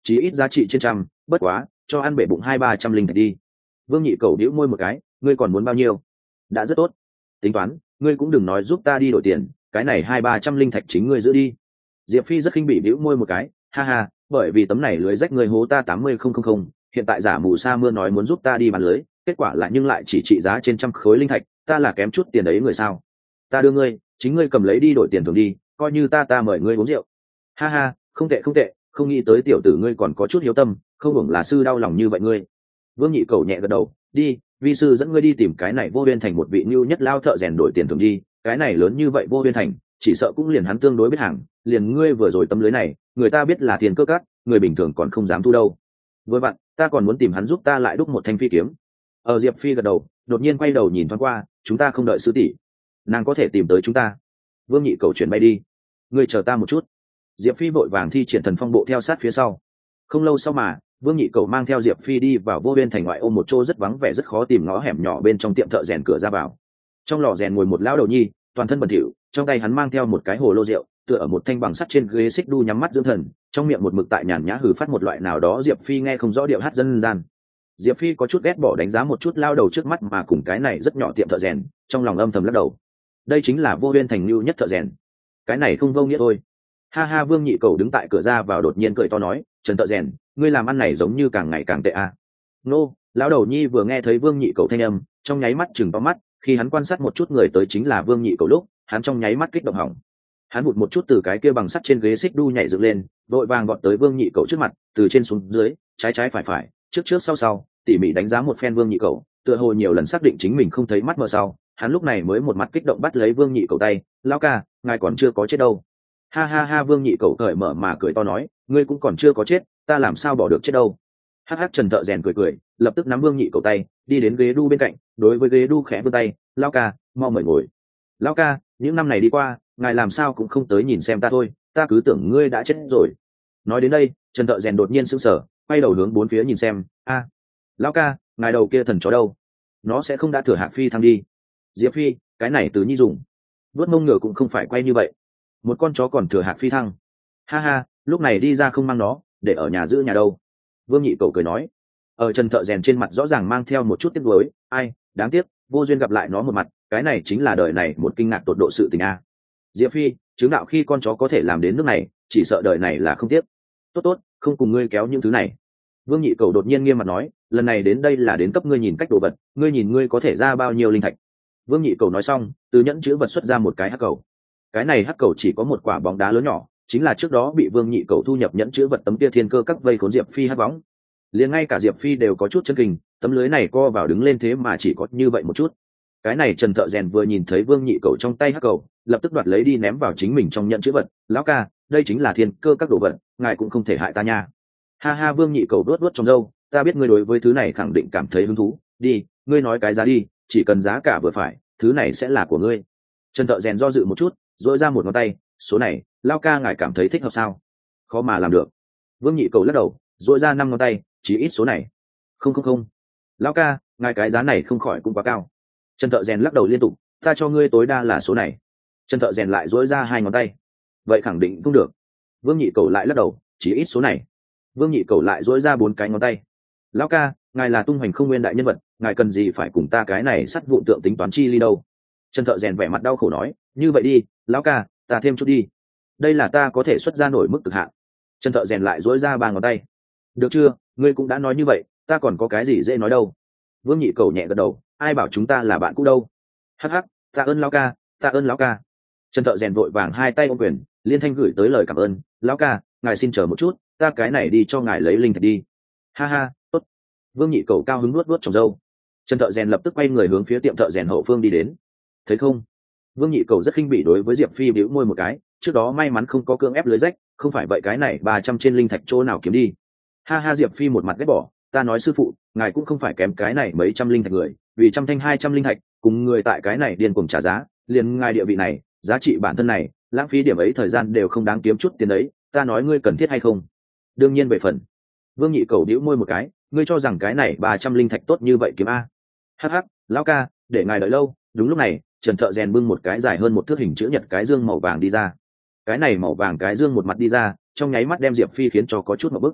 chí ít giá trị trên trăm, bất quá cho ăn bể bụng hai ba trăm linh thạch đi. Vương Nhị Cầu đĩu môi một cái, ngươi còn muốn bao nhiêu? Đã rất tốt. Tính toán, ngươi cũng đừng nói giúp ta đi đổi tiền, cái này hai ba trăm linh thạch chính ngươi giữ đi. Diệp Phi rất khinh bỉ đĩu môi một cái, ha ha, bởi vì tấm này lưới rách ngươi hố ta tám mươi không không không, hiện tại giả mù sa mưa nói muốn giúp ta đi bán lưới, kết quả lại nhưng lại chỉ trị giá trên trăm khối linh thạch, ta là kém chút tiền đấy người sao? Ta đưa ngươi, chính ngươi cầm lấy đi đổi tiền thường đi, coi như ta ta mời ngươi uống rượu. Ha ha, không tệ không tệ, không nghĩ tới tiểu tử ngươi còn có chút hiếu tâm, không hưởng là sư đau lòng như vậy ngươi. Vương Nhị Cầu nhẹ gật đầu, đi, vi sư dẫn ngươi đi tìm cái này vô biên thành một vị nhu nhất lao thợ rèn đổi tiền thường đi, cái này lớn như vậy vô biên thành, chỉ sợ cũng liền hắn tương đối biết hàng, liền ngươi vừa rồi tấm lưới này, người ta biết là tiền cơ cát, người bình thường còn không dám thu đâu. Với bạn, ta còn muốn tìm hắn giúp ta lại đúc một thanh phi kiếm. Ở Diệp Phi gật đầu, đột nhiên quay đầu nhìn thoáng qua, chúng ta không đợi sư tỷ, nàng có thể tìm tới chúng ta. Vương Nhị Cầu chuyển bay đi, ngươi chờ ta một chút. Diệp Phi vội vàng thi triển thần phong bộ theo sát phía sau. Không lâu sau mà Vương Nhị Cầu mang theo Diệp Phi đi vào vô biên thành ngoại ô một chỗ rất vắng vẻ rất khó tìm ngõ hẻm nhỏ bên trong tiệm thợ rèn cửa ra vào. Trong lò rèn ngồi một lão đầu nhi, toàn thân bẩn thỉu, trong tay hắn mang theo một cái hồ lô rượu, tựa ở một thanh bằng sắt trên ghế xích đu nhắm mắt dưỡng thần, trong miệng một mực tại nhàn nhã hừ phát một loại nào đó Diệp Phi nghe không rõ điệu hát dân gian. Diệp Phi có chút ghét bỏ đánh giá một chút lao đầu trước mắt mà cùng cái này rất nhỏ tiệm thợ rèn, trong lòng âm thầm lắc đầu. Đây chính là vô biên thành lưu nhất thợ rèn, cái này không vô nghĩa thôi. Ha ha, Vương Nhị Cầu đứng tại cửa ra vào đột nhiên cười to nói, Trần thợ rèn, ngươi làm ăn này giống như càng ngày càng tệ à. Nô, lão đầu nhi vừa nghe thấy Vương Nhị Cầu thanh âm, trong nháy mắt chừng to mắt, khi hắn quan sát một chút người tới chính là Vương Nhị Cầu lúc, hắn trong nháy mắt kích động hỏng. Hắn hụt một chút từ cái kia bằng sắt trên ghế xích đu nhảy dựng lên, vội vàng gọt tới Vương Nhị Cầu trước mặt, từ trên xuống dưới, trái trái phải phải, trước trước sau sau, tỉ mỉ đánh giá một phen Vương Nhị Cầu, tựa hồ nhiều lần xác định chính mình không thấy mắt mờ sau, hắn lúc này mới một mặt kích động bắt lấy Vương Nhị Cầu tay, lão ca, ngài còn chưa có chết đâu. Ha ha ha, Vương Nhị Cầu cởi mở mà cười to nói, ngươi cũng còn chưa có chết, ta làm sao bỏ được chết đâu. Hắc hắc, Trần thợ rèn cười cười, lập tức nắm Vương Nhị Cầu tay, đi đến ghế đu bên cạnh, đối với ghế đu khẽ vươn tay, lão ca, mau mời ngồi. Lão ca, những năm này đi qua, ngài làm sao cũng không tới nhìn xem ta thôi, ta cứ tưởng ngươi đã chết rồi. Nói đến đây, Trần thợ rèn đột nhiên sững sờ, quay đầu hướng bốn phía nhìn xem, a, lão ca, ngài đầu kia thần chó đâu? Nó sẽ không đã thừa Hạc Phi thăng đi? Diệp Phi, cái này từ nhi dùng, vuốt mông ngựa cũng không phải quay như vậy. Một con chó còn thừa Hạc Phi thăng? Ha ha, lúc này đi ra không mang nó, để ở nhà giữ nhà đâu. Vương Nhị Cầu cười nói. Ở Trần thợ rèn trên mặt rõ ràng mang theo một chút tiếc nuối, ai, đáng tiếc, vô duyên gặp lại nó một mặt, cái này chính là đời này một kinh ngạc tột độ sự tình a. Diệp Phi, chứng đạo khi con chó có thể làm đến nước này, chỉ sợ đời này là không tiếc. Tốt tốt, không cùng ngươi kéo những thứ này. Vương Nhị Cầu đột nhiên nghiêm mặt nói, lần này đến đây là đến cấp ngươi nhìn cách đồ vật, ngươi nhìn ngươi có thể ra bao nhiêu linh thạch. Vương Nhị Cầu nói xong, từ nhẫn chữ vật xuất ra một cái hắc cầu. Cái này hắc cầu chỉ có một quả bóng đá lớn nhỏ, chính là trước đó bị Vương Nhị Cầu thu nhập nhẫn chữ vật tấm kia thiên cơ các vây khốn Diệp Phi hắc võng. Liền ngay cả Diệp Phi đều có chút chân kinh, tấm lưới này co vào đứng lên thế mà chỉ có như vậy một chút. Cái này Trần thợ rèn vừa nhìn thấy Vương Nhị Cầu trong tay hắc cầu, lập tức đoạt lấy đi ném vào chính mình trong nhẫn chữ vật, lão ca, đây chính là thiên cơ các đồ vật, ngài cũng không thể hại ta nha. Ha ha, Vương Nhị Cầu đuốt đuốt trong râu, ta biết ngươi đối với thứ này khẳng định cảm thấy hứng thú, đi, ngươi nói cái giá đi, chỉ cần giá cả vừa phải, thứ này sẽ là của ngươi. Trần thợ rèn do dự một chút, dội ra một ngón tay, số này, lão ca ngài cảm thấy thích hợp sao? Khó mà làm được. Vương Nhị Cầu lắc đầu, dội ra năm ngón tay, chỉ ít số này. Không không không, lão ca, ngài cái giá này không khỏi cũng quá cao. Trần thợ rèn lắc đầu liên tục, ta cho ngươi tối đa là số này. Trần thợ rèn lại dỗi ra hai ngón tay, vậy khẳng định không được. Vương Nhị Cầu lại lắc đầu, chỉ ít số này. Vương Nhị Cầu lại dỗi ra bốn cái ngón tay. Lão ca, ngài là tung hoành không nguyên đại nhân vật, ngài cần gì phải cùng ta cái này sắt vụn tượng tính toán chi ly đâu. Trần thợ rèn vẻ mặt đau khổ nói, như vậy đi, lão ca, ta thêm chút đi, đây là ta có thể xuất ra nổi mức cực hạn. Trần thợ rèn lại dỗi ra ba ngón tay. Được chưa, ngươi cũng đã nói như vậy, ta còn có cái gì dễ nói đâu. Vương Nhị Cầu nhẹ gật đầu, ai bảo chúng ta là bạn cũ đâu. Hắc hắc, tạ ơn lão ca, tạ ơn lão ca. Trần thợ rèn vội vàng hai tay ôm quyền, liên thanh gửi tới lời cảm ơn, lão ca, ngài xin chờ một chút, ta cái này đi cho ngài lấy linh thạch đi. Ha ha, tốt. Vương Nhị Cầu cao hứng nuốt nuốt trồng dâu. Trần thợ rèn lập tức quay người hướng phía tiệm thợ rèn hậu phương đi đến. Thấy không? Vương Nhị Cầu rất khinh bỉ đối với Diệp Phi bĩu môi một cái, trước đó may mắn không có cưỡng ép lưới rách, không phải vậy cái này ba trăm trên linh thạch chỗ nào kiếm đi. Ha ha, Diệp Phi một mặt ghét bỏ, ta nói sư phụ, ngài cũng không phải kém cái này mấy trăm linh thạch người, vì trăm thanh hai trăm linh thạch, cùng người tại cái này điên cuồng trả giá, liền ngài địa vị này, giá trị bản thân này, lãng phí điểm ấy thời gian đều không đáng kiếm chút tiền đấy, ta nói ngươi cần thiết hay không? Đương nhiên về phần. Vương Nhị Cầu bĩu môi một cái, ngươi cho rằng cái này ba trăm linh thạch tốt như vậy kiếm a? Hắc hắc, lão ca, để ngài đợi lâu. Đúng lúc này, Trần thợ rèn bưng một cái dài hơn một thước hình chữ nhật cái dương màu vàng đi ra. Cái này màu vàng cái dương một mặt đi ra, trong nháy mắt đem Diệp Phi khiến cho có chút một bức.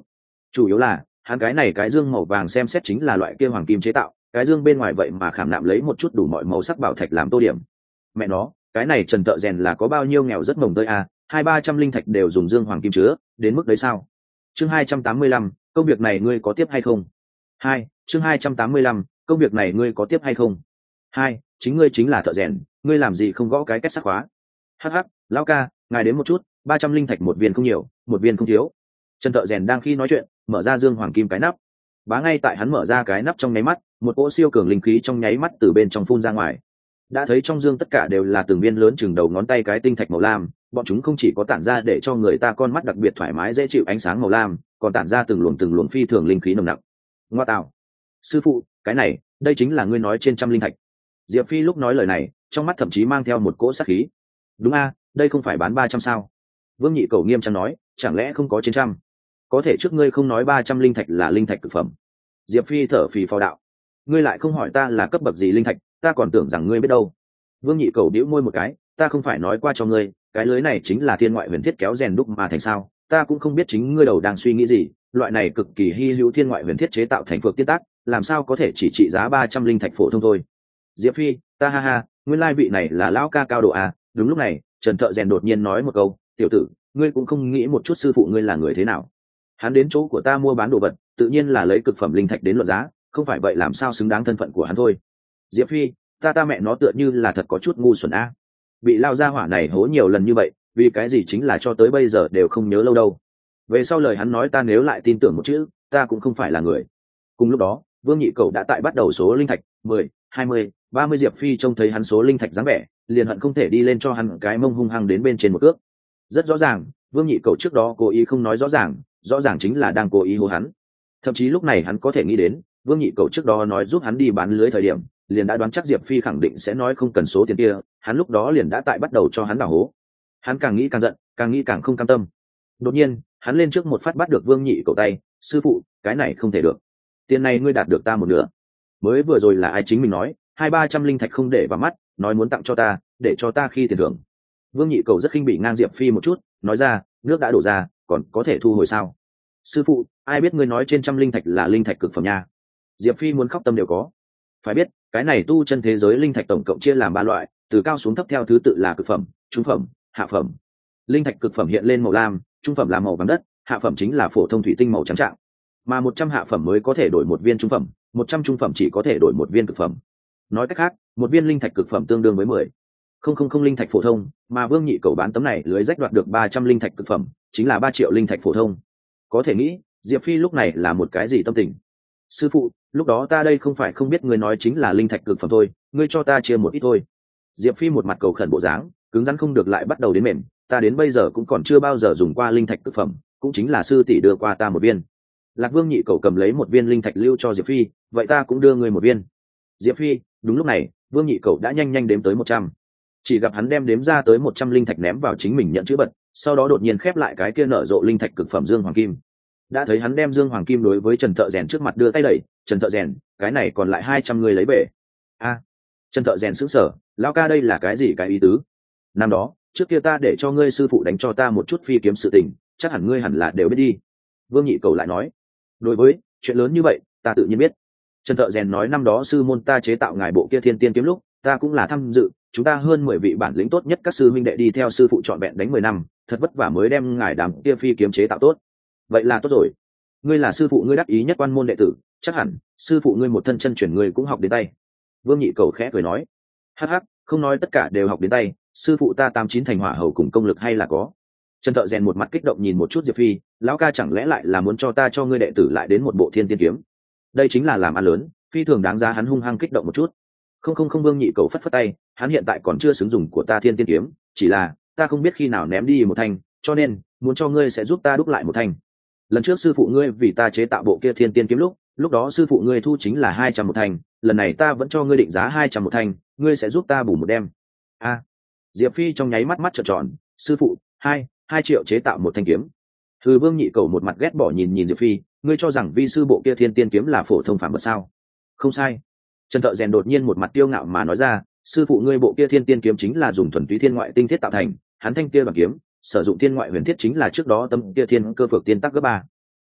chủ yếu là hắn cái này cái dương màu vàng xem xét chính là loại kia hoàng kim chế tạo, cái dương bên ngoài vậy mà khảm nạm lấy một chút đủ mọi màu sắc bảo thạch làm tô điểm. Mẹ nó, cái này Trần Thợ Rèn là có bao nhiêu nghèo rất mồng tơi à, hai ba trăm linh thạch đều dùng dương hoàng kim chứa, đến mức đấy sao? Chương hai trăm tám mươi lăm, công việc này ngươi có tiếp hay không? Hai, chương hai trăm tám mươi lăm, công việc này ngươi có tiếp hay không? Hai, chính ngươi chính là thợ rèn, ngươi làm gì không gõ cái kết sắt khóa? Hắc hắc, lão ca, ngài đến một chút, ba trăm linh thạch một viên không nhiều, một viên không thiếu. Trần Thợ Rèn đang khi nói chuyện, mở ra dương hoàng kim cái nắp. Bá ngay tại hắn mở ra cái nắp trong nháy mắt, một cỗ siêu cường linh khí trong nháy mắt từ bên trong phun ra ngoài. Đã thấy trong dương tất cả đều là từng viên lớn chừng đầu ngón tay cái tinh thạch màu lam, bọn chúng không chỉ có tản ra để cho người ta con mắt đặc biệt thoải mái dễ chịu ánh sáng màu lam, còn tản ra từng luồng từng luồng phi thường linh khí nồng nặc. Ngoa tạo, sư phụ, cái này, đây chính là ngươi nói trên trăm linh thạch. Diệp Phi lúc nói lời này, trong mắt thậm chí mang theo một cỗ sát khí. Đúng a, đây không phải bán ba trăm sao? Vương Nhị Cầu nghiêm trang nói, chẳng lẽ không có trên trăm? Có thể trước ngươi không nói ba trăm linh thạch là linh thạch cực phẩm. Diệp Phi thở phì phò đạo, ngươi lại không hỏi ta là cấp bậc gì linh thạch, ta còn tưởng rằng ngươi biết đâu. Vương Nhị Cầu bĩu môi một cái, ta không phải nói qua cho ngươi, cái lưới này chính là thiên ngoại huyền thiết kéo rèn đúc mà thành sao? Ta cũng không biết chính ngươi đầu đang suy nghĩ gì, loại này cực kỳ hy hữu thiên ngoại huyền thiết chế tạo thành phược tiên tác, làm sao có thể chỉ trị giá ba trăm linh thạch phổ thông thôi. Diệp Phi, ta ha ha, nguyên lai vị này là lão ca cao độ à? Đúng lúc này, Trần Thợ Rèn đột nhiên nói một câu, tiểu tử, ngươi cũng không nghĩ một chút sư phụ ngươi là người thế nào? Hắn đến chỗ của ta mua bán đồ vật, tự nhiên là lấy cực phẩm linh thạch đến luận giá, không phải vậy làm sao xứng đáng thân phận của hắn thôi. Diệp Phi, ta ta mẹ nó tựa như là thật có chút ngu xuẩn a. Bị lao ra hỏa này hố nhiều lần như vậy, vì cái gì chính là cho tới bây giờ đều không nhớ lâu đâu. Về sau lời hắn nói ta nếu lại tin tưởng một chữ, ta cũng không phải là người. Cùng lúc đó, Vương Nhị Cầu đã tại bắt đầu số linh thạch, mười, hai mươi, ba mươi. Diệp Phi trông thấy hắn số linh thạch dáng vẻ, liền hận không thể đi lên cho hắn cái mông hung hăng đến bên trên một cước. Rất rõ ràng, Vương Nhị Cầu trước đó cố ý không nói rõ ràng, rõ ràng chính là đang cố ý hố hắn. Thậm chí lúc này hắn có thể nghĩ đến, Vương Nhị Cầu trước đó nói giúp hắn đi bán lưới thời điểm, liền đã đoán chắc Diệp Phi khẳng định sẽ nói không cần số tiền kia, hắn lúc đó liền đã tại bắt đầu cho hắn đào hố. Hắn càng nghĩ càng giận, càng nghĩ càng không cam tâm. Đột nhiên, hắn lên trước một phát bắt được Vương Nhị Cầu tay, sư phụ, cái này không thể được. Tiền này ngươi đạt được ta một nửa. Mới vừa rồi là ai chính mình nói, hai ba trăm linh thạch không để vào mắt, nói muốn tặng cho ta, để cho ta khi tiền thưởng. Vương Nhị Cầu rất khinh bỉ ngang Diệp Phi một chút, nói ra, nước đã đổ ra, còn có thể thu hồi sao? Sư phụ, ai biết ngươi nói trên trăm linh thạch là linh thạch cực phẩm nha. Diệp Phi muốn khóc tâm đều có. Phải biết, cái này tu chân thế giới linh thạch tổng cộng chia làm ba loại, từ cao xuống thấp theo thứ tự là cực phẩm, trung phẩm, hạ phẩm. Linh thạch cực phẩm hiện lên màu lam, trung phẩm là màu vàng đất, hạ phẩm chính là phổ thông thủy tinh màu trắng trạng. Mà một trăm hạ phẩm mới có thể đổi một viên trung phẩm, một trăm trung phẩm chỉ có thể đổi một viên cực phẩm. Nói cách khác, một viên linh thạch cực phẩm tương đương với mười không không không linh thạch phổ thông, mà Vương Nhị Cầu bán tấm này lưới rách đoạt được ba trăm linh thạch cực phẩm, chính là ba triệu linh thạch phổ thông. Có thể nghĩ, Diệp Phi lúc này là một cái gì tâm tình. Sư phụ, lúc đó ta đây không phải không biết ngươi nói chính là linh thạch cực phẩm thôi, ngươi cho ta chia một ít thôi. Diệp Phi một mặt cầu khẩn bộ dáng, cứng rắn không được lại bắt đầu đến mềm, ta đến bây giờ cũng còn chưa bao giờ dùng qua linh thạch cực phẩm, cũng chính là sư tỷ đưa qua ta một viên. Lạc Vương Nhị Cầu cầm lấy một viên linh thạch lưu cho Diệp Phi, vậy ta cũng đưa ngươi một viên. Diệp Phi, đúng lúc này, Vương Nhị Cầu đã nhanh nhanh đếm tới một trăm. Chỉ gặp hắn đem đếm ra tới một trăm linh thạch ném vào chính mình nhận chữ bật, sau đó đột nhiên khép lại cái kia nở rộ linh thạch cực phẩm dương hoàng kim. Đã thấy hắn đem dương hoàng kim đối với Trần Thợ Rèn trước mặt đưa tay đẩy, Trần Thợ Rèn, cái này còn lại hai trăm người lấy về. A, Trần Thợ Rèn sững sờ, lão ca đây là cái gì cái ý tứ? Năm đó, trước kia ta để cho ngươi sư phụ đánh cho ta một chút phi kiếm sự tình, chắc hẳn ngươi hẳn là đều biết đi. Vương Nhị Cầu lại nói, đối với chuyện lớn như vậy, ta tự nhiên biết. Trần Thợ Rèn nói năm đó sư môn ta chế tạo ngài bộ kia thiên tiên kiếm lúc, ta cũng là tham dự, chúng ta hơn mười vị bản lĩnh tốt nhất các sư huynh đệ đi theo sư phụ trọn vẹn đánh mười năm, thật vất vả mới đem ngài đám kia phi kiếm chế tạo tốt. Vậy là tốt rồi. Ngươi là sư phụ ngươi đắc ý nhất quan môn đệ tử, chắc hẳn sư phụ ngươi một thân chân chuyển ngươi cũng học đến tay. Vương Nhị Cầu khẽ cười nói, hắc hắc, không nói tất cả đều học đến tay, sư phụ ta tám chín thành hỏa hầu cùng công lực hay là có. Trần Thợ Rèn một mặt kích động nhìn một chút Diệp Phi, lão ca chẳng lẽ lại là muốn cho ta cho ngươi đệ tử lại đến một bộ thiên tiên kiếm? Đây chính là làm ăn lớn, phi thường đáng giá hắn hung hăng kích động một chút. Không không không, Vương Nhị Cầu phất phất tay, hắn hiện tại còn chưa xứng dùng của ta thiên tiên kiếm, chỉ là ta không biết khi nào ném đi một thanh, cho nên muốn cho ngươi sẽ giúp ta đúc lại một thanh. Lần trước sư phụ ngươi vì ta chế tạo bộ kia thiên tiên kiếm lúc, lúc đó sư phụ ngươi thu chính là hai trăm một thanh, lần này ta vẫn cho ngươi định giá hai trăm một thanh, ngươi sẽ giúp ta bù một đêm. A. Diệp Phi trong nháy mắt mắt trợn tròn, sư phụ, hai, hai triệu chế tạo một thanh kiếm. Hừ, Vương Nhị Cầu một mặt ghét bỏ nhìn nhìn Diệp Phi, ngươi cho rằng vi sư bộ kia thiên tiên kiếm là phổ thông phàm vật sao? Không sai. Trần Thợ Rèn đột nhiên một mặt tiêu ngạo mà nói ra, sư phụ ngươi bộ kia thiên tiên kiếm chính là dùng thuần túy thiên ngoại tinh thiết tạo thành, hắn thanh kia bằng kiếm sử dụng thiên ngoại huyền thiết chính là trước đó tâm kia thiên cơ phược tiên tắc gấp ba.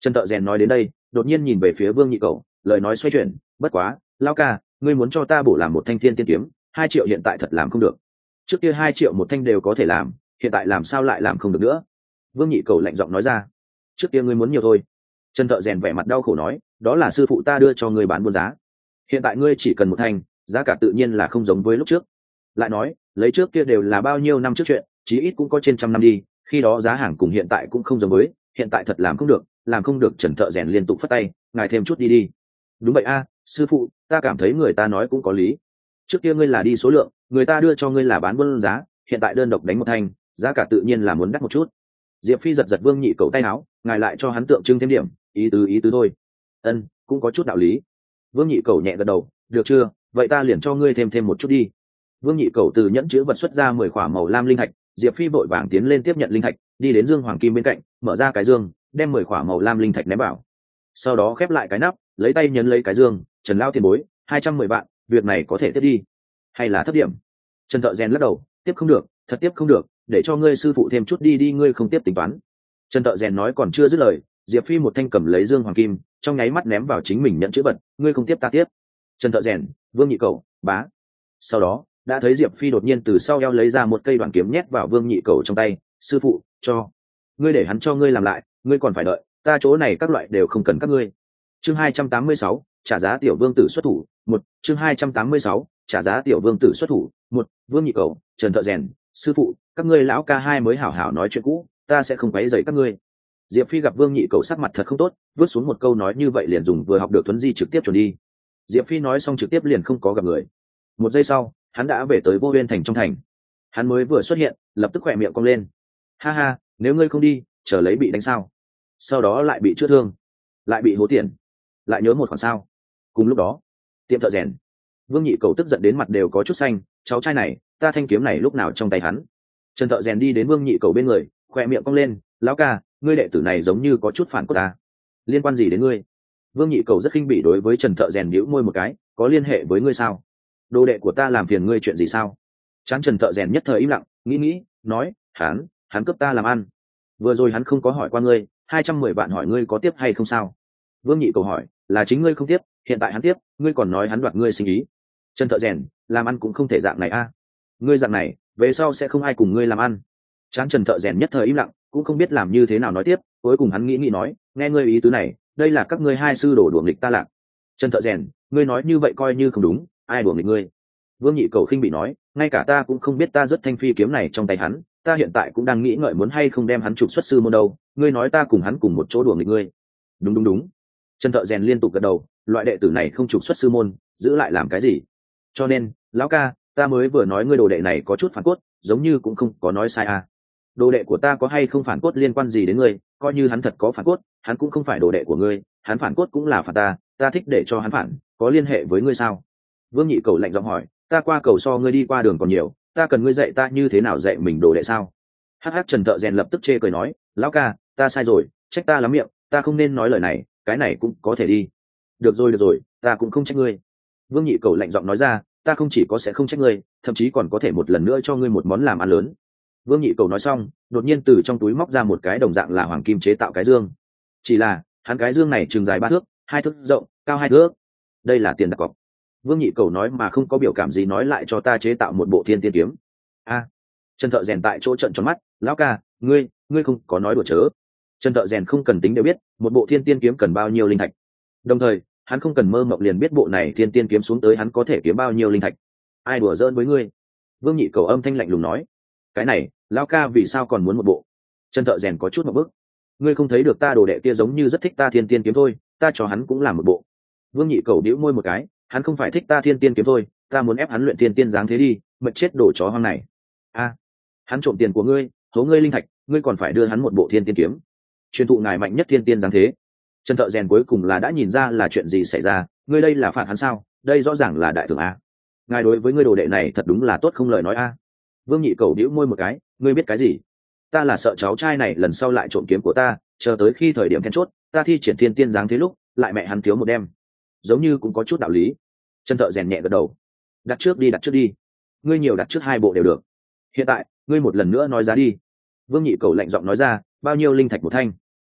Trần Thợ Rèn nói đến đây đột nhiên nhìn về phía Vương Nhị Cầu, lời nói xoay chuyển, bất quá lão ca, ngươi muốn cho ta bổ làm một thanh thiên tiên kiếm, hai triệu hiện tại thật làm không được. Trước kia hai triệu một thanh đều có thể làm, hiện tại làm sao lại làm không được nữa? Vương Nhị Cầu lạnh giọng nói ra. Trước kia ngươi muốn nhiều thôi. Trần Thợ Rèn vẻ mặt đau khổ nói, đó là sư phụ ta đưa cho ngươi bán buôn giá, hiện tại ngươi chỉ cần một thanh, giá cả tự nhiên là không giống với lúc trước. Lại nói lấy trước kia đều là bao nhiêu năm trước chuyện, chí ít cũng có trên trăm năm đi, khi đó giá hàng cùng hiện tại cũng không giống với, hiện tại thật làm không được, làm không được. Trần Thợ Rèn liên tục phất tay, ngài thêm chút đi đi. Đúng vậy a, sư phụ, ta cảm thấy người ta nói cũng có lý. Trước kia ngươi là đi số lượng, người ta đưa cho ngươi là bán buôn giá, hiện tại đơn độc đánh một thanh, giá cả tự nhiên là muốn đắt một chút. Diệp Phi giật giật Vương Nhị Cầu tay áo, ngài lại cho hắn tượng trưng thêm điểm, ý tứ ý tứ thôi. Ân, cũng có chút đạo lý. Vương Nhị Cầu nhẹ gật đầu, được chưa, vậy ta liền cho ngươi thêm thêm một chút đi. Vương Nhị Cầu từ nhẫn chứa vật xuất ra mười khỏa màu lam linh thạch, Diệp Phi vội vàng tiến lên tiếp nhận linh thạch, đi đến Dương Hoàng Kim bên cạnh, mở ra cái dương, đem mười khỏa màu lam linh thạch ném vào. Sau đó khép lại cái nắp, lấy tay nhấn lấy cái dương, Trần lao tiền bối, hai trăm mười vạn, việc này có thể tiếp đi, hay là thấp điểm? Trần Thợ Rèn lắc đầu, tiếp không được, thật tiếp không được, để cho ngươi sư phụ thêm chút đi đi, ngươi không tiếp tính toán. Trần Thợ Rèn nói còn chưa dứt lời, Diệp Phi một thanh cầm lấy Dương Hoàng Kim, trong nháy mắt ném vào chính mình nhận chữ vật, ngươi không tiếp ta tiếp. Trần Thợ Rèn, Vương Nhị Cầu, bá. Sau đó đã thấy Diệp Phi đột nhiên từ sau eo lấy ra một cây đoạn kiếm nhét vào Vương Nhị Cầu trong tay, sư phụ, cho ngươi, để hắn cho ngươi làm lại, ngươi còn phải đợi, ta chỗ này các loại đều không cần các ngươi. Chương hai trăm tám mươi sáu, trả giá tiểu vương tử xuất thủ, một. Chương hai trăm tám mươi sáu, trả giá tiểu vương tử xuất thủ, một. Vương Nhị Cầu, Trần Thợ Rèn, sư phụ, các ngươi lão ca hai mới hảo hảo nói chuyện cũ, ta sẽ không quấy rầy các ngươi. Diệp Phi gặp Vương Nhị Cầu sắc mặt thật không tốt, vứt xuống một câu nói như vậy liền dùng vừa học được thuấn di trực tiếp chuẩn đi. Diệp Phi nói xong trực tiếp liền không có gặp người. Một giây sau, hắn đã về tới Vô Uyên thành trong thành. Hắn mới vừa xuất hiện, lập tức khỏe miệng cong lên. Ha ha, nếu ngươi không đi, chờ lấy bị đánh sao? Sau đó lại bị chữa thương, lại bị hố tiền, lại nhớ một khoản sao? Cùng lúc đó, tiệm thợ rèn, Vương Nhị Cầu tức giận đến mặt đều có chút xanh, cháu trai này, ta thanh kiếm này lúc nào trong tay hắn? Trần Thợ Rèn đi đến Vương Nhị Cầu bên người, khỏe miệng cong lên, lão ca, ngươi đệ tử này giống như có chút phản của ta, liên quan gì đến ngươi? Vương Nhị Cầu rất khinh bỉ đối với Trần Thợ Rèn nhíu môi một cái, có liên hệ với ngươi sao? Đồ đệ của ta làm phiền ngươi chuyện gì sao? Chán Trần Thợ Rèn nhất thời im lặng, nghĩ nghĩ, nói, hắn, hắn cướp ta làm ăn. Vừa rồi hắn không có hỏi qua ngươi, hai trăm mười vạn hỏi ngươi có tiếp hay không sao? Vương Nhị Cầu hỏi, là chính ngươi không tiếp, hiện tại hắn tiếp, ngươi còn nói hắn đoạt ngươi sinh ý. Trần Thợ Rèn, làm ăn cũng không thể dạng này a. Ngươi dạng này, về sau sẽ không ai cùng ngươi làm ăn. Chán Trần Thợ Rèn nhất thời im lặng, cũng không biết làm như thế nào nói tiếp, cuối cùng hắn nghĩ nghĩ nói, nghe ngươi ý tứ này, đây là các ngươi hai sư đổ đuổi nghịch ta lạc. Trần Thợ Rèn, ngươi nói như vậy coi như không đúng, ai đuổi nghịch ngươi? Vương Nhị Cầu khinh bị nói, ngay cả ta cũng không biết ta rất thanh phi kiếm này trong tay hắn, ta hiện tại cũng đang nghĩ ngợi muốn hay không đem hắn trục xuất sư môn đâu, ngươi nói ta cùng hắn cùng một chỗ đuổi nghịch ngươi? Đúng đúng đúng. Trần Thợ Rèn liên tục gật đầu, loại đệ tử này không trục xuất sư môn, giữ lại làm cái gì? Cho nên, lão ca, ta mới vừa nói ngươi đồ đệ này có chút phản cốt, giống như cũng không có nói sai à. Đồ đệ của ta có hay không phản cốt liên quan gì đến ngươi, coi như hắn thật có phản cốt, hắn cũng không phải đồ đệ của ngươi, hắn phản cốt cũng là phản ta, ta thích để cho hắn phản, có liên hệ với ngươi sao? Vương Nhị Cầu lạnh giọng hỏi, ta qua cầu so ngươi đi qua đường còn nhiều, ta cần ngươi dạy ta như thế nào dạy mình đồ đệ sao? Hắc hắc. Trần Thợ Rèn lập tức chê cười nói, lão ca, ta sai rồi, trách ta lắm miệng, ta không nên nói lời này, cái này cũng có thể đi. Được rồi được rồi, ta cũng không trách ngươi. Vương Nhị Cầu lạnh giọng nói ra, ta không chỉ có sẽ không trách ngươi, thậm chí còn có thể một lần nữa cho ngươi một món làm ăn lớn. Vương Nhị Cầu nói xong, đột nhiên từ trong túi móc ra một cái đồng dạng là hoàng kim chế tạo cái dương. Chỉ là, hắn cái dương này chừng dài ba thước, hai thước rộng, cao hai thước. Đây là tiền đặt cọc. Vương Nhị Cầu nói mà không có biểu cảm gì nói lại cho ta chế tạo một bộ thiên tiên kiếm. A. Trần Thợ Rèn tại chỗ trợn tròn mắt, lão ca, ngươi, ngươi không có nói đùa chớ. Trần Thợ Rèn không cần tính đều biết, một bộ thiên tiên kiếm cần bao nhiêu linh thạch. Đồng thời, hắn không cần mơ mộng liền biết bộ này thiên tiên kiếm xuống tới hắn có thể kiếm bao nhiêu linh thạch. Ai đùa giỡn với ngươi? Vương Nhị Cầu âm thanh lạnh lùng nói. Cái này, lão ca vì sao còn muốn một bộ? Trần Thợ Rèn có chút một bức. Ngươi không thấy được ta đồ đệ kia giống như rất thích ta thiên tiên kiếm thôi, ta cho hắn cũng làm một bộ. Vương Nhị Cầu bĩu môi một cái, hắn không phải thích ta thiên tiên kiếm thôi, ta muốn ép hắn luyện thiên tiên dáng thế đi, mệt chết đồ chó hoang này. A, hắn trộm tiền của ngươi, hố ngươi linh thạch, ngươi còn phải đưa hắn một bộ thiên tiên kiếm. Truyền thụ ngài mạnh nhất thiên tiên dáng thế. Trần Thợ Rèn cuối cùng là đã nhìn ra là chuyện gì xảy ra, ngươi đây là phạt hắn sao? Đây rõ ràng là đại thưởng a. Ngài đối với ngươi đồ đệ này thật đúng là tốt không lời nói a. Vương Nhị Cầu bĩu môi một cái, ngươi biết cái gì? Ta là sợ cháu trai này lần sau lại trộm kiếm của ta, chờ tới khi thời điểm then chốt, ta thi triển thiên tiên dáng thế lúc, lại mẹ hắn thiếu một đêm. Giống như cũng có chút đạo lý. Trần Thợ Rèn nhẹ gật đầu. Đặt trước đi, đặt trước đi. Ngươi nhiều đặt trước hai bộ đều được. Hiện tại, ngươi một lần nữa nói giá đi. Vương Nhị Cầu lạnh giọng nói ra, bao nhiêu linh thạch một thanh?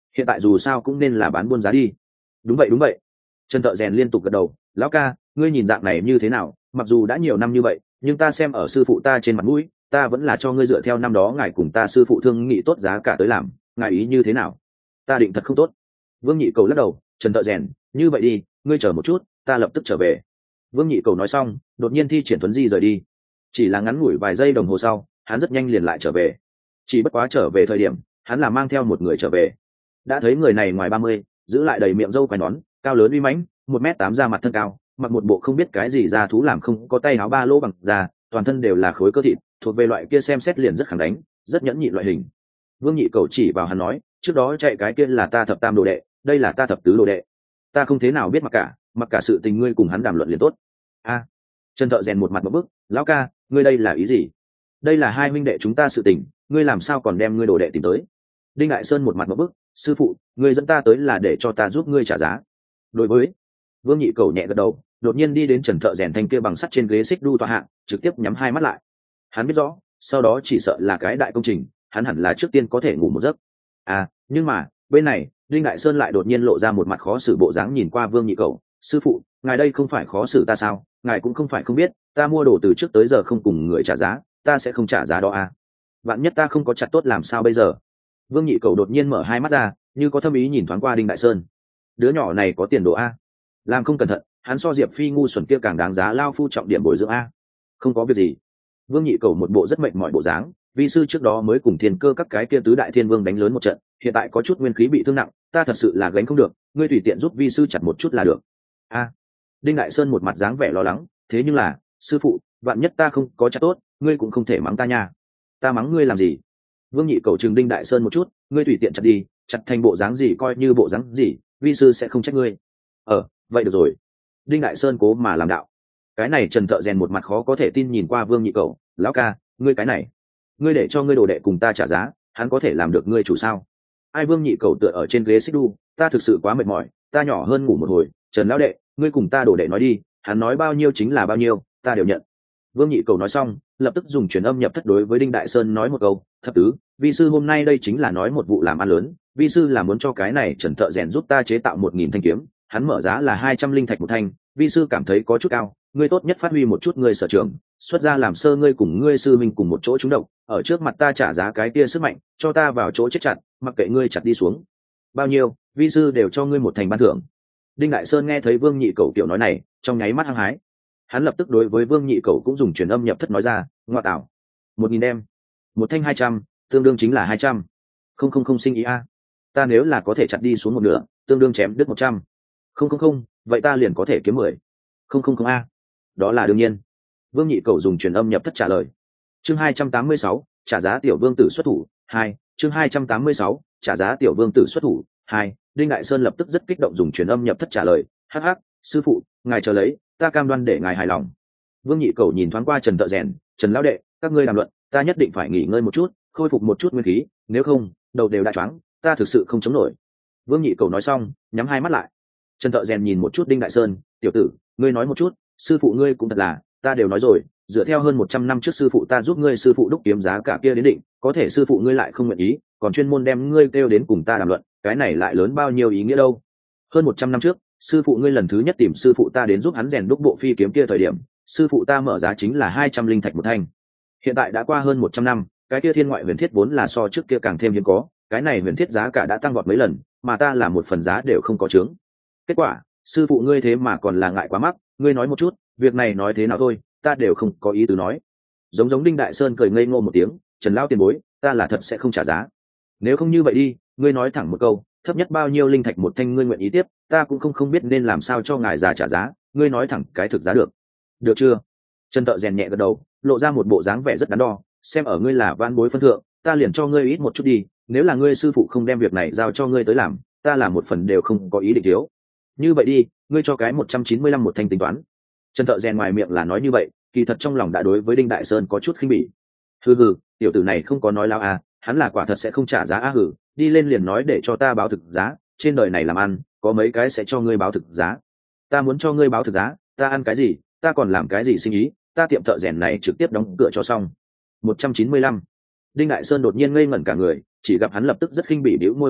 hiện tại dù sao cũng nên là bán buôn giá đi. Đúng vậy đúng vậy. Trần Thợ Rèn liên tục gật đầu. Lão ca, ngươi nhìn dạng này như thế nào? Mặc dù đã nhiều năm như vậy, nhưng ta xem ở sư phụ ta trên mặt mũi, ta vẫn là cho ngươi dựa theo năm đó ngài cùng ta sư phụ thương nghị tốt giá cả tới làm, ngài ý như thế nào? Ta định thật không tốt. Vương Nhị Cầu lắc đầu. Trần Thợ Rèn, như vậy đi, ngươi chờ một chút, ta lập tức trở về. Vương Nhị Cầu nói xong, đột nhiên thi triển Tuấn Di rời đi. Chỉ là ngắn ngủi vài giây đồng hồ sau, hắn rất nhanh liền lại trở về. Chỉ bất quá trở về thời điểm, hắn là mang theo một người trở về. Đã thấy người này ngoài ba mươi, giữ lại đầy miệng râu quai nón, cao lớn uy mãnh, một mét tám da mặt thân cao, mặc một bộ không biết cái gì da thú làm không có tay áo ba lỗ bằng da, toàn thân đều là khối cơ thịt, thuộc về loại kia xem xét liền rất khẳng đánh, rất nhẫn nhịn loại hình. Vương Nhị Cầu chỉ vào hắn nói, trước đó chạy cái kia là ta thập tam đồ đệ, đây là ta thập tứ đồ đệ. Ta không thế nào biết mặc cả, mặc cả sự tình ngươi cùng hắn đàm luận liền tốt. A, Trần Thợ Rèn một mặt một bức. Lão ca, ngươi đây là ý gì? Đây là hai huynh đệ chúng ta sự tình, ngươi làm sao còn đem ngươi đồ đệ tìm tới? Đinh Đại Sơn một mặt một bức. Sư phụ, ngươi dẫn ta tới là để cho ta giúp ngươi trả giá. Đối với Vương Nhị Cầu nhẹ gật đầu, đột nhiên đi đến Trần Thợ Rèn thanh kia bằng sắt trên ghế xích đu tọa hạng, trực tiếp nhắm hai mắt lại. Hắn biết rõ, sau đó chỉ sợ là cái đại công trình, hắn hẳn là trước tiên có thể ngủ một giấc. À, nhưng mà, bên này, Đinh Đại Sơn lại đột nhiên lộ ra một mặt khó xử bộ dáng nhìn qua Vương Nhị Cầu. Sư phụ, ngài đây không phải khó xử ta sao? Ngài cũng không phải không biết, ta mua đồ từ trước tới giờ không cùng người trả giá, ta sẽ không trả giá đó à? Vạn nhất ta không có chặt tốt làm sao bây giờ? Vương Nhị Cầu đột nhiên mở hai mắt ra, như có thâm ý nhìn thoáng qua Đinh Đại Sơn. Đứa nhỏ này có tiền đồ a, làm không cẩn thận, hắn so Diệp Phi ngu xuẩn kia càng đáng giá lao phu trọng điểm bồi dưỡng a. Không có việc gì. Vương Nhị Cầu một bộ rất mệt mỏi bộ dáng, vi sư trước đó mới cùng thiên cơ các cái kia tứ đại thiên vương đánh lớn một trận, hiện tại có chút nguyên khí bị thương nặng, ta thật sự là gánh không được, ngươi tùy tiện giúp vi sư chặt một chút là được. A. Đinh Đại Sơn một mặt dáng vẻ lo lắng, thế nhưng là, sư phụ, vạn nhất ta không có chặt tốt, ngươi cũng không thể mắng ta nha. Ta mắng ngươi làm gì? Vương Nhị Cầu chừng Đinh Đại Sơn một chút, ngươi tùy tiện chặt đi, chặt thành bộ dáng gì coi như bộ dáng gì, vi sư sẽ không trách ngươi. Ờ, vậy được rồi. Đinh Đại Sơn cố mà làm đạo. Cái này Trần Thợ Rèn một mặt khó có thể tin nhìn qua Vương Nhị Cầu. Lão ca, ngươi cái này, ngươi để cho ngươi đồ đệ cùng ta trả giá, hắn có thể làm được ngươi chủ sao? Ai? Vương Nhị Cầu tựa ở trên ghế xích đu, ta thực sự quá mệt mỏi, ta nhỏ hơn ngủ một hồi. Trần lão đệ, ngươi cùng ta đồ đệ nói đi, hắn nói bao nhiêu chính là bao nhiêu, ta đều nhận. Vương Nhị Cầu nói xong, lập tức dùng truyền âm nhập thất đối với Đinh Đại Sơn nói một câu, thập tứ, vi sư hôm nay đây chính là nói một vụ làm ăn lớn, vi sư là muốn cho cái này Trần Thợ Rèn giúp ta chế tạo một nghìn thanh kiếm, hắn mở giá là hai trăm linh thạch một thanh, vi sư cảm thấy có chút cao, ngươi tốt nhất phát huy một chút ngươi sở trường, xuất ra làm sơ ngươi cùng ngươi sư minh cùng một chỗ trúng độc, ở trước mặt ta trả giá cái kia sức mạnh, cho ta vào chỗ chết chặt, mặc kệ ngươi chặt đi xuống bao nhiêu, vi sư đều cho ngươi một thành ban thưởng. Đinh Đại Sơn nghe thấy Vương Nhị Cầu kiểu nói này, trong nháy mắt hăng hái. Hắn lập tức đối với Vương Nhị Cầu cũng dùng truyền âm nhập thất nói ra, ngoại tảo, một nghìn đem, một thanh hai trăm, tương đương chính là hai trăm. Không không không sinh ý a. Ta nếu là có thể chặt đi xuống một nửa, tương đương chém đứt một trăm. Không không không, vậy ta liền có thể kiếm mười. Không không không a. Đó là đương nhiên. Vương Nhị Cầu dùng truyền âm nhập thất trả lời. Chương hai trăm tám mươi sáu, trả giá tiểu vương tử xuất thủ, hai. Chương hai trăm tám mươi sáu, trả giá tiểu vương tử xuất thủ, hai. Đinh Đại Sơn lập tức rất kích động dùng truyền âm nhập thất trả lời, hắc hắc, sư phụ, ngài chờ lấy, ta cam đoan để ngài hài lòng. Vương Nhị Cầu nhìn thoáng qua Trần Thợ Rèn, Trần lão đệ, các ngươi đàm luận, ta nhất định phải nghỉ ngơi một chút, khôi phục một chút nguyên khí, nếu không, đầu đều đã choáng, ta thực sự không chống nổi. Vương Nhị Cầu nói xong, nhắm hai mắt lại. Trần Thợ Rèn nhìn một chút Đinh Đại Sơn, tiểu tử, ngươi nói một chút, sư phụ ngươi cũng thật là, ta đều nói rồi, dựa theo hơn một trăm năm trước sư phụ ta giúp ngươi sư phụ đúc kiếm giá cả kia đến định, có thể sư phụ ngươi lại không nguyện ý, còn chuyên môn đem ngươi kêu đến cùng ta đàm luận, cái này lại lớn bao nhiêu ý nghĩa đâu? Hơn một trăm năm trước, sư phụ ngươi lần thứ nhất tìm sư phụ ta đến giúp hắn rèn đúc bộ phi kiếm kia thời điểm, sư phụ ta mở giá chính là hai trăm linh thạch một thanh. Hiện tại đã qua hơn một trăm năm, cái kia thiên ngoại huyền thiết vốn là so trước kia càng thêm hiếm có, cái này huyền thiết giá cả đã tăng vọt mấy lần, mà ta là một phần giá đều không có chướng. Kết quả, sư phụ ngươi thế mà còn là ngại quá mắc, ngươi nói một chút, việc này nói thế nào thôi, ta đều không có ý tứ nói. Giống giống Đinh Đại Sơn cười ngây ngô một tiếng, Trần lão tiền bối, ta là thật sẽ không trả giá. Nếu không như vậy đi, ngươi nói thẳng một câu, thấp nhất bao nhiêu linh thạch một thanh ngươi nguyện ý tiếp, ta cũng không không biết nên làm sao cho ngài già trả giá, ngươi nói thẳng cái thực giá được. Được chưa? Trần Thợ Rèn nhẹ gật đầu, lộ ra một bộ dáng vẻ rất đắn đo, xem ở ngươi là van bối phân thượng, ta liền cho ngươi ít một chút đi, nếu là ngươi sư phụ không đem việc này giao cho ngươi tới làm, ta làm một phần đều không có ý định thiếu. Như vậy đi, ngươi cho cái một trăm chín mươi lăm một thanh tính toán. Trần Thợ Rèn ngoài miệng là nói như vậy, kỳ thật trong lòng đã đối với Đinh Đại Sơn có chút khinh bỉ. Hừ hừ, tiểu tử này không có nói láo à, hắn là quả thật sẽ không trả giá a. Hừ, đi lên liền nói để cho ta báo thực giá, trên đời này làm ăn, có mấy cái sẽ cho ngươi báo thực giá. Ta muốn cho ngươi báo thực giá, ta ăn cái gì, ta còn làm cái gì sinh ý, ta tiệm thợ rèn này trực tiếp đóng cửa cho xong. một trăm chín mươi lăm. Đinh Đại Sơn đột nhiên ngây ngẩn cả người, chỉ gặp hắn lập tức rất khinh bỉ bĩu môi một cái,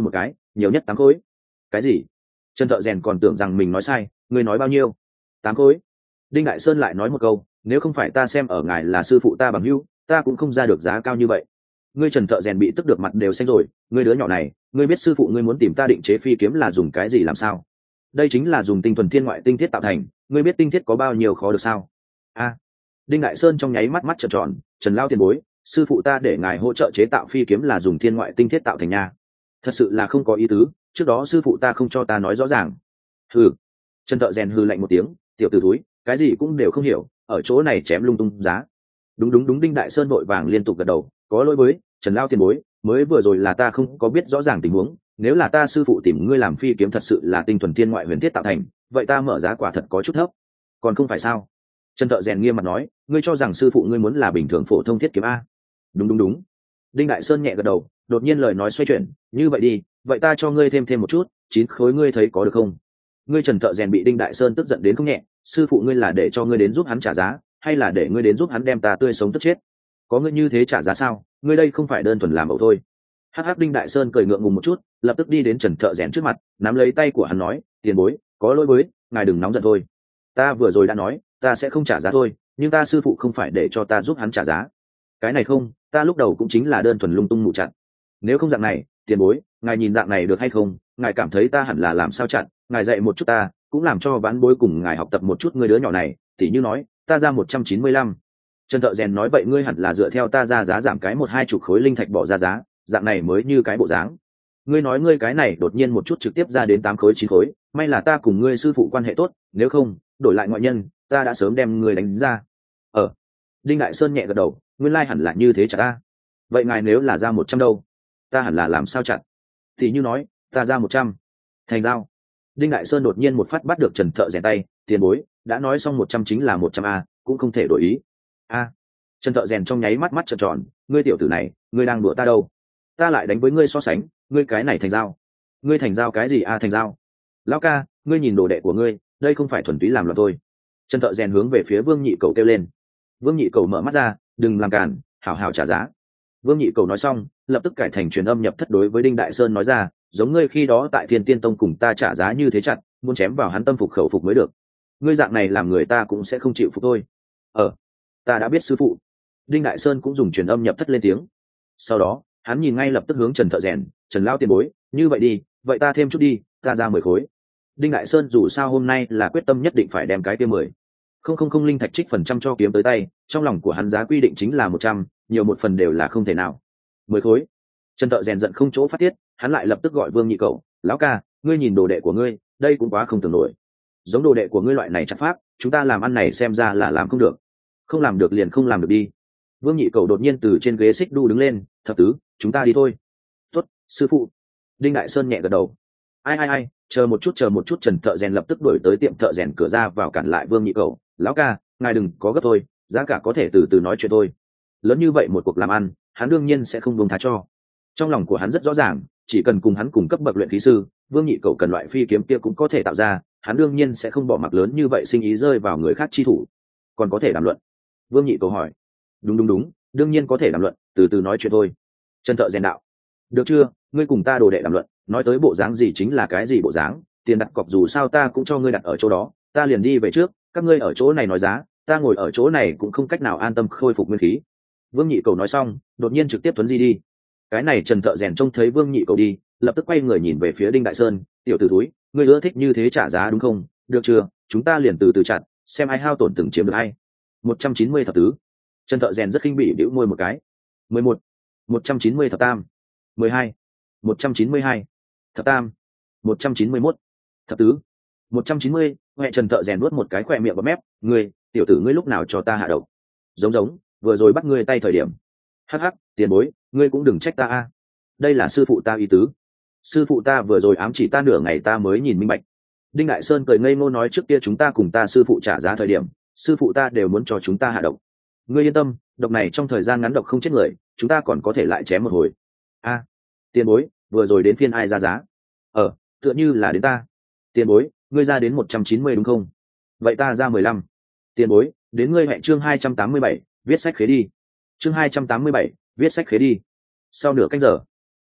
nhiều nhất tám khối. Cái gì? Trần thợ rèn còn tưởng rằng mình nói sai, ngươi nói bao nhiêu? Tám khối. Đinh Đại Sơn lại nói một câu, nếu không phải ta xem ở ngài là sư phụ ta bằng hữu, ta cũng không ra được giá cao như vậy. Ngươi Trần thợ rèn bị tức được mặt đều xanh rồi, ngươi đứa nhỏ này, ngươi biết sư phụ ngươi muốn tìm ta định chế phi kiếm là dùng cái gì làm sao? Đây chính là dùng tinh thuần thiên ngoại tinh thiết tạo thành, ngươi biết tinh thiết có bao nhiêu khó được sao? A. Đinh Đại Sơn trong nháy mắt mắt trợn tròn, Trần lao tiền bối, sư phụ ta để ngài hỗ trợ chế tạo phi kiếm là dùng thiên ngoại tinh thiết tạo thành nha. Thật sự là không có ý tứ, trước đó sư phụ ta không cho ta nói rõ ràng. Hừ. Trần thợ rèn hừ lạnh một tiếng, tiểu tử túi, cái gì cũng đều không hiểu, ở chỗ này chém lung tung giá. Đúng đúng đúng. Đinh Đại Sơn vội vàng liên tục gật đầu, có lỗi với Trần lao tiền bối, mới vừa rồi là ta không có biết rõ ràng tình huống, nếu là ta sư phụ tìm ngươi làm phi kiếm thật sự là tinh thuần thiên ngoại huyền thiết tạo thành, vậy ta mở giá quả thật có chút thấp. Còn không phải sao? Trần thợ rèn nghiêm mặt nói, ngươi cho rằng sư phụ ngươi muốn là bình thường phổ thông thiết kiếm a? Đúng đúng đúng. Đinh Đại Sơn nhẹ gật đầu, đột nhiên lời nói xoay chuyển, như vậy đi, vậy ta cho ngươi thêm thêm một chút, chín khối ngươi thấy có được không? Ngươi Trần thợ rèn bị Đinh Đại Sơn tức giận đến không nhẹ, sư phụ ngươi là để cho ngươi đến giúp hắn trả giá, hay là để ngươi đến giúp hắn đem ta tươi sống tức chết? Có ngươi như thế trả giá sao? Ngươi đây không phải đơn thuần làm ẩu thôi. Hắc hắc. Đinh Đại Sơn cười ngượng ngùng một chút, lập tức đi đến Trần thợ rèn trước mặt, nắm lấy tay của hắn nói, tiền bối, có lỗi với ngài, đừng nóng giận thôi. Ta vừa rồi đã nói, ta sẽ không trả giá thôi, nhưng ta sư phụ không phải để cho ta giúp hắn trả giá. Cái này không, ta lúc đầu cũng chính là đơn thuần lung tung mụ chặn. Nếu không dạng này, tiền bối, ngài nhìn dạng này được hay không? Ngài cảm thấy ta hẳn là làm sao chặn, ngài dạy một chút ta, cũng làm cho vãn bối cùng ngài học tập một chút. Ngươi đứa nhỏ này, tỉ như nói, ta ra một trăm chín mươi lăm. Trần thợ rèn nói, vậy ngươi hẳn là dựa theo ta ra giá giảm cái một hai chục khối linh thạch bỏ ra giá, dạng này mới như cái bộ dáng. Ngươi nói ngươi cái này đột nhiên một chút trực tiếp ra đến tám khối chín khối, may là ta cùng ngươi sư phụ quan hệ tốt, nếu không, đổi lại ngoại nhân, ta đã sớm đem ngươi đánh ra. Ờ. Đinh Đại Sơn nhẹ gật đầu, nguyên lai hẳn là như thế chả ta. Vậy ngài nếu là ra một trăm đâu? Ta hẳn là làm sao chặt? Thì như nói, ta ra một trăm. Thành giao. Đinh Đại Sơn đột nhiên một phát bắt được Trần thợ rèn tay, tiền bối, đã nói xong một trăm chính là một trăm a, cũng không thể đổi ý. A. Trần thợ rèn trong nháy mắt mắt trợn tròn, ngươi tiểu tử này, ngươi đang đùa ta đâu? Ta lại đánh với ngươi so sánh, ngươi cái này thành giao. Ngươi thành giao cái gì a? Thành giao. Lão ca, ngươi nhìn đồ đệ của ngươi, đây không phải thuần túy làm loạn thôi. Trần thợ rèn hướng về phía Vương Nhị Cầu kêu lên. Vương Nhị Cầu mở mắt ra, đừng làm cản, hảo hảo trả giá. Vương Nhị Cầu nói xong, lập tức cải thành truyền âm nhập thất đối với Đinh Đại Sơn nói ra, giống ngươi khi đó tại Thiên Tiên Tông cùng ta trả giá như thế chặt, muốn chém vào hắn tâm phục khẩu phục mới được. Ngươi dạng này làm người ta cũng sẽ không chịu phục thôi. Ờ, ta đã biết sư phụ. Đinh Đại Sơn cũng dùng truyền âm nhập thất lên tiếng. Sau đó, hắn nhìn ngay lập tức hướng Trần thợ rèn, Trần lão tiền bối, như vậy đi, vậy ta thêm chút đi, ta ra mười khối. Đinh Đại Sơn dù sao hôm nay là quyết tâm nhất định phải đem cái kia mười không không không linh thạch trích phần trăm cho kiếm tới tay, trong lòng của hắn giá quy định chính là một trăm, nhiều một phần đều là không thể nào. Mười khối. Trần thợ rèn giận không chỗ phát tiết, hắn lại lập tức gọi Vương Nhị Cầu, lão ca, ngươi nhìn đồ đệ của ngươi, đây cũng quá không tưởng nổi. Giống đồ đệ của ngươi loại này chắc pháp, chúng ta làm ăn này xem ra là làm không được. Không làm được liền không làm được đi. Vương Nhị Cầu đột nhiên từ trên ghế xích đu đứng lên, thập tứ, chúng ta đi thôi. Tốt, sư phụ. Đinh Đại Sơn nhẹ gật đầu. Ai ai ai, chờ một chút chờ một chút. Trần thợ rèn lập tức đuổi tới tiệm thợ rèn cửa ra vào cản lại Vương Nhị Cầu, lão ca, ngài đừng có gấp thôi, giá cả có thể từ từ nói chuyện thôi. Lớn như vậy một cuộc làm ăn, hắn đương nhiên sẽ không buông tha cho. Trong lòng của hắn rất rõ ràng, chỉ cần cùng hắn cùng cấp bậc luyện khí sư, Vương Nhị Cầu cần loại phi kiếm kia cũng có thể tạo ra, hắn đương nhiên sẽ không bỏ mặc lớn như vậy sinh ý rơi vào người khác chi thủ. Còn có thể đàm luận? Vương Nhị Cầu hỏi. Đúng đúng đúng, đương nhiên có thể đàm luận, từ từ nói chuyện thôi. Trần thợ rèn đạo. Được chưa, ngươi cùng ta đồ đệ đàm luận, nói tới bộ dáng gì chính là cái gì bộ dáng, tiền đặt cọc dù sao ta cũng cho ngươi đặt ở chỗ đó, ta liền đi về trước, các ngươi ở chỗ này nói giá, ta ngồi ở chỗ này cũng không cách nào an tâm khôi phục nguyên khí. Vương Nhị Cầu nói xong, đột nhiên trực tiếp tuấn di đi. Cái này Trần thợ rèn trông thấy Vương Nhị Cầu đi, lập tức quay người nhìn về phía Đinh Đại Sơn, tiểu tử túi, ngươi ưa thích như thế trả giá đúng không? Được chưa, chúng ta liền từ từ chặt, xem ai hao tổn từng chiếm được hay. Một trăm chín mươi thập tứ. Trần thợ rèn rất khinh bỉ bĩu môi một cái. Mười một. Một trăm chín mươi thập tam. Mười hai. Một trăm chín mươi hai. Thập tam. Một trăm chín mươi mốt. Thập tứ. Một trăm chín mươi. Huệ Trần thợ rèn nuốt một cái khỏe miệng và mép, ngươi, tiểu tử ngươi lúc nào cho ta hạ độc? Giống giống, vừa rồi bắt ngươi tay thời điểm. Hắc hắc, tiền bối, ngươi cũng đừng trách ta a. Đây là sư phụ ta ý tứ. Sư phụ ta vừa rồi ám chỉ ta nửa ngày ta mới nhìn minh bạch. Đinh Đại Sơn cười ngây ngô nói, trước kia chúng ta cùng ta sư phụ trả giá thời điểm, sư phụ ta đều muốn cho chúng ta hạ độc. Ngươi yên tâm, độc này trong thời gian ngắn độc không chết người, chúng ta còn có thể lại chém một hồi. A, tiền bối, vừa rồi đến phiên ai ra giá? Ờ, tựa như là đến ta. Tiền bối, ngươi ra đến một trăm chín mươi đúng không? Vậy ta ra mười lăm. Tiền bối, đến ngươi hẹn chương hai trăm tám mươi bảy, viết sách khế đi. Chương hai trăm tám mươi bảy, viết sách khế đi. Sau nửa canh giờ,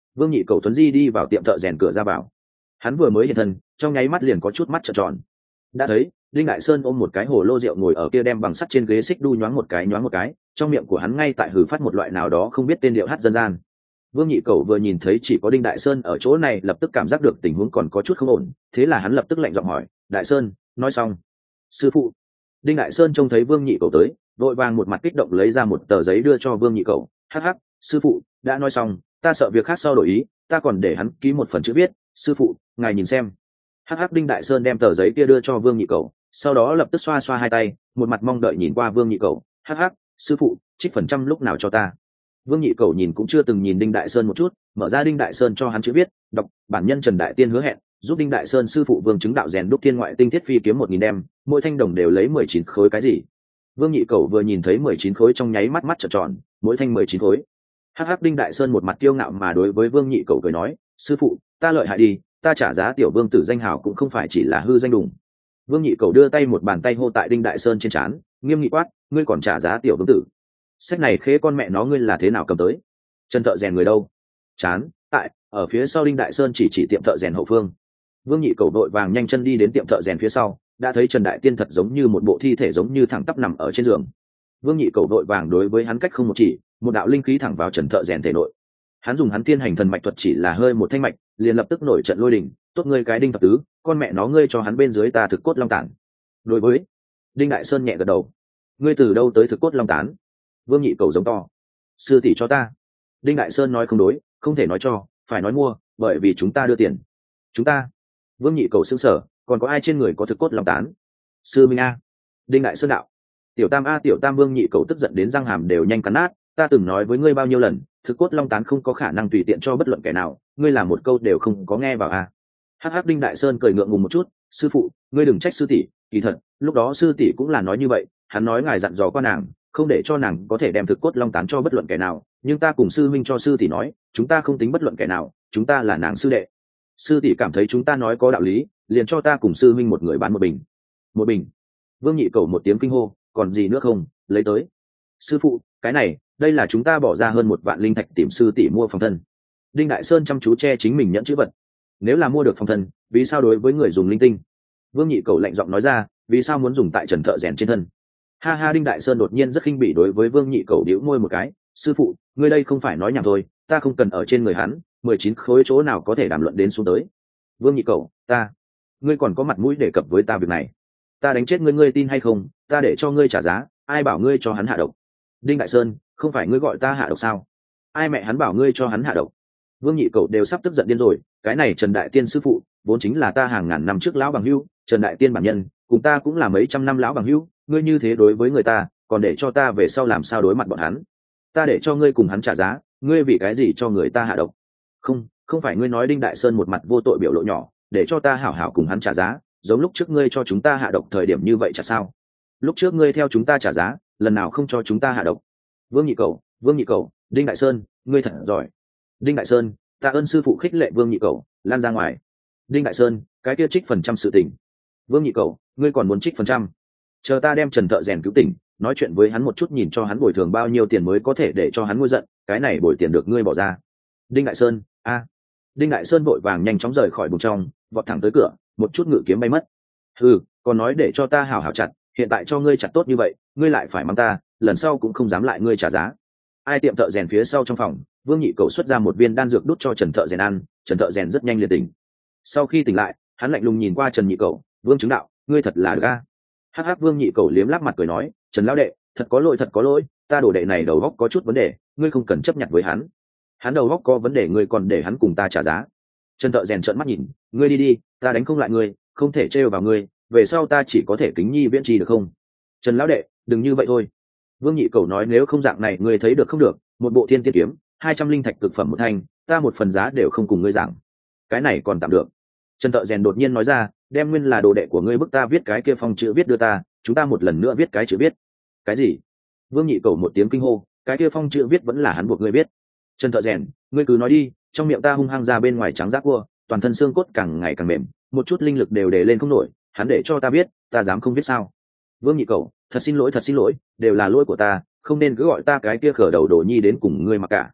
Vương Nhị Cầu tuấn di đi vào tiệm thợ rèn cửa ra vào. Hắn vừa mới hiện thân, trong nháy mắt liền có chút mắt trợn tròn. Đã thấy Đinh Đại Sơn ôm một cái hồ lô rượu ngồi ở kia đem bằng sắt trên ghế xích đu nhoáng một cái nhoáng một cái, trong miệng của hắn ngay tại hử phát một loại nào đó không biết tên điệu hát dân gian. Vương Nhị Cầu vừa nhìn thấy chỉ có Đinh Đại Sơn ở chỗ này, lập tức cảm giác được tình huống còn có chút không ổn, thế là hắn lập tức lạnh giọng hỏi: Đại Sơn, nói xong. Sư phụ. Đinh Đại Sơn trông thấy Vương Nhị Cầu tới, vội vàng một mặt kích động lấy ra một tờ giấy đưa cho Vương Nhị Cầu: hắc hắc, sư phụ đã nói xong, ta sợ việc khác sau đổi ý, ta còn để hắn ký một phần chữ viết, sư phụ ngài nhìn xem. Hắc hắc. Đinh Đại Sơn đem tờ giấy kia đưa cho Vương Nhị Cầu, sau đó lập tức xoa xoa hai tay, một mặt mong đợi nhìn qua Vương Nhị Cầu: hắc hắc, sư phụ trích phần trăm lúc nào cho ta. Vương Nhị Cầu nhìn cũng chưa từng nhìn Đinh Đại Sơn một chút, mở ra Đinh Đại Sơn cho hắn chữ viết, đọc: bản nhân Trần Đại Tiên hứa hẹn giúp Đinh Đại Sơn sư phụ Vương chứng đạo rèn đúc thiên ngoại tinh thiết phi kiếm một nghìn đem, mỗi thanh đồng đều lấy mười chín khối. Cái gì? Vương Nhị Cầu vừa nhìn thấy mười chín khối trong nháy mắt mắt trợn tròn, mỗi thanh mười chín khối. Hắc hắc. Đinh Đại Sơn một mặt kiêu ngạo mà đối với Vương Nhị Cầu cười nói: sư phụ ta lợi hại đi, ta trả giá tiểu vương tử danh hào cũng không phải chỉ là hư danh đùng. Vương Nhị Cầu đưa tay một bàn tay hô tại Đinh Đại Sơn trên trán, nghiêm nghị quát: ngươi còn trả giá tiểu vương tử? Sách này khế con mẹ nó ngươi là thế nào cầm tới? Trần thợ rèn người đâu? Chán tại ở phía sau. Đinh Đại Sơn chỉ chỉ tiệm thợ rèn hậu phương. Vương Nhị Cầu vội vàng nhanh chân đi đến tiệm thợ rèn phía sau, đã thấy Trần Đại Tiên thật giống như một bộ thi thể giống như thẳng tắp nằm ở trên giường. Vương Nhị Cầu vội vàng đối với hắn cách không một chỉ, một đạo linh khí thẳng vào Trần thợ rèn thể nội. Hắn dùng hắn tiên hành thần mạch thuật chỉ là hơi một thanh mạch, liền lập tức nổi trận lôi đình. Tốt ngươi cái Đinh thập tứ, con mẹ nó ngươi cho hắn bên dưới ta thực cốt long tản. Đối với Đinh Đại Sơn nhẹ gật đầu. Ngươi từ đâu tới thực cốt long tán? Vương Nhị Cầu giống to. Sư tỷ cho ta. Đinh Đại Sơn nói không đối, không thể nói cho, phải nói mua, bởi vì chúng ta đưa tiền. Chúng ta? Vương Nhị Cầu sững sờ, còn có ai trên người có thực cốt long tán? Sư Minh a. Đinh Đại Sơn đạo. Tiểu Tam a tiểu Tam. Vương Nhị Cầu tức giận đến răng hàm đều nhanh cắn nát. Ta từng nói với ngươi bao nhiêu lần, thực cốt long tán không có khả năng tùy tiện cho bất luận kẻ nào, ngươi làm một câu đều không có nghe vào a. Hắc hắc. Đinh Đại Sơn cười ngượng ngùng một chút: sư phụ ngươi đừng trách sư tỷ, kỳ thật lúc đó sư tỷ cũng là nói như vậy, hắn nói ngài dặn dò qua nàng, không để cho nàng có thể đem thực cốt long tán cho bất luận kẻ nào, nhưng ta cùng sư minh cho sư tỷ nói, chúng ta không tính bất luận kẻ nào, chúng ta là nàng sư đệ. Sư tỷ cảm thấy chúng ta nói có đạo lý, liền cho ta cùng sư minh một người bán một bình. Một bình? Vương Nhị Cầu một tiếng kinh hô: còn gì nữa không, lấy tới. Sư phụ cái này, đây là chúng ta bỏ ra hơn một vạn linh thạch tìm sư tỷ mua phòng thân. Đinh Đại Sơn chăm chú che chính mình nhẫn chữ vật. Nếu là mua được phòng thân, vì sao đối với người dùng linh tinh? Vương Nhị Cầu lạnh giọng nói ra: vì sao muốn dùng tại Trần thợ rèn trên thân? Ha ha. Đinh Đại Sơn đột nhiên rất khinh bỉ đối với Vương Nhị Cầu đĩu môi một cái: sư phụ ngươi đây không phải nói nhảm thôi, ta không cần ở trên người hắn, mười chín khối chỗ nào có thể đàm luận đến xuống tới. Vương Nhị Cầu, ta ngươi còn có mặt mũi đề cập với ta việc này? Ta đánh chết ngươi, ngươi tin hay không? Ta để cho ngươi trả giá, ai bảo ngươi cho hắn hạ độc? Đinh Đại Sơn, không phải ngươi gọi ta hạ độc sao? Ai mẹ hắn bảo ngươi cho hắn hạ độc? Vương Nhị Cầu đều sắp tức giận điên rồi. Cái này Trần Đại Tiên sư phụ vốn chính là ta hàng ngàn năm trước lão bằng hữu, Trần Đại Tiên bản nhân cùng ta cũng là mấy trăm năm lão bằng hữu, ngươi như thế đối với người ta, còn để cho ta về sau làm sao đối mặt bọn hắn? Ta để cho ngươi cùng hắn trả giá, ngươi vì cái gì cho người ta hạ độc? Không, không phải ngươi nói. Đinh Đại Sơn một mặt vô tội biểu lộ nhỏ: để cho ta hảo hảo cùng hắn trả giá, giống lúc trước ngươi cho chúng ta hạ độc thời điểm như vậy chả sao? Lúc trước ngươi theo chúng ta trả giá, lần nào không cho chúng ta hạ độc? Vương Nhị Cầu, Vương Nhị Cầu, Đinh Đại Sơn, ngươi thật giỏi. Đinh Đại Sơn, tạ ơn sư phụ khích lệ. Vương Nhị Cầu, lan ra ngoài. Đinh Đại Sơn, cái kia trích phần trăm sự tình. Vương Nhị Cầu, ngươi còn muốn trích phần trăm? Chờ ta đem Trần thợ rèn cứu tỉnh, nói chuyện với hắn một chút, nhìn cho hắn bồi thường bao nhiêu tiền mới có thể để cho hắn nguôi giận, cái này bồi tiền được ngươi bỏ ra. Đinh Đại Sơn, a. Đinh Đại Sơn vội vàng nhanh chóng rời khỏi bùng trong, vọt thẳng tới cửa, một chút ngự kiếm bay mất. Ừ, còn nói để cho ta hảo hảo chặt, hiện tại cho ngươi chặt tốt như vậy, ngươi lại phải mắng ta, lần sau cũng không dám lại ngươi trả giá. Ai tiệm thợ rèn phía sau trong phòng, Vương Nhị Cầu xuất ra một viên đan dược đút cho Trần thợ rèn ăn, Trần thợ rèn rất nhanh liền tỉnh. Sau khi tỉnh lại, hắn lạnh lùng nhìn qua Trần Nhị Cầu: Vương chứng đạo, ngươi thật là ga. Hắc hắc. Vương Nhị Cầu liếm láp mặt cười nói: Trần lão đệ, thật có lỗi, thật có lỗi, ta đồ đệ này đầu óc có chút vấn đề, ngươi không cần chấp nhận với hắn. Hắn đầu óc có vấn đề, ngươi còn để hắn cùng ta trả giá? Trần thợ rèn trợn mắt nhìn: ngươi đi đi, ta đánh không lại ngươi, không thể trêu vào ngươi, về sau ta chỉ có thể kính nhi viễn trì được không? Trần lão đệ, đừng như vậy thôi. Vương Nhị Cầu nói: nếu không dạng này, ngươi thấy được không được, một bộ thiên tiên kiếm, hai trăm linh thạch cực phẩm một thanh, ta một phần giá đều không cùng ngươi giảng. Cái này còn tạm được. Trần thợ rèn đột nhiên nói ra: đem nguyên là đồ đệ của ngươi bức ta viết cái kia phong chữ viết đưa ta, chúng ta một lần nữa viết cái chữ viết. Cái gì? Vương Nhị Cầu một tiếng kinh hô: cái kia phong chữ viết vẫn là hắn buộc ngươi viết? Trần thợ rèn, ngươi cứ nói đi. Trong miệng ta hung hăng ra bên ngoài trắng rác cua, toàn thân xương cốt càng ngày càng mềm, một chút linh lực đều để lên không nổi, hắn để cho ta biết, ta dám không biết sao? Vương Nhị Cầu, thật xin lỗi, thật xin lỗi, đều là lỗi của ta, không nên cứ gọi ta cái kia khở đầu đồ nhi đến cùng ngươi mà cả.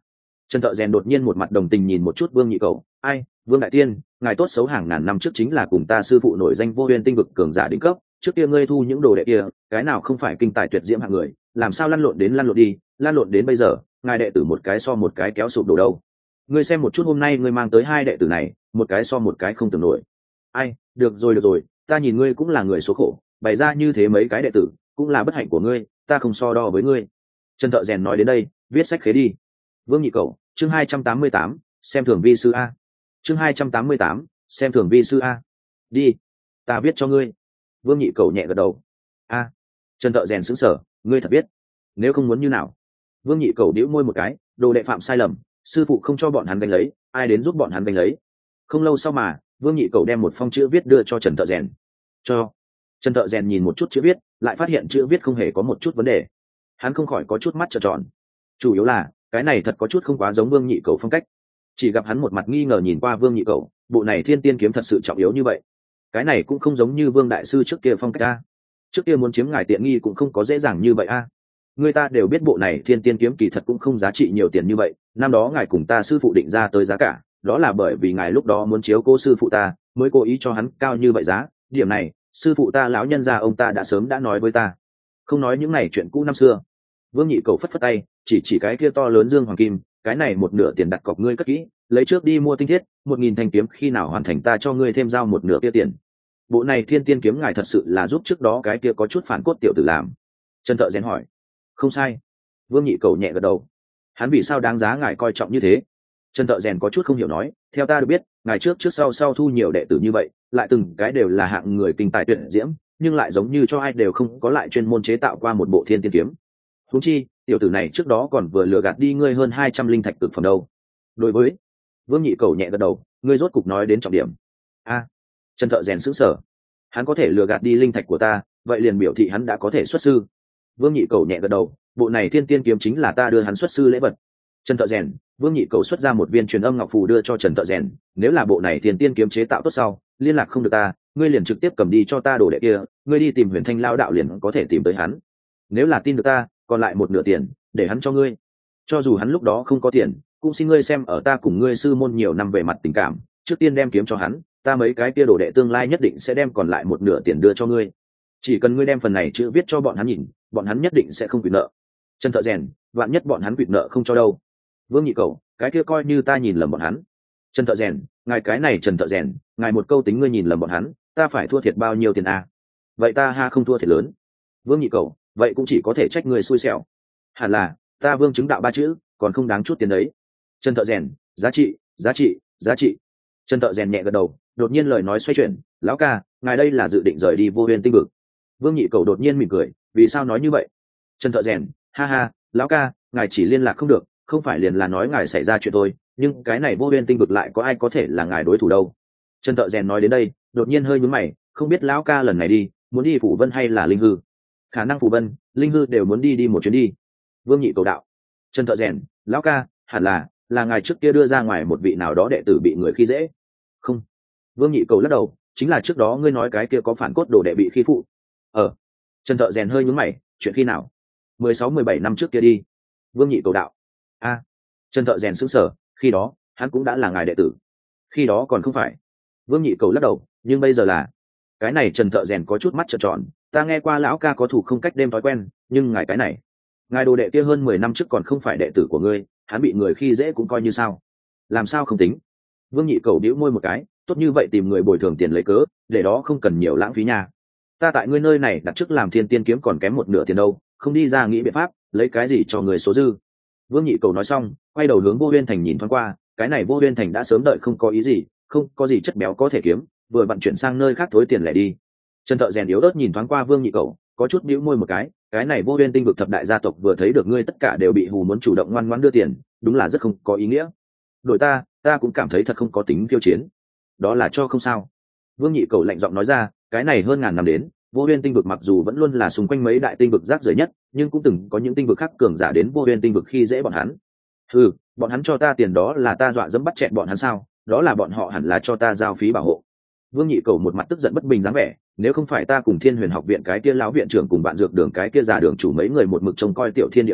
Trần Thợ Rèn đột nhiên một mặt đồng tình nhìn một chút Vương Nhị Cầu, ai, Vương đại tiên, ngài tốt xấu hàng ngàn năm trước chính là cùng ta sư phụ nổi danh vô huyền tinh vực cường giả đỉnh cấp, trước kia ngươi thu những đồ đệ kia, cái nào không phải kinh tài tuyệt diễm hạng người, làm sao lăn lộn đến lăn lộn đi, lăn lộn đến bây giờ, ngài đệ tử một cái so một cái kéo sụp đổ đâu. Ngươi xem một chút hôm nay ngươi mang tới hai đệ tử này, một cái so một cái không tưởng nổi. Ai, được rồi được rồi, ta nhìn ngươi cũng là người số khổ, bày ra như thế mấy cái đệ tử, cũng là bất hạnh của ngươi, ta không so đo với ngươi. Trần Thợ Rèn nói đến đây, viết sách khế đi. Vương Nhị Cầu, chương hai trăm tám mươi tám, xem thường vi sư a. Chương hai trăm tám mươi tám, xem thường vi sư a. Đi, ta viết cho ngươi. Vương Nhị Cầu nhẹ gật đầu. A. Trần Thợ Rèn sững sờ, ngươi thật biết? Nếu không muốn như nào? Vương Nhị Cầu đĩu môi một cái, đồ đệ phạm sai lầm, sư phụ không cho bọn hắn đánh lấy, ai đến giúp bọn hắn đánh lấy. Không lâu sau mà, Vương Nhị Cầu đem một phong chữ viết đưa cho Trần Thợ Rèn. Cho. Trần Thợ Rèn nhìn một chút chữ viết, lại phát hiện chữ viết không hề có một chút vấn đề. Hắn không khỏi có chút mắt trợn tròn. Chủ yếu là, cái này thật có chút không quá giống Vương Nhị Cầu phong cách. Chỉ gặp hắn một mặt nghi ngờ nhìn qua Vương Nhị Cầu, bộ này Thiên Tiên kiếm thật sự trọng yếu như vậy? Cái này cũng không giống như Vương đại sư trước kia phong cách a. Trước kia muốn chiếm ngài tiện nghi cũng không có dễ dàng như vậy a. Người ta đều biết bộ này Thiên Tiên kiếm kỳ thật cũng không giá trị nhiều tiền như vậy, năm đó ngài cùng ta sư phụ định ra tới giá cả, đó là bởi vì ngài lúc đó muốn chiếu cố sư phụ ta, mới cố ý cho hắn cao như vậy giá, điểm này, sư phụ ta lão nhân gia ông ta đã sớm đã nói với ta. Không nói những này chuyện cũ năm xưa. Vương Nhị Cầu phất phất tay, chỉ chỉ cái kia to lớn dương hoàng kim, cái này một nửa tiền đặt cọc ngươi cất kỹ, lấy trước đi mua tinh thiết, một nghìn thanh kiếm, khi nào hoàn thành ta cho ngươi thêm giao một nửa kia tiền. Bộ này Thiên Tiên kiếm ngài thật sự là giúp trước đó cái kia có chút phản cốt tiểu tử làm. Trần Thợ Rèn hỏi. Không sai. Vương Nhị Cầu nhẹ gật đầu. Hắn vì sao đáng giá ngài coi trọng như thế? Trần Thợ Rèn có chút không hiểu nói, theo ta được biết, ngài trước trước sau sau thu nhiều đệ tử như vậy, lại từng cái đều là hạng người kinh tài tuyệt diễm, nhưng lại giống như cho ai đều không có lại chuyên môn chế tạo qua một bộ Thiên Tiên kiếm. Huống chi, tiểu tử này trước đó còn vừa lừa gạt đi ngươi hơn hai trăm linh thạch cực phẩm đâu. Đối với Vương Nhị Cầu nhẹ gật đầu, ngươi rốt cục nói đến trọng điểm. A. Trần Thợ Rèn sững sờ. Hắn có thể lừa gạt đi linh thạch của ta, vậy liền biểu thị hắn đã có thể xuất sư. Vương Nhị Cầu nhẹ gật đầu, bộ này Thiên Tiên kiếm chính là ta đưa hắn xuất sư lễ vật. Trần Thợ Rèn, Vương Nhị Cầu xuất ra một viên truyền âm ngọc phù đưa cho Trần Thợ Rèn, nếu là bộ này Thiên Tiên kiếm chế tạo tốt sau, liên lạc không được ta, ngươi liền trực tiếp cầm đi cho ta đồ đệ kia, ngươi đi tìm Huyền Thanh Lao đạo liền có thể tìm tới hắn. Nếu là tin được ta, còn lại một nửa tiền, để hắn cho ngươi. Cho dù hắn lúc đó không có tiền, cũng xin ngươi xem ở ta cùng ngươi sư môn nhiều năm về mặt tình cảm, trước tiên đem kiếm cho hắn, ta mấy cái kia đồ đệ tương lai nhất định sẽ đem còn lại một nửa tiền đưa cho ngươi. Chỉ cần ngươi đem phần này chữ viết cho bọn hắn nhìn, bọn hắn nhất định sẽ không quỵt nợ. Trần Thợ Rèn, vạn nhất bọn hắn quỵt nợ không cho đâu. Vương Nhị Cầu, cái kia coi như ta nhìn lầm bọn hắn. Trần Thợ Rèn, ngài cái này Trần Thợ Rèn, ngài một câu tính ngươi nhìn lầm bọn hắn, ta phải thua thiệt bao nhiêu tiền à? Vậy ta ha không thua thiệt lớn. Vương Nhị Cầu, vậy cũng chỉ có thể trách người xui xẻo. Hẳn là, ta Vương chứng đạo ba chữ, còn không đáng chút tiền đấy. Trần Thợ Rèn, giá trị, giá trị, giá trị. Trần Thợ Rèn nhẹ gật đầu, đột nhiên lời nói xoay chuyển, lão ca, ngài đây là dự định rời đi Vô Huyền Tinh vực. Vương Nhị Cầu đột nhiên mỉm cười, vì sao nói như vậy? Trần Thợ Rèn, ha ha, lão ca, ngài chỉ liên lạc không được, không phải liền là nói ngài xảy ra chuyện thôi, nhưng cái này Vô Huyền Tinh vực lại có ai có thể là ngài đối thủ đâu. Trần Thợ Rèn nói đến đây, đột nhiên hơi nhướng mày, không biết lão ca lần này đi, muốn đi Phủ Vân hay là Linh Hư? Khả năng Phủ Vân, Linh Hư đều muốn đi đi một chuyến đi. Vương Nhị Cầu đạo. Trần Thợ Rèn, lão ca, hẳn là là ngài trước kia đưa ra ngoài một vị nào đó đệ tử bị người khi dễ. Không. Vương Nhị Cầu lắc đầu, chính là trước đó ngươi nói cái kia có phản cốt đồ đệ bị khi phụ. Ờ. Trần Thợ Rèn hơi nhướng mày, chuyện khi nào? mười sáu mười bảy năm trước kia đi. Vương Nhị Cầu đạo. A. À. Trần Thợ Rèn sững sờ, khi đó hắn cũng đã là ngài đệ tử. Khi đó còn không phải. Vương Nhị Cầu lắc đầu, nhưng bây giờ là. Cái này Trần Thợ Rèn có chút mắt trợn tròn, ta nghe qua lão ca có thủ không cách đêm thói quen, nhưng ngài cái này, ngài đồ đệ kia hơn mười năm trước còn không phải đệ tử của ngươi, hắn bị người khi dễ cũng coi như sao? Làm sao không tính? Vương Nhị Cầu đĩu môi một cái, tốt như vậy tìm người bồi thường tiền lấy cớ, để đó không cần nhiều lãng phí nha. Ta tại ngươi nơi này đặt trước làm Thiên Tiên kiếm còn kém một nửa tiền đâu, không đi ra nghĩ biện pháp, lấy cái gì cho người số dư? Vương Nhị Cầu nói xong, quay đầu hướng Vô Huyên Thành nhìn thoáng qua, cái này Vô Huyên Thành đã sớm đợi không có ý gì, không có gì chất béo có thể kiếm, vừa vận chuyển sang nơi khác thối tiền lẻ đi. Trần Thợ Rèn yếu ớt nhìn thoáng qua Vương Nhị Cầu, có chút bĩu môi một cái, cái này Vô Huyên Tinh vực thập đại gia tộc vừa thấy được ngươi tất cả đều bị hù muốn chủ động ngoan ngoãn đưa tiền, đúng là rất không có ý nghĩa. Đổi ta, ta cũng cảm thấy thật không có tính khiêu chiến. Đó là cho không sao. Vương Nhị Cầu lạnh giọng nói ra, cái này hơn ngàn năm đến, Vô Huyên Tinh vực mặc dù vẫn luôn là xung quanh mấy đại tinh vực rác rưởi nhất, nhưng cũng từng có những tinh vực khác cường giả đến Vô Huyên Tinh vực khi dễ bọn hắn. Ừ, bọn hắn cho ta tiền đó là ta dọa dẫm bắt chẹn bọn hắn sao? Đó là bọn họ hẳn là cho ta giao phí bảo hộ. Vương Nhị Cầu một mặt tức giận bất bình dáng vẻ, nếu không phải ta cùng Thiên Huyền học viện cái kia lão viện trưởng cùng bạn dược đường cái kia già đường chủ mấy người một mực trông coi tiểu thiên địa này,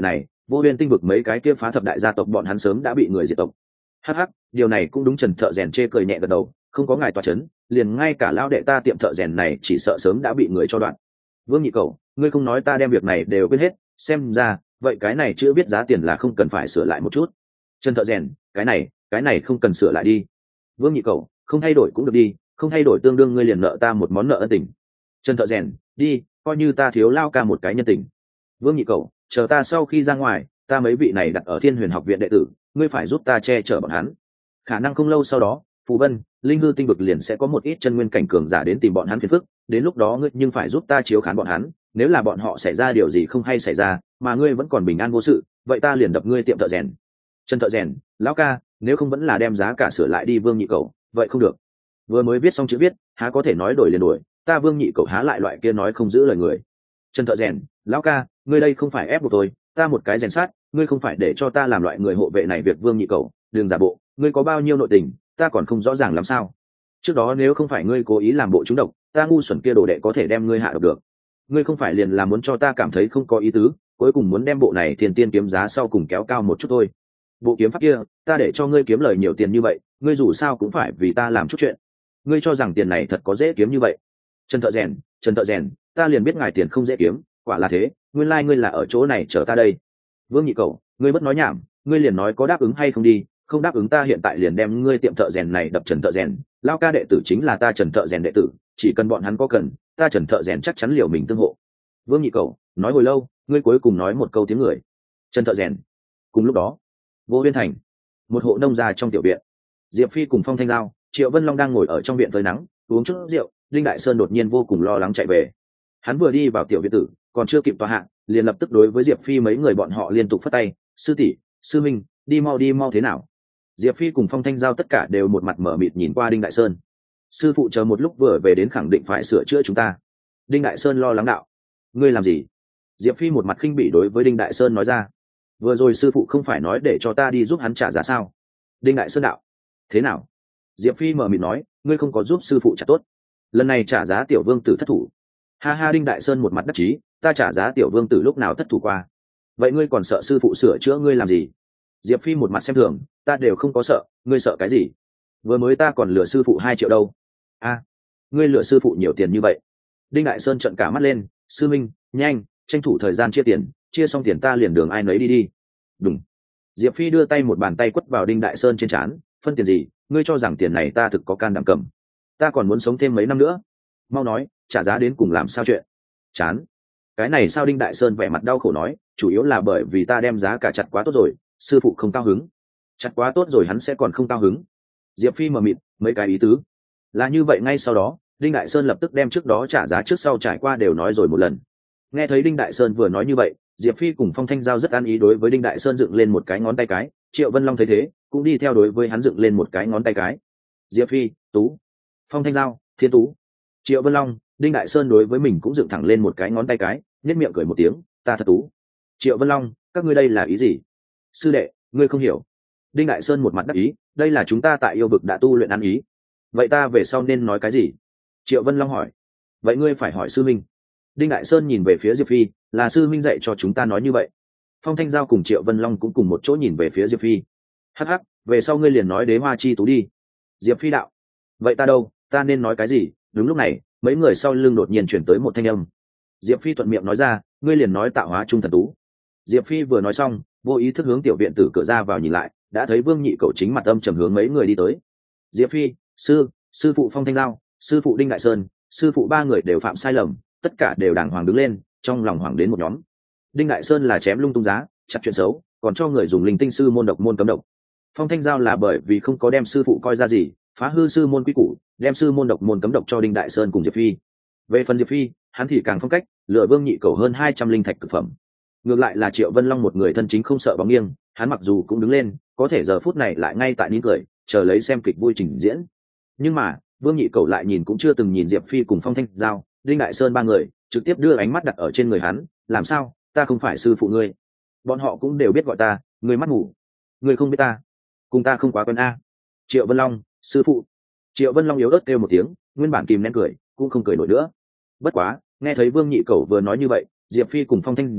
vô huyên tinh vực mấy cái kia phá thập đại gia tộc bọn hắn sớm đã bị người diệt tộc. Hắc hắc, điều này cũng đúng. Trần thợ rèn chê cười nhẹ gật đầu, không có ngài tòa chấn, liền ngay cả lão đệ ta tiệm thợ rèn này chỉ sợ sớm đã bị người cho đoạn. Vương Nhị Cẩu, ngươi không nói ta đem việc này đều quên hết, xem ra vậy cái này chưa biết giá tiền là không cần phải sửa lại một chút. Trần thợ rèn, cái này cái này không cần sửa lại đi. Vương Nhị Cẩu, không thay đổi cũng được đi, không thay đổi tương đương ngươi liền nợ ta một món nợ ân tình. Trần thợ rèn, đi, coi như ta thiếu lao ca một cái nhân tình. Vương Nhị Cẩu, chờ ta sau khi ra ngoài, ta mấy vị này đặt ở Thiên Huyền học viện đệ tử, ngươi phải giúp ta che chở bọn hắn. Khả năng không lâu sau đó, Phù Vân, Linh Hư tinh vực liền sẽ có một ít chân nguyên cảnh cường giả đến tìm bọn hắn phiền phức, đến lúc đó ngươi nhưng phải giúp ta chiếu khán bọn hắn, nếu là bọn họ xảy ra điều gì không hay xảy ra, mà ngươi vẫn còn bình an vô sự, vậy ta liền đập ngươi tiệm thợ rèn. Trần thợ rèn, lão ca, nếu không vẫn là đem giá cả sửa lại đi. Vương Nhị Cẩu, vậy không được. Vừa mới viết xong chữ viết, há có thể nói đổi liền đổi, ta Vương Nhị Cẩu há lại loại kia nói không giữ lời người. Trần thợ rèn, lão ca, ngươi đây không phải ép buộc tôi, ta một cái rèn sát, ngươi không phải để cho ta làm loại người hộ vệ này. Việc Vương Nhị Cẩu, đừng giả bộ, ngươi có bao nhiêu nội tình, ta còn không rõ ràng làm sao. Trước đó nếu không phải ngươi cố ý làm bộ trúng độc, ta ngu xuẩn kia đồ đệ có thể đem ngươi hạ độc được. Ngươi không phải liền là muốn cho ta cảm thấy không có ý tứ, cuối cùng muốn đem bộ này thiên tiên kiếm giá sau cùng kéo cao một chút thôi. Bộ kiếm pháp kia, ta để cho ngươi kiếm lời nhiều tiền như vậy, ngươi dù sao cũng phải vì ta làm chút chuyện. Ngươi cho rằng tiền này thật có dễ kiếm như vậy? Trần thợ rèn, Trần thợ rèn, ta liền biết ngài tiền không dễ kiếm, quả là thế, nguyên lai ngươi là ở chỗ này chờ ta đây. Vương Nhị Cẩu, ngươi bất nói nhảm, ngươi liền nói có đáp ứng hay không đi, không đáp ứng ta hiện tại liền đem ngươi tiệm thợ rèn này đập. Trần thợ rèn, lao ca đệ tử chính là ta Trần thợ rèn đệ tử, chỉ cần bọn hắn có cần, ta Trần thợ rèn chắc chắn liều mình tương hộ. Vương Nhị Cẩu, nói hồi lâu, ngươi cuối cùng nói một câu tiếng người. Trần thợ rèn. Cùng lúc đó, Vô Huyên thành, một hộ nông gia trong tiểu viện, Diệp Phi cùng Phong Thanh Giao, Triệu Vân Long đang ngồi ở trong viện phơi nắng, uống chút rượu. Linh Đại Sơn đột nhiên vô cùng lo lắng chạy về. Hắn vừa đi vào tiểu viện tử, còn chưa kịp tòa hạ, liền lập tức đối với Diệp Phi mấy người bọn họ liên tục phất tay, sư tỷ, sư minh, đi mau đi mau thế nào. Diệp Phi cùng Phong Thanh Giao tất cả đều một mặt mở mịt nhìn qua Đinh Đại Sơn. Sư phụ chờ một lúc vừa về đến khẳng định phải sửa chữa chúng ta. Đinh Đại Sơn lo lắng đạo. Ngươi làm gì? Diệp Phi một mặt khinh bỉ đối với Đinh Đại Sơn nói ra. Vừa rồi sư phụ không phải nói để cho ta đi giúp hắn trả giá sao? Đinh Đại Sơn đạo. Thế nào? Diệp Phi mở mịt nói, ngươi không có giúp sư phụ trả tốt, lần này trả giá tiểu vương tử thất thủ. Ha ha. Đinh Đại Sơn một mặt đắc chí, ta trả giá tiểu vương tử lúc nào thất thủ qua? Vậy ngươi còn sợ sư phụ sửa chữa ngươi làm gì? Diệp Phi một mặt xem thường, ta đều không có sợ, ngươi sợ cái gì? Vừa mới ta còn lừa sư phụ hai triệu đâu. A, à, ngươi lừa sư phụ nhiều tiền như vậy? Đinh Đại Sơn trợn cả mắt lên, sư minh, nhanh, tranh thủ thời gian chia tiền, chia xong tiền ta liền đường ai nấy đi đi. Đúng. Diệp Phi đưa tay một bàn tay quất vào Đinh Đại Sơn trên trán, phân tiền gì, ngươi cho rằng tiền này ta thực có can đảm cầm? Ta còn muốn sống thêm mấy năm nữa. Mau nói, trả giá đến cùng làm sao chuyện? Chán. Cái này sao? Đinh Đại Sơn vẻ mặt đau khổ nói, chủ yếu là bởi vì ta đem giá cả chặt quá tốt rồi, sư phụ không cao hứng. Chặt quá tốt rồi hắn sẽ còn không cao hứng? Diệp Phi mờ mịt, mấy cái ý tứ là như vậy. Ngay sau đó, Đinh Đại Sơn lập tức đem trước đó trả giá trước sau trải qua đều nói rồi một lần. Nghe thấy Đinh Đại Sơn vừa nói như vậy, Diệp Phi cùng Phong Thanh Giao rất an ý đối với Đinh Đại Sơn dựng lên một cái ngón tay cái. Triệu Vân Long thấy thế, cũng đi theo đối với hắn dựng lên một cái ngón tay cái. Diệp Phi, Tú, Phong Thanh Giao, Thiên Tú, Triệu Vân Long, Đinh Đại Sơn đối với mình cũng dựng thẳng lên một cái ngón tay cái, nhếch miệng cười một tiếng, ta thật tú. Triệu Vân Long, các ngươi đây là ý gì? Sư đệ, ngươi không hiểu. Đinh Đại Sơn một mặt đắc ý, đây là chúng ta tại yêu vực đã tu luyện ăn ý. Vậy ta về sau nên nói cái gì? Triệu Vân Long hỏi. Vậy ngươi phải hỏi sư minh. Đinh Đại Sơn nhìn về phía Diệp Phi, là sư minh dạy cho chúng ta nói như vậy. Phong Thanh Giao cùng Triệu Vân Long cũng cùng một chỗ nhìn về phía Diệp Phi. Hắc hắc, về sau ngươi liền nói đế hoa chi tú đi. Diệp Phi đạo. Vậy ta đâu, ta nên nói cái gì? Đúng lúc này, mấy người sau lưng đột nhiên chuyển tới một thanh âm. Diệp Phi thuận miệng nói ra, ngươi liền nói tạo hóa trung thần tú. Diệp Phi vừa nói xong, vô ý thức hướng tiểu viện tử cửa ra vào nhìn lại, đã thấy Vương Nhị Cẩu chính mặt âm trầm hướng mấy người đi tới. Diệp Phi, sư, sư phụ Phong Thanh Giao, sư phụ Đinh Đại Sơn, sư phụ ba người đều phạm sai lầm, tất cả đều đàng hoàng đứng lên, trong lòng hoảng đến một nhóm. Đinh Đại Sơn là chém lung tung giá, chặt chuyện xấu, còn cho người dùng linh tinh sư môn độc môn cấm độc. Phong Thanh Giao là bởi vì không có đem sư phụ coi ra gì, phá hư sư môn quy củ, đem sư môn độc môn cấm độc cho Đinh Đại Sơn cùng Diệp Phi. Về phần Diệp Phi, hắn thì càng phong cách, lựa Vương Nhị Cẩu hơn hai trăm linh thạch cực phẩm. Ngược lại là Triệu Vân Long một người thân chính không sợ bóng nghiêng, hắn mặc dù cũng đứng lên, có thể giờ phút này lại ngay tại nín cười, chờ lấy xem kịch vui trình diễn. Nhưng mà, Vương Nhị Cẩu lại nhìn cũng chưa từng nhìn Diệp Phi cùng Phong Thanh Giao, Đinh Đại Sơn ba người, trực tiếp đưa ánh mắt đặt ở trên người hắn, làm sao, ta không phải sư phụ ngươi? Bọn họ cũng đều biết gọi ta, ngươi mắt ngủ. Ngươi không biết ta, cùng ta không quá quen a. Triệu Vân Long, sư phụ. Triệu Vân Long yếu ớt kêu một tiếng, nguyên bản kìm nén cười, cũng không cười nổi nữa. Bất quá, nghe thấy Vương Nhị Cẩu vừa nói như vậy, Diệp Phi cùng Phong Thanh Giao,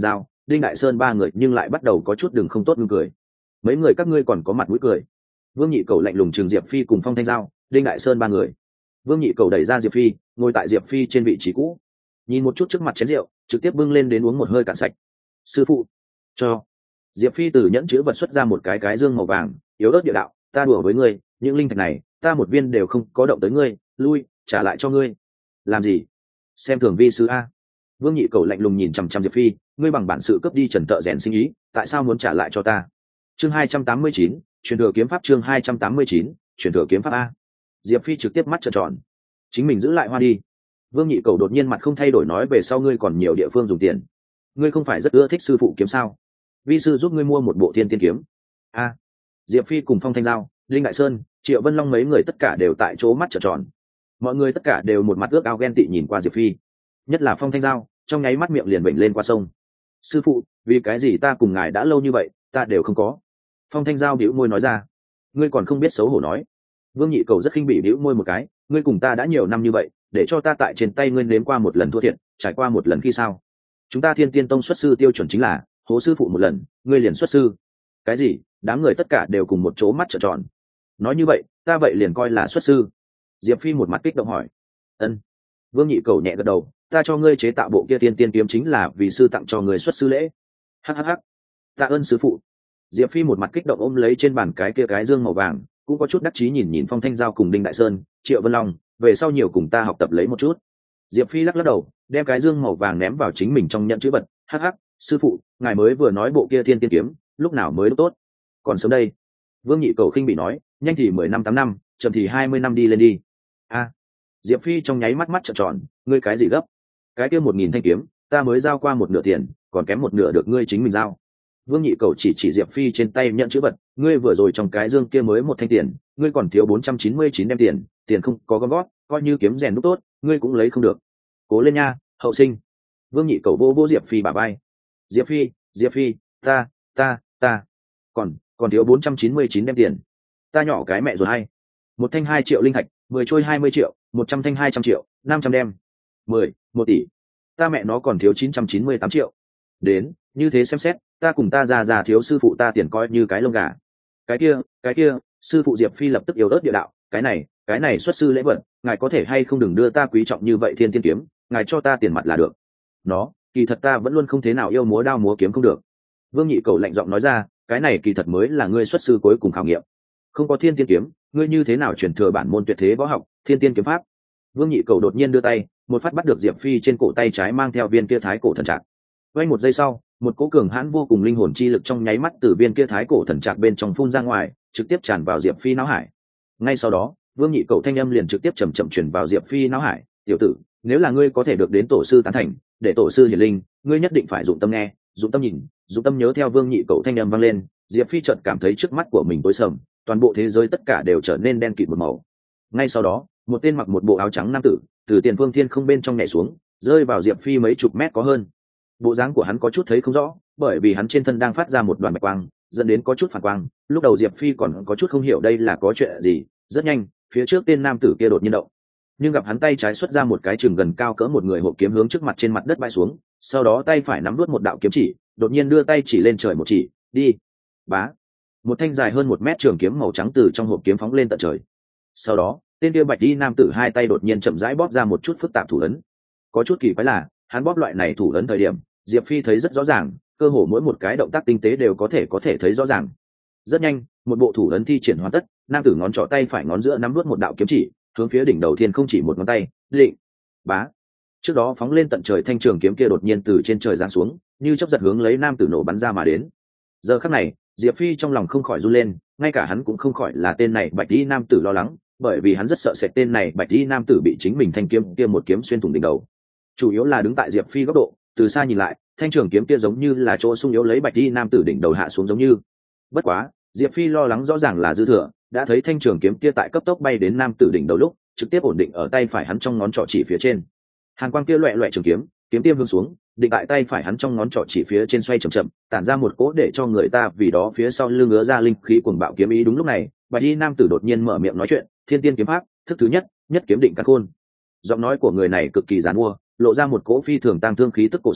đinh đại sơn ba người nhưng lại bắt đầu có chút đường không tốt ngưng cười. Mấy người các ngươi còn có mặt mũi cười? Vương Nhị Cầu lạnh lùng trừng Diệp Phi cùng Phong Thanh Giao, đinh đại sơn ba người. Vương Nhị Cầu đẩy ra Diệp Phi, ngồi tại Diệp Phi trên vị trí cũ, nhìn một chút trước mặt chén rượu, trực tiếp bưng lên đến uống một hơi cạn sạch. Sư phụ, cho. Diệp Phi từ nhẫn chứa vật xuất ra một cái cái dương màu vàng, yếu ớt địa đạo, ta đùa với ngươi, những linh thạch này, ta một viên đều không có động tới ngươi, lui, trả lại cho ngươi. Làm gì? Xem thường vi sư a. Vương Nhị Cầu lạnh lùng nhìn chằm chằm Diệp Phi, ngươi bằng bản sự cướp đi Trần Tợ rèn sinh ý, tại sao muốn trả lại cho ta? Chương hai trăm tám mươi chín, truyền thừa kiếm pháp chương hai trăm tám mươi chín, truyền thừa kiếm pháp a. Diệp Phi trực tiếp mắt trợn tròn. Chính mình giữ lại hoa đi. Vương Nhị Cầu đột nhiên mặt không thay đổi nói về sau ngươi còn nhiều địa phương dùng tiền. Ngươi không phải rất ưa thích sư phụ kiếm sao? Vi sư giúp ngươi mua một bộ thiên tiên kiếm. A. Diệp Phi cùng Phong Thanh Giao, Linh Đại Sơn, Triệu Vân Long mấy người tất cả đều tại chỗ mắt trợn tròn. Mọi người tất cả đều một mặt ước ao ghen tị nhìn qua Diệp Phi, nhất là Phong Thanh Giao, trong nháy mắt miệng liền bệnh lên qua sông. Sư phụ, vì cái gì ta cùng ngài đã lâu như vậy, ta đều không có. Phong Thanh Giao bĩu môi nói ra. Ngươi còn không biết xấu hổ nói. Vương Nhị Cầu rất khinh bỉ bĩu môi một cái, ngươi cùng ta đã nhiều năm như vậy, để cho ta tại trên tay ngươi nếm qua một lần thua thiệt, trải qua một lần khi sao? Chúng ta Thiên Tiên Tông xuất sư tiêu chuẩn chính là hố sư phụ một lần, ngươi liền xuất sư. Cái gì? Đám người tất cả đều cùng một chỗ mắt trợn tròn. Nói như vậy, ta vậy liền coi là xuất sư. Diệp Phi một mặt kích động hỏi. Ân. Vương Nhị Cầu nhẹ gật đầu, ta cho ngươi chế tạo bộ kia Tiên Tiên kiếm chính là vì sư tặng cho ngươi xuất sư lễ. Hắc hắc hắc. Tạ ơn sư phụ. Diệp Phi một mặt kích động ôm lấy trên bàn cái kia cái dương màu vàng, cũng có chút đắc chí nhìn nhìn Phong Thanh Giao cùng Đinh Đại Sơn, Triệu Vân Long, về sau nhiều cùng ta học tập lấy một chút. Diệp Phi lắc lắc đầu, đem cái dương màu vàng ném vào chính mình trong nhận chữ vật. Hắc hắc, sư phụ, ngài mới vừa nói bộ kia Thiên Tiên kiếm, lúc nào mới lúc tốt? Còn sớm đây. Vương Nhị Cầu khinh bị nói, nhanh thì mười năm tám năm, chậm thì hai mươi năm đi lên đi. A. Diệp Phi trong nháy mắt mắt trợn tròn, ngươi cái gì gấp? Cái kia một nghìn thanh kiếm, ta mới giao qua một nửa tiền, còn kém một nửa được ngươi chính mình giao. Vương Nhị Cầu chỉ chỉ Diệp Phi trên tay nhận chữ vật, ngươi vừa rồi trong cái dương kia mới một thanh tiền, ngươi còn thiếu bốn trăm chín mươi chín đem tiền, tiền không có gom gót, coi như kiếm rèn lúc tốt, ngươi cũng lấy không được. Cố lên nha, hậu sinh. Vương Nhị Cầu vô vô Diệp Phi bả vai. Diệp Phi, Diệp Phi, ta, ta, ta, còn, còn thiếu bốn trăm chín mươi chín đem tiền. Ta nhỏ cái mẹ rồi hay. Một thanh hai triệu linh thạch, mười trôi hai mươi triệu, một trăm thanh hai trăm triệu, năm trăm đem. Mười, một tỷ. Ta mẹ nó còn thiếu chín trăm chín mươi tám triệu. Đến, như thế xem xét, ta cùng ta già già thiếu sư phụ ta tiền coi như cái lông gà. Cái kia, cái kia, sư phụ Diệp Phi lập tức yếu ớt địa đạo, cái này, cái này xuất sư lễ vật, ngài có thể hay không đừng đưa ta quý trọng như vậy Thiên Tiên kiếm, ngài cho ta tiền mặt là được. Nó, kỳ thật ta vẫn luôn không thế nào yêu múa đao múa kiếm không được. Vương Nhị Cầu lạnh giọng nói ra, cái này kỳ thật mới là ngươi xuất sư cuối cùng khảo nghiệm. Không có Thiên Tiên kiếm, ngươi như thế nào truyền thừa bản môn tuyệt thế võ học, Thiên Tiên kiếm pháp? Vương Nhị Cầu đột nhiên đưa tay, một phát bắt được Diệp Phi trên cổ tay trái mang theo viên kia thái cổ thần trạc. Quay một giây sau, một cỗ cường hãn vô cùng linh hồn chi lực trong nháy mắt từ viên kia thái cổ thần trạc bên trong phun ra ngoài, trực tiếp tràn vào Diệp Phi não hải. Ngay sau đó, Vương Nhị Cầu thanh âm liền trực tiếp chậm chậm truyền vào Diệp Phi não hải, "Tiểu tử, nếu là ngươi có thể được đến tổ sư tán thành, để tổ sư hiển linh, ngươi nhất định phải dụng tâm nghe, dụng tâm nhìn, dụng tâm nhớ." Theo Vương Nhị Cầu thanh âm vang lên, Diệp Phi chợt cảm thấy trước mắt của mình tối sầm, toàn bộ thế giới tất cả đều trở nên đen kịt một màu. Ngay sau đó, một tên mặc một bộ áo trắng nam tử từ tiền phương thiên không bên trong nhảy xuống, rơi vào Diệp Phi mấy chục mét có hơn. Bộ dáng của hắn có chút thấy không rõ, bởi vì hắn trên thân đang phát ra một đoàn bạch quang, dẫn đến có chút phản quang. Lúc đầu Diệp Phi còn có chút không hiểu đây là có chuyện gì, rất nhanh, phía trước tên nam tử kia đột nhiên động, nhưng gặp hắn tay trái xuất ra một cái chừng gần cao cỡ một người hộp kiếm hướng trước mặt trên mặt đất bay xuống, sau đó tay phải nắm nuốt một đạo kiếm chỉ, đột nhiên đưa tay chỉ lên trời một chỉ, đi. Bá. Một thanh dài hơn một mét trường kiếm màu trắng từ trong hộp kiếm phóng lên tận trời. Sau đó, tên kia bạch y nam tử hai tay đột nhiên chậm rãi bóp ra một chút phức tạp thủ ấn. Có chút kỳ quái là, hắn bóp loại này thủ ấn thời điểm, Diệp Phi thấy rất rõ ràng, cơ hồ mỗi một cái động tác tinh tế đều có thể có thể thấy rõ ràng. Rất nhanh, một bộ thủ ấn thi triển hoàn tất, nam tử ngón trỏ tay phải ngón giữa nắm nuốt một đạo kiếm chỉ, hướng phía đỉnh đầu thiên không chỉ một ngón tay, định. Bá. Trước đó phóng lên tận trời thanh trường kiếm kia đột nhiên từ trên trời giáng xuống, như chớp giật hướng lấy nam tử nổ bắn ra mà đến. Giờ khắc này, Diệp Phi trong lòng không khỏi run lên, ngay cả hắn cũng không khỏi là tên này bạch y nam tử lo lắng, bởi vì hắn rất sợ sệt tên này bạch y nam tử bị chính mình thanh kiếm kia một kiếm xuyên thủng đỉnh đầu. Chủ yếu là đứng tại Diệp Phi góc độ, từ xa nhìn lại, thanh trường kiếm kia giống như là chỗ sung yếu lấy bạch y nam tử đỉnh đầu hạ xuống giống như. Bất quá, Diệp Phi lo lắng rõ ràng là dư thừa, đã thấy thanh trường kiếm kia tại cấp tốc bay đến nam tử đỉnh đầu lúc, trực tiếp ổn định ở tay phải hắn trong ngón trỏ chỉ phía trên. Hàn quang kia loẹt loẹt trường kiếm, kiếm tiêm hướng xuống, định tại tay phải hắn trong ngón trỏ chỉ phía trên xoay chậm chậm, tản ra một cỗ để cho người ta vì đó phía sau lưng ngứa ra linh khí cuồng bạo kiếm ý. Đúng lúc này, bạch y nam tử đột nhiên mở miệng nói chuyện, "Thiên Tiên kiếm pháp, thức thứ nhất, nhất kiếm định càn khôn." Giọng nói của người này cực kỳ giàn mua, lộ ra một cỗ phi thường tang thương khí tức cổ xưa,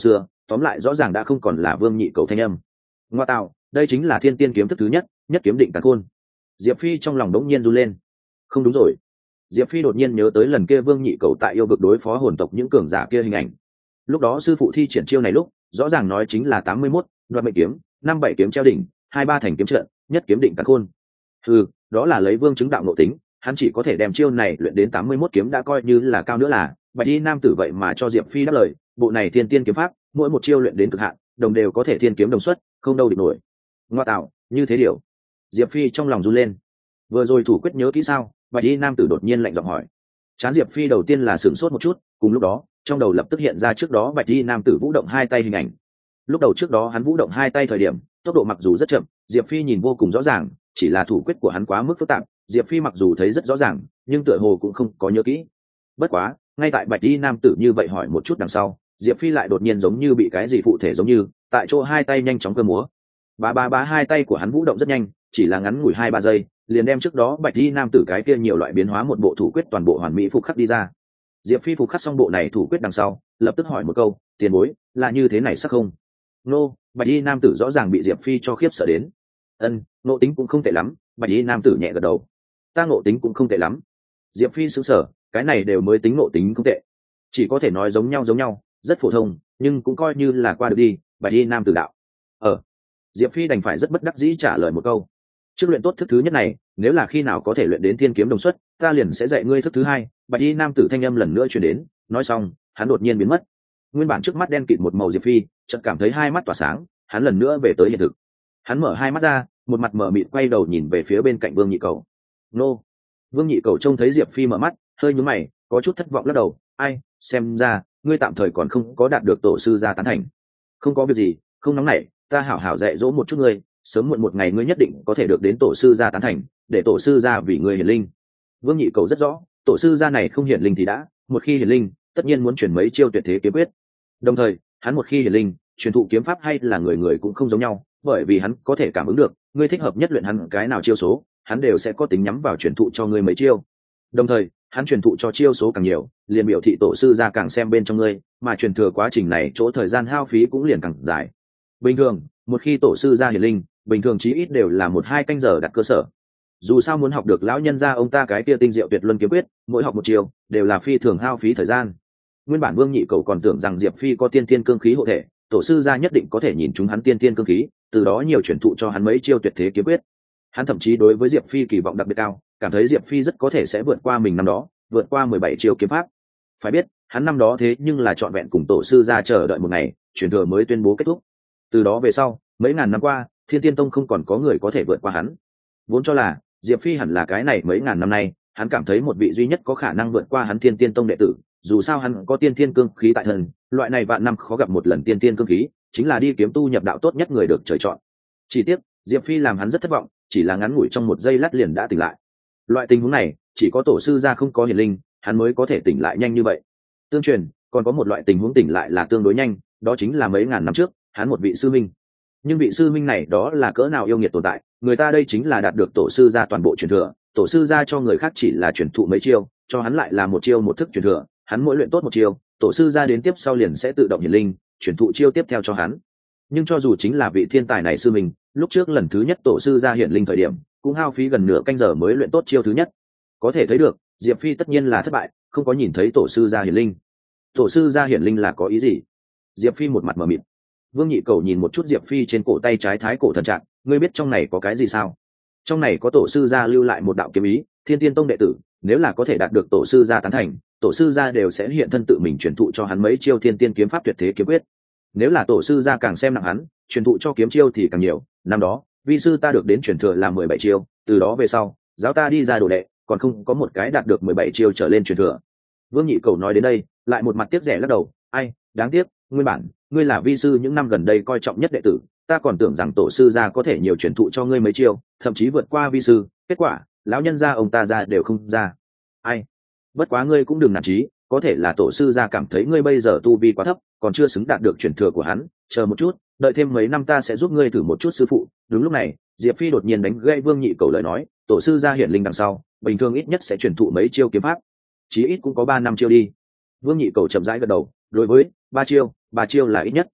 tóm lại rõ ràng đã không còn là Vương Nhị Cầu thanh âm. Ngoa tạo, đây chính là thiên tiên kiếm thức thứ nhất, nhất kiếm định càn khôn. Diệp Phi trong lòng đống nhiên run lên. Không đúng rồi. Diệp Phi đột nhiên nhớ tới lần kia Vương Nhị Cầu tại yêu vực đối phó hồn tộc những cường giả kia hình ảnh. Lúc đó sư phụ thi triển chiêu này lúc, rõ ràng nói chính là tám mươi mốt, đoạt mệnh kiếm, năm bảy kiếm treo đỉnh, hai ba thành kiếm trận, nhất kiếm định càn khôn. Ừ, đó là lấy vương chứng đạo nội tính, hắn chỉ có thể đem chiêu này luyện đến tám mươi mốt kiếm đã coi như là cao nữa là. Bạch y nam tử vậy mà cho Diệp Phi đáp lời, bộ này thiên tiên kiếm pháp, mỗi một chiêu luyện đến cực hạn, đồng đều có thể thiên kiếm đồng xuất, không đâu địch nổi. Ngoa tạo, như thế điều. Diệp Phi trong lòng run lên. Vừa rồi thủ quyết nhớ kỹ sao? Bạch y nam tử đột nhiên lạnh giọng hỏi. Chán Diệp Phi đầu tiên là sửng sốt một chút, cùng lúc đó, trong đầu lập tức hiện ra trước đó Bạch y nam tử vũ động hai tay hình ảnh. Lúc đầu trước đó hắn vũ động hai tay thời điểm, tốc độ mặc dù rất chậm, Diệp Phi nhìn vô cùng rõ ràng, chỉ là thủ quyết của hắn quá mức phức tạp, Diệp Phi mặc dù thấy rất rõ ràng, nhưng tựa hồ cũng không có nhớ kỹ. Bất quá, ngay tại Bạch y nam tử như vậy hỏi một chút đằng sau, Diệp Phi lại đột nhiên giống như bị cái gì phụ thể giống như, tại chỗ hai tay nhanh chóng cơ múa. Ba ba ba hai tay của hắn vũ động rất nhanh, chỉ là ngắn ngủi hai ba giây, liền đem trước đó Bạch y nam tử cái kia nhiều loại biến hóa một bộ thủ quyết toàn bộ hoàn mỹ phục khắc đi ra. Diệp Phi phục khắc xong bộ này thủ quyết đằng sau, lập tức hỏi một câu, tiền bối, là như thế này sắc không? Nô, Bạch y nam tử rõ ràng bị Diệp Phi cho khiếp sợ đến. Ân, ngộ tính cũng không tệ lắm. Bạch y nam tử nhẹ gật đầu. Ta ngộ tính cũng không tệ lắm. Diệp Phi sững sờ, cái này đều mới tính ngộ tính không tệ, chỉ có thể nói giống nhau giống nhau, rất phổ thông, nhưng cũng coi như là qua được đi. Bạch y nam tử đạo. Ờ. Diệp Phi đành phải rất bất đắc dĩ trả lời một câu. Trước luyện tốt thức thứ nhất này, nếu là khi nào có thể luyện đến thiên kiếm đồng xuất, ta liền sẽ dạy ngươi thức thứ hai. Bạch y nam tử thanh âm lần nữa truyền đến, nói xong, hắn đột nhiên biến mất. Nguyên bản trước mắt đen kịt một màu Diệp Phi, chợt cảm thấy hai mắt tỏa sáng, hắn lần nữa về tới hiện thực. Hắn mở hai mắt ra, một mặt mở mịt quay đầu nhìn về phía bên cạnh Vương Nhị Cầu. Nô. Vương Nhị Cầu trông thấy Diệp Phi mở mắt, hơi nhướng mày, có chút thất vọng lắc đầu. Ai, xem ra ngươi tạm thời còn không có đạt được tổ sư gia tán thành. Không có việc gì, không nóng nảy, ta hảo hảo dạy dỗ một chút ngươi, sớm muộn một ngày ngươi nhất định có thể được đến tổ sư gia tán thành, để tổ sư gia vì ngươi hiển linh. Vương Nhị Cầu rất rõ, tổ sư gia này không hiển linh thì đã, một khi hiển linh, tất nhiên muốn chuyển mấy chiêu tuyệt thế kiếm quyết. Đồng thời, hắn một khi hiển linh, truyền thụ kiếm pháp hay là người người cũng không giống nhau, bởi vì hắn có thể cảm ứng được, ngươi thích hợp nhất luyện hắn cái nào chiêu số, hắn đều sẽ có tính nhắm vào truyền thụ cho ngươi mấy chiêu. Đồng thời, hắn truyền thụ cho chiêu số càng nhiều, liền biểu thị tổ sư gia càng xem bên trong ngươi, mà truyền thừa quá trình này chỗ thời gian hao phí cũng liền càng dài. Bình thường, một khi tổ sư gia hiển linh, bình thường chí ít đều là một hai canh giờ đặt cơ sở. Dù sao muốn học được lão nhân gia ông ta cái kia tinh diệu tuyệt luân kiếm quyết, mỗi học một chiều đều là phi thường hao phí thời gian. Nguyên bản Vương Nhị Cầu còn tưởng rằng Diệp Phi có tiên tiên cương khí hộ thể, tổ sư gia nhất định có thể nhìn chúng hắn tiên tiên cương khí, từ đó nhiều truyền thụ cho hắn mấy chiêu tuyệt thế kiếm quyết. Hắn thậm chí đối với Diệp Phi kỳ vọng đặc biệt cao, cảm thấy Diệp Phi rất có thể sẽ vượt qua mình năm đó, vượt qua mười bảy chiêu kiếm pháp. Phải biết, hắn năm đó thế nhưng là trọn vẹn cùng tổ sư gia chờ đợi một ngày, truyền thừa mới tuyên bố kết thúc. Từ đó về sau, mấy ngàn năm qua, Thiên Tiên Tông không còn có người có thể vượt qua hắn. Vốn cho là Diệp Phi hẳn là cái này mấy ngàn năm nay, hắn cảm thấy một vị duy nhất có khả năng vượt qua hắn Thiên Tiên Tông đệ tử, dù sao hắn có tiên tiên cương khí tại thân, loại này vạn năm khó gặp một lần tiên tiên cương khí, chính là đi kiếm tu nhập đạo tốt nhất người được trời chọn. Chỉ tiếc, Diệp Phi làm hắn rất thất vọng, chỉ là ngắn ngủi trong một giây lát liền đã tỉnh lại. Loại tình huống này, chỉ có tổ sư gia không có hiển linh, hắn mới có thể tỉnh lại nhanh như vậy. Tương truyền, còn có một loại tình huống tỉnh lại là tương đối nhanh, đó chính là mấy ngàn năm trước, hắn một vị sư minh. Nhưng vị sư minh này đó là cỡ nào yêu nghiệt tồn tại, người ta đây chính là đạt được tổ sư gia toàn bộ truyền thừa, tổ sư gia cho người khác chỉ là truyền thụ mấy chiêu, cho hắn lại là một chiêu một thức truyền thừa, hắn mỗi luyện tốt một chiêu, tổ sư gia đến tiếp sau liền sẽ tự động hiển linh, truyền thụ chiêu tiếp theo cho hắn. Nhưng cho dù chính là vị thiên tài này sư mình, lúc trước lần thứ nhất tổ sư gia hiển linh thời điểm, cũng hao phí gần nửa canh giờ mới luyện tốt chiêu thứ nhất. Có thể thấy được, Diệp Phi tất nhiên là thất bại, không có nhìn thấy tổ sư gia hiển linh. Tổ sư gia hiển linh là có ý gì? Diệp Phi một mặt mờ mịt. Vương Nhị Cầu nhìn một chút Diệp Phi trên cổ tay trái thái cổ thần trạng, ngươi biết trong này có cái gì sao? Trong này có tổ sư gia lưu lại một đạo kiếm ý, Thiên Tiên Tông đệ tử, nếu là có thể đạt được tổ sư gia tán thành, tổ sư gia đều sẽ hiện thân tự mình truyền thụ cho hắn mấy chiêu thiên tiên kiếm pháp tuyệt thế kiếm quyết. Nếu là tổ sư gia càng xem nặng hắn, truyền thụ cho kiếm chiêu thì càng nhiều. Năm đó, vi sư ta được đến truyền thừa là mười bảy chiêu, từ đó về sau, giáo ta đi ra đồ đệ, còn không có một cái đạt được mười bảy chiêu trở lên truyền thừa. Vương Nhị Cầu nói đến đây, lại một mặt tiếc rẻ lắc đầu, ai, đáng tiếc, nguyên bản, ngươi là vi sư những năm gần đây coi trọng nhất đệ tử, ta còn tưởng rằng tổ sư gia có thể nhiều truyền thụ cho ngươi mấy chiêu, thậm chí vượt qua vi sư, kết quả, lão nhân gia ông ta ra đều không ra. Ai, bất quá ngươi cũng đừng nản chí, có thể là tổ sư gia cảm thấy ngươi bây giờ tu vi quá thấp, còn chưa xứng đạt được truyền thừa của hắn, chờ một chút, đợi thêm mấy năm ta sẽ giúp ngươi thử một chút sư phụ. Đúng lúc này, Diệp Phi đột nhiên đánh gãy Vương Nhị Cầu lời nói, tổ sư gia hiển linh đằng sau, bình thường ít nhất sẽ truyền thụ mấy chiêu kiếm pháp, chí ít cũng có ba năm chiêu đi. Vương Nhị Cầu chậm rãi gật đầu, đối với ba chiêu, ba chiêu là ít nhất.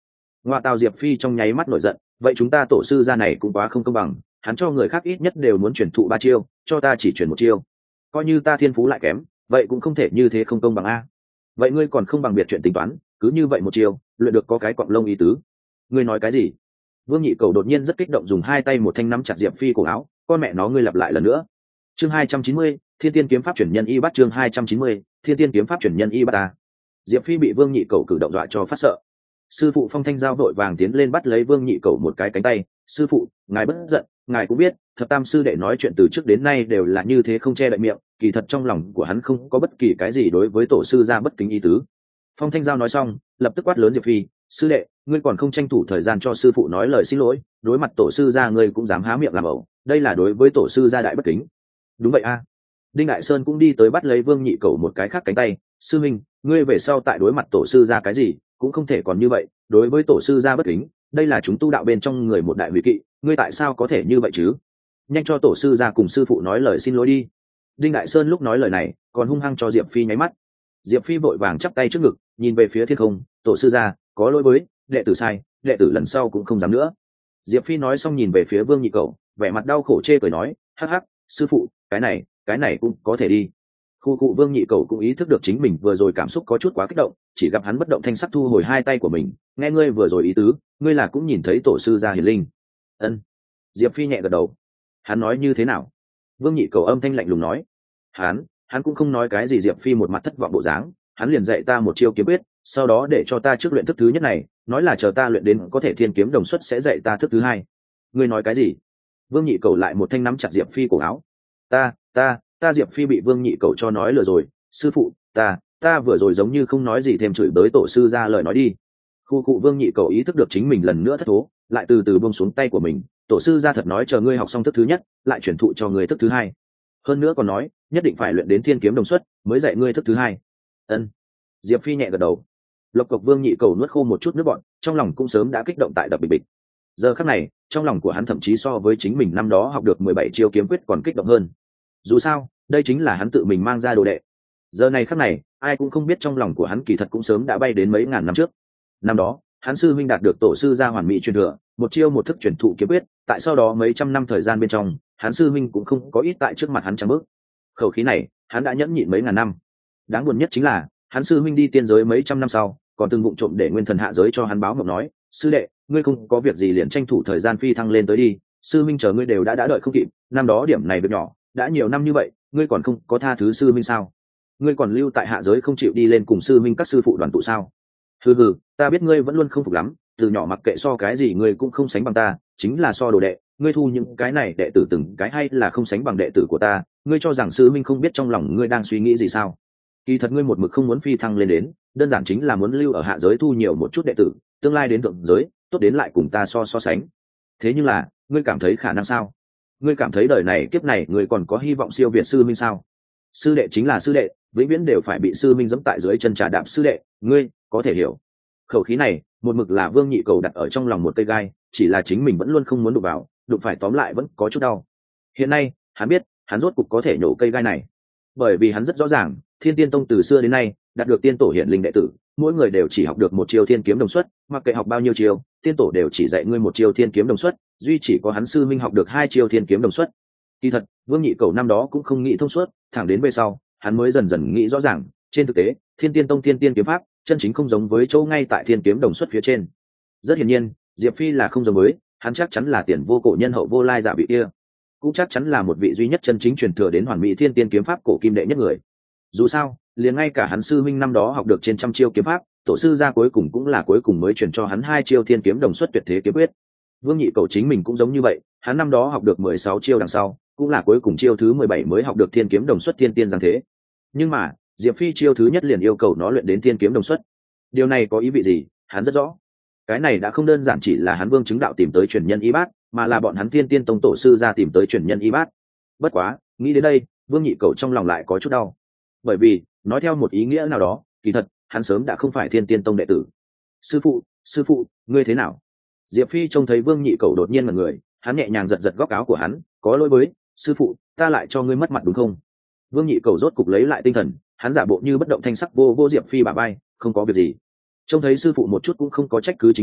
Ngoa tào, Diệp Phi trong nháy mắt nổi giận, vậy chúng ta tổ sư gia này cũng quá không công bằng, hắn cho người khác ít nhất đều muốn chuyển thụ ba chiêu, cho ta chỉ chuyển một chiêu, coi như ta thiên phú lại kém, vậy cũng không thể như thế không công bằng a. Vậy ngươi còn không bằng biệt chuyện tính toán, cứ như vậy một chiêu luyện được có cái quặng lông ý tứ. Ngươi nói cái gì? Vương Nhị Cầu đột nhiên rất kích động, dùng hai tay một thanh nắm chặt Diệp Phi cổ áo, con mẹ nó, ngươi lặp lại lần nữa. Chương hai trăm chín mươi, Thiên Tiên kiếm pháp chuyển nhân y bắt. Chương hai trăm chín mươi, Thiên Tiên kiếm pháp chuyển nhân y bắt ta. Diệp Phi bị Vương Nhị Cầu cử động dọa cho phát sợ. Sư phụ Phong Thanh Giao vội vàng tiến lên bắt lấy Vương Nhị Cầu một cái cánh tay. Sư phụ, ngài bất giận, ngài cũng biết thập tam sư đệ nói chuyện từ trước đến nay đều là như thế, không che đậy miệng, kỳ thật trong lòng của hắn không có bất kỳ cái gì đối với tổ sư gia bất kính ý tứ. Phong Thanh Giao nói xong lập tức quát lớn Diệp Phi, sư đệ, ngươi còn không tranh thủ thời gian cho sư phụ nói lời xin lỗi, đối mặt tổ sư gia ngươi cũng dám há miệng làm ẩu, đây là đối với tổ sư gia đại bất kính. Đúng vậy a. Đinh Đại Sơn cũng đi tới bắt lấy Vương Nhị Cầu một cái khác cánh tay. Sư minh, ngươi về sau tại đối mặt tổ sư gia cái gì cũng không thể còn như vậy, đối với tổ sư gia bất kính, đây là chúng tu đạo bên trong người một đại hủy kỵ, ngươi tại sao có thể như vậy chứ? Nhanh cho tổ sư gia cùng sư phụ nói lời xin lỗi đi. Đinh Đại Sơn lúc nói lời này còn hung hăng cho Diệp Phi nháy mắt. Diệp Phi vội vàng chắp tay trước ngực, nhìn về phía thiên không, tổ sư gia, có lỗi với đệ tử sai, đệ tử lần sau cũng không dám nữa. Diệp Phi nói xong nhìn về phía Vương Nhị Cầu, vẻ mặt đau khổ chê cười nói, hắc hắc, sư phụ, cái này cái này cũng có thể đi. Khu cụ Vương Nhị Cầu cũng ý thức được chính mình vừa rồi cảm xúc có chút quá kích động, chỉ gặp hắn bất động thanh sắc thu hồi hai tay của mình, nghe ngươi vừa rồi ý tứ, ngươi là cũng nhìn thấy tổ sư gia hiền linh. Ân. Diệp Phi nhẹ gật đầu. Hắn nói như thế nào? Vương Nhị Cầu âm thanh lạnh lùng nói. Hắn, hắn cũng không nói cái gì. Diệp Phi một mặt thất vọng bộ dáng, hắn liền dạy ta một chiêu kiếm quyết, sau đó để cho ta trước luyện thức thứ nhất này, nói là chờ ta luyện đến có thể thiên kiếm đồng xuất sẽ dạy ta thức thứ hai. Ngươi nói cái gì? Vương Nhị Cầu lại một thanh nắm chặt Diệp Phi cổ áo. Ta, ta, ta Diệp Phi bị Vương Nhị Cầu cho nói lừa rồi, sư phụ, ta, ta vừa rồi giống như không nói gì thêm chửi bới tổ sư ra lời nói đi. Khu cụ Vương Nhị Cầu ý thức được chính mình lần nữa thất thố, lại từ từ buông xuống tay của mình, tổ sư ra thật nói chờ ngươi học xong thức thứ nhất, lại chuyển thụ cho ngươi thức thứ hai. Hơn nữa còn nói, nhất định phải luyện đến thiên kiếm đồng xuất mới dạy ngươi thức thứ hai. Ân. Diệp Phi nhẹ gật đầu. Lộc Cộc Vương Nhị Cầu nuốt khô một chút nước bọt, trong lòng cũng sớm đã kích động tại đập bịch bịch. Giờ khắc này, trong lòng của hắn thậm chí so với chính mình năm đó học được mười bảy chiêu kiếm quyết còn kích động hơn. Dù sao, đây chính là hắn tự mình mang ra đồ đệ. Giờ này khắc này, ai cũng không biết trong lòng của hắn kỳ thật cũng sớm đã bay đến mấy ngàn năm trước. Năm đó, hắn sư huynh đạt được tổ sư gia hoàn mỹ truyền thừa, một chiêu một thức truyền thụ kiếm quyết, tại sau đó mấy trăm năm thời gian bên trong, hắn sư huynh cũng không có ít tại trước mặt hắn trắng bước. Khẩu khí này, hắn đã nhẫn nhịn mấy ngàn năm. Đáng buồn nhất chính là, hắn sư huynh đi tiên giới mấy trăm năm sau, còn từng vụng trộm để nguyên thần hạ giới cho hắn báo mộng nói, sư đệ, ngươi không có việc gì liền tranh thủ thời gian phi thăng lên tới đi, sư minh chờ ngươi đều đã đã đợi không kịp, năm đó điểm này việc nhỏ, đã nhiều năm như vậy, ngươi còn không có tha thứ sư minh sao? Ngươi còn lưu tại hạ giới không chịu đi lên cùng sư minh các sư phụ đoàn tụ sao? Hừ hừ, ta biết ngươi vẫn luôn không phục lắm, từ nhỏ mặc kệ so cái gì ngươi cũng không sánh bằng ta, chính là so đồ đệ, ngươi thu những cái này đệ tử từng cái hay là không sánh bằng đệ tử của ta, ngươi cho rằng sư minh không biết trong lòng ngươi đang suy nghĩ gì sao? Kỳ thật ngươi một mực không muốn phi thăng lên đến, đơn giản chính là muốn lưu ở hạ giới thu nhiều một chút đệ tử, tương lai đến thượng giới, tốt đến lại cùng ta so so sánh. Thế nhưng là, ngươi cảm thấy khả năng sao? Ngươi cảm thấy đời này kiếp này ngươi còn có hy vọng siêu việt sư minh sao? Sư đệ chính là sư đệ, vĩnh viễn đều phải bị sư minh giẫm tại dưới chân trà đạp sư đệ, ngươi có thể hiểu. Khẩu khí này, một mực là Vương Nhị Cầu đặt ở trong lòng một cây gai, chỉ là chính mình vẫn luôn không muốn đụng vào, đụng phải tóm lại vẫn có chút đau. Hiện nay, hắn biết, hắn rốt cục có thể nhổ cây gai này. Bởi vì hắn rất rõ ràng, Thiên Tiên Tông từ xưa đến nay, đạt được tiên tổ hiển linh đệ tử, mỗi người đều chỉ học được một chiêu thiên kiếm đồng xuất, mặc kệ học bao nhiêu chiêu, tiên tổ đều chỉ dạy ngươi một chiêu thiên kiếm đồng xuất, duy chỉ có hắn sư minh học được hai chiêu thiên kiếm đồng xuất. Kỳ thật, Vương Nhị Cầu năm đó cũng không nghĩ thông suốt, thẳng đến về sau, hắn mới dần dần nghĩ rõ ràng, trên thực tế, Thiên Tiên Tông thiên tiên kiếm pháp, chân chính không giống với chỗ ngay tại thiên kiếm đồng xuất phía trên. Rất hiển nhiên, Diệp Phi là không giống với, hắn chắc chắn là tiền vô cổ nhân hậu vô lai giả vị kia, cũng chắc chắn là một vị duy nhất chân chính truyền thừa đến hoàn mỹ thiên tiên kiếm pháp cổ kim đệ nhất người. Dù sao, liền ngay cả hắn sư minh năm đó học được trên trăm chiêu kiếm pháp, tổ sư gia cuối cùng cũng là cuối cùng mới truyền cho hắn hai chiêu thiên kiếm đồng xuất tuyệt thế kiếm quyết. Vương Nhị Cầu chính mình cũng giống như vậy, hắn năm đó học được mười sáu chiêu đằng sau, cũng là cuối cùng chiêu thứ mười bảy mới học được thiên kiếm đồng xuất thiên tiên giáng thế. Nhưng mà, Diệp Phi chiêu thứ nhất liền yêu cầu nó luyện đến thiên kiếm đồng xuất. Điều này có ý vị gì, hắn rất rõ. Cái này đã không đơn giản chỉ là hắn Vương chứng đạo tìm tới truyền nhân y bát, mà là bọn hắn Thiên Tiên Tông tổ sư ra tìm tới truyền nhân y bát. Bất quá, nghĩ đến đây, Vương Nhị Cầu trong lòng lại có chút đau. Bởi vì, nói theo một ý nghĩa nào đó, kỳ thật, hắn sớm đã không phải Thiên Tiên Tông đệ tử. Sư phụ, sư phụ, ngươi thế nào? Diệp Phi trông thấy Vương Nhị Cầu đột nhiên mặt người, hắn nhẹ nhàng giật giật góc áo của hắn, có lỗi với, sư phụ, ta lại cho ngươi mất mặt đúng không? Vương Nhị Cầu rốt cục lấy lại tinh thần, hắn giả bộ như bất động thanh sắc vô vô Diệp Phi bả vai, không có việc gì. Trông thấy sư phụ một chút cũng không có trách cứ chính mình,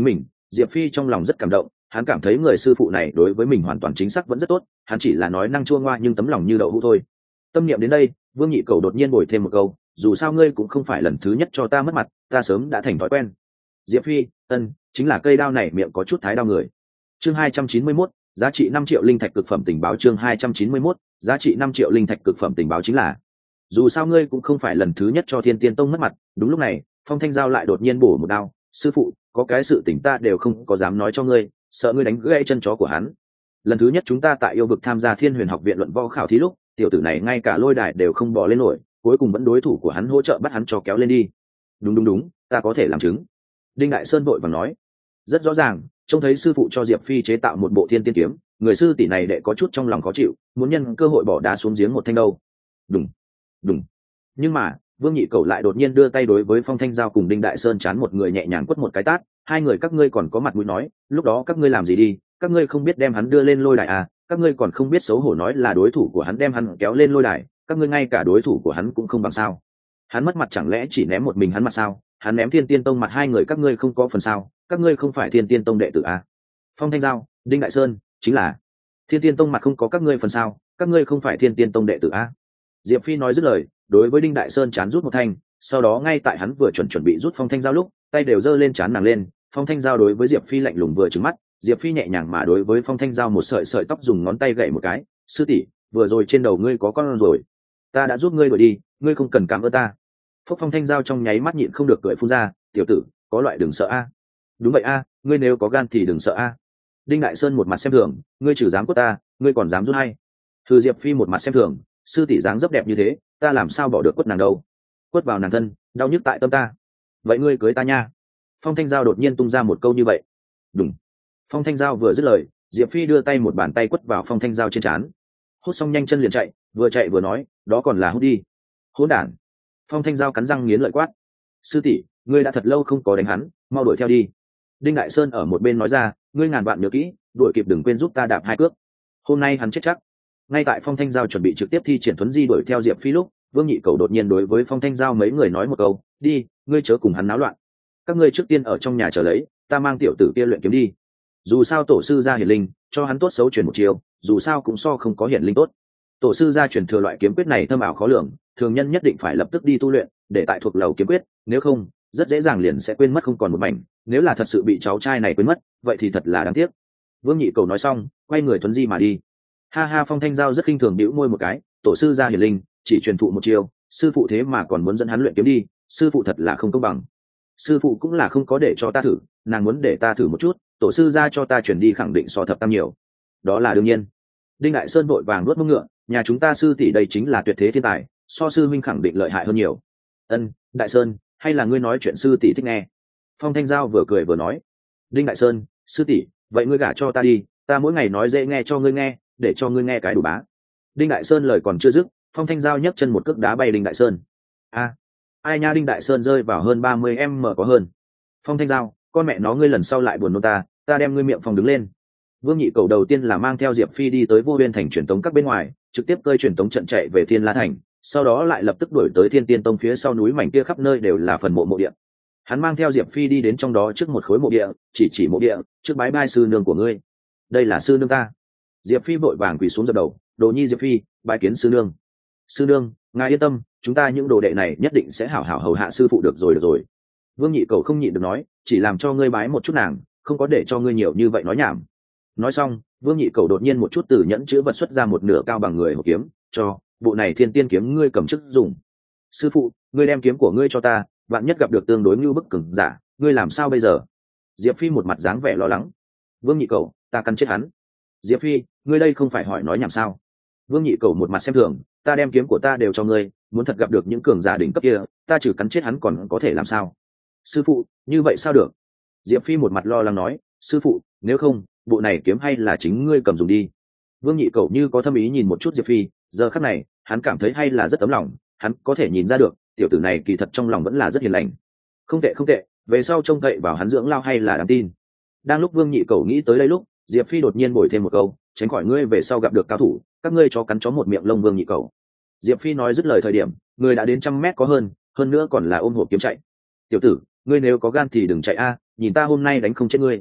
Diệp Phi trong lòng rất cảm động, hắn cảm thấy người sư phụ này đối với mình hoàn toàn chính xác vẫn rất tốt, hắn chỉ là nói năng chua ngoa nhưng tấm lòng như đậu hũ thôi. Tâm niệm đến đây, Vương Nhị Cầu đột nhiên bồi thêm một câu, dù sao ngươi cũng không phải lần thứ nhất cho ta mất mặt, ta sớm đã thành thói quen. Diệp Phi, ân, chính là cây đao này miệng có chút thái đao người. Chương hai trăm chín mươi mốt, giá trị năm triệu linh thạch cực phẩm tình báo. Chương hai trăm chín mươi mốt, giá trị năm triệu linh thạch cực phẩm tình báo chính là, dù sao ngươi cũng không phải lần thứ nhất cho Thiên Tiên Tông mất mặt. Đúng lúc này, Phong Thanh Giao lại đột nhiên bổ một đao, sư phụ, có cái sự tình ta đều không có dám nói cho ngươi, sợ ngươi đánh gãy chân chó của hắn. Lần thứ nhất chúng ta tại yêu vực tham gia Thiên Huyền học viện luận võ khảo thí lúc, tiểu tử này ngay cả lôi đài đều không bò lên nổi, cuối cùng vẫn đối thủ của hắn hỗ trợ bắt hắn cho kéo lên đi. Đúng đúng đúng, ta có thể làm chứng. Đinh Đại Sơn vội vàng nói. Rất rõ ràng, trông thấy sư phụ cho Diệp Phi chế tạo một bộ Thiên Tiên kiếm, người sư tỷ này đệ có chút trong lòng khó chịu, muốn nhân cơ hội bỏ đá xuống giếng một thanh đâu. Đúng, đúng. Nhưng mà, Vương Nhị Cầu lại đột nhiên đưa tay đối với Phong Thanh Giao cùng Đinh Đại Sơn chán một người nhẹ nhàng quất một cái tát, hai người các ngươi còn có mặt mũi nói, lúc đó các ngươi làm gì đi, các ngươi không biết đem hắn đưa lên lôi đài à, các ngươi còn không biết xấu hổ nói là đối thủ của hắn đem hắn kéo lên lôi đài, các ngươi ngay cả đối thủ của hắn cũng không bằng sao? Hắn mất mặt chẳng lẽ chỉ ném một mình hắn mặt sao? Hắn ném Thiên Tiên Tông mặt hai người các ngươi không có phần sao? Các ngươi không phải Thiên Tiên Tông đệ tử à? Phong Thanh Giao, Đinh Đại Sơn, chính là Thiên Tiên Tông mặt không có các ngươi phần sao? Các ngươi không phải Thiên Tiên Tông đệ tử à? Diệp Phi nói dứt lời, đối với Đinh Đại Sơn chán rút một thanh, sau đó ngay tại hắn vừa chuẩn chuẩn bị rút Phong Thanh Giao lúc, tay đều giơ lên chán nàng lên. Phong Thanh Giao đối với Diệp Phi lạnh lùng vừa trừng mắt, Diệp Phi nhẹ nhàng mà đối với Phong Thanh Giao một sợi sợi tóc dùng ngón tay gậy một cái, sư tỷ, vừa rồi trên đầu ngươi có con rồi, ta đã giúp ngươi đuổi đi, ngươi không cần cảm ơn ta. Phúc Phong Thanh Giao trong nháy mắt nhịn không được cười phun ra, tiểu tử, có loại đừng sợ a. Đúng vậy a, ngươi nếu có gan thì đừng sợ a. Đinh Đại Sơn một mặt xem thường, ngươi trừ dám quất ta, ngươi còn dám rút hay? Thư Diệp Phi một mặt xem thường, sư tỷ dáng dấp đẹp như thế, ta làm sao bỏ được quất nàng đâu? Quất vào nàng thân, đau nhức tại tâm ta. Vậy ngươi cưới ta nha. Phong Thanh Giao đột nhiên tung ra một câu như vậy. Đúng. Phong Thanh Giao vừa dứt lời, Diệp Phi đưa tay một bàn tay quất vào Phong Thanh Giao trên trán. Hút xong nhanh chân liền chạy, vừa chạy vừa nói, đó còn là hút đi. Hỗn đản. Phong Thanh Giao cắn răng nghiến lợi quát. Sư tỷ, ngươi đã thật lâu không có đánh hắn, mau đuổi theo đi. Đinh Đại Sơn ở một bên nói ra, ngươi ngàn vạn nhớ kỹ, đuổi kịp đừng quên giúp ta đạp hai cước. Hôm nay hắn chết chắc. Ngay tại Phong Thanh Giao chuẩn bị trực tiếp thi triển thuấn di đuổi theo Diệp Phi lúc, Vương Nhị Cầu đột nhiên đối với Phong Thanh Giao mấy người nói một câu, đi, ngươi chớ cùng hắn náo loạn. Các ngươi trước tiên ở trong nhà chờ lấy, ta mang tiểu tử kia luyện kiếm đi. Dù sao tổ sư gia hiển linh, cho hắn tốt xấu truyền một chiều, dù sao cũng so không có hiển linh tốt. Tổ sư gia truyền thừa loại kiếm quyết này thâm ảo khó lường, thường nhân nhất định phải lập tức đi tu luyện, để tại thuộc lầu kiếm quyết, nếu không, rất dễ dàng liền sẽ quên mất không còn một mảnh. Nếu là thật sự bị cháu trai này quên mất, vậy thì thật là đáng tiếc. Vương Nhị Cầu nói xong, quay người thuấn di mà đi. Ha ha, Phong Thanh Giao rất khinh thường bĩu môi một cái, tổ sư gia hiển linh, chỉ truyền thụ một chiều, sư phụ thế mà còn muốn dẫn hắn luyện kiếm đi, sư phụ thật là không công bằng. Sư phụ cũng là không có để cho ta thử, nàng muốn để ta thử một chút, tổ sư gia cho ta chuyển đi khẳng định so thập tam nhiều. Đó là đương nhiên. Đinh Đại Sơn vội vàng nuốt mông ngựa, nhà chúng ta sư tỷ đây chính là tuyệt thế thiên tài, so sư huynh khẳng định lợi hại hơn nhiều. Ân, Đại Sơn, hay là ngươi nói chuyện sư tỷ thích nghe? Phong Thanh Giao vừa cười vừa nói. Đinh Đại Sơn, sư tỷ, vậy ngươi gả cho ta đi, ta mỗi ngày nói dễ nghe cho ngươi nghe, để cho ngươi nghe cái đủ bá. Đinh Đại Sơn lời còn chưa dứt, Phong Thanh Giao nhấc chân một cước đá bay Đinh Đại Sơn. A, ai nha, Đinh Đại Sơn rơi vào hơn ba mươi m có hơn. Phong Thanh Giao, con mẹ nó ngươi lần sau lại buồn nôn ta, ta đem ngươi miệng phòng đứng lên. Vương Nhị Cầu đầu tiên là mang theo Diệp Phi đi tới Vô Uyên thành truyền tống các bên ngoài, trực tiếp cơi truyền tống trận chạy về Thiên La thành, sau đó lại lập tức đuổi tới Thiên Tiên Tông phía sau núi mảnh kia khắp nơi đều là phần mộ mộ địa. Hắn mang theo Diệp Phi đi đến trong đó trước một khối mộ địa, chỉ chỉ mộ địa, trước bái bai sư nương của ngươi. Đây là sư nương ta. Diệp Phi vội vàng quỳ xuống dập đầu, đồ nhi Diệp Phi, bái kiến sư nương. Sư nương, ngài yên tâm, chúng ta những đồ đệ này nhất định sẽ hảo hảo hầu hạ sư phụ được rồi được rồi. Vương Nhị Cầu không nhịn được nói, chỉ làm cho ngươi bái một chút nàng, không có để cho ngươi nhiều như vậy nói nhảm. Nói xong, Vương Nhị Cầu đột nhiên một chút từ nhẫn chữ vật xuất ra một nửa cao bằng người hộp kiếm, cho, bộ này Thiên Tiên kiếm ngươi cầm chức dùng. Sư phụ, ngươi đem kiếm của ngươi cho ta, bạn nhất gặp được tương đối như bức cường giả, ngươi làm sao bây giờ? Diệp Phi một mặt dáng vẻ lo lắng. Vương Nhị Cầu, ta căn chết hắn. Diệp Phi, ngươi đây không phải hỏi nói nhảm sao? Vương Nhị Cầu một mặt xem thường, ta đem kiếm của ta đều cho ngươi, muốn thật gặp được những cường giả đỉnh cấp kia, ta trừ cắn chết hắn còn có thể làm sao? Sư phụ, như vậy sao được? Diệp Phi một mặt lo lắng nói, sư phụ, nếu không, bộ này kiếm hay là chính ngươi cầm dùng đi. Vương Nhị Cầu như có thâm ý nhìn một chút Diệp Phi, giờ khắc này, hắn cảm thấy hay là rất tấm lòng, hắn có thể nhìn ra được, tiểu tử này kỳ thật trong lòng vẫn là rất hiền lành. Không tệ không tệ, về sau trông cậy vào hắn dưỡng lao hay là đáng tin. Đang lúc Vương Nhị Cầu nghĩ tới đây lúc, Diệp Phi đột nhiên bồi thêm một câu, tránh khỏi ngươi về sau gặp được cao thủ, các ngươi cho cắn chó một miệng lông. Vương Nhị Cầu. Diệp Phi nói dứt lời thời điểm, người đã đến trăm mét có hơn, hơn nữa còn là ôm hộp kiếm chạy. Tiểu tử, ngươi nếu có gan thì đừng chạy a, nhìn ta hôm nay đánh không chết ngươi.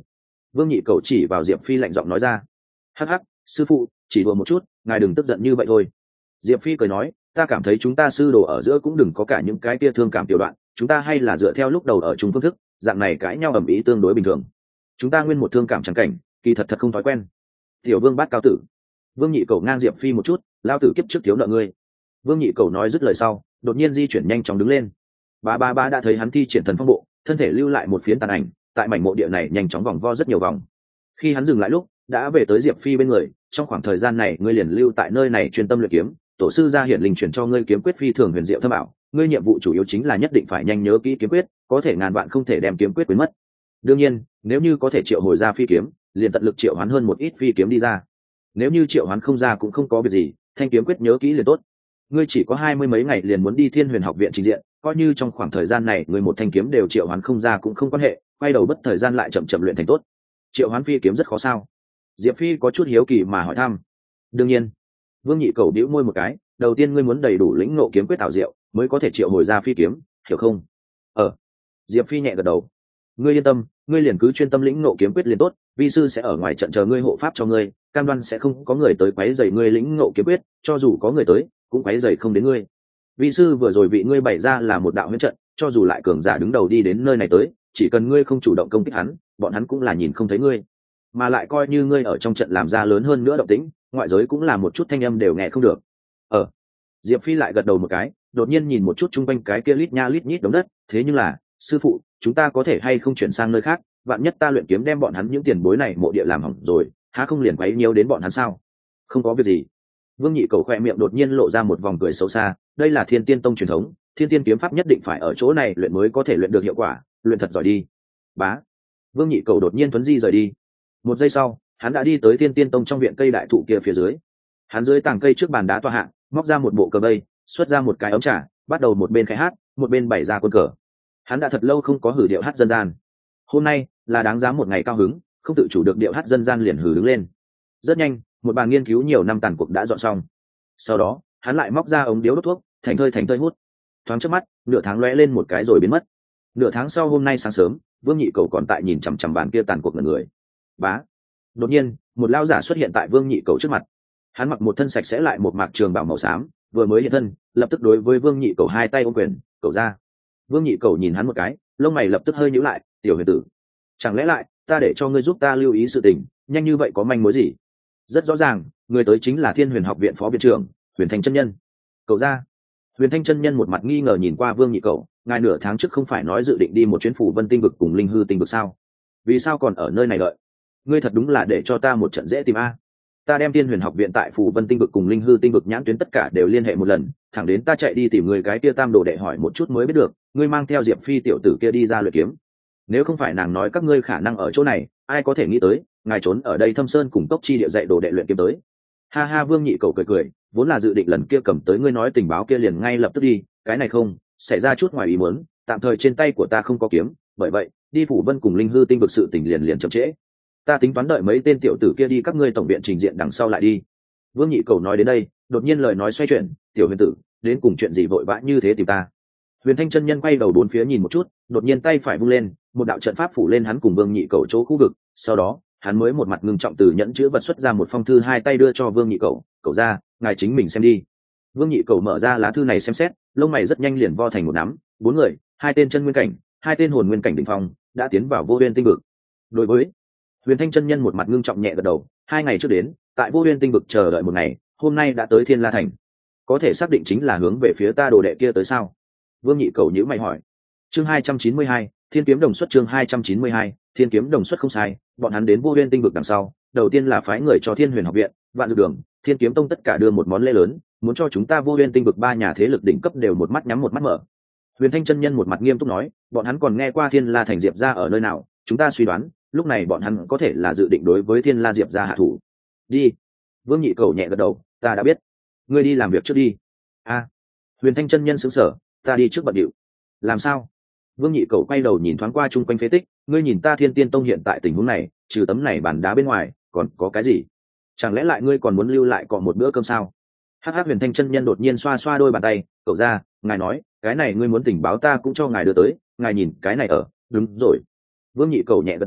Vương Nhị Cầu chỉ vào Diệp Phi lạnh giọng nói ra. Hắc hắc, sư phụ, chỉ đùa một chút, ngài đừng tức giận như vậy thôi. Diệp Phi cười nói, ta cảm thấy chúng ta sư đồ ở giữa cũng đừng có cả những cái kia thương cảm tiểu đoạn, chúng ta hay là dựa theo lúc đầu ở chung phương thức, dạng này cãi nhau ầm ĩ tương đối bình thường. Chúng ta nguyên một thương cảm chẳng cảnh, kỳ thật thật không thói quen. Tiểu Vương bát cao tử. Vương Nhị Cầu ngang Diệp Phi một chút, lao tử kiếp trước thiếu nợ ngươi. Vương Nhị Cầu nói dứt lời sau, đột nhiên di chuyển nhanh chóng đứng lên. Ba ba ba đã thấy hắn thi triển thần phong bộ, thân thể lưu lại một phiến tàn ảnh, tại mảnh mộ địa này nhanh chóng vòng vo rất nhiều vòng. Khi hắn dừng lại lúc, đã về tới Diệp Phi bên người. Trong khoảng thời gian này, ngươi liền lưu tại nơi này chuyên tâm luyện kiếm. Tổ sư gia hiển linh truyền cho ngươi kiếm quyết phi thường huyền diệu thâm ảo. Ngươi nhiệm vụ chủ yếu chính là nhất định phải nhanh nhớ kỹ kiếm quyết, có thể ngàn vạn không thể đem kiếm quyết quên mất. Đương nhiên, nếu như có thể triệu hồi ra phi kiếm, liền tận lực triệu hoán hơn một ít phi kiếm đi ra. Nếu như triệu hoán không ra cũng không có việc gì, thanh kiếm quyết nhớ kỹ liền tốt. Ngươi chỉ có hai mươi mấy ngày liền muốn đi Thiên Huyền học viện trình diện, coi như trong khoảng thời gian này ngươi một thanh kiếm đều triệu hoán không ra cũng không quan hệ, quay đầu bất thời gian lại chậm chậm luyện thành tốt. Triệu hoán phi kiếm rất khó sao? Diệp Phi có chút hiếu kỳ mà hỏi thăm. Đương nhiên. Vương Nhị Cầu bĩu môi một cái, đầu tiên ngươi muốn đầy đủ lĩnh ngộ kiếm quyết ảo diệu, mới có thể triệu hồi ra phi kiếm, hiểu không? Ờ. Diệp Phi nhẹ gật đầu. Ngươi yên tâm, ngươi liền cứ chuyên tâm lĩnh ngộ kiếm quyết liền tốt, vi sư sẽ ở ngoài trận chờ ngươi hộ pháp cho ngươi, cam đoan sẽ không có người tới quấy rầy ngươi lĩnh ngộ kiếm quyết, cho dù có người tới, cũng quấy rầy không đến ngươi. Vi sư vừa rồi vị ngươi bày ra là một đạo huyễn trận, cho dù lại cường giả đứng đầu đi đến nơi này tới, chỉ cần ngươi không chủ động công kích hắn, bọn hắn cũng là nhìn không thấy ngươi. Mà lại coi như ngươi ở trong trận làm ra lớn hơn nữa động tĩnh, ngoại giới cũng là một chút thanh âm đều nghe không được. Ờ. Diệp Phi lại gật đầu một cái, đột nhiên nhìn một chút chung quanh cái kia lít nha lít nhít đống đất, thế nhưng là, sư phụ, chúng ta có thể hay không chuyển sang nơi khác, vạn nhất ta luyện kiếm đem bọn hắn những tiền bối này mộ địa làm hỏng rồi, há không liền quấy nhiễu đến bọn hắn sao? Không có việc gì. Vương Nhị Cầu khoe miệng đột nhiên lộ ra một vòng cười xấu xa, đây là Thiên Tiên Tông truyền thống, Thiên Tiên kiếm pháp nhất định phải ở chỗ này luyện mới có thể luyện được hiệu quả, luyện thật giỏi đi. Bá. Vương Nhị Cầu đột nhiên tuấn di rời đi. Một giây sau, hắn đã đi tới Thiên Tiên Tông trong viện cây đại thụ kia phía dưới. Hắn dưới tàng cây trước bàn đá tọa hạ, móc ra một bộ cờ vây, xuất ra một cái ống trà, bắt đầu một bên khai hát, một bên bày ra quân cờ. Hắn đã thật lâu không có hử điệu hát dân gian. Hôm nay là đáng giá một ngày cao hứng, không tự chủ được điệu hát dân gian liền hử đứng lên. Rất nhanh, một bàn nghiên cứu nhiều năm tàn cuộc đã dọn xong. Sau đó, hắn lại móc ra ống điếu đốt thuốc, thành thơi thành thơi hút. Thoáng trước mắt, nửa tháng lóe lên một cái rồi biến mất. Nửa tháng sau hôm nay sáng sớm, Vương Nhị Cầu còn tại nhìn chằm chằm bàn kia tàn cuộc ngẩn người. Bá. Đột nhiên, một lão giả xuất hiện tại Vương Nhị Cầu trước mặt. Hắn mặc một thân sạch sẽ lại một mạc trường bào màu xám, vừa mới hiện thân, lập tức đối với Vương Nhị Cầu hai tay ôm quyền, "Cầu ra." Vương Nhị Cầu nhìn hắn một cái, lông mày lập tức hơi nhíu lại, "Tiểu huyền tử, chẳng lẽ lại ta để cho ngươi giúp ta lưu ý sự tình, nhanh như vậy có manh mối gì?" Rất rõ ràng, người tới chính là Thiên Huyền học viện phó viện trưởng, Huyền Thanh chân nhân. "Cầu ra." Huyền Thanh chân nhân một mặt nghi ngờ nhìn qua Vương Nhị Cầu, ngài nửa tháng trước không phải nói dự định đi một chuyến phủ Vân Tinh vực cùng Linh Hư Tinh vực sao? Vì sao còn ở nơi này đợi? Ngươi thật đúng là để cho ta một trận dễ tìm a. Ta đem Thiên Huyền học viện tại phủ Vân Tinh vực cùng Linh Hư Tinh vực nhãn tuyến tất cả đều liên hệ một lần, thẳng đến ta chạy đi tìm người cái kia tam đồ đệ hỏi một chút mới biết được, ngươi mang theo Diệp Phi tiểu tử kia đi ra luyện kiếm. Nếu không phải nàng nói các ngươi khả năng ở chỗ này, ai có thể nghĩ tới, ngài trốn ở đây Thâm Sơn cùng Cốc Chi địa dạy đồ đệ luyện kiếm tới. Ha ha, Vương Nhị Cầu cười cười, vốn là dự định lần kia cầm tới ngươi nói tình báo kia liền ngay lập tức đi, cái này không, xảy ra chút ngoài ý muốn, tạm thời trên tay của ta không có kiếm, bởi vậy, đi phủ Vân cùng Linh Hư Tinh vực sự tình liền liền chậm trễ. Ta tính toán đợi mấy tên tiểu tử kia đi các ngươi tổng viện trình diện đằng sau lại đi. Vương Nhị Cầu nói đến đây, đột nhiên lời nói xoay chuyển, "Tiểu huyền tử, đến cùng chuyện gì vội vã như thế tìm ta?" Huyền Thanh chân nhân quay đầu bốn phía nhìn một chút, đột nhiên tay phải vung lên, một đạo trận pháp phủ lên hắn cùng Vương Nhị Cầu chỗ khu vực, sau đó, hắn mới một mặt ngưng trọng từ nhẫn chứa vật xuất ra một phong thư hai tay đưa cho Vương Nhị Cầu, "Cầu ra, ngài chính mình xem đi." Vương Nhị Cầu mở ra lá thư này xem xét, lông mày rất nhanh liền vo thành một nắm, bốn người, hai tên chân nguyên cảnh, hai tên hồn nguyên cảnh đỉnh phong, đã tiến vào Vô Huyên Tinh vực. Đối với Huyền Thanh chân nhân một mặt ngưng trọng nhẹ gật đầu, hai ngày trước đến, tại Vô Huyên Tinh vực chờ đợi một ngày, hôm nay đã tới Thiên La thành. Có thể xác định chính là hướng về phía ta đồ đệ kia tới sao? Vương Nhị Cầu nhíu mày hỏi. Chương hai trăm chín mươi hai, Thiên kiếm đồng xuất chương hai trăm chín mươi hai, Thiên kiếm đồng xuất không sai, bọn hắn đến Vô Huyên Tinh vực đằng sau, đầu tiên là phái người cho Thiên Huyền học viện, Vạn Dược đường, Thiên kiếm tông tất cả đưa một món lễ lớn, muốn cho chúng ta Vô Huyên Tinh vực ba nhà thế lực đỉnh cấp đều một mắt nhắm một mắt mở. Huyền Thanh chân nhân một mặt nghiêm túc nói, bọn hắn còn nghe qua Thiên La thành Diệp gia ở nơi nào, chúng ta suy đoán, lúc này bọn hắn có thể là dự định đối với Thiên La Diệp gia hạ thủ. Đi. Vương Nhị Cầu nhẹ gật đầu, ta đã biết. Ngươi đi làm việc trước đi. A. Huyền Thanh chân nhân sững sờ, ta đi trước bận điệu. Làm sao? Vương Nhị Cầu quay đầu nhìn thoáng qua chung quanh phế tích, ngươi nhìn ta Thiên Tiên tông hiện tại tình huống này, trừ tấm này bàn đá bên ngoài, còn có cái gì? Chẳng lẽ lại ngươi còn muốn lưu lại cọ một bữa cơm sao? Hắc Hắc Huyền Thanh chân nhân đột nhiên xoa xoa đôi bàn tay, cậu ra, ngài nói, cái này ngươi muốn tình báo ta cũng cho ngài đưa tới, ngài nhìn cái này ở, đúng rồi. Vương Nhị Cầu nhẹ gật đầu,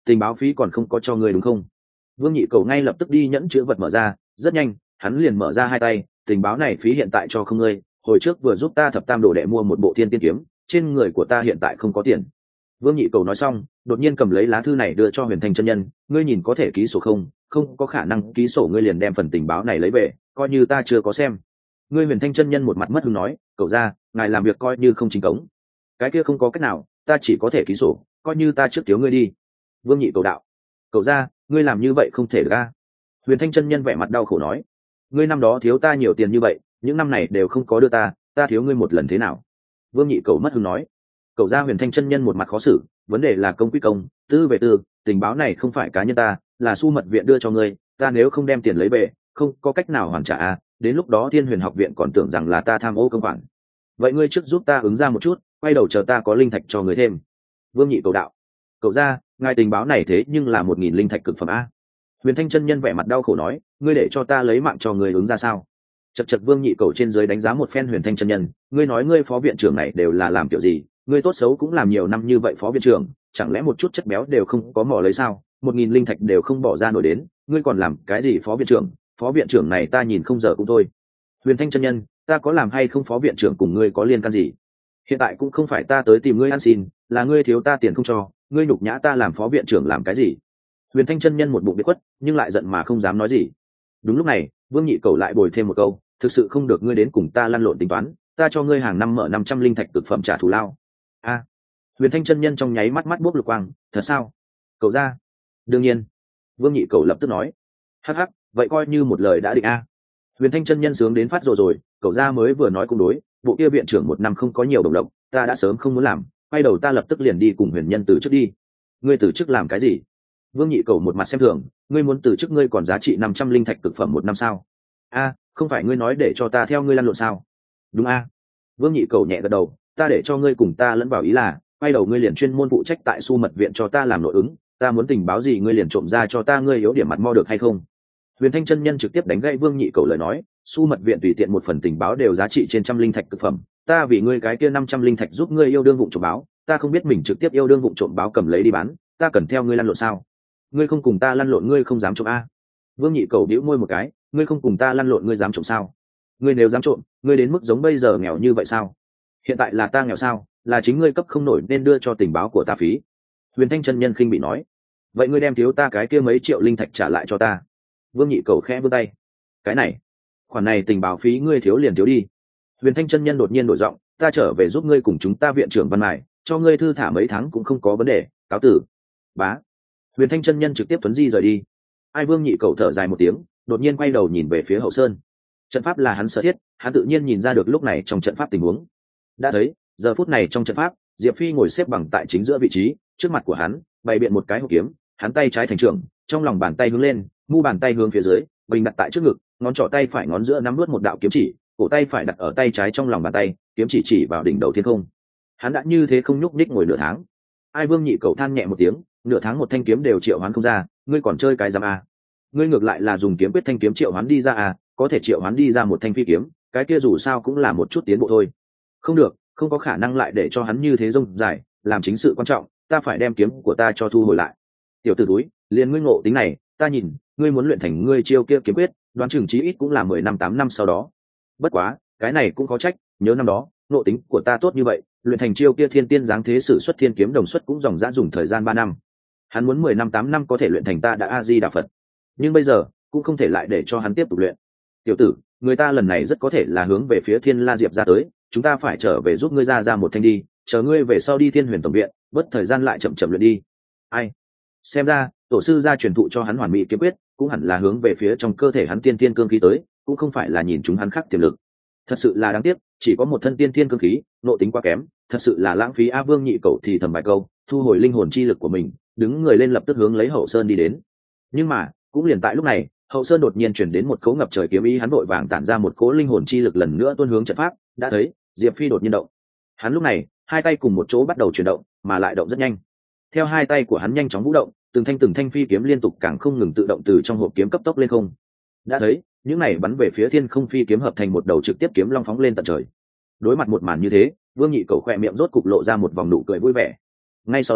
tình báo phí còn không có cho ngươi đúng không? Vương Nhị Cầu ngay lập tức đi nhẫn chữ vật mở ra, rất nhanh hắn liền mở ra hai tay, tình báo này phí hiện tại cho không ngươi, hồi trước vừa giúp ta thập tam đồ đệ mua một bộ thiên tiên kiếm, trên người của ta hiện tại không có tiền. Vương Nhị Cầu nói xong, đột nhiên cầm lấy lá thư này đưa cho Huyền Thanh chân nhân, ngươi nhìn có thể ký sổ không? Không có khả năng ký sổ, ngươi liền đem phần tình báo này lấy về, coi như ta chưa có xem. Ngươi Huyền Thanh chân nhân một mặt mất hứng nói, cậu ra, ngài làm việc coi như không chính cống. Cái kia không có cách nào, ta chỉ có thể ký sổ, coi như ta trước thiếu ngươi đi. Vương Nhị Cầu đạo, cậu ra, ngươi làm như vậy không thể ra. Huyền Thanh chân nhân vẻ mặt đau khổ nói, ngươi năm đó thiếu ta nhiều tiền như vậy, những năm này đều không có đưa ta, ta thiếu ngươi một lần thế nào? Vương Nhị Cầu mất hứng nói. Cậu ra Huyền Thanh chân nhân một mặt khó xử, vấn đề là công quy công, tư về tư, tình báo này không phải cá nhân ta, là Su Mật viện đưa cho ngươi, ta nếu không đem tiền lấy về, không có cách nào hoàn trả à, đến lúc đó Thiên Huyền học viện còn tưởng rằng là ta tham ô công khoản. Vậy ngươi trước giúp ta ứng ra một chút, quay đầu chờ ta có linh thạch cho ngươi thêm. Vương Nhị Cầu đạo, cậu ra, ngài tình báo này thế nhưng là một nghìn linh thạch cực phẩm a. Huyền Thanh chân nhân vẻ mặt đau khổ nói, ngươi để cho ta lấy mạng cho ngươi ứng ra sao? Chật chật Vương Nhị Cầu trên dưới đánh giá một phen Huyền Thanh chân nhân, ngươi nói ngươi phó viện trưởng này đều là làm kiểu gì? Ngươi tốt xấu cũng làm nhiều năm như vậy phó viện trưởng, chẳng lẽ một chút chất béo đều không có mò lấy sao? Một nghìn linh thạch đều không bỏ ra nổi đến, ngươi còn làm cái gì phó viện trưởng? Phó viện trưởng này ta nhìn không giờ cũng thôi. Huyền Thanh chân nhân, ta có làm hay không phó viện trưởng cùng ngươi có liên can gì? Hiện tại cũng không phải ta tới tìm ngươi ăn xin, là ngươi thiếu ta tiền không cho, ngươi nhục nhã ta làm phó viện trưởng làm cái gì? Huyền Thanh chân nhân một bụng biết quất, nhưng lại giận mà không dám nói gì. Đúng lúc này, Vương Nhị Cầu lại bồi thêm một câu, thực sự không được ngươi đến cùng ta lăn lộn tính toán, ta cho ngươi hàng năm mở năm trăm linh thạch cực phẩm trả thù lao. A. Huyền Thanh chân nhân trong nháy mắt mắt bốc lục quang, thật sao? Cậu ra. Đương nhiên. Vương Nhị Cầu lập tức nói. Hắc hắc, vậy coi như một lời đã định a. Huyền Thanh chân nhân sướng đến phát rồi rồi, cậu ra mới vừa nói cũng đối, bộ kia viện trưởng một năm không có nhiều đồng lộc, ta đã sớm không muốn làm, quay đầu ta lập tức liền đi cùng Huyền nhân từ chức đi. Ngươi từ chức làm cái gì? Vương Nhị Cầu một mặt xem thường, ngươi muốn từ chức ngươi còn giá trị năm trăm linh thạch cực phẩm một năm sao? A, không phải ngươi nói để cho ta theo ngươi lăn lộn sao? Đúng a. Vương Nhị Cầu nhẹ gật đầu, ta để cho ngươi cùng ta lẫn vào ý là, quay đầu ngươi liền chuyên môn phụ trách tại Su Mật viện cho ta làm nội ứng, ta muốn tình báo gì ngươi liền trộm ra cho ta, ngươi yếu điểm mặt mo được hay không? Huyền Thanh chân nhân trực tiếp đánh gãy Vương Nhị Cầu lời nói, Su Mật viện tùy tiện một phần tình báo đều giá trị trên trăm linh thạch cực phẩm, ta vì ngươi cái kia năm trăm linh thạch giúp ngươi yêu đương vụng trộm báo, ta không biết mình trực tiếp yêu đương vụng trộm báo cầm lấy đi bán, ta cần theo ngươi lăn lộn sao? Ngươi không cùng ta lăn lộn ngươi không dám trộm a? Vương Nhị Cầu bĩu môi một cái, ngươi không cùng ta lăn lộn ngươi dám trộm sao? Ngươi nếu dám trộm, ngươi đến mức giống bây giờ nghèo như vậy sao? Hiện tại là ta nghèo sao? Là chính ngươi cấp không nổi nên đưa cho tình báo của ta phí. Huyền Thanh chân nhân khinh bị nói, vậy ngươi đem thiếu ta cái kia mấy triệu linh thạch trả lại cho ta. Vương Nhị Cầu khẽ vươn tay, cái này khoản này tình báo phí ngươi thiếu liền thiếu đi. Huyền Thanh chân nhân đột nhiên đổi giọng, ta trở về giúp ngươi cùng chúng ta viện trưởng Văn Mài, cho ngươi thư thả mấy tháng cũng không có vấn đề, cáo tử. Bá. Huyền Thanh chân nhân trực tiếp tuấn di rời đi. Ai Vương Nhị Cầu thở dài một tiếng, đột nhiên quay đầu nhìn về phía Hậu Sơn. Trận pháp là hắn sở thiết, hắn tự nhiên nhìn ra được lúc này trong trận pháp tình huống. Đã thấy, giờ phút này trong trận pháp, Diệp Phi ngồi xếp bằng tại chính giữa vị trí, trước mặt của hắn bày biện một cái hộp kiếm, hắn tay trái thành trưởng, trong lòng bàn tay hướng lên, mu bàn tay hướng phía dưới, bình đặt tại trước ngực, ngón trỏ tay phải ngón giữa nắm nuốt một đạo kiếm chỉ, cổ tay phải đặt ở tay trái trong lòng bàn tay, kiếm chỉ chỉ vào đỉnh đầu thiên không. Hắn đã như thế không nhúc nhích ngồi nửa tháng. Ai Vương Nhị Cầu than nhẹ một tiếng, nửa tháng một thanh kiếm đều triệu hoán không ra, ngươi còn chơi cái giám a? Ngươi ngược lại là dùng kiếm quyết thanh kiếm triệu hoán đi ra à, có thể triệu hoán đi ra một thanh phi kiếm, cái kia dù sao cũng là một chút tiến bộ thôi. Không được, không có khả năng lại để cho hắn như thế rông dài, làm chính sự quan trọng, ta phải đem kiếm của ta cho thu hồi lại. Tiểu tử túi, liền ngươi ngộ tính này, ta nhìn, ngươi muốn luyện thành ngươi chiêu kia kiếm quyết, đoán chừng chí ít cũng là mười năm tám năm sau đó. Bất quá, cái này cũng có trách, nhớ năm đó, ngộ tính của ta tốt như vậy, luyện thành chiêu kia thiên tiên dáng thế sử xuất thiên kiếm đồng xuất cũng dòng dã dùng thời gian ba năm. Hắn muốn mười năm tám năm có thể luyện thành ta đã A Di Đà Phật. Nhưng bây giờ, cũng không thể lại để cho hắn tiếp tục luyện. Tiểu tử, người ta lần này rất có thể là hướng về phía Thiên La Diệp ra tới, chúng ta phải trở về giúp ngươi ra ra một thanh đi, chờ ngươi về sau đi Thiên Huyền tổng viện, bất thời gian lại chậm chậm luyện đi. Ai? Xem ra, tổ sư gia truyền thụ cho hắn hoàn mỹ kiếm quyết, cũng hẳn là hướng về phía trong cơ thể hắn tiên tiên cương khí tới, cũng không phải là nhìn chúng hắn khắc tiềm lực. Thật sự là đáng tiếc, chỉ có một thân tiên tiên cương khí, nội tính quá kém, thật sự là lãng phí. A Vương Nhị Cầu thì thầm vài câu, thu hồi linh hồn chi lực của mình, đứng người lên lập tức hướng lấy Hậu Sơn đi đến. Nhưng mà, cũng liền tại lúc này, Hậu Sơn đột nhiên chuyển đến một cỗ ngập trời kiếm ý, hắn vội vàng tản ra một cỗ linh hồn chi lực lần nữa tuôn hướng trận pháp. Đã thấy Diệp Phi đột nhiên động, hắn lúc này hai tay cùng một chỗ bắt đầu chuyển động, mà lại động rất nhanh. Theo hai tay của hắn nhanh chóng vũ động, từng thanh từng thanh phi kiếm liên tục càng không ngừng tự động từ trong hộp kiếm cấp tốc lên không. Đã thấy những này bắn về phía thiên không phi kiếm hợp thành một đầu trực tiếp kiếm long phóng lên tận trời. Đối mặt một màn như thế, Vương Nhị Cầu khỏe miệng rốt cục lộ ra một vòng nụ cười vui vẻ. Ngay sau đó,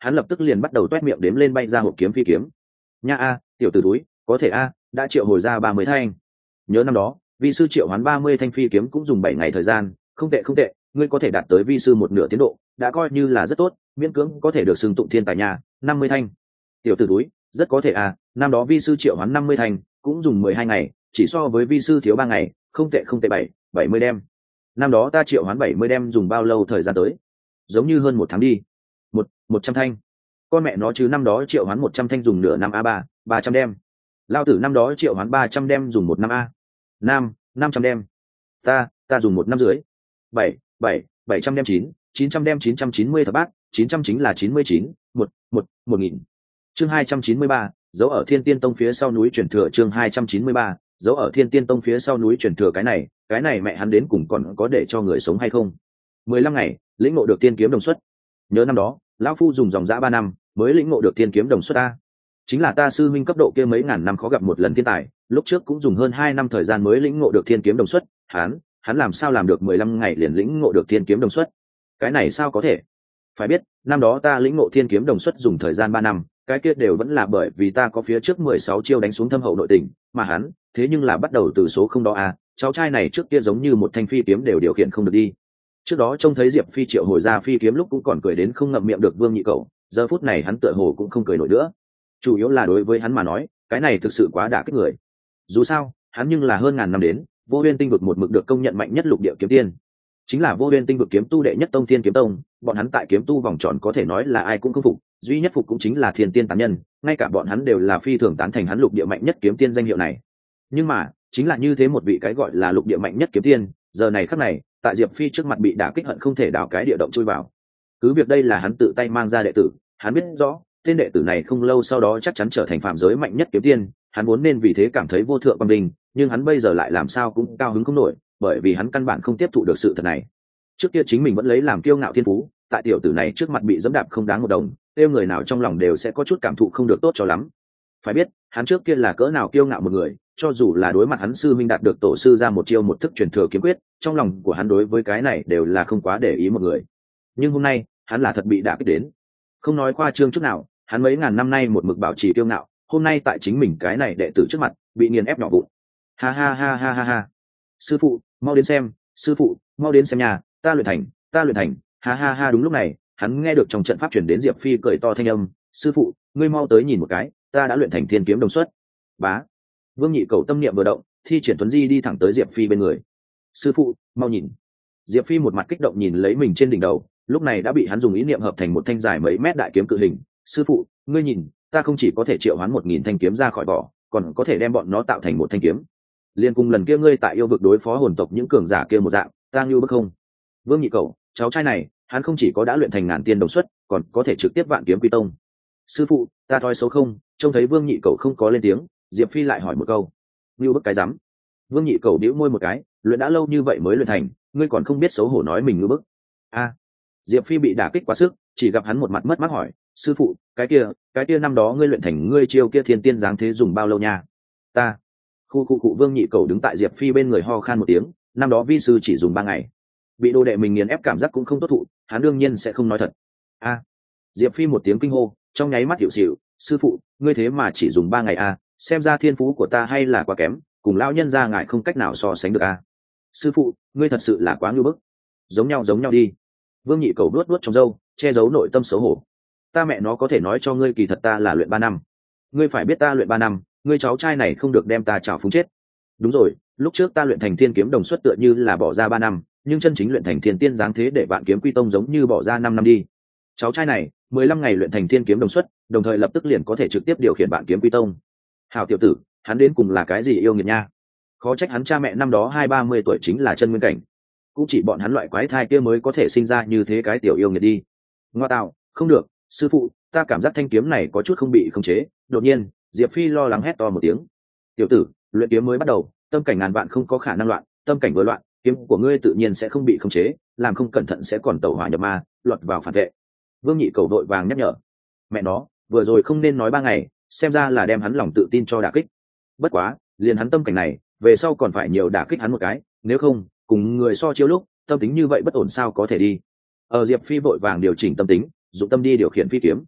hắn lập tức liền bắt đầu toét miệng đếm lên bay ra hộp kiếm phi kiếm. Nha a, tiểu tử túi, có thể a, đã triệu hồi ra ba mươi thanh. Nhớ năm đó vi sư triệu hoán ba mươi thanh phi kiếm cũng dùng bảy ngày thời gian, không tệ không tệ, ngươi có thể đạt tới vi sư một nửa tiến độ, đã coi như là rất tốt, miễn cưỡng có thể được xưng tụng thiên tài nhà. Năm mươi thanh. Tiểu tử túi, rất có thể à, năm đó vi sư triệu hoán năm mươi thanh cũng dùng mười hai ngày, chỉ so với vi sư thiếu ba ngày, không tệ không tệ. Bảy bảy mươi đêm. Năm đó ta triệu hoán bảy mươi đêm dùng bao lâu thời gian tới? Giống như hơn một tháng đi. Một một trăm thanh. Con mẹ nó chứ, năm đó triệu hoán một trăm thanh dùng nửa năm a. Ba ba trăm đêm. Lao tử năm đó triệu hoán ba trăm đêm dùng một năm a. Năm năm trăm đêm. Ta ta dùng một năm dưới. Bảy bảy bảy trăm đêm. Chín chín trăm đêm. Chín trăm chín mươi thập bát. Chín trăm chính là chín mươi chín. Một một một nghìn. Chương hai trăm chín mươi ba, dấu ở Thiên Tiên Tông phía sau núi truyền thừa. Chương hai trăm chín mươi ba, dấu ở Thiên Tiên Tông phía sau núi truyền thừa. Cái này, cái này mẹ hắn đến cùng còn có để cho người sống hay không? mười lăm ngày, lĩnh ngộ được tiên kiếm đồng xuất. Nhớ năm đó, lão phu dùng dòng dã ba năm mới lĩnh ngộ được tiên kiếm đồng xuất a. Chính là ta sư minh cấp độ kia mấy ngàn năm khó gặp một lần thiên tài, lúc trước cũng dùng hơn hai năm thời gian mới lĩnh ngộ được thiên kiếm đồng xuất, hắn, hắn làm sao làm được mười lăm ngày liền lĩnh ngộ được thiên kiếm đồng xuất? Cái này sao có thể? Phải biết, năm đó ta lĩnh ngộ thiên kiếm đồng xuất dùng thời gian ba năm, cái kia đều vẫn là bởi vì ta có phía trước mười sáu chiêu đánh xuống thâm hậu nội tình, mà hắn, thế nhưng là bắt đầu từ số không đó a, cháu trai này trước kia giống như một thanh phi kiếm đều điều khiển không được đi. Trước đó trông thấy Diệp Phi triệu hồi ra phi kiếm lúc cũng còn cười đến không ngậm miệng được Vương Nhị Cẩu, giờ phút này hắn tựa hồ cũng không cười nổi nữa. Chủ yếu là đối với hắn mà nói, cái này thực sự quá đả kích người. Dù sao, hắn nhưng là hơn ngàn năm đến, Vô Huyên Tinh vực một mực được công nhận mạnh nhất lục địa kiếm tiên. Chính là Vô Huyên Tinh vực kiếm tu đệ nhất tông Thiên Kiếm Tông, bọn hắn tại kiếm tu vòng tròn có thể nói là ai cũng không phục, duy nhất phục cũng chính là Thiên Tiên tán nhân, ngay cả bọn hắn đều là phi thường tán thành hắn lục địa mạnh nhất kiếm tiên danh hiệu này. Nhưng mà, chính là như thế một vị cái gọi là lục địa mạnh nhất kiếm tiên, giờ này khắc này, tại Diệp Phi trước mặt bị đả kích hận không thể đào cái địa động chui vào. Cứ việc đây là hắn tự tay mang ra đệ tử, hắn biết rõ, tên đệ tử này không lâu sau đó chắc chắn trở thành phàm giới mạnh nhất kiếm tiên, hắn vốn nên vì thế cảm thấy vô thượng quang vinh, nhưng hắn bây giờ lại làm sao cũng cao hứng không nổi, bởi vì hắn căn bản không tiếp thụ được sự thật này. Trước kia chính mình vẫn lấy làm kiêu ngạo thiên phú, tại tiểu tử này trước mặt bị dẫm đạp không đáng một đồng, tiêu người nào trong lòng đều sẽ có chút cảm thụ không được tốt cho lắm. Phải biết, hắn trước kia là cỡ nào kiêu ngạo một người, cho dù là đối mặt hắn sư minh đạt được tổ sư ra một chiêu một thức truyền thừa kiếm quyết, trong lòng của hắn đối với cái này đều là không quá để ý một người. Nhưng hôm nay, hắn là thật bị đả kích đến. Không nói khoa trương chút nào, hắn mấy ngàn năm nay một mực bảo trì kiêu ngạo, hôm nay tại chính mình cái này đệ tử trước mặt, bị nghiền ép nhỏ vụn. Ha ha ha ha ha ha. Sư phụ, mau đến xem, sư phụ, mau đến xem nhà, ta luyện thành, ta luyện thành. Ha ha ha. Đúng lúc này, hắn nghe được trong trận pháp truyền đến Diệp Phi cười to thanh âm, sư phụ, ngươi mau tới nhìn một cái, ta đã luyện thành thiên kiếm đồng xuất. Bá. Vương Nhị Cẩu tâm niệm vừa động, thi triển tuấn di đi thẳng tới Diệp Phi bên người. Sư phụ, mau nhìn. Diệp Phi một mặt kích động nhìn lấy mình trên đỉnh đầu, lúc này đã bị hắn dùng ý niệm hợp thành một thanh dài mấy mét đại kiếm cự hình. Sư phụ, ngươi nhìn, ta không chỉ có thể triệu hoán một nghìn thanh kiếm ra khỏi vỏ, còn có thể đem bọn nó tạo thành một thanh kiếm. Liên cùng lần kia ngươi tại yêu vực đối phó hồn tộc những cường giả kia một dạng, ta như bức không? Vương Nhị Cẩu, cháu trai này, hắn không chỉ có đã luyện thành ngàn tiên đồng xuất, còn có thể trực tiếp vạn kiếm quy tông. Sư phụ, ta thói xấu không? Trông thấy Vương Nhị Cẩu không có lên tiếng, Diệp Phi lại hỏi một câu. Như bức cái rắm. Vương Nhị Cẩu đĩu môi một cái, luyện đã lâu như vậy mới luyện thành, ngươi còn không biết xấu hổ nói mình như bức. A. Diệp Phi bị đả kích quá sức, chỉ gặp hắn một mặt mất mát hỏi, sư phụ, cái kia, cái kia năm đó ngươi luyện thành ngươi chiêu kia thiên tiên dáng thế dùng bao lâu nha? Ta. Khu khu cụ. Vương Nhị Cẩu đứng tại Diệp Phi bên người ho khan một tiếng, năm đó vi sư chỉ dùng ba ngày. Bị đồ đệ mình nghiền ép cảm giác cũng không tốt thụ, hắn đương nhiên sẽ không nói thật. A. Diệp Phi một tiếng kinh hô, trong nháy mắt hiểu xỉu, sư phụ, ngươi thế mà chỉ dùng ba ngày a, xem ra thiên phú của ta hay là quá kém, cùng lão nhân gia ngài không cách nào so sánh được a. Sư phụ, ngươi thật sự là quá ngưu bức. Giống nhau giống nhau đi. Vương Nhị Cẩu đuốt đuốt trong râu, che giấu nội tâm xấu hổ. Ta mẹ nó có thể nói cho ngươi kỳ thật ta là luyện ba năm. Ngươi phải biết ta luyện ba năm, ngươi cháu trai này không được đem ta chảo phúng chết. Đúng rồi, lúc trước ta luyện thành thiên kiếm đồng xuất tựa như là bỏ ra ba năm, nhưng chân chính luyện thành thiên tiên dáng thế để vạn kiếm quy tông giống như bỏ ra năm năm đi. Cháu trai này, mười lăm ngày luyện thành thiên kiếm đồng xuất, đồng thời lập tức liền có thể trực tiếp điều khiển vạn kiếm quy tông. Hảo tiểu tử, hắn đến cùng là cái gì yêu nghiệt nha? Khó trách hắn cha mẹ năm đó hai ba mươi tuổi chính là chân nguyên cảnh, cũng chỉ bọn hắn loại quái thai kia mới có thể sinh ra như thế cái tiểu yêu nghiệt đi. Ngoa tạo, không được, sư phụ, ta cảm giác thanh kiếm này có chút không bị khống chế. Đột nhiên, Diệp Phi lo lắng hét to một tiếng. Tiểu tử, luyện kiếm mới bắt đầu, tâm cảnh ngàn vạn không có khả năng loạn, tâm cảnh vừa loạn, kiếm của ngươi tự nhiên sẽ không bị khống chế, làm không cẩn thận sẽ còn tẩu hỏa nhập ma, lọt vào phản vệ. Vương Nhị Cẩu đội vàng nhắc nhở. Mẹ nó, vừa rồi không nên nói ba ngày, xem ra là đem hắn lòng tự tin cho đả kích. Bất quá, liền hắn tâm cảnh này, về sau còn phải nhiều đả kích hắn một cái, nếu không, cùng người so chiếu lúc, tâm tính như vậy bất ổn sao có thể đi. Ở Diệp Phi vội vàng điều chỉnh tâm tính, dụng tâm đi điều khiển phi kiếm,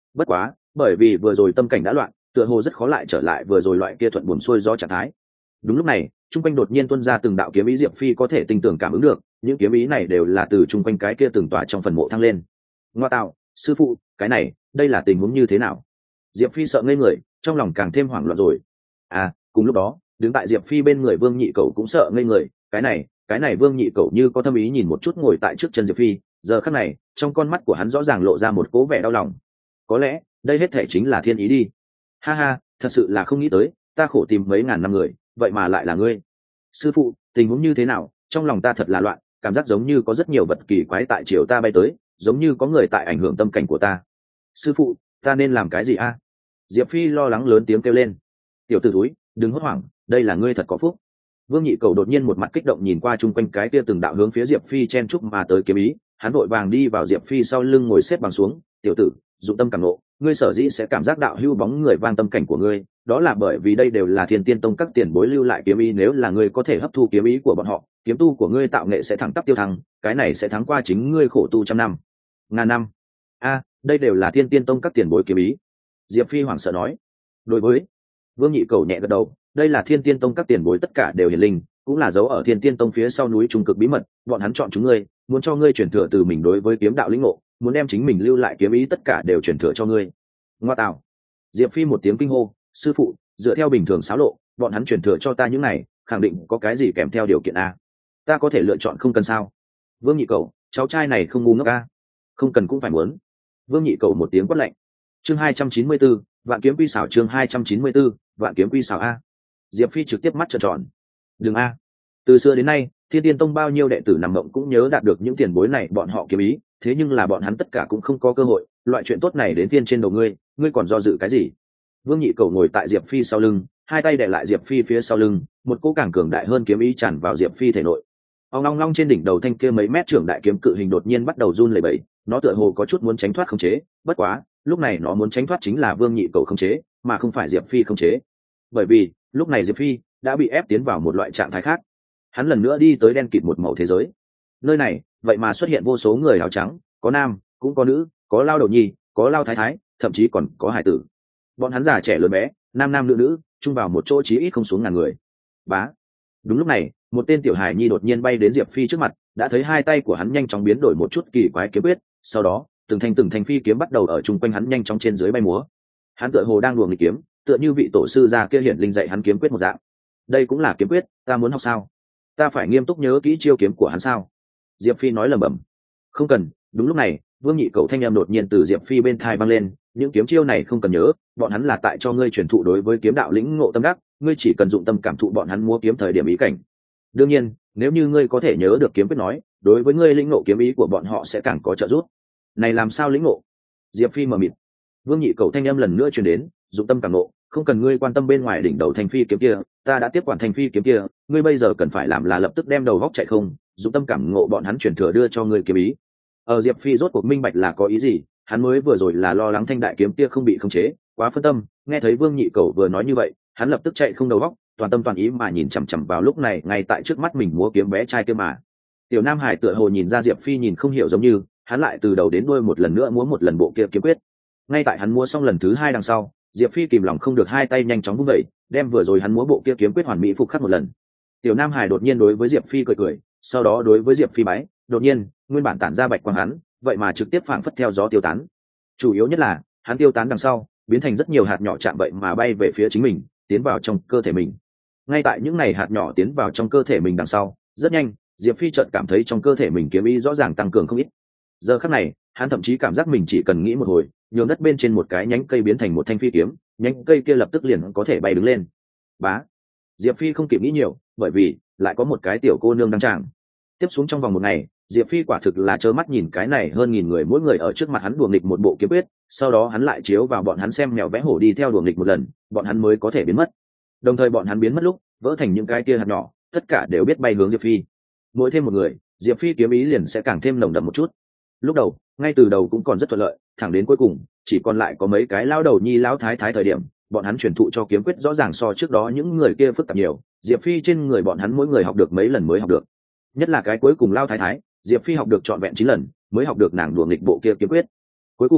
bất quá bởi vì vừa rồi tâm cảnh đã loạn, tựa hồ rất khó lại trở lại vừa rồi loại kia thuận buồm xuôi do trạng thái. Đúng lúc này trung quanh đột nhiên tuôn ra từng đạo kiếm ý, diệp phi có thể tinh tường cảm ứng được những kiếm ý này đều là từ trung quanh cái kia từng tỏa trong phần mộ thăng lên. Ngoa tạo, sư phụ, cái này đây là tình huống như thế nào? Diệp phi sợ ngây người, trong lòng càng thêm hoảng loạn rồi. À, cùng lúc đó đứng tại diệp phi bên người vương nhị cầu cũng sợ ngây người. Cái này cái này vương nhị cầu như có thâm ý nhìn một chút ngồi tại trước chân diệp phi, giờ khắc này trong con mắt của hắn rõ ràng lộ ra một cố vẻ đau lòng. Có lẽ đây hết thể chính là thiên ý đi. Ha ha, thật sự là không nghĩ tới, ta khổ tìm mấy ngàn năm người, vậy mà lại là ngươi. Sư phụ, tình huống như thế nào? Trong lòng ta thật là loạn, cảm giác giống như có rất nhiều vật kỳ quái tại chiều ta bay tới, giống như có người tại ảnh hưởng tâm cảnh của ta. Sư phụ, ta nên làm cái gì a? Diệp phi lo lắng lớn tiếng kêu lên. Tiểu t ử túi, đừng hốt hoảng, đây là ngươi thật có phúc. Vương nhị cầu đột nhiên một mặt kích động nhìn qua chung quanh cái kia từng đạo hướng phía diệp phi chen chúc mà tới kiếm ý, hắn vội vàng đi vào diệp phi sau lưng ngồi xếp bằng xuống. Tiểu tử, dụng tâm cảm nộ, ngươi sở dĩ sẽ cảm giác đạo hưu bóng người vang tâm cảnh của ngươi, đó là bởi vì đây đều là thiên tiên tông các tiền bối lưu lại kiếm ý, nếu là ngươi có thể hấp thu kiếm ý của bọn họ, kiếm tu của ngươi tạo nghệ sẽ thẳng tắp tiêu thăng, cái này sẽ thắng qua chính ngươi khổ tu trăm năm ngàn năm. A, đây đều là thiên tiên tông các tiền bối kiếm ý. Diệp phi hoảng sợ nói. Đối với Vương nhị cầu nhẹ gật đầu, đây là thiên tiên tông các tiền bối tất cả đều hiển linh, cũng là dấu ở thiên tiên tông phía sau núi trung cực bí mật, bọn hắn chọn chúng ngươi, muốn cho ngươi truyền thừa từ mình đối với kiếm đạo lĩnh ngộ, muốn đem chính mình lưu lại kiếm ý tất cả đều truyền thừa cho ngươi. Ngoa tạo. Diệp phi một tiếng kinh hô, sư phụ, dựa theo bình thường xáo lộ, bọn hắn truyền thừa cho ta những này khẳng định có cái gì kèm theo điều kiện a, ta có thể lựa chọn không cần sao? Vương nhị cầu, cháu trai này không ngu ngốc a, không cần cũng phải muốn. Vương nhị cầu một tiếng quát lạnh. Chương hai trăm chín mươi 4, vạn kiếm quy xảo, chương hai trăm chín mươi 4, vạn kiếm quy xảo a. Diệp phi trực tiếp mắt trợn tròn. Đừng a. Từ xưa đến nay thiên tiên tông bao nhiêu đệ tử nằm mộng cũng nhớ đạt được những tiền bối này bọn họ kiếm ý, thế nhưng là bọn hắn tất cả cũng không có cơ hội, loại chuyện tốt này đến phiên trên đầu ngươi, ngươi còn do dự cái gì? Vương nhị cầu ngồi tại diệp phi sau lưng, hai tay đè lại diệp phi phía sau lưng, một cỗ càng cường đại hơn kiếm ý tràn vào diệp phi thể nội. Ông long long trên đỉnh đầu thanh kia mấy mét trưởng đại kiếm cự hình đột nhiên bắt đầu run lẩy bẩy, nó tựa hồ có chút muốn tránh thoát khống chế, bất quá lúc này nó muốn tránh thoát chính là vương nhị cầu khống chế, mà không phải diệp phi khống chế. Bởi vì lúc này diệp phi đã bị ép tiến vào một loại trạng thái khác, hắn lần nữa đi tới đen kịt một màu thế giới. Nơi này vậy mà xuất hiện vô số người áo trắng, có nam cũng có nữ, có lao đầu nhi, có lao thái thái, thậm chí còn có hải tử. Bọn hắn già trẻ lớn bé, nam nam nữ nữ, chung vào một chỗ chí ít không xuống ngàn người. Bá. Đúng lúc này một tên tiểu hài nhi đột nhiên bay đến diệp phi trước mặt, đã thấy hai tay của hắn nhanh chóng biến đổi một chút kỳ quái kiếm quyết, sau đó từng thanh từng thanh phi kiếm bắt đầu ở chung quanh hắn nhanh chóng trên dưới bay múa. Hắn tựa hồ đang đùa nghịch kiếm, tựa như vị tổ sư già kia hiển linh dạy hắn kiếm quyết một dạng. Đây cũng là kiếm quyết, ta muốn học sao? Ta phải nghiêm túc nhớ kỹ chiêu kiếm của hắn sao? Diệp phi nói lẩm bẩm. Không cần. Đúng lúc này vương nhị cầu thanh em đột nhiên từ diệp phi bên thai vang lên, những kiếm chiêu này không cần nhớ, bọn hắn là tại cho ngươi truyền thụ đối với kiếm đạo lĩnh ngộ tâm đắc, ngươi chỉ cần dụng tâm cảm thụ bọn hắn múa kiếm thời điểm ý cảnh. Đương nhiên nếu như ngươi có thể nhớ được kiếm quyết nói, đối với ngươi lĩnh ngộ kiếm ý của bọn họ sẽ càng có trợ giúp. Này làm sao lĩnh ngộ? Diệp phi mờ mịt. Vương nhị cầu thanh âm lần nữa truyền đến, dụng tâm cảm ngộ, không cần ngươi quan tâm bên ngoài đỉnh đầu thanh phi kiếm kia, ta đã tiếp quản thanh phi kiếm kia, ngươi bây giờ cần phải làm là lập tức đem đầu góc chạy không, dụng tâm cảm ngộ bọn hắn truyền thừa đưa cho ngươi kiếm ý. Ở Diệp phi rốt cuộc minh bạch là có ý gì, hắn mới vừa rồi là lo lắng thanh đại kiếm kia không bị khống chế, quá phân tâm, nghe thấy vương nhị cầu vừa nói như vậy, hắn lập tức chạy không đầu góc, toàn tâm toàn ý mà nhìn chằm chằm vào lúc này ngay tại trước mắt mình múa kiếm bé trai kia mà. Tiểu nam hải tựa hồ nhìn ra diệp phi nhìn không hiểu, giống như hắn lại từ đầu đến đuôi một lần nữa múa một lần bộ kia kiếm quyết. Ngay tại hắn múa xong lần thứ hai đằng sau, diệp phi kìm lòng không được hai tay nhanh chóng vung vẩy, đem vừa rồi hắn múa bộ kia kiếm quyết hoàn mỹ phục khắc một lần. Tiểu nam hải đột nhiên đối với diệp phi cười cười, sau đó đối với diệp phi bái, đột nhiên nguyên bản tản ra bạch quang hắn vậy mà trực tiếp phảng phất theo gió tiêu tán. Chủ yếu nhất là hắn tiêu tán đằng sau biến thành rất nhiều hạt nhỏ chạm vậy mà bay về phía chính mình, tiến vào trong cơ thể mình. Ngay tại những này hạt nhỏ tiến vào trong cơ thể mình đằng sau, rất nhanh diệp phi chợt cảm thấy trong cơ thể mình kiếm ý rõ ràng tăng cường không ít. Giờ khắc này hắn thậm chí cảm giác mình chỉ cần nghĩ một hồi, nhường đất bên trên một cái nhánh cây biến thành một thanh phi kiếm, nhánh cây kia lập tức liền có thể bay đứng lên. Bá. Diệp phi không kịp nghĩ nhiều, bởi vì lại có một cái tiểu cô nương đăng tràng. Tiếp xuống trong vòng một ngày, diệp phi quả thực là trơ mắt nhìn cái này hơn nghìn người mỗi người ở trước mặt hắn đùa nghịch một bộ kiếm quyết, sau đó hắn lại chiếu vào bọn hắn xem mèo vẽ hổ đi theo đùa nghịch một lần, bọn hắn mới có thể biến mất. Đồng thời bọn hắn biến mất lúc vỡ thành những cái kia hạt nhỏ, tất cả đều biết bay hướng diệp phi. Mỗi thêm một người, diệp phi kiếm ý liền sẽ càng thêm nồng đậm một chút. Lúc đầu ngay từ đầu cũng còn rất thuận lợi, thẳng đến cuối cùng chỉ còn lại có mấy cái lao đầu nhi lão thái thái thời điểm, bọn hắn truyền thụ cho kiếm quyết rõ ràng so trước đó những người kia phức tạp nhiều. Diệp phi trên người bọn hắn mỗi người học được mấy lần mới học được, nhất là cái cuối cùng lao thái thái, diệp phi học được trọn vẹn chín lần mới học được nàng đùa nghịch bộ kia kiếm quyết. Cuối cùng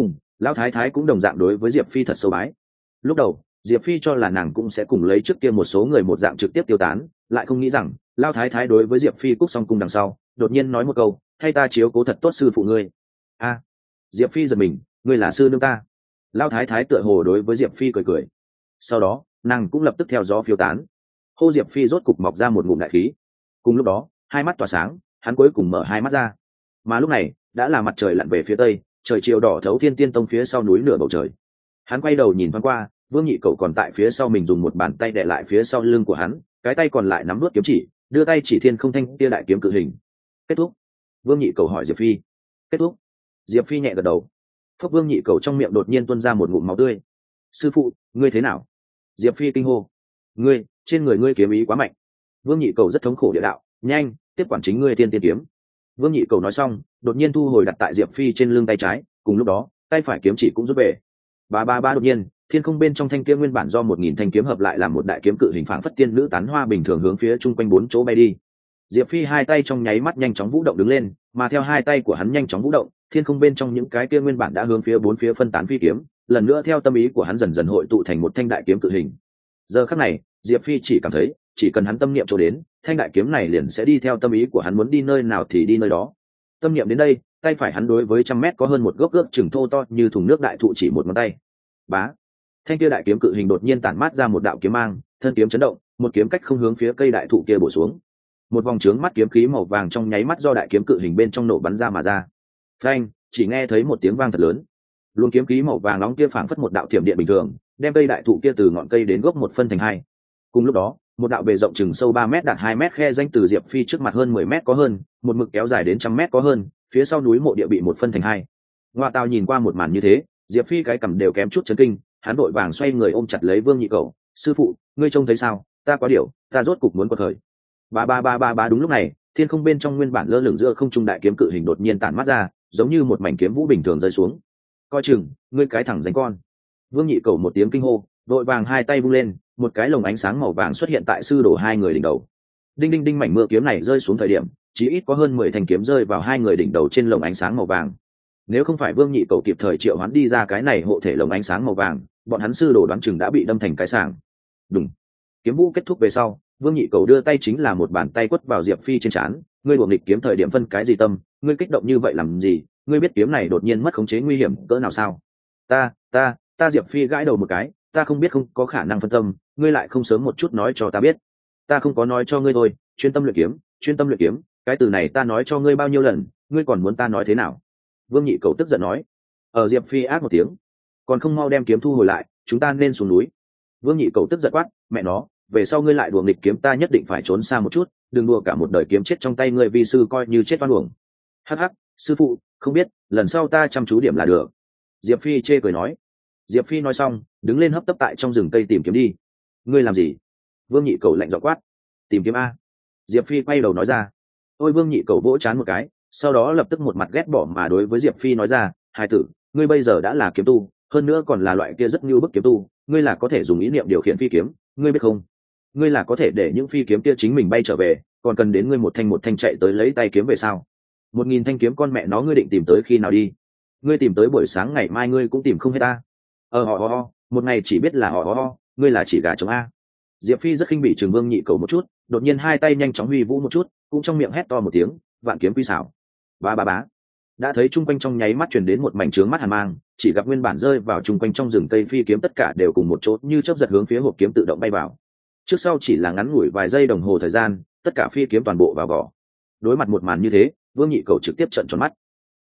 lão thái thái cũng đồng dạng đối với diệp phi thật sâu bái. Lúc đầu diệp phi cho là nàng cũng sẽ cùng lấy trước kia một số người một dạng trực tiếp tiêu tán, lại không nghĩ rằng lão thái thái đối với diệp phi cúc xong cung đằng sau đột nhiên nói một câu, thay ta chiếu cố thật tốt sư phụ ngươi. A, diệp phi giật mình, ngươi là sư nương ta? Lão thái thái tựa hồ đối với diệp phi cười cười, sau đó nàng cũng lập tức theo gió phiêu tán. Hô diệp phi rốt cục mọc ra một ngụm đại khí. Cùng lúc đó hai mắt tỏa sáng, hắn cuối cùng mở hai mắt ra. Mà lúc này đã là mặt trời lặn về phía tây, trời chiều đỏ thấu thiên tiên tông phía sau núi nửa bầu trời. Hắn quay đầu nhìn thoáng qua, Vương Nhị Cẩu còn tại phía sau mình dùng một bàn tay đè lại phía sau lưng của hắn, cái tay còn lại nắm nuốt kiếm chỉ, đưa tay chỉ thiên không thanh tia đại kiếm cự hình. Kết thúc. Vương Nhị Cẩu hỏi Diệp Phi. Kết thúc. Diệp Phi nhẹ gật đầu. Phúc. Vương Nhị Cẩu trong miệng đột nhiên tuôn ra một ngụm máu tươi. Sư phụ, ngươi thế nào? Diệp Phi kinh hô. Ngươi, trên người ngươi kiếm ý quá mạnh. Vương Nhị Cẩu rất thống khổ địa đạo. Nhanh, tiếp quản chính ngươi tiên tiên kiếm. Vương Nhị Cẩu nói xong, đột nhiên thu hồi đặt tại Diệp Phi trên lưng tay trái, cùng lúc đó tay phải kiếm chỉ cũng rút về. Ba ba ba đột nhiên, thiên không bên trong thanh kiếm nguyên bản do một nghìn thanh kiếm hợp lại làm một đại kiếm cự hình phảng phất tiên nữ tán hoa bình thường hướng phía chung quanh bốn chỗ bay đi. Diệp Phi hai tay trong nháy mắt nhanh chóng vũ động đứng lên, mà theo hai tay của hắn nhanh chóng vũ động, thiên không bên trong những cái kia nguyên bản đã hướng phía bốn phía phân tán phi kiếm, lần nữa theo tâm ý của hắn dần dần hội tụ thành một thanh đại kiếm cự hình. Giờ khắc này, Diệp Phi chỉ cảm thấy, chỉ cần hắn tâm niệm chỗ đến, thanh đại kiếm này liền sẽ đi theo tâm ý của hắn muốn đi nơi nào thì đi nơi đó. Tâm niệm đến đây, tay phải hắn đối với trăm mét có hơn một gốc ước chừng thô to như thùng nước đại thụ chỉ một ngón tay. Bá, thanh kia đại kiếm cự hình đột nhiên tản mát ra một đạo kiếm mang, thân kiếm chấn động, một kiếm cách không hướng phía cây đại thụ kia bổ xuống. Một vòng trướng mắt kiếm khí màu vàng trong nháy mắt do đại kiếm cự hình bên trong nổ bắn ra mà ra. Phanh, chỉ nghe thấy một tiếng vang thật lớn. Luồng kiếm khí màu vàng nóng kia phảng phất một đạo thiểm điện bình thường, đem cây đại thụ kia từ ngọn cây đến gốc một phân thành hai. Cùng lúc đó, một đạo bề rộng chừng sâu ba mét đạt hai mét khe danh từ Diệp Phi trước mặt hơn mười mét có hơn, một mực kéo dài đến trăm mét có hơn, phía sau núi mộ địa bị một phân thành hai. Ngoa tao nhìn qua một màn như thế, Diệp Phi cái cằm đều kém chút chấn kinh, hắn vội vàng xoay người ôm chặt lấy Vương Nhị Cẩu, sư phụ, ngươi trông thấy sao? Ta quá điều, ta rốt cục muốn quật khởi. Ba ba ba ba ba đúng lúc này, thiên không bên trong nguyên bản lơ lửng giữa không trung đại kiếm cự hình đột nhiên tản mắt ra, giống như một mảnh kiếm vũ bình thường rơi xuống. Coi chừng, ngươi cái thẳng danh con. Vương Nhị Cẩu một tiếng kinh hô, vội vàng hai tay vung lên, một cái lồng ánh sáng màu vàng xuất hiện tại sư đồ hai người đỉnh đầu. Đinh đinh đinh, mảnh mưa kiếm này rơi xuống thời điểm, chỉ ít có hơn mười thanh kiếm rơi vào hai người đỉnh đầu trên lồng ánh sáng màu vàng. Nếu không phải Vương Nhị Cẩu kịp thời triệu hoán đi ra cái này hộ thể lồng ánh sáng màu vàng, bọn hắn sư đồ đoán chừng đã bị đâm thành cái sàng. Đùng. Kiếm vũ kết thúc về sau, Vương Nhị Cẩu đưa tay chính là một bàn tay quất vào Diệp Phi trên trán. Ngươi đuổi nghịch kiếm thời điểm phân cái gì tâm, ngươi kích động như vậy làm gì? Ngươi biết kiếm này đột nhiên mất khống chế nguy hiểm cỡ nào sao? Ta, ta, ta Diệp Phi gãi đầu một cái, ta không biết, không có khả năng phân tâm, ngươi lại không sớm một chút nói cho ta biết. Ta không có nói cho ngươi thôi, chuyên tâm luyện kiếm, chuyên tâm luyện kiếm, cái từ này ta nói cho ngươi bao nhiêu lần, ngươi còn muốn ta nói thế nào? Vương Nhị Cẩu tức giận nói. Ở Diệp Phi ác một tiếng, còn không mau đem kiếm thu hồi lại, chúng ta nên xuống núi. Vương Nhị Cẩu tức giận quát, mẹ nó, về sau ngươi lại đùa nghịch kiếm ta nhất định phải trốn xa một chút, đừng đùa cả một đời kiếm chết trong tay ngươi, vi sư coi như chết oan uổng. Hắc hắc, sư phụ, không biết, lần sau ta chăm chú điểm là được. Diệp Phi chê cười nói. Diệp Phi nói xong, đứng lên hấp tấp tại trong rừng cây tìm kiếm đi. Ngươi làm gì? Vương Nhị Cẩu lạnh giọng quát. Tìm kiếm a. Diệp Phi quay đầu nói ra. Ôi, Vương Nhị Cẩu vỗ chán một cái, sau đó lập tức một mặt ghét bỏ mà đối với Diệp Phi nói ra, hai tử, ngươi bây giờ đã là kiếm tu, hơn nữa còn là loại kia rất như bức kiếm tu, ngươi là có thể dùng ý niệm điều khiển phi kiếm, ngươi biết không? Ngươi là có thể để những phi kiếm kia chính mình bay trở về, còn cần đến ngươi một thanh một thanh chạy tới lấy tay kiếm về sao? Một nghìn thanh kiếm con mẹ nó ngươi định tìm tới khi nào đi? Ngươi tìm tới buổi sáng ngày mai ngươi cũng tìm không hết ta. Ờ họ ho ho, một ngày chỉ biết là họ ho ho, ngươi là chỉ gà trống a. Diệp Phi rất khinh bỉ Trường Vương Nhị Cẩu một chút, đột nhiên hai tay nhanh chóng huy vũ một chút, cũng trong miệng hét to một tiếng, vạn kiếm quy xảo. Ba ba bá. Đã thấy trung quanh trong nháy mắt truyền đến một mảnh trướng mắt hàn mang, chỉ gặp nguyên bản rơi vào trung quanh trong rừng cây phi kiếm tất cả đều cùng một chỗ như chớp giật hướng phía hộp kiếm tự động bay vào. Trước sau chỉ là ngắn ngủi vài giây đồng hồ thời gian, tất cả phi kiếm toàn bộ vào vỏ. Đối mặt một màn như thế, Vương Nhị Cẩu trực tiếp trợn tròn mắt.